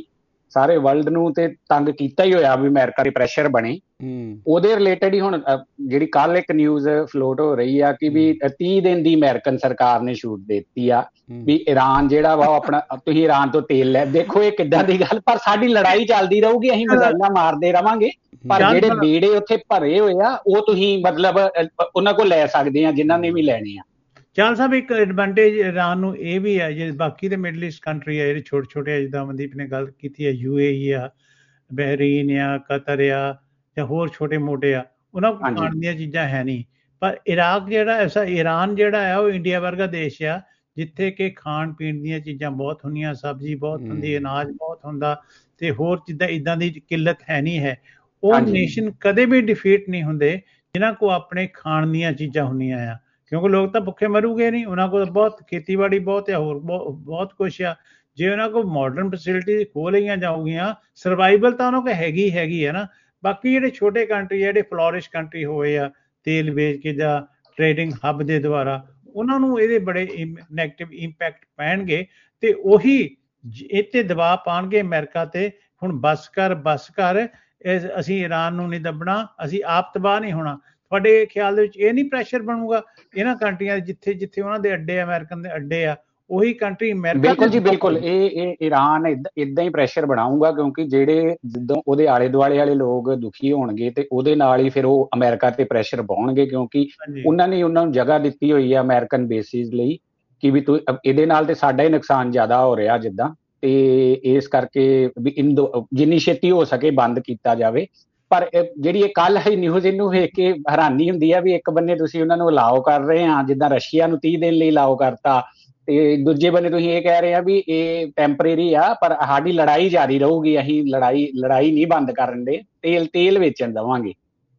ਸਾਰੇ ਵਰਲਡ ਨੂੰ ਤੇ ਤੰਗ ਕੀਤਾ ਹੀ ਹੋਇਆ ਵੀ ਅਮਰੀਕਾ ਦੀ ਪ੍ਰੈਸ਼ਰ ਬਣੇ। ਉਹਦੇ ਰਿਲੇਟਡ ਹੀ ਹੁਣ ਜਿਹੜੀ ਕੱਲ ਇੱਕ ਨਿਊਜ਼ ਫਲੋਟ ਹੋ ਰਹੀ ਆ ਕਿ ਵੀ ਤੀਹ ਦਿਨ ਦੀ ਅਮਰੀਕਨ ਸਰਕਾਰ ਨੇ ਛੂਟ ਦੇ ਦਿੱਤੀ ਆ ਵੀ ਈਰਾਨ ਜਿਹੜਾ ਵਾ ਉਹ ਆਪਣਾ ਤੁਸੀਂ ਈਰਾਨ ਤੋਂ ਤੇਲ ਲੈ। ਦੇਖੋ ਇਹ ਕਿੱਦਾਂ ਦੀ ਗੱਲ, ਪਰ ਸਾਡੀ ਲੜਾਈ ਚੱਲਦੀ ਰਹੂਗੀ, ਅਸੀਂ ਮਿਜ਼ਾਈਲਾਂ ਮਾਰਦੇ ਰਵਾਂਗੇ, ਪਰ ਜਿਹੜੇ ਬੇੜੇ ਉੱਥੇ ਭਰੇ ਹੋਏ ਆ ਉਹ ਤੁਸੀਂ ਮਤਲਬ ਉਹਨਾਂ ਕੋਲ ਲੈ ਸਕਦੇ ਆ ਜਿਨ੍ਹਾਂ ਨੇ ਵੀ ਲੈਣੇ ਆ। ਚਾਲ ਸਾਹਿਬ ਇੱਕ ਐਡਵਾਂਟੇਜ ਈਰਾਨ ਨੂੰ ਇਹ ਵੀ ਹੈ, ਜੇ ਬਾਕੀ ਦੇ ਮਿਡਲ ਈਸਟ ਕੰਟਰੀ ਆ ਜਿਹੜੇ ਛੋਟੇ ਛੋਟੇ ਆ, ਜਿੱਦਾਂ ਅਮਨਦੀਪ ਨੇ ਗੱਲ ਕੀਤੀ ਹੈ, ਯੂ ਏ ਈ ਆ, ਬਹਿਰੀਨ ਆ, ਕਤਰ ਆ ਜਾਂ ਹੋਰ ਛੋਟੇ ਮੋਟੇ ਆ, ਉਹਨਾਂ ਕੋਲ ਖਾਣ ਦੀਆਂ ਚੀਜ਼ਾਂ ਹੈ ਨਹੀਂ। ਪਰ ਇਰਾਕ ਜਿਹੜਾ ਐਸਾ ਈਰਾਨ ਜਿਹੜਾ ਹੈ ਉਹ ਇੰਡੀਆ ਵਰਗਾ ਦੇਸ਼ ਆ ਜਿੱਥੇ ਕਿ ਖਾਣ ਪੀਣ ਦੀਆਂ ਚੀਜ਼ਾਂ ਬਹੁਤ ਹੁੰਦੀਆਂ, ਸਬਜ਼ੀ ਬਹੁਤ ਹੁੰਦੀ, ਅਨਾਜ ਬਹੁਤ ਹੁੰਦਾ ਤੇ ਹੋਰ ਚੀਜ਼ਾਂ ਇੱਦਾਂ ਦੀ ਕਿੱਲਤ ਹੈ ਨਹੀਂ ਹੈ। ਉਹ ਨੇਸ਼ਨ ਕਦੇ ਵੀ ਡਿਫੀਟ ਨਹੀਂ ਹੁੰਦੇ ਜਿਨ੍ਹਾਂ ਕੋਲ ਆਪਣੇ ਖਾਣ ਦੀਆਂ ਚੀਜ਼ਾਂ ਹੁੰਦੀਆਂ ਆ, ਕਿਉਂਕਿ ਲੋਕ ਤਾਂ ਭੁੱਖੇ ਮਰੂਗੇ ਨਹੀਂ, ਉਹਨਾਂ ਕੋਲ ਬਹੁਤ ਖੇਤੀਬਾੜੀ ਬਹੁਤ ਆ, ਹੋਰ ਬਹੁਤ ਕੁਛ ਆ। ਜੇ ਉਹਨਾਂ ਕੋਲ ਮਾਡਰਨ ਫੈਸਿਲਿਟੀ ਖੋਲ ਲਈਆਂ ਜਾਊਗੀਆਂ, ਸਰਵਾਈਵਲ ਤਾਂ ਉਹਨਾਂ ਕੋਲ ਹੈਗੀ ਹੈਗੀ ਹੈ ਨਾ। ਬਾਕੀ ਜਿਹੜੇ ਛੋਟੇ ਕੰਟਰੀ ਜਿਹੜੇ ਫਲੋਰਿਸ਼ ਕੰਟਰੀ ਹੋਏ ਆ ਤੇਲ ਵੇਚ ਕੇ ਜਾਂ ਟ੍ਰੇਡਿੰਗ ਹੱਬ ਦੇ ਦੁਆਰਾ, ਉਹਨਾਂ ਨੂੰ ਇਹਦੇ ਬੜੇ ਨੈਗੇਟਿਵ ਇੰਪੈਕਟ ਪੈਣਗੇ ਤੇ ਉਹੀ ਇਹ ਤੇ ਦਬਾਅ ਪਾਉਣਗੇ ਅਮਰੀਕਾ ਤੇ, ਹੁਣ ਬਸ ਕਰ ਬਸ ਕਰ, ਅਸੀਂ ਈਰਾਨ ਨੂੰ ਨਹੀਂ ਦੱਬਣਾ, ਅਸੀਂ ਆਪ ਤਬਾਹ ਨਹੀਂ ਹੋਣਾ। ਤੁਹਾਡੇ ਖਿਆਲ ਦੇ ਵਿੱਚ ਇਹ ਨਹੀਂ ਪ੍ਰੈਸ਼ਰ ਬਣੂਗਾ ਇਹਨਾਂ ਕੰਟਰੀਆਂ ਦੇ ਜਿੱਥੇ ਜਿੱਥੇ ਉਹਨਾਂ ਦੇ ਅੱਡੇ ਅਮਰੀਕਨ ਦੇ ਅੱਡੇ ਆ, ਉਹੀ ਕੰਟਰੀ ਅਮਰੀਕਾ? ਬਿਲਕੁਲ ਜੀ ਬਿਲਕੁਲ, ਇਹ ਇਹ ਈਰਾਨ ਇਦਾਂ ਹੀ ਪ੍ਰੈਸ਼ਰ ਬਣਾਊਗਾ, ਕਿਉਂਕਿ ਜਿਹੜੇ ਜਦੋਂ ਉਹਦੇ ਆਲੇ ਦੁਆਲੇ ਵਾਲੇ ਲੋਕ ਦੁਖੀ ਹੋਣਗੇ ਤੇ ਉਹਦੇ ਨਾਲ ਹੀ ਫਿਰ ਉਹ ਅਮਰੀਕਾ ਤੇ ਪ੍ਰੈਸ਼ਰ ਪਾਉਣਗੇ, ਕਿਉਂਕਿ ਉਹਨਾਂ ਨੇ ਉਹਨਾਂ ਨੂੰ ਜਗ੍ਹਾ ਦਿੱਤੀ ਹੋਈ ਆ ਅਮਰੀਕਨ ਬੇਸਿਸ ਲਈ ਕਿ ਵੀ ਤੂੰ ਇਹਦੇ ਨਾਲ ਤੇ ਸਾਡਾ ਹੀ ਨੁਕਸਾਨ ਜ਼ਿਆਦਾ ਹੋ ਰਿਹਾ ਜਿੱਦਾਂ, ਤੇ ਇਸ ਕਰਕੇ ਵੀ ਇਨ ਜਿੰਨੀ ਛੇਤੀ ਹੋ ਸਕੇ ਬੰਦ ਕੀਤਾ ਜਾਵੇ। ਪਰ ਜਿਹੜੀ ਇਹ ਕੱਲ ਹੈ ਨਿਊਜ਼, ਇਹਨੂੰ ਵੇਖ ਕੇ ਹੈਰਾਨੀ ਹੁੰਦੀ ਆ ਵੀ ਇੱਕ ਬੰਨੇ ਤੁਸੀਂ ਉਹਨਾਂ ਨੂੰ ਅਲਾਓ ਕਰ ਰਹੇ ਆ, ਜਿੱਦਾਂ ਰਸ਼ੀਆ ਨੂੰ ਤੀਹ ਦਿਨ ਲਈ ਅਲਾਓ ਕਰਤਾ, ਤੇ ਦੂਜੇ ਬੰਨੇ ਤੁਸੀਂ ਇਹ ਕਹਿ ਰਹੇ ਆ ਵੀ ਇਹ ਟੈਂਪਰੇਰੀ ਆ, ਪਰ ਸਾਡੀ ਲੜਾਈ ਜਾਰੀ ਰਹੂਗੀ, ਅਸੀਂ ਲੜਾਈ ਲੜਾਈ ਨਹੀਂ ਬੰਦ ਕਰਨ ਦੇ, ਤੇਲ ਤੇਲ ਵੇਚਣ ਦੇਵਾਂਗੇ।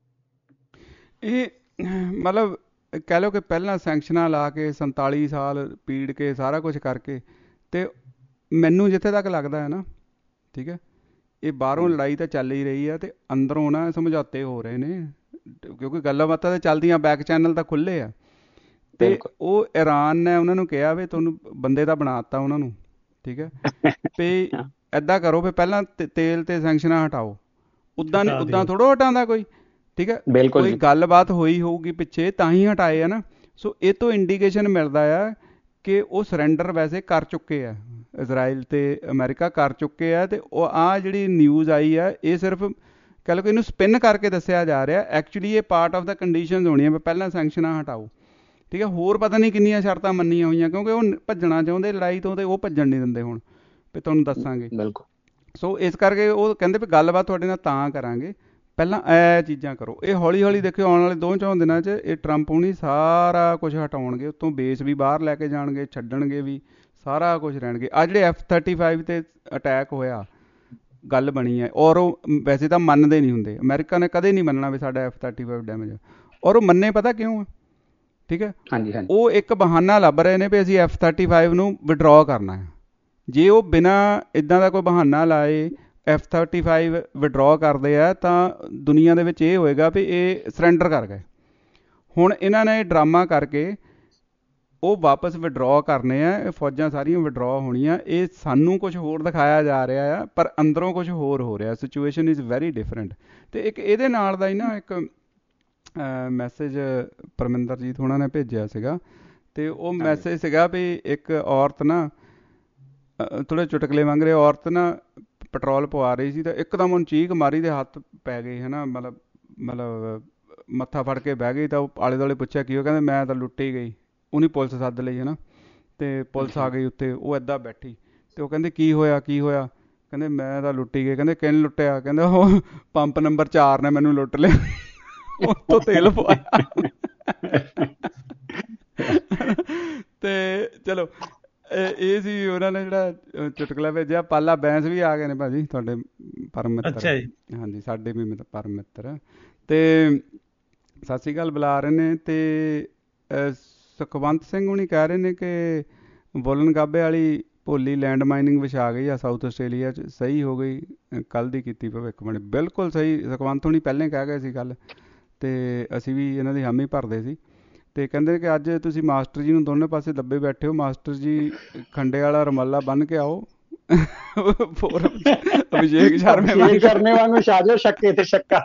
ਇਹ ਮਤਲਬ ਕਹਿ ਲਓ ਕਿ ਪਹਿਲਾਂ ਸੈਂਕਸ਼ਨਾਂ ਲਾ ਕੇ ਸੰਤਾਲੀ ਸਾਲ ਪੀੜ ਕੇ ਸਾਰਾ ਕੁਝ ਕਰਕੇ, ਤੇ ਮੈਨੂੰ ਜਿੱਥੇ ਤੱਕ ਲੱਗਦਾ ਹੈ ਨਾ, ਠੀਕ ਹੈ, ਇਹ ਬਾਹਰੋਂ ਲੜਾਈ ਤਾਂ ਚੱਲ ਹੀ ਰਹੀ ਆ ਤੇ ਅੰਦਰੋਂ ਨਾ ਸਮਝੌਤੇ ਹੋ ਰਹੇ ਨੇ, ਕਿਉਂਕਿ ਗੱਲਾਂ ਬਾਤਾਂ ਤਾਂ ਚੱਲਦੀਆਂ, ਬੈਕ ਚੈਨਲ ਤਾਂ ਖੁੱਲ੍ਹੇ ਆ। ਤੇ ਉਹ ਈਰਾਨ ਨੇ ਉਹਨਾਂ ਨੂੰ ਕਿਹਾ ਵੀ ਤੁਹਾਨੂੰ ਬੰਦੇ ਤਾਂ ਬਣਾ ਦਿੱਤਾ ਉਹਨਾਂ ਨੂੰ, ਠੀਕ ਹੈ, ਵੀ ਏਦਾਂ ਕਰੋ ਵੀ ਪਹਿਲਾਂ ਤੇਲ ਤੇ ਸੈਂਕਸ਼ਨਾਂ ਹਟਾਓ। ਉੱਦਾਂ ਉੱਦਾਂ ਥੋੜ੍ਹਾ ਹਟਾਉਂਦਾ ਕੋਈ, ਠੀਕ ਹੈ, ਕੋਈ ਗੱਲਬਾਤ ਹੋਈ ਹੋਊਗੀ ਪਿੱਛੇ ਤਾਂ ਹੀ ਹਟਾਏ ਆ ਨਾ। ਸੋ ਇਹ ਤੋਂ ਇੰਡੀਕੇਸ਼ਨ ਮਿਲਦਾ ਆ ਕਿ ਉਹ ਸਰੈਂਡਰ ਵੈਸੇ ਕਰ ਚੁੱਕੇ ਆ, ਇਜ਼ਰਾਈਲ ਤੇ ਅਮਰੀਕਾ ਕਰ ਚੁੱਕੇ ਆ। ਤੇ ਉਹ ਆਹ ਜਿਹੜੀ ਨਿਊਜ਼ ਆਈ ਆ ਇਹ ਸਿਰਫ ਕਹਿ ਲਓ ਕਿ ਇਹਨੂੰ ਸਪਿਨ ਕਰਕੇ ਦੱਸਿਆ ਜਾ ਰਿਹਾ, ਐਕਚੁਅਲੀ ਇਹ ਪਾਰਟ ਆਫ ਦਾ ਕੰਡੀਸ਼ਨਸ ਹੋਣੀਆਂ ਵੀ ਪਹਿਲਾਂ ਸੈਂਕਸ਼ਨਾਂ ਹਟਾਓ, ਠੀਕ ਹੈ। ਹੋਰ ਪਤਾ ਨਹੀਂ ਕਿੰਨੀਆਂ ਸ਼ਰਤਾਂ ਮੰਨੀਆਂ ਹੋਈਆਂ, ਕਿਉਂਕਿ ਉਹ ਭੱਜਣਾ ਚਾਹੁੰਦੇ ਲੜਾਈ ਤੋਂ ਤੇ ਉਹ ਭੱਜਣ ਨਹੀਂ ਦਿੰਦੇ ਹੁਣ, ਵੀ ਤੁਹਾਨੂੰ ਦੱਸਾਂਗੇ। ਬਿਲਕੁਲ। ਸੋ ਇਸ ਕਰਕੇ ਉਹ ਕਹਿੰਦੇ ਵੀ ਗੱਲਬਾਤ ਤੁਹਾਡੇ ਨਾਲ ਤਾਂ ਕਰਾਂਗੇ, ਪਹਿਲਾਂ ਇਹ ਚੀਜ਼ਾਂ ਕਰੋ। ਇਹ ਹੌਲੀ ਹੌਲੀ ਦੇਖਿਓ ਆਉਣ ਵਾਲੇ ਦੋ ਚੌਂ ਦਿਨਾਂ 'ਚ ਇਹ ਟਰੰਪ ਹੁਣੀ ਸਾਰਾ ਕੁਝ ਹਟਾਉਣਗੇ, ਉੱਤੋਂ ਬੇਸ ਵੀ ਬਾਹਰ ਲੈ ਕੇ ਜਾਣਗੇ, ਛੱਡਣਗੇ ਵੀ, ਸਾਰਾ ਕੁਝ ਰਹਿਣਗੇ। ਆਹ ਜਿਹੜੇ ਐਫ ਥਰਟੀ ਫਾਈਵ ਤੇ ਅਟੈਕ ਹੋਇਆ ਗੱਲ ਬਣੀ ਹੈ, ਔਰ ਉਹ ਵੈਸੇ ਤਾਂ ਮੰਨਦੇ ਨਹੀਂ ਹੁੰਦੇ, ਅਮਰੀਕਾ ਨੇ ਕਦੇ ਨਹੀਂ ਮੰਨਣਾ ਵੀ ਸਾਡਾ ਐਫ ਥਰਟੀ ਫਾਈਵ ਡੈਮੇਜ, ਔਰ ਉਹ ਮੰਨੇ ਪਤਾ ਕਿਉਂ ਆ, ਠੀਕ ਹੈ। ਹਾਂਜੀ ਹਾਂਜੀ। ਉਹ ਇੱਕ ਬਹਾਨਾ ਲੱਭ ਰਹੇ ਨੇ ਵੀ ਅਸੀਂ ਐਫ ਥਰਟੀ ਫਾਈਵ ਨੂੰ ਵਿਡਰਾਅ ਕਰਨਾ ਹੈ। ਜੇ ਉਹ ਬਿਨਾਂ ਇੱਦਾਂ ਦਾ ਕੋਈ ਬਹਾਨਾ ਲਾਏ ਐਫ ਥਰਟੀ ਫਾਈਵ ਵਿਡਰਾਅ ਕਰਦੇ ਆ ਤਾਂ ਦੁਨੀਆ ਦੇ ਵਿੱਚ ਇਹ ਹੋਏਗਾ ਵੀ ਇਹ ਸਰੈਂਡਰ ਕਰ ਗਏ। ਹੁਣ ਇਹਨਾਂ ਨੇ ਡਰਾਮਾ ਕਰਕੇ ਉਹ ਵਾਪਸ ਵਿਡਰਾਅ ਕਰਨੇ ਆ, ਇਹ ਫੌਜਾਂ ਸਾਰੀਆਂ ਵਿਡਰਾਅ ਹੋਣੀਆਂ, ਇਹ ਸਾਨੂੰ ਕੁਝ ਹੋਰ ਦਿਖਾਇਆ ਜਾ ਰਿਹਾ ਆ ਪਰ ਅੰਦਰੋਂ ਕੁਝ ਹੋਰ ਹੋ ਰਿਹਾ। Situation is very different. ਅਤੇ ਇੱਕ ਇਹਦੇ ਨਾਲ ਦਾ ਹੀ ਨਾ ਇੱਕ ਮੈਸੇਜ ਪਰਮਿੰਦਰਜੀਤ ਹੋਣਾ ਨੇ ਭੇਜਿਆ ਸੀਗਾ, ਅਤੇ ਉਹ ਮੈਸੇਜ ਸੀਗਾ ਵੀ ਇੱਕ ਔਰਤ ਨਾ ਥੋੜ੍ਹੇ ਚੁਟਕਲੇ ਮੰਗ ਰਹੇ, ਔਰਤ ਨਾ ਪੈਟਰੋਲ ਪਵਾ ਰਹੀ ਸੀ ਤਾਂ ਇੱਕਦਮ ਉਹਨੂੰ ਚੀਕ ਮਾਰੀ ਦੇ ਹੱਥ ਪੈ ਗਏ, ਹੈ ਨਾ, ਮਤਲਬ ਮਤਲਬ ਮੱਥਾ ਫੜ ਕੇ ਬਹਿ ਗਈ। ਤਾਂ ਉਹ ਆਲੇ ਦੁਆਲੇ ਪੁੱਛਿਆ ਕੀ ਉਹ, ਕਹਿੰਦੇ ਮੈਂ ਤਾਂ ਲੁੱਟੀ ਗਈ। ਉਹਨੇ ਪੁਲਿਸ ਸੱਦ ਲਈ, ਹੈ ਨਾ, ਅਤੇ ਪੁਲਿਸ ਆ ਗਈ ਉੱਤੇ, ਉਹ ਇੱਦਾਂ ਬੈਠੀ ਅਤੇ ਉਹ ਕਹਿੰਦੇ ਕੀ ਹੋਇਆ ਕੀ ਹੋਇਆ, ਕਹਿੰਦੇ ਮੈਂ ਤਾਂ ਲੁੱਟੀ ਗਈ। ਕਹਿੰਦੇ ਕਿਹਨੇ ਲੁੱਟਿਆ? ਕਹਿੰਦੇ ਉਹ ਪੰਪ ਨੰਬਰ ਚਾਰ ਨੇ ਮੈਨੂੰ ਲੁੱਟ ਲਿਆ, ਉੱਤੋਂ ਤੇਲ ਪਵਾਇਆ। ਅਤੇ ਚਲੋ ਇਹ ਸੀ ਉਹਨਾਂ ਨੇ ਜਿਹੜਾ ਚੁਟਕਲਾ ਭੇਜਿਆ। ਪਾਲਾ ਬੈਂਸ ਵੀ ਆ ਗਏ ਨੇ ਭਾਜੀ, ਤੁਹਾਡੇ ਪਰਮ ਮਿੱਤਰ। ਹਾਂਜੀ, ਸਾਡੇ ਵੀ ਪਰਮ ਮਿੱਤਰ, ਅਤੇ ਸਤਿ ਸ਼੍ਰੀ ਅਕਾਲ ਬੁਲਾ ਰਹੇ ਨੇ। ਅਤੇ ਸੁਖਵੰਤ ਸਿੰਘ ਹੁਣੀ ਕਹਿ ਰਹੇ ਨੇ ਕਿ ਵੋਲਨ ਗਾਬੇ ਵਾਲੀ ਭੋਲੀ ਲੈਂਡ ਮਾਈਨਿੰਗ ਵਿਛਾ ਗਈ ਆ ਸਾਊਥ ਆਸਟ੍ਰੇਲੀਆ 'ਚ, ਸਹੀ ਹੋ ਗਈ, ਕੱਲ੍ਹ ਦੀ ਕੀਤੀ ਭਵਿੱਖਬਾਣੀ। ਬਿਲਕੁਲ ਸਹੀ, ਸੁਖਵੰਤ ਹੁਣੀ ਪਹਿਲਾਂ ਹੀ ਕਹਿ ਗਏ ਸੀ ਗੱਲ, ਅਤੇ ਅਸੀਂ ਵੀ ਇਹਨਾਂ ਦੀ ਹਾਮੀ ਭਰਦੇ ਸੀ। ਅਤੇ ਕਹਿੰਦੇ ਕਿ ਅੱਜ ਤੁਸੀਂ ਮਾਸਟਰ ਜੀ ਨੂੰ ਦੋਨੇ ਪਾਸੇ ਦੱਬੇ ਬੈਠੇ ਹੋ, ਮਾਸਟਰ ਜੀ ਖੰਡੇ ਵਾਲਾ ਰੁਮਾਲਾ ਬੰਨ੍ਹ ਕੇ ਆਓ, ਫੋਰਮ ਅਭਿਸ਼ੇਕ ਸ਼ਰਮੇ ਸ਼ਰਮੇ ਵਾਂਗੂ ਛਾਜੋ ਛੱਕੇ ਤੇ ਛੱਕਾ।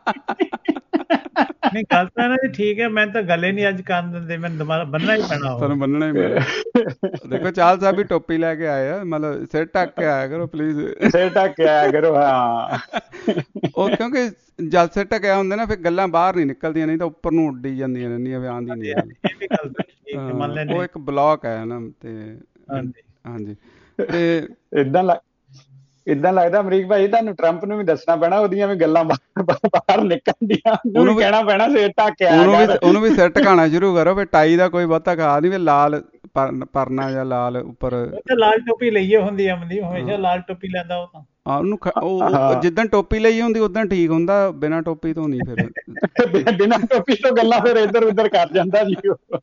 ਨਹੀਂ ਗੱਲ ਤਾਂ ਨਾ ਜੀ ਠੀਕ ਹੈ, ਮੈਂ ਤਾਂ ਗੱਲ ਹੀ ਨਹੀਂ ਅੱਜ ਕਰਨ ਦਿੰਦੇ, ਮੈਨੂੰ ਦੁਬਾਰਾ ਬੰਨਣਾ ਹੀ ਪੈਣਾ। ਤੁਹਾਨੂੰ ਬੰਨਣਾ ਹੀ ਪੈਣਾ। ਦੇਖੋ ਚਾਲ ਸਾਹਿਬ ਵੀ ਟੋਪੀ ਲੈ ਕੇ ਆਏ ਆ, ਮਤਲਬ ਸਿਰ ਢੱਕ ਕੇ ਆਇਆ ਕਰੋ ਪਲੀਜ਼, ਸਿਰ ਢੱਕ ਕੇ ਆਇਆ ਕਰੋ। ਹਾਂ ਉਹ ਕਿਉਂਕਿ ਜਦ ਸਿਰ ਢੱਕਿਆ ਹੁੰਦਾ ਨਾ ਫਿਰ ਗੱਲਾਂ ਬਾਹਰ ਨਹੀਂ ਨਿਕਲਦੀਆਂ, ਨਹੀਂ ਤਾਂ ਉੱਪਰ ਨੂੰ ਉੱਡੀ ਜਾਂਦੀਆਂ ਰਹਿੰਦੀਆਂ ਵੀ ਆਉਂਦੀ ਨਹੀਂ ਗੱਲ। ਉਹ ਇੱਕ ਬਲੌਕ ਹੈ ਨਾ। ਤੇ ਹਾਂਜੀ ਤੇ ਏਦਾਂ ਲੱਗ ਏਦਾਂ ਲੱਗਦਾ ਅਮਰੀਕ ਭਾਈ ਤੁਹਾਨੂੰ ਟਰੰਪ ਨੂੰ ਵੀ ਦੱਸਣਾ ਪੈਣਾ, ਉਹਦੀਆਂ ਵੀ ਗੱਲਾਂ ਬਾਹਰ ਨਿਕਲਦੀਆਂ, ਉਹਨੂੰ ਵੀ ਕਹਿਣਾ ਪੈਣਾ ਸਿਰ ਢੱਕ ਕੇ ਆਇਆ ਕਰ। ਉਹਨੂੰ ਵੀ ਸਿਰ ਢਕਾਣਾ ਸ਼ੁਰੂ ਕਰੋ ਵੀ ਟਾਈ ਦਾ ਕੋਈ ਬਹੁਤਾ ਖਾ ਨਹੀਂ, ਵੀ ਲਾਲ ਪਰਨਾ ਜਾਂ ਲਾਲ ਉੱਪਰ ਲਾਲ ਟੋਪੀ ਲਈਏ ਹੁੰਦੀ ਅਮਦੀ, ਹਮੇਸ਼ਾ ਲਾਲ ਟੋਪੀ ਲੈਂਦਾ ਉਹ ਤਾਂ। ਹਾਂ ਉਹਨੂੰ ਉਹ ਜਿੱਦਣ ਟੋਪੀ ਲਈ ਹੁੰਦੀ ਉਦਣ ਠੀਕ ਹੁੰਦਾ, ਬਿਨਾਂ ਟੋਪੀ ਤੋਂ ਨਹੀਂ। ਫਿਰ ਬਿਨਾਂ ਟੋਪੀ ਤੋਂ ਗੱਲਾਂ ਫਿਰ ਇੱਧਰ ਉੱਧਰ ਕਰ ਜਾਂਦਾ ਜੀ ਉਹ।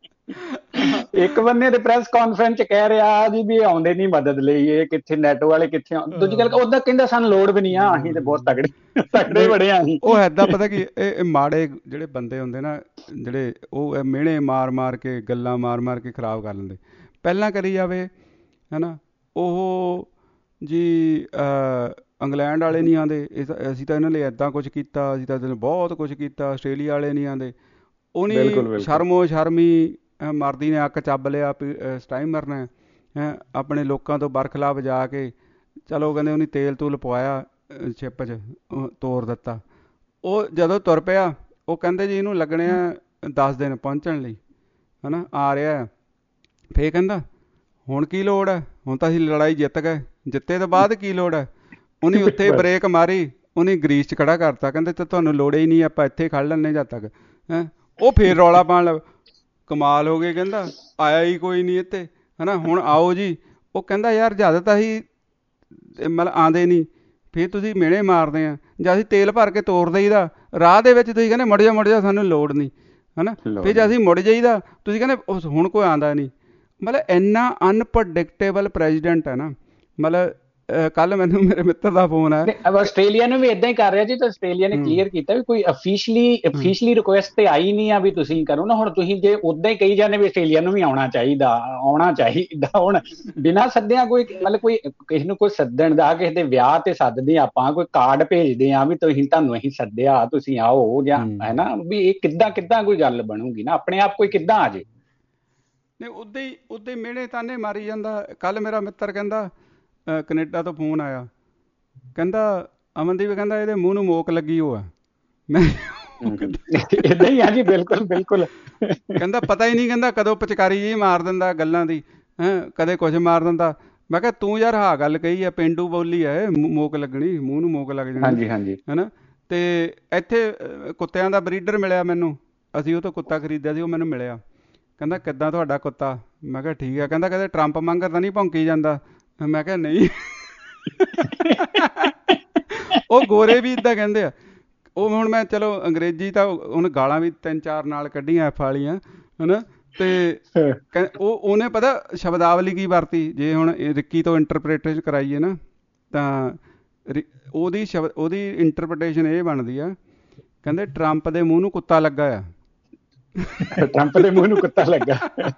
ਇੱਕ ਬੰਦੇ ਤੇ ਪ੍ਰੈਸ ਕਾਨਫਰੰਸ ਚ ਕਹਿ ਰਿਹਾ ਜੀ ਵੀ ਆਉਂਦੇ ਨੀ ਮਦਦ ਲਈ, ਇਹ ਕਿੱਥੇ ਨੈਟੋ ਵਾਲੇ ਕਿੱਥੇ। ਦੂਜੀ ਗੱਲ ਉਹਦਾ ਕਹਿੰਦਾ ਸਾਨੂੰ ਲੋੜ ਵੀ ਨਹੀਂ ਆ, ਅਸੀਂ ਤੇ ਬਹੁਤ ਤਗੜੇ ਤਗੜੇ ਬੜੇ ਆ ਅਸੀਂ। ਉਹ ਏਦਾਂ ਪਤਾ ਕੀ ਇਹ ਮਾੜੇ ਜਿਹੜੇ ਬੰਦੇ ਹੁੰਦੇ ਨਾ, ਜਿਹੜੇ ਉਹ ਮਿਹਣੇ ਮਾਰ ਮਾਰ ਕੇ ਗੱਲਾਂ ਮਾਰ ਮਾਰ ਕੇ ਖਰਾਬ ਕਰ ਲੈਂਦੇ। ਪਹਿਲਾਂ ਕਰੀ ਜਾਵੇ ਹਨਾ, ਉਹ ਜੀ ਇੰਗਲੈਂਡ ਵਾਲੇ ਨਹੀਂ ਆਉਂਦੇ, ਅਸੀਂ ਤਾਂ ਇਹਨਾਂ ਲਈ ਏਦਾਂ ਕੁਛ ਕੀਤਾ, ਅਸੀਂ ਤਾਂ ਬਹੁਤ ਕੁਛ ਕੀਤਾ, ਆਸਟ੍ਰੇਲੀਆ ਵਾਲੇ ਨਹੀਂ ਆਉਂਦੇ। ਉਹਨੇ ਸ਼ਰਮੋ ਸ਼ਰਮੀ ਮਰਦੀ ਨੇ ਅੱਕ ਚੱਬ ਲਿਆ, ਇਸ ਟਾਈਮ ਮਰਨਾ ਹੈ, ਆਪਣੇ ਲੋਕਾਂ ਤੋਂ ਬਰਖਲਾਫ ਜਾ ਕੇ ਚਲੋ ਕਹਿੰਦੇ ਉਹਨੇ ਤੇਲ ਤੂਲ ਪਵਾਇਆ ਛਿੱਪ 'ਚ ਤੋਰ ਦਿੱਤਾ। ਉਹ ਜਦੋਂ ਤੁਰ ਪਿਆ ਉਹ ਕਹਿੰਦੇ ਜੀ ਇਹਨੂੰ ਲੱਗਣੇ ਆ ਦਸ ਦਿਨ ਪਹੁੰਚਣ ਲਈ ਹੈ ਨਾ, ਆ ਰਿਹਾ। ਫੇਰ ਕਹਿੰਦਾ ਹੁਣ ਕੀ ਲੋੜ ਹੈ, ਹੁਣ ਤਾਂ ਅਸੀਂ ਲੜਾਈ ਜਿੱਤ ਗਏ, ਜਿੱਤੇ ਤੋਂ ਬਾਅਦ ਕੀ ਲੋੜ ਹੈ। ਉਹਨੇ ਉੱਥੇ ਬ੍ਰੇਕ ਮਾਰੀ, ਉਹਨੇ ਗਰੀਸ 'ਚ ਖੜਾ ਕਰਤਾ, ਕਹਿੰਦੇ ਤਾਂ ਤੁਹਾਨੂੰ ਲੋੜ ਹੀ ਨਹੀਂ, ਆਪਾਂ ਇੱਥੇ ਖੜ ਲੈਂਦੇ ਜਦ ਤੱਕ। ਹੈਂ ਉਹ ਫੇਰ ਰੌਲਾ ਪਾਉਣ ਲੱਗ, ਕਮਾਲ ਹੋ ਗਏ, ਕਹਿੰਦਾ ਆਇਆ ਹੀ ਕੋਈ ਨਹੀਂ ਇੱਥੇ ਹੈ ਨਾ, ਹੁਣ ਆਓ ਜੀ। ਉਹ ਕਹਿੰਦਾ ਯਾਰ ਜਦ ਤਾਂ ਅਸੀਂ ਮਤਲਬ ਆਉਂਦੇ ਨਹੀਂ, ਫਿਰ ਤੁਸੀਂ ਮਿਹਣੇ ਮਾਰਦੇ ਆ, ਜਾਂ ਅਸੀਂ ਤੇਲ ਭਰ ਕੇ ਤੋਰ ਦਈਦਾ ਰਾਹ ਦੇ ਵਿੱਚ, ਤੁਸੀਂ ਕਹਿੰਦੇ ਮੁੜ ਜਾ ਮੁੜ ਜਾ ਸਾਨੂੰ ਲੋੜ ਨਹੀਂ ਹੈ ਨਾ, ਫਿਰ ਜੇ ਅਸੀਂ ਮੁੜ ਜਾਈਦਾ ਤੁਸੀਂ ਕਹਿੰਦੇ ਹੁਣ ਕੋਈ ਆਉਂਦਾ ਨਹੀਂ। ਮਤਲਬ ਇੰਨਾ ਅਨਪ੍ਰੈਡਿਕਟੇਬਲ ਪ੍ਰੈਜ਼ੀਡੈਂਟ ਹੈ ਨਾ। ਮਤਲਬ ਕੱਲ ਮੈਨੂੰ ਮੇਰੇ ਮਿੱਤਰ ਦਾ ਫੋਨ ਆਇਆ, ਆਸਟ੍ਰੇਲੀਆ ਨੂੰ ਵੀ ਏਦਾਂ ਹੀ ਕਰ ਰਿਹਾ ਜੀ, ਤਾਂ ਆਸਟ੍ਰੇਲੀਆ ਨੇ ਕਲੀਅਰ ਕੀਤਾ ਵੀ ਕੋਈ ਅਫੀਸ਼ਲੀ ਅਫੀਸ਼ਲੀ ਰਿਕੁਐਸਟ ਤੇ ਆਈ ਨਹੀਂ ਆ ਵੀ ਤੁਸੀਂ ਕਰੋ ਨਾ। ਹੁਣ ਤੁਸੀਂ ਜੇ ਓਦਾਂ ਹੀ ਕਹੀ ਜਾਂਦੇ ਵੀ ਆਸਟ੍ਰੇਲੀਆ ਨੂੰ ਵੀ ਆਉਣਾ ਚਾਹੀਦਾ ਆਉਣਾ ਚਾਹੀਦਾ, ਹੁਣ ਬਿਨਾਂ ਸੱਦਿਆਂ ਕੋਈ ਮਤਲਬ ਕੋਈ ਕਿਸੇ ਨੂੰ ਕੋਈ ਸੱਦਣ ਦਾ, ਕਿਸੇ ਦੇ ਵਿਆਹ ਤੇ ਸੱਦਦੇ ਆਪਾਂ, ਕੋਈ ਕਾਰਡ ਭੇਜਦੇ ਆ ਵੀ ਤੁਸੀਂ ਤੁਹਾਨੂੰ ਅਸੀਂ ਸੱਦਿਆ ਤੁਸੀਂ ਆਓ, ਜਾਂ ਹੈ ਨਾ ਵੀ ਇਹ ਕਿੱਦਾਂ ਕਿੱਦਾਂ ਕੋਈ ਗੱਲ ਬਣੂਗੀ ਨਾ, ਆਪਣੇ ਆਪ ਕੋਈ ਕਿੱਦਾਂ ਆ ਜੇ। ਨਹੀਂ ਉੱਦਾਂ ਹੀ ਉੱਦਾਂ ਹੀ ਮਿਹਣੇ ਤਾਨੇ ਮਾਰੀ ਜਾਂਦਾ। ਕੱਲ ਮੇਰਾ ਮਿੱਤਰ ਕਹਿੰਦਾ ਕਨੇਡਾ ਤੋਂ ਫੋਨ ਆਇਆ, ਕਹਿੰਦਾ ਅਮਨਦੀਪ ਕਹਿੰਦਾ ਇਹਦੇ ਮੂੰਹ ਨੂੰ ਮੋਕ ਲੱਗੀ ਉਹ ਆ। ਮੈਂ ਏਦਾਂ ਹੀ ਆ ਜੀ, ਬਿਲਕੁਲ ਬਿਲਕੁਲ। ਕਹਿੰਦਾ ਪਤਾ ਹੀ ਨਹੀਂ, ਕਹਿੰਦਾ ਕਦੋਂ ਪਿਚਕਾਰੀ ਜਿਹੀ ਮਾਰ ਦਿੰਦਾ ਗੱਲਾਂ ਦੀ, ਹੈਂ ਕਦੇ ਕੁਛ ਮਾਰ ਦਿੰਦਾ। ਮੈਂ ਕਿਹਾ ਤੂੰ ਯਾਰ ਹਾਂ ਗੱਲ ਕਹੀ ਆ, ਪੇਂਡੂ ਬੋਲੀ ਹੈ, ਮੋਕ ਲੱਗਣੀ, ਮੂੰਹ ਨੂੰ ਮੋਕ ਲੱਗ ਜਾਣੀ। ਹਾਂਜੀ ਹਾਂਜੀ ਹੈ ਨਾ। ਤੇ ਇੱਥੇ ਕੁੱਤਿਆਂ ਦਾ ਬਰੀਡਰ ਮਿਲਿਆ ਮੈਨੂੰ, ਅਸੀਂ ਉਹ ਤੋਂ ਕੁੱਤਾ ਖਰੀਦਿਆ ਸੀ, ਉਹ ਮੈਨੂੰ ਮਿਲਿਆ, ਕਹਿੰਦਾ ਕਿੱਦਾਂ ਤੁਹਾਡਾ ਕੁੱਤਾ। ਮੈਂ ਕਿਹਾ ਠੀਕ ਆ। ਕਹਿੰਦਾ ਕਦੇ ਟਰੰਪ ਵਾਂਗਰ ਤਾਂ ਨਹੀਂ ਭੌਂਕੀ ਜਾਂਦਾ। ਮੈਂ ਕਿਹਾ ਨਹੀਂ। ਉਹ ਗੋਰੇ ਵੀ ਇੱਦਾਂ ਕਹਿੰਦੇ ਆ। ਉਹ ਹੁਣ ਮੈਂ ਚਲੋ ਅੰਗਰੇਜ਼ੀ ਤਾਂ ਹੁਣ ਗਾਲਾਂ ਵੀ ਤਿੰਨ ਚਾਰ ਨਾਲ ਕੱਢੀਆਂ ਐਫ ਵਾਲੀਆਂ ਹੈ ਨਾ, ਤੇ ਉਹ ਉਹਨੇ ਪਤਾ ਸ਼ਬਦਾਵਲੀ ਕੀ ਵਰਤੀ। ਜੇ ਹੁਣ ਰਿੱਕੀ ਤੋਂ ਇੰਟਰਪ੍ਰੀਟੇਸ਼ਨ ਕਰਾਈਏ ਨਾ ਤਾਂ ਉਹਦੀ ਸ਼ਬਦ ਉਹਦੀ ਇੰਟਰਪ੍ਰੀਟੇਸ਼ਨ ਇਹ ਬਣਦੀ ਆ, ਕਹਿੰਦੇ ਟਰੰਪ ਦੇ ਮੂੰਹ ਨੂੰ ਕੁੱਤਾ ਲੱਗਾ ਆ। ਟਰੰਪ ਦੇ ਮੂੰਹ ਨੂੰ ਕੁੱਤਾ ਲੱਗਾ।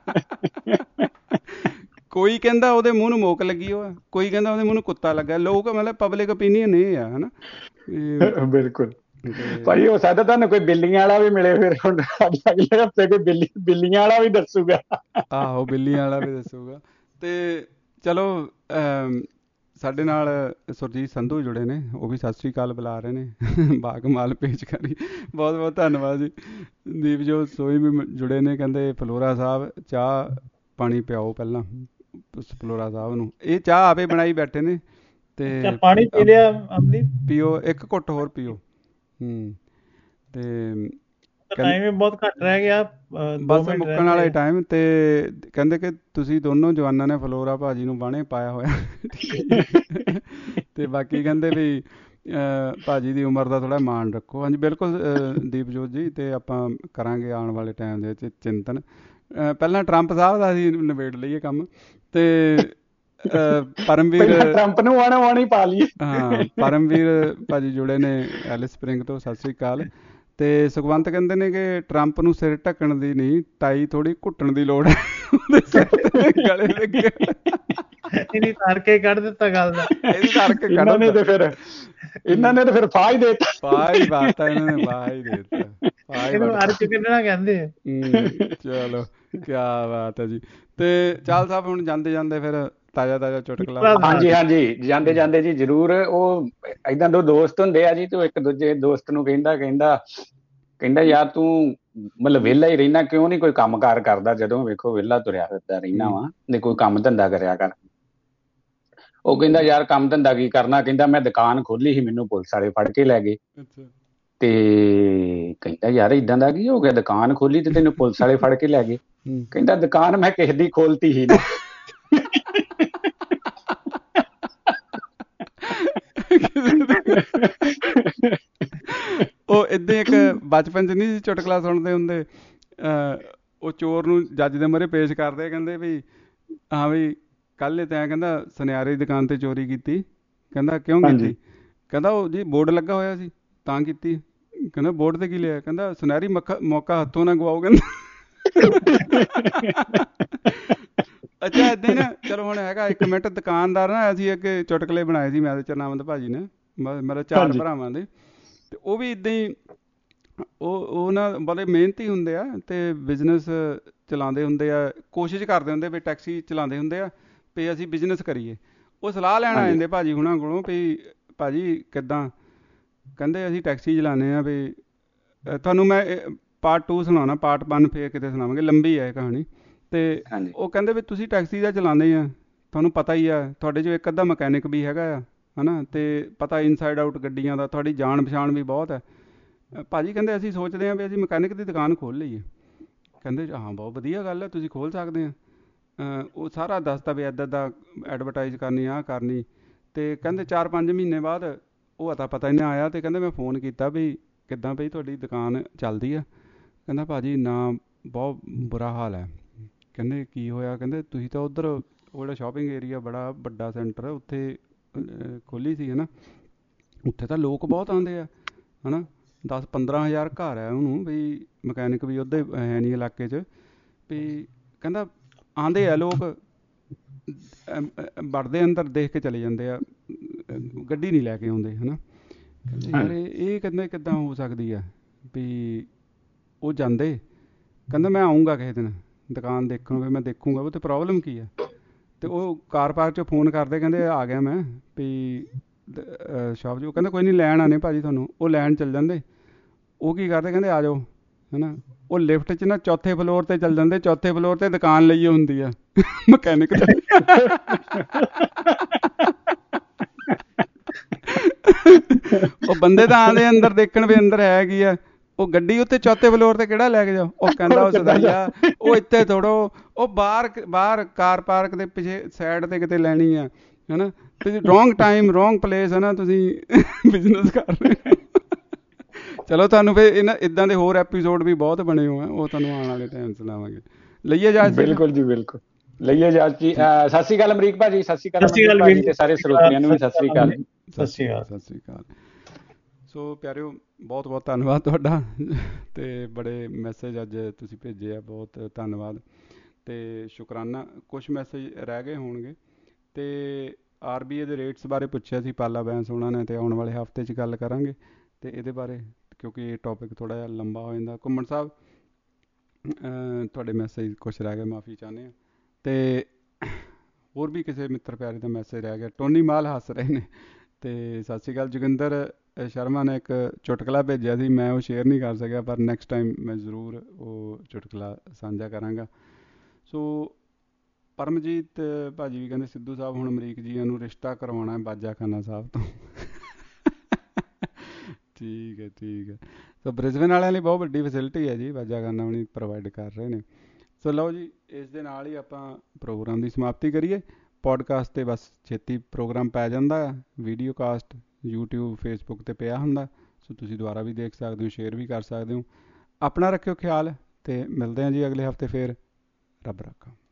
ਕੋਈ ਕਹਿੰਦਾ ਉਹਦੇ ਮੂੰਹ ਨੂੰ ਮੋਕ ਲੱਗੀ ਉਹ, ਕੋਈ ਕਹਿੰਦਾ ਉਹਦੇ ਮੂੰਹ ਨੂੰ ਕੁੱਤਾ ਲੱਗਾ। ਲੋਕ ਮਤਲਬ ਪਬਲਿਕ ਓਪੀਨੀਅਨ ਇਹ ਆ ਹੈ ਨਾ। ਬਿਲਕੁਲ ਭਾਈ, ਹੋ ਸਕਦਾ ਤੁਹਾਨੂੰ ਕੋਈ ਬਿੱਲੀਆਂ ਵਾਲਾ ਵੀ ਮਿਲੇ ਫਿਰ ਹੁਣ ਅਗਲੇ ਹਫ਼ਤੇ, ਕੋਈ ਬਿੱਲੀ ਬਿੱਲੀਆਂ ਵਾਲਾ ਵੀ ਦੱਸੂਗਾ। ਆਹੋ ਬਿੱਲੀਆਂ ਵਾਲਾ ਵੀ ਦੱਸੂਗਾ। ਤੇ ਚਲੋ ਸਾਡੇ ਨਾਲ ਸੁਰਜੀਤ ਸੰਧੂ ਜੁੜੇ ਨੇ, ਉਹ ਵੀ ਸਤਿ ਸ਼੍ਰੀ ਅਕਾਲ ਬੁਲਾ ਰਹੇ ਨੇ। ਬਾਕਮਾਲ ਪੇਜ ਕਰੀ, ਬਹੁਤ ਬਹੁਤ ਧੰਨਵਾਦ ਜੀ। ਦੀਪਜੋਤ ਸੋਈ ਵੀ ਜੁੜੇ ਨੇ, ਕਹਿੰਦੇ ਫਲੋਰਾ ਸਾਹਿਬ ਚਾਹ ਪਾਣੀ ਪਿਆਓ ਪਹਿਲਾਂ ਫਲੋਰਾ ਸਾਹਿਬ ਨੂੰ। ਇਹ ਚਾਹ ਆਪੇ ਬਣਾਈ ਬੈਠੇ ਨੇ ਤੇ ਪਾਣੀ ਪੀ ਲਿਆ, ਪੀਓ ਇੱਕ ਘੁੱਟ ਹੋਰ ਪੀਓ। ਹੂੰ ਤੇ ਟਾਈਮ ਵੀ ਬਹੁਤ ਘੱਟ ਰਹਿ ਗਿਆ, ਬਸ ਮੁੱਕਣ ਵਾਲਾ ਟਾਈਮ। ਤੇ ਕਹਿੰਦੇ ਕਿ ਤੁਸੀਂ ਦੋਨੋਂ ਜਵਾਨਾਂ ਨੇ ਫਲੋਰਾ ਭਾਜੀ ਨੂੰ ਬਾਣੇ ਪਾਇਆ ਹੋਇਆ। ਤੇ ਬਾਕੀ ਕਹਿੰਦੇ ਵੀ ਭਾਜੀ ਦੀ ਉਮਰ ਦਾ ਥੋੜ੍ਹਾ ਮਾਣ ਰੱਖੋ। ਹਾਂਜੀ ਬਿਲਕੁਲ ਦੀਪਜੋਤ ਜੀ, ਤੇ ਆਪਾਂ ਕਰਾਂਗੇ ਆਉਣ ਵਾਲੇ ਟਾਈਮ ਦੇ ਵਿੱਚ ਚਿੰਤਨ। ਪਹਿਲਾਂ ਟਰੰਪ ਸਾਹਿਬ ਦਾ ਅਸੀਂ ਨਿਬੇੜ ਲਈਏ ਕੰਮ, ਤੇ ਪਰਮਵੀਰ ਟਰੰਪ ਨੂੰ ਆਣਾ ਆਉਣੀ ਪਾ ਲਈਏ। ਹਾਂ ਪਰਮਵੀਰ ਭਾਜੀ ਜੁੜੇ ਨੇ ਐਲਿਸ ਸਪਰਿੰਗ ਤੋਂ, ਸਤਿ ਸ਼੍ਰੀ ਅਕਾਲ। ਤੇ ਸੁਖਵੰਤ ਕਹਿੰਦੇ ਨੇ ਕਿ ਟਰੰਪ ਨੂੰ ਸਿਰ ਢੱਕਣ ਦੀ ਨਹੀਂ, ਟਾਈ ਥੋੜੀ ਘੁੱਟਣ ਦੀ ਲੋੜ ਹੈ, ਉਹਦੇ ਸਿਰ ਤੇ ਗਲੇ ਲੱਗੇ। ਇਹਦੀ ਤਾਰ ਕੇ ਕੱਢ ਦਿੱਤਾ ਗੱਲ ਦਾ। ਇਹਦੀ ਤਾਰ ਕੇ ਕੱਢ ਇਹਨਾਂ ਨੇ ਤੇ ਫਿਰ ਇਹਨਾਂ ਨੇ ਤੇ ਫਿਰ ਫਾਹ ਹੀ ਦੇਤਾ। ਫਾਹ ਹੀ ਬਾਤਾ ਇਹਨਾਂ ਨੇ, ਫਾਹ ਹੀ ਦੇਤਾ। ਇਹਨੂੰ ਅਰਚ ਕੱਢਣਾ ਕਹਿੰਦੇ ਆ। ਚਲੋ ਕਿਆ ਬਾਤ ਹੈ ਜੀ। ਤੇ ਚਾਲ ਸਾਹਿਬ ਹੁਣ ਜਾਂਦੇ ਜਾਂਦੇ ਫਿਰ ਤਾਜ਼ਾ ਤਾਜ਼ਾ ਚੁਟਕਲਾ। ਹਾਂਜੀ ਹਾਂਜੀ ਜਾਂਦੇ ਜਾਂਦੇ ਜੀ ਜ਼ਰੂਰ। ਉਹ ਏਦਾਂ ਦੋ ਦੋਸਤ ਹੁੰਦੇ ਆ ਜੀ, ਤੇ ਇੱਕ ਦੂਜੇ ਦੋਸਤ ਨੂੰ ਕਹਿੰਦਾ ਕਹਿੰਦਾ ਕਹਿੰਦਾ ਯਾਰ ਤੂੰ ਮਤਲਬ ਵਿਹਲਾ ਹੀ ਰਹਿਣਾ, ਕਿਉਂ ਨਹੀਂ ਕੋਈ ਕੰਮ ਕਾਰ ਕਰਦਾ? ਜਦੋਂ ਵੇਖੋ ਵਿਹਲਾ ਤੁਰਿਆ ਫਿਰਦਾ ਰਹਿਣਾ ਵਾ, ਤੇ ਕੋਈ ਕੰਮ ਧੰਦਾ ਕਰਿਆ ਕਰ। ਉਹ ਕਹਿੰਦਾ ਯਾਰ ਕੰਮ ਧੰਦਾ ਕੀ ਕਰਨਾ? ਕਹਿੰਦਾ ਮੈਂ ਦੁਕਾਨ ਖੋਲੀ ਸੀ, ਮੈਨੂੰ ਪੁਲਿਸ ਵਾਲੇ ਫੜ ਕੇ ਲੈ ਗਏ। ਤੇ ਕਹਿੰਦਾ ਯਾਰ ਏਦਾਂ ਦਾ ਕੀ ਹੋ ਗਿਆ, ਦੁਕਾਨ ਖੋਲੀ ਤੇ ਤੈਨੂੰ ਪੁਲਿਸ ਵਾਲੇ ਫੜ ਕੇ ਲੈ ਗਏ? ਕਹਿੰਦਾ ਦੁਕਾਨ ਮੈਂ ਕਿਸੇ ਦੀ ਖੋਲਤੀ ਸੀ ਨਾ। ਉਹ ਏਦਾਂ ਇੱਕ ਬਚਪਨ ਚ ਨਹੀਂ ਸੀ ਚੁਟਕਲਾ ਸੁਣਦੇ ਹੁੰਦੇ, ਉਹ ਚੋਰ ਨੂੰ ਜੱਜ ਦੇ ਮੂਹਰੇ ਪੇਸ਼ ਕਰਦੇ, ਕਹਿੰਦੇ ਵੀ ਹਾਂ ਵੀ ਕੱਲ੍ਹ ਤੈਂ ਕਹਿੰਦਾ ਸੁਨਿਆਰੇ ਦੀ ਦੁਕਾਨ ਤੇ ਚੋਰੀ ਕੀਤੀ। ਕਹਿੰਦਾ ਕਿਉਂ ਕੀਤੀ? ਕਹਿੰਦਾ ਉਹ ਜੀ ਬੋਰਡ ਲੱਗਾ ਹੋਇਆ ਸੀ ਤਾਂ ਕੀਤੀ। ਕਹਿੰਦਾ ਬੋਰਡ ਤੇ ਕੀ ਲਿਆ? ਕਹਿੰਦਾ ਸੁਨਹਿਰੀ ਮੱਖਾ ਮੌਕਾ ਹੱਥੋਂ ਨਾ ਗਵਾਓ। ਕਹਿੰਦਾ ਅੱਛਾ ਏਦਾਂ ਹੀ ਨਾ। ਚਲੋ ਹੁਣ ਹੈਗਾ ਇੱਕ ਮਿੰਟ। ਦੁਕਾਨਦਾਰ ਨਾ ਅਸੀਂ ਇੱਕ ਚੁਟਕਲੇ ਬਣਾਏ ਸੀ ਮੈਂ ਤੇ ਚਰਨਾਮੰਦ ਭਾਜੀ ਨੇ, ਮਤਲਬ ਚਾਰ ਭਰਾਵਾਂ ਦੇ, ਤੇ ਉਹ ਵੀ ਏਦਾਂ ਹੀ ਉਹ ਉਹ ਨਾ ਬੜੇ ਮਿਹਨਤੀ ਹੁੰਦੇ ਆ ਤੇ ਬਿਜ਼ਨਸ ਚਲਾਉਂਦੇ ਹੁੰਦੇ ਆ, ਕੋਸ਼ਿਸ਼ ਕਰਦੇ ਹੁੰਦੇ ਵੀ ਟੈਕਸੀ ਚਲਾਉਂਦੇ ਹੁੰਦੇ ਆ ਵੀ ਅਸੀਂ ਬਿਜ਼ਨਸ ਕਰੀਏ। ਉਹ ਸਲਾਹ ਲੈਣ ਆ ਜਾਂਦੇ ਭਾਜੀ ਹੁਣਾਂ ਕੋਲੋਂ ਵੀ ਭਾਜੀ ਕਿੱਦਾਂ? ਕਹਿੰਦੇ ਅਸੀਂ ਟੈਕਸੀ ਚਲਾਉਂਦੇ ਹਾਂ ਵੀ ਤੁਹਾਨੂੰ ਮੈਂ ਪਾਰਟ ਟੂ ਸੁਣਾਉਣਾ, ਪਾਰਟ ਵਨ ਫੇਰ ਕਿਤੇ ਸੁਣਾਵਾਂਗੇ, ਲੰਬੀ ਹੈ ਇਹ ਕਹਾਣੀ। ਤੇ ਉਹ ਕਹਿੰਦੇ ਵੀ ਤੁਸੀਂ ਟੈਕਸੀ ਦਾ ਚਲਾਉਂਦੇ ਆ, ਤੁਹਾਨੂੰ ਪਤਾ ਹੀ ਆ, ਤੁਹਾਡੇ 'ਚ ਇੱਕ ਅੱਧਾ ਮਕੈਨਿਕ ਵੀ ਹੈਗਾ ਆ ਹੈ ਨਾ, ਅਤੇ ਪਤਾ ਇਨਸਾਈਡ ਆਊਟ ਗੱਡੀਆਂ ਦਾ, ਤੁਹਾਡੀ ਜਾਣ ਪਛਾਣ ਵੀ ਬਹੁਤ ਹੈ। ਭਾਜੀ ਕਹਿੰਦੇ ਅਸੀਂ ਸੋਚਦੇ ਹਾਂ ਵੀ ਅਸੀਂ ਮਕੈਨਿਕ ਦੀ ਦੁਕਾਨ ਖੋਲ੍ਹ ਲਈਏ। ਕਹਿੰਦੇ ਹਾਂ ਬਹੁਤ ਵਧੀਆ ਗੱਲ ਹੈ, ਤੁਸੀਂ ਖੋਲ੍ਹ ਸਕਦੇ ਆ। ਉਹ ਸਾਰਾ ਦੱਸਦਾ ਵੀ ਇੱਦਾਂ ਦਾ ਐਡਵਰਟਾਈਜ਼ ਕਰਨੀ, ਆਹ ਕਰਨੀ। ਅਤੇ ਕਹਿੰਦੇ ਚਾਰ ਪੰਜ ਮਹੀਨੇ ਬਾਅਦ ਉਹ ਅਤਾ ਪਤਾ ਹੀ ਨਾ ਆਇਆ, ਅਤੇ ਕਹਿੰਦੇ ਮੈਂ ਫੋਨ ਕੀਤਾ ਵੀ ਕਿੱਦਾਂ ਬਈ ਤੁਹਾਡੀ ਦੁਕਾਨ ਚੱਲਦੀ ਆ? ਕਹਿੰਦਾ ਭਾਜੀ ਨਾ ਬਹੁਤ ਬੁਰਾ ਹਾਲ ਹੈ। ਕਹਿੰਦੇ ਕੀ ਹੋਇਆ? ਕਹਿੰਦੇ ਤੁਸੀਂ ਤਾਂ ਉੱਧਰ ਉਹ ਜਿਹੜਾ ਸ਼ਾਪਿੰਗ ਏਰੀਆ ਬੜਾ ਵੱਡਾ ਸੈਂਟਰ ਉੱਥੇ ਖੋਲ੍ਹੀ ਸੀ ਹੈ ਨਾ, ਉੱਥੇ ਤਾਂ ਲੋਕ ਬਹੁਤ ਆਉਂਦੇ ਆ ਹੈ ਨਾ, ਦਸ ਪੰਦਰਾਂ ਹਜ਼ਾਰ ਘਰ ਹੈ ਉਹਨੂੰ, ਵੀ ਮਕੈਨਿਕ ਵੀ ਉਹਦੇ ਹੈ ਨਹੀਂ ਇਲਾਕੇ 'ਚ। ਵੀ ਕਹਿੰਦਾ ਆਉਂਦੇ ਆ ਲੋਕ, ਵੜਦੇ ਅੰਦਰ ਦੇਖ ਕੇ ਚਲੇ ਜਾਂਦੇ ਆ, ਗੱਡੀ ਨਹੀਂ ਲੈ ਕੇ ਆਉਂਦੇ ਹੈ ਨਾ। ਕਹਿੰਦੇ ਯਾਰ ਇਹ ਕਹਿੰਦੇ ਕਿੱਦਾਂ ਹੋ ਸਕਦੀ ਆ ਵੀ ਉਹ ਜਾਂਦੇ। ਕਹਿੰਦਾ ਮੈਂ ਆਊਂਗਾ ਕਿਸੇ ਦਿਨ ਦੁਕਾਨ ਦੇਖਣ, ਵੀ ਮੈਂ ਦੇਖੂੰਗਾ ਉਹ 'ਤੇ ਪ੍ਰੋਬਲਮ ਕੀ ਆ। ਅਤੇ ਉਹ ਕਾਰ ਪਾਰਕ 'ਚੋਂ ਫੋਨ ਕਰਦੇ, ਕਹਿੰਦੇ ਆ ਗਿਆ ਮੈਂ ਵੀ ਸ਼ਾਪ 'ਚ। ਉਹ ਕਹਿੰਦੇ ਕੋਈ ਨਹੀਂ ਲੈਣ ਆਉਂਦੇ ਭਾਜੀ ਤੁਹਾਨੂੰ। ਉਹ ਲੈਣ ਚੱਲ ਜਾਂਦੇ। ਉਹ ਕੀ ਕਰਦੇ, ਕਹਿੰਦੇ ਆ ਜਾਓ ਹੈ ਨਾ। ਉਹ ਲਿਫਟ 'ਚ ਨਾ ਚੌਥੇ ਫਲੋਰ 'ਤੇ ਚੱਲ ਜਾਂਦੇ, ਚੌਥੇ ਫਲੋਰ 'ਤੇ ਦੁਕਾਨ ਲਈ ਹੁੰਦੀ ਆ ਮਕੈਨਿਕ ਦੀ। ਉਹ ਬੰਦੇ ਤਾਂ ਆਉਂਦੇ ਅੰਦਰ ਦੇਖਣ ਵੀ ਅੰਦਰ ਹੈ ਕੀ ਆ। ਉਹ ਗੱਡੀ ਉੱਤੇ ਚੌਥੇ ਫਲੋਰ 'ਤੇ ਕਿਹੜਾ ਲੈ ਕੇ ਜਾਓ? ਉਹ ਕਹਿੰਦਾ ਉਹ ਸਦਾਈਆ ਉਹ ਇੱਥੇ ਥੋੜੋ, ਉਹ ਬਾਹਰ ਬਾਹਰ ਕਾਰ ਪਾਰਕ ਦੇ ਪਿੱਛੇ ਸਾਈਡ 'ਤੇ ਕਿਤੇ ਲੈਣੀ ਆ ਹੈ ਨਾ। ਤੁਸੀਂ ਰੋਂਗ ਟਾਈਮ ਰੋਂਗ ਪਲੇਸ ਹੈ ਨਾ, ਤੁਸੀਂ ਬਿਜ਼ਨਸ ਕਰ ਰਹੇ। ਚਲੋ ਤੁਹਾਨੂੰ ਫਿਰ ਇਹਨਾਂ ਇੱਦਾਂ ਦੇ ਹੋਰ ਐਪੀਸੋਡ ਵੀ ਬਹੁਤ ਬਣੇ ਹੋਏ ਆ, ਉਹ ਤੁਹਾਨੂੰ ਆਉਣ ਵਾਲੇ ਟਾਈਮ ਸੁਣਾਵਾਂਗੇ। ਲਈਏ ਜਾ ਬਿਲਕੁਲ ਜੀ ਬਿਲਕੁਲ ਲਈਏ ਜਾ ਜੀ। ਸਤਿ ਸ਼੍ਰੀ ਅਕਾਲ ਅਮਰੀਕ ਭਾਜੀ। ਸਤਿ ਸ਼੍ਰੀ ਅਕਾਲ ਭਾਜੀ ਤੇ ਸਾਰੇ ਸਰੋਤਿਆਂ ਨੂੰ ਵੀ ਸਤਿ ਸ਼੍ਰੀ ਅਕਾਲ। ਸਤਿ ਸ਼੍ਰੀ ਅਕਾਲ ਸਤਿ ਸ਼੍ਰੀ ਅਕਾਲ। ਸੋ ਪਿਆਰਿਓ ਬਹੁਤ ਬਹੁਤ ਧੰਨਵਾਦ ਤੁਹਾਡਾ, ਅਤੇ ਬੜੇ ਮੈਸੇਜ ਅੱਜ ਤੁਸੀਂ ਭੇਜੇ ਆ, ਬਹੁਤ ਧੰਨਵਾਦ ਅਤੇ ਸ਼ੁਕਰਾਨਾ। ਕੁਛ ਮੈਸੇਜ ਰਹਿ ਗਏ ਹੋਣਗੇ। ਅਤੇ ਆਰ ਬੀ ਆਈ ਦੇ ਰੇਟਸ ਬਾਰੇ ਪੁੱਛਿਆ ਸੀ ਪਾਲਾ ਬੈਂਸ ਉਹਨਾਂ ਨੇ, ਅਤੇ ਆਉਣ ਵਾਲੇ ਹਫ਼ਤੇ 'ਚ ਗੱਲ ਕਰਾਂਗੇ ਅਤੇ ਇਹਦੇ ਬਾਰੇ, ਕਿਉਂਕਿ ਇਹ ਟੋਪਿਕ ਥੋੜ੍ਹਾ ਜਿਹਾ ਲੰਬਾ ਹੋ ਜਾਂਦਾ। ਘੁੰਮਣ ਸਾਹਿਬ ਤੁਹਾਡੇ ਮੈਸੇਜ ਕੁਛ ਰਹਿ ਗਏ, ਮਾਫੀ ਚਾਹੁੰਦੇ ਹਾਂ। ਅਤੇ ਹੋਰ ਵੀ ਕਿਸੇ ਮਿੱਤਰ ਪਿਆਰੇ ਦਾ ਮੈਸੇਜ ਰਹਿ ਗਿਆ। ਟੋਨੀ ਮਾਲ ਹੱਸ ਰਹੇ ਨੇ। ਅਤੇ ਸਤਿ ਸ਼੍ਰੀ ਅਕਾਲ। ਜੋਗਿੰਦਰ ਸ਼ਰਮਾ ਨੇ ਇੱਕ ਚੁਟਕਲਾ ਭੇਜਿਆ ਸੀ, ਮੈਂ ਉਹ ਸ਼ੇਅਰ ਨਹੀਂ ਕਰ ਸਕਿਆ, ਪਰ ਨੈਕਸਟ ਟਾਈਮ ਮੈਂ ਜ਼ਰੂਰ ਉਹ ਚੁਟਕਲਾ ਸਾਂਝਾ ਕਰਾਂਗਾ। ਸੋ ਪਰਮਜੀਤ ਭਾਜੀ ਵੀ ਕਹਿੰਦੇ ਸਿੱਧੂ ਸਾਹਿਬ ਹੁਣ ਅਮਰੀਕ ਜੀਆਂ ਨੂੰ ਰਿਸ਼ਤਾ ਕਰਵਾਉਣਾ ਬਾਜਾ ਖਾਨਾ ਸਾਹਿਬ ਤੋਂ। ਠੀਕ ਹੈ ਠੀਕ ਹੈ। ਸੋ ਬ੍ਰਿਸਬੇਨ ਵਾਲਿਆਂ ਲਈ ਬਹੁਤ ਵੱਡੀ ਫੈਸਿਲਿਟੀ ਹੈ ਜੀ, ਬਾਜਾ ਖਾਨਾ ਵੀ ਪ੍ਰੋਵਾਈਡ ਕਰ ਰਹੇ ਨੇ। ਸੋ ਲਓ ਜੀ, ਇਸ ਦੇ ਨਾਲ ਹੀ ਆਪਾਂ ਪ੍ਰੋਗਰਾਮ ਦੀ ਸਮਾਪਤੀ ਕਰੀਏ। ਪੋਡਕਾਸਟ 'ਤੇ ਬਸ ਛੇਤੀ ਪ੍ਰੋਗਰਾਮ ਪੈ ਜਾਂਦਾ ਆ, ਵੀਡੀਓ ਕਾਸਟ ਯੂਟਿਊਬ ਫੇਸਬੁੱਕ 'ਤੇ ਪਿਆ ਹੁੰਦਾ। ਸੋ ਤੁਸੀਂ ਦੁਬਾਰਾ ਵੀ ਦੇਖ ਸਕਦੇ ਹੋ, ਸ਼ੇਅਰ ਵੀ ਕਰ ਸਕਦੇ ਹੋ। ਆਪਣਾ ਰੱਖਿਓ ਖਿਆਲ, ਅਤੇ ਮਿਲਦੇ ਹਾਂ ਜੀ ਅਗਲੇ ਹਫ਼ਤੇ ਫਿਰ। ਰੱਬ ਰਾਖਾ।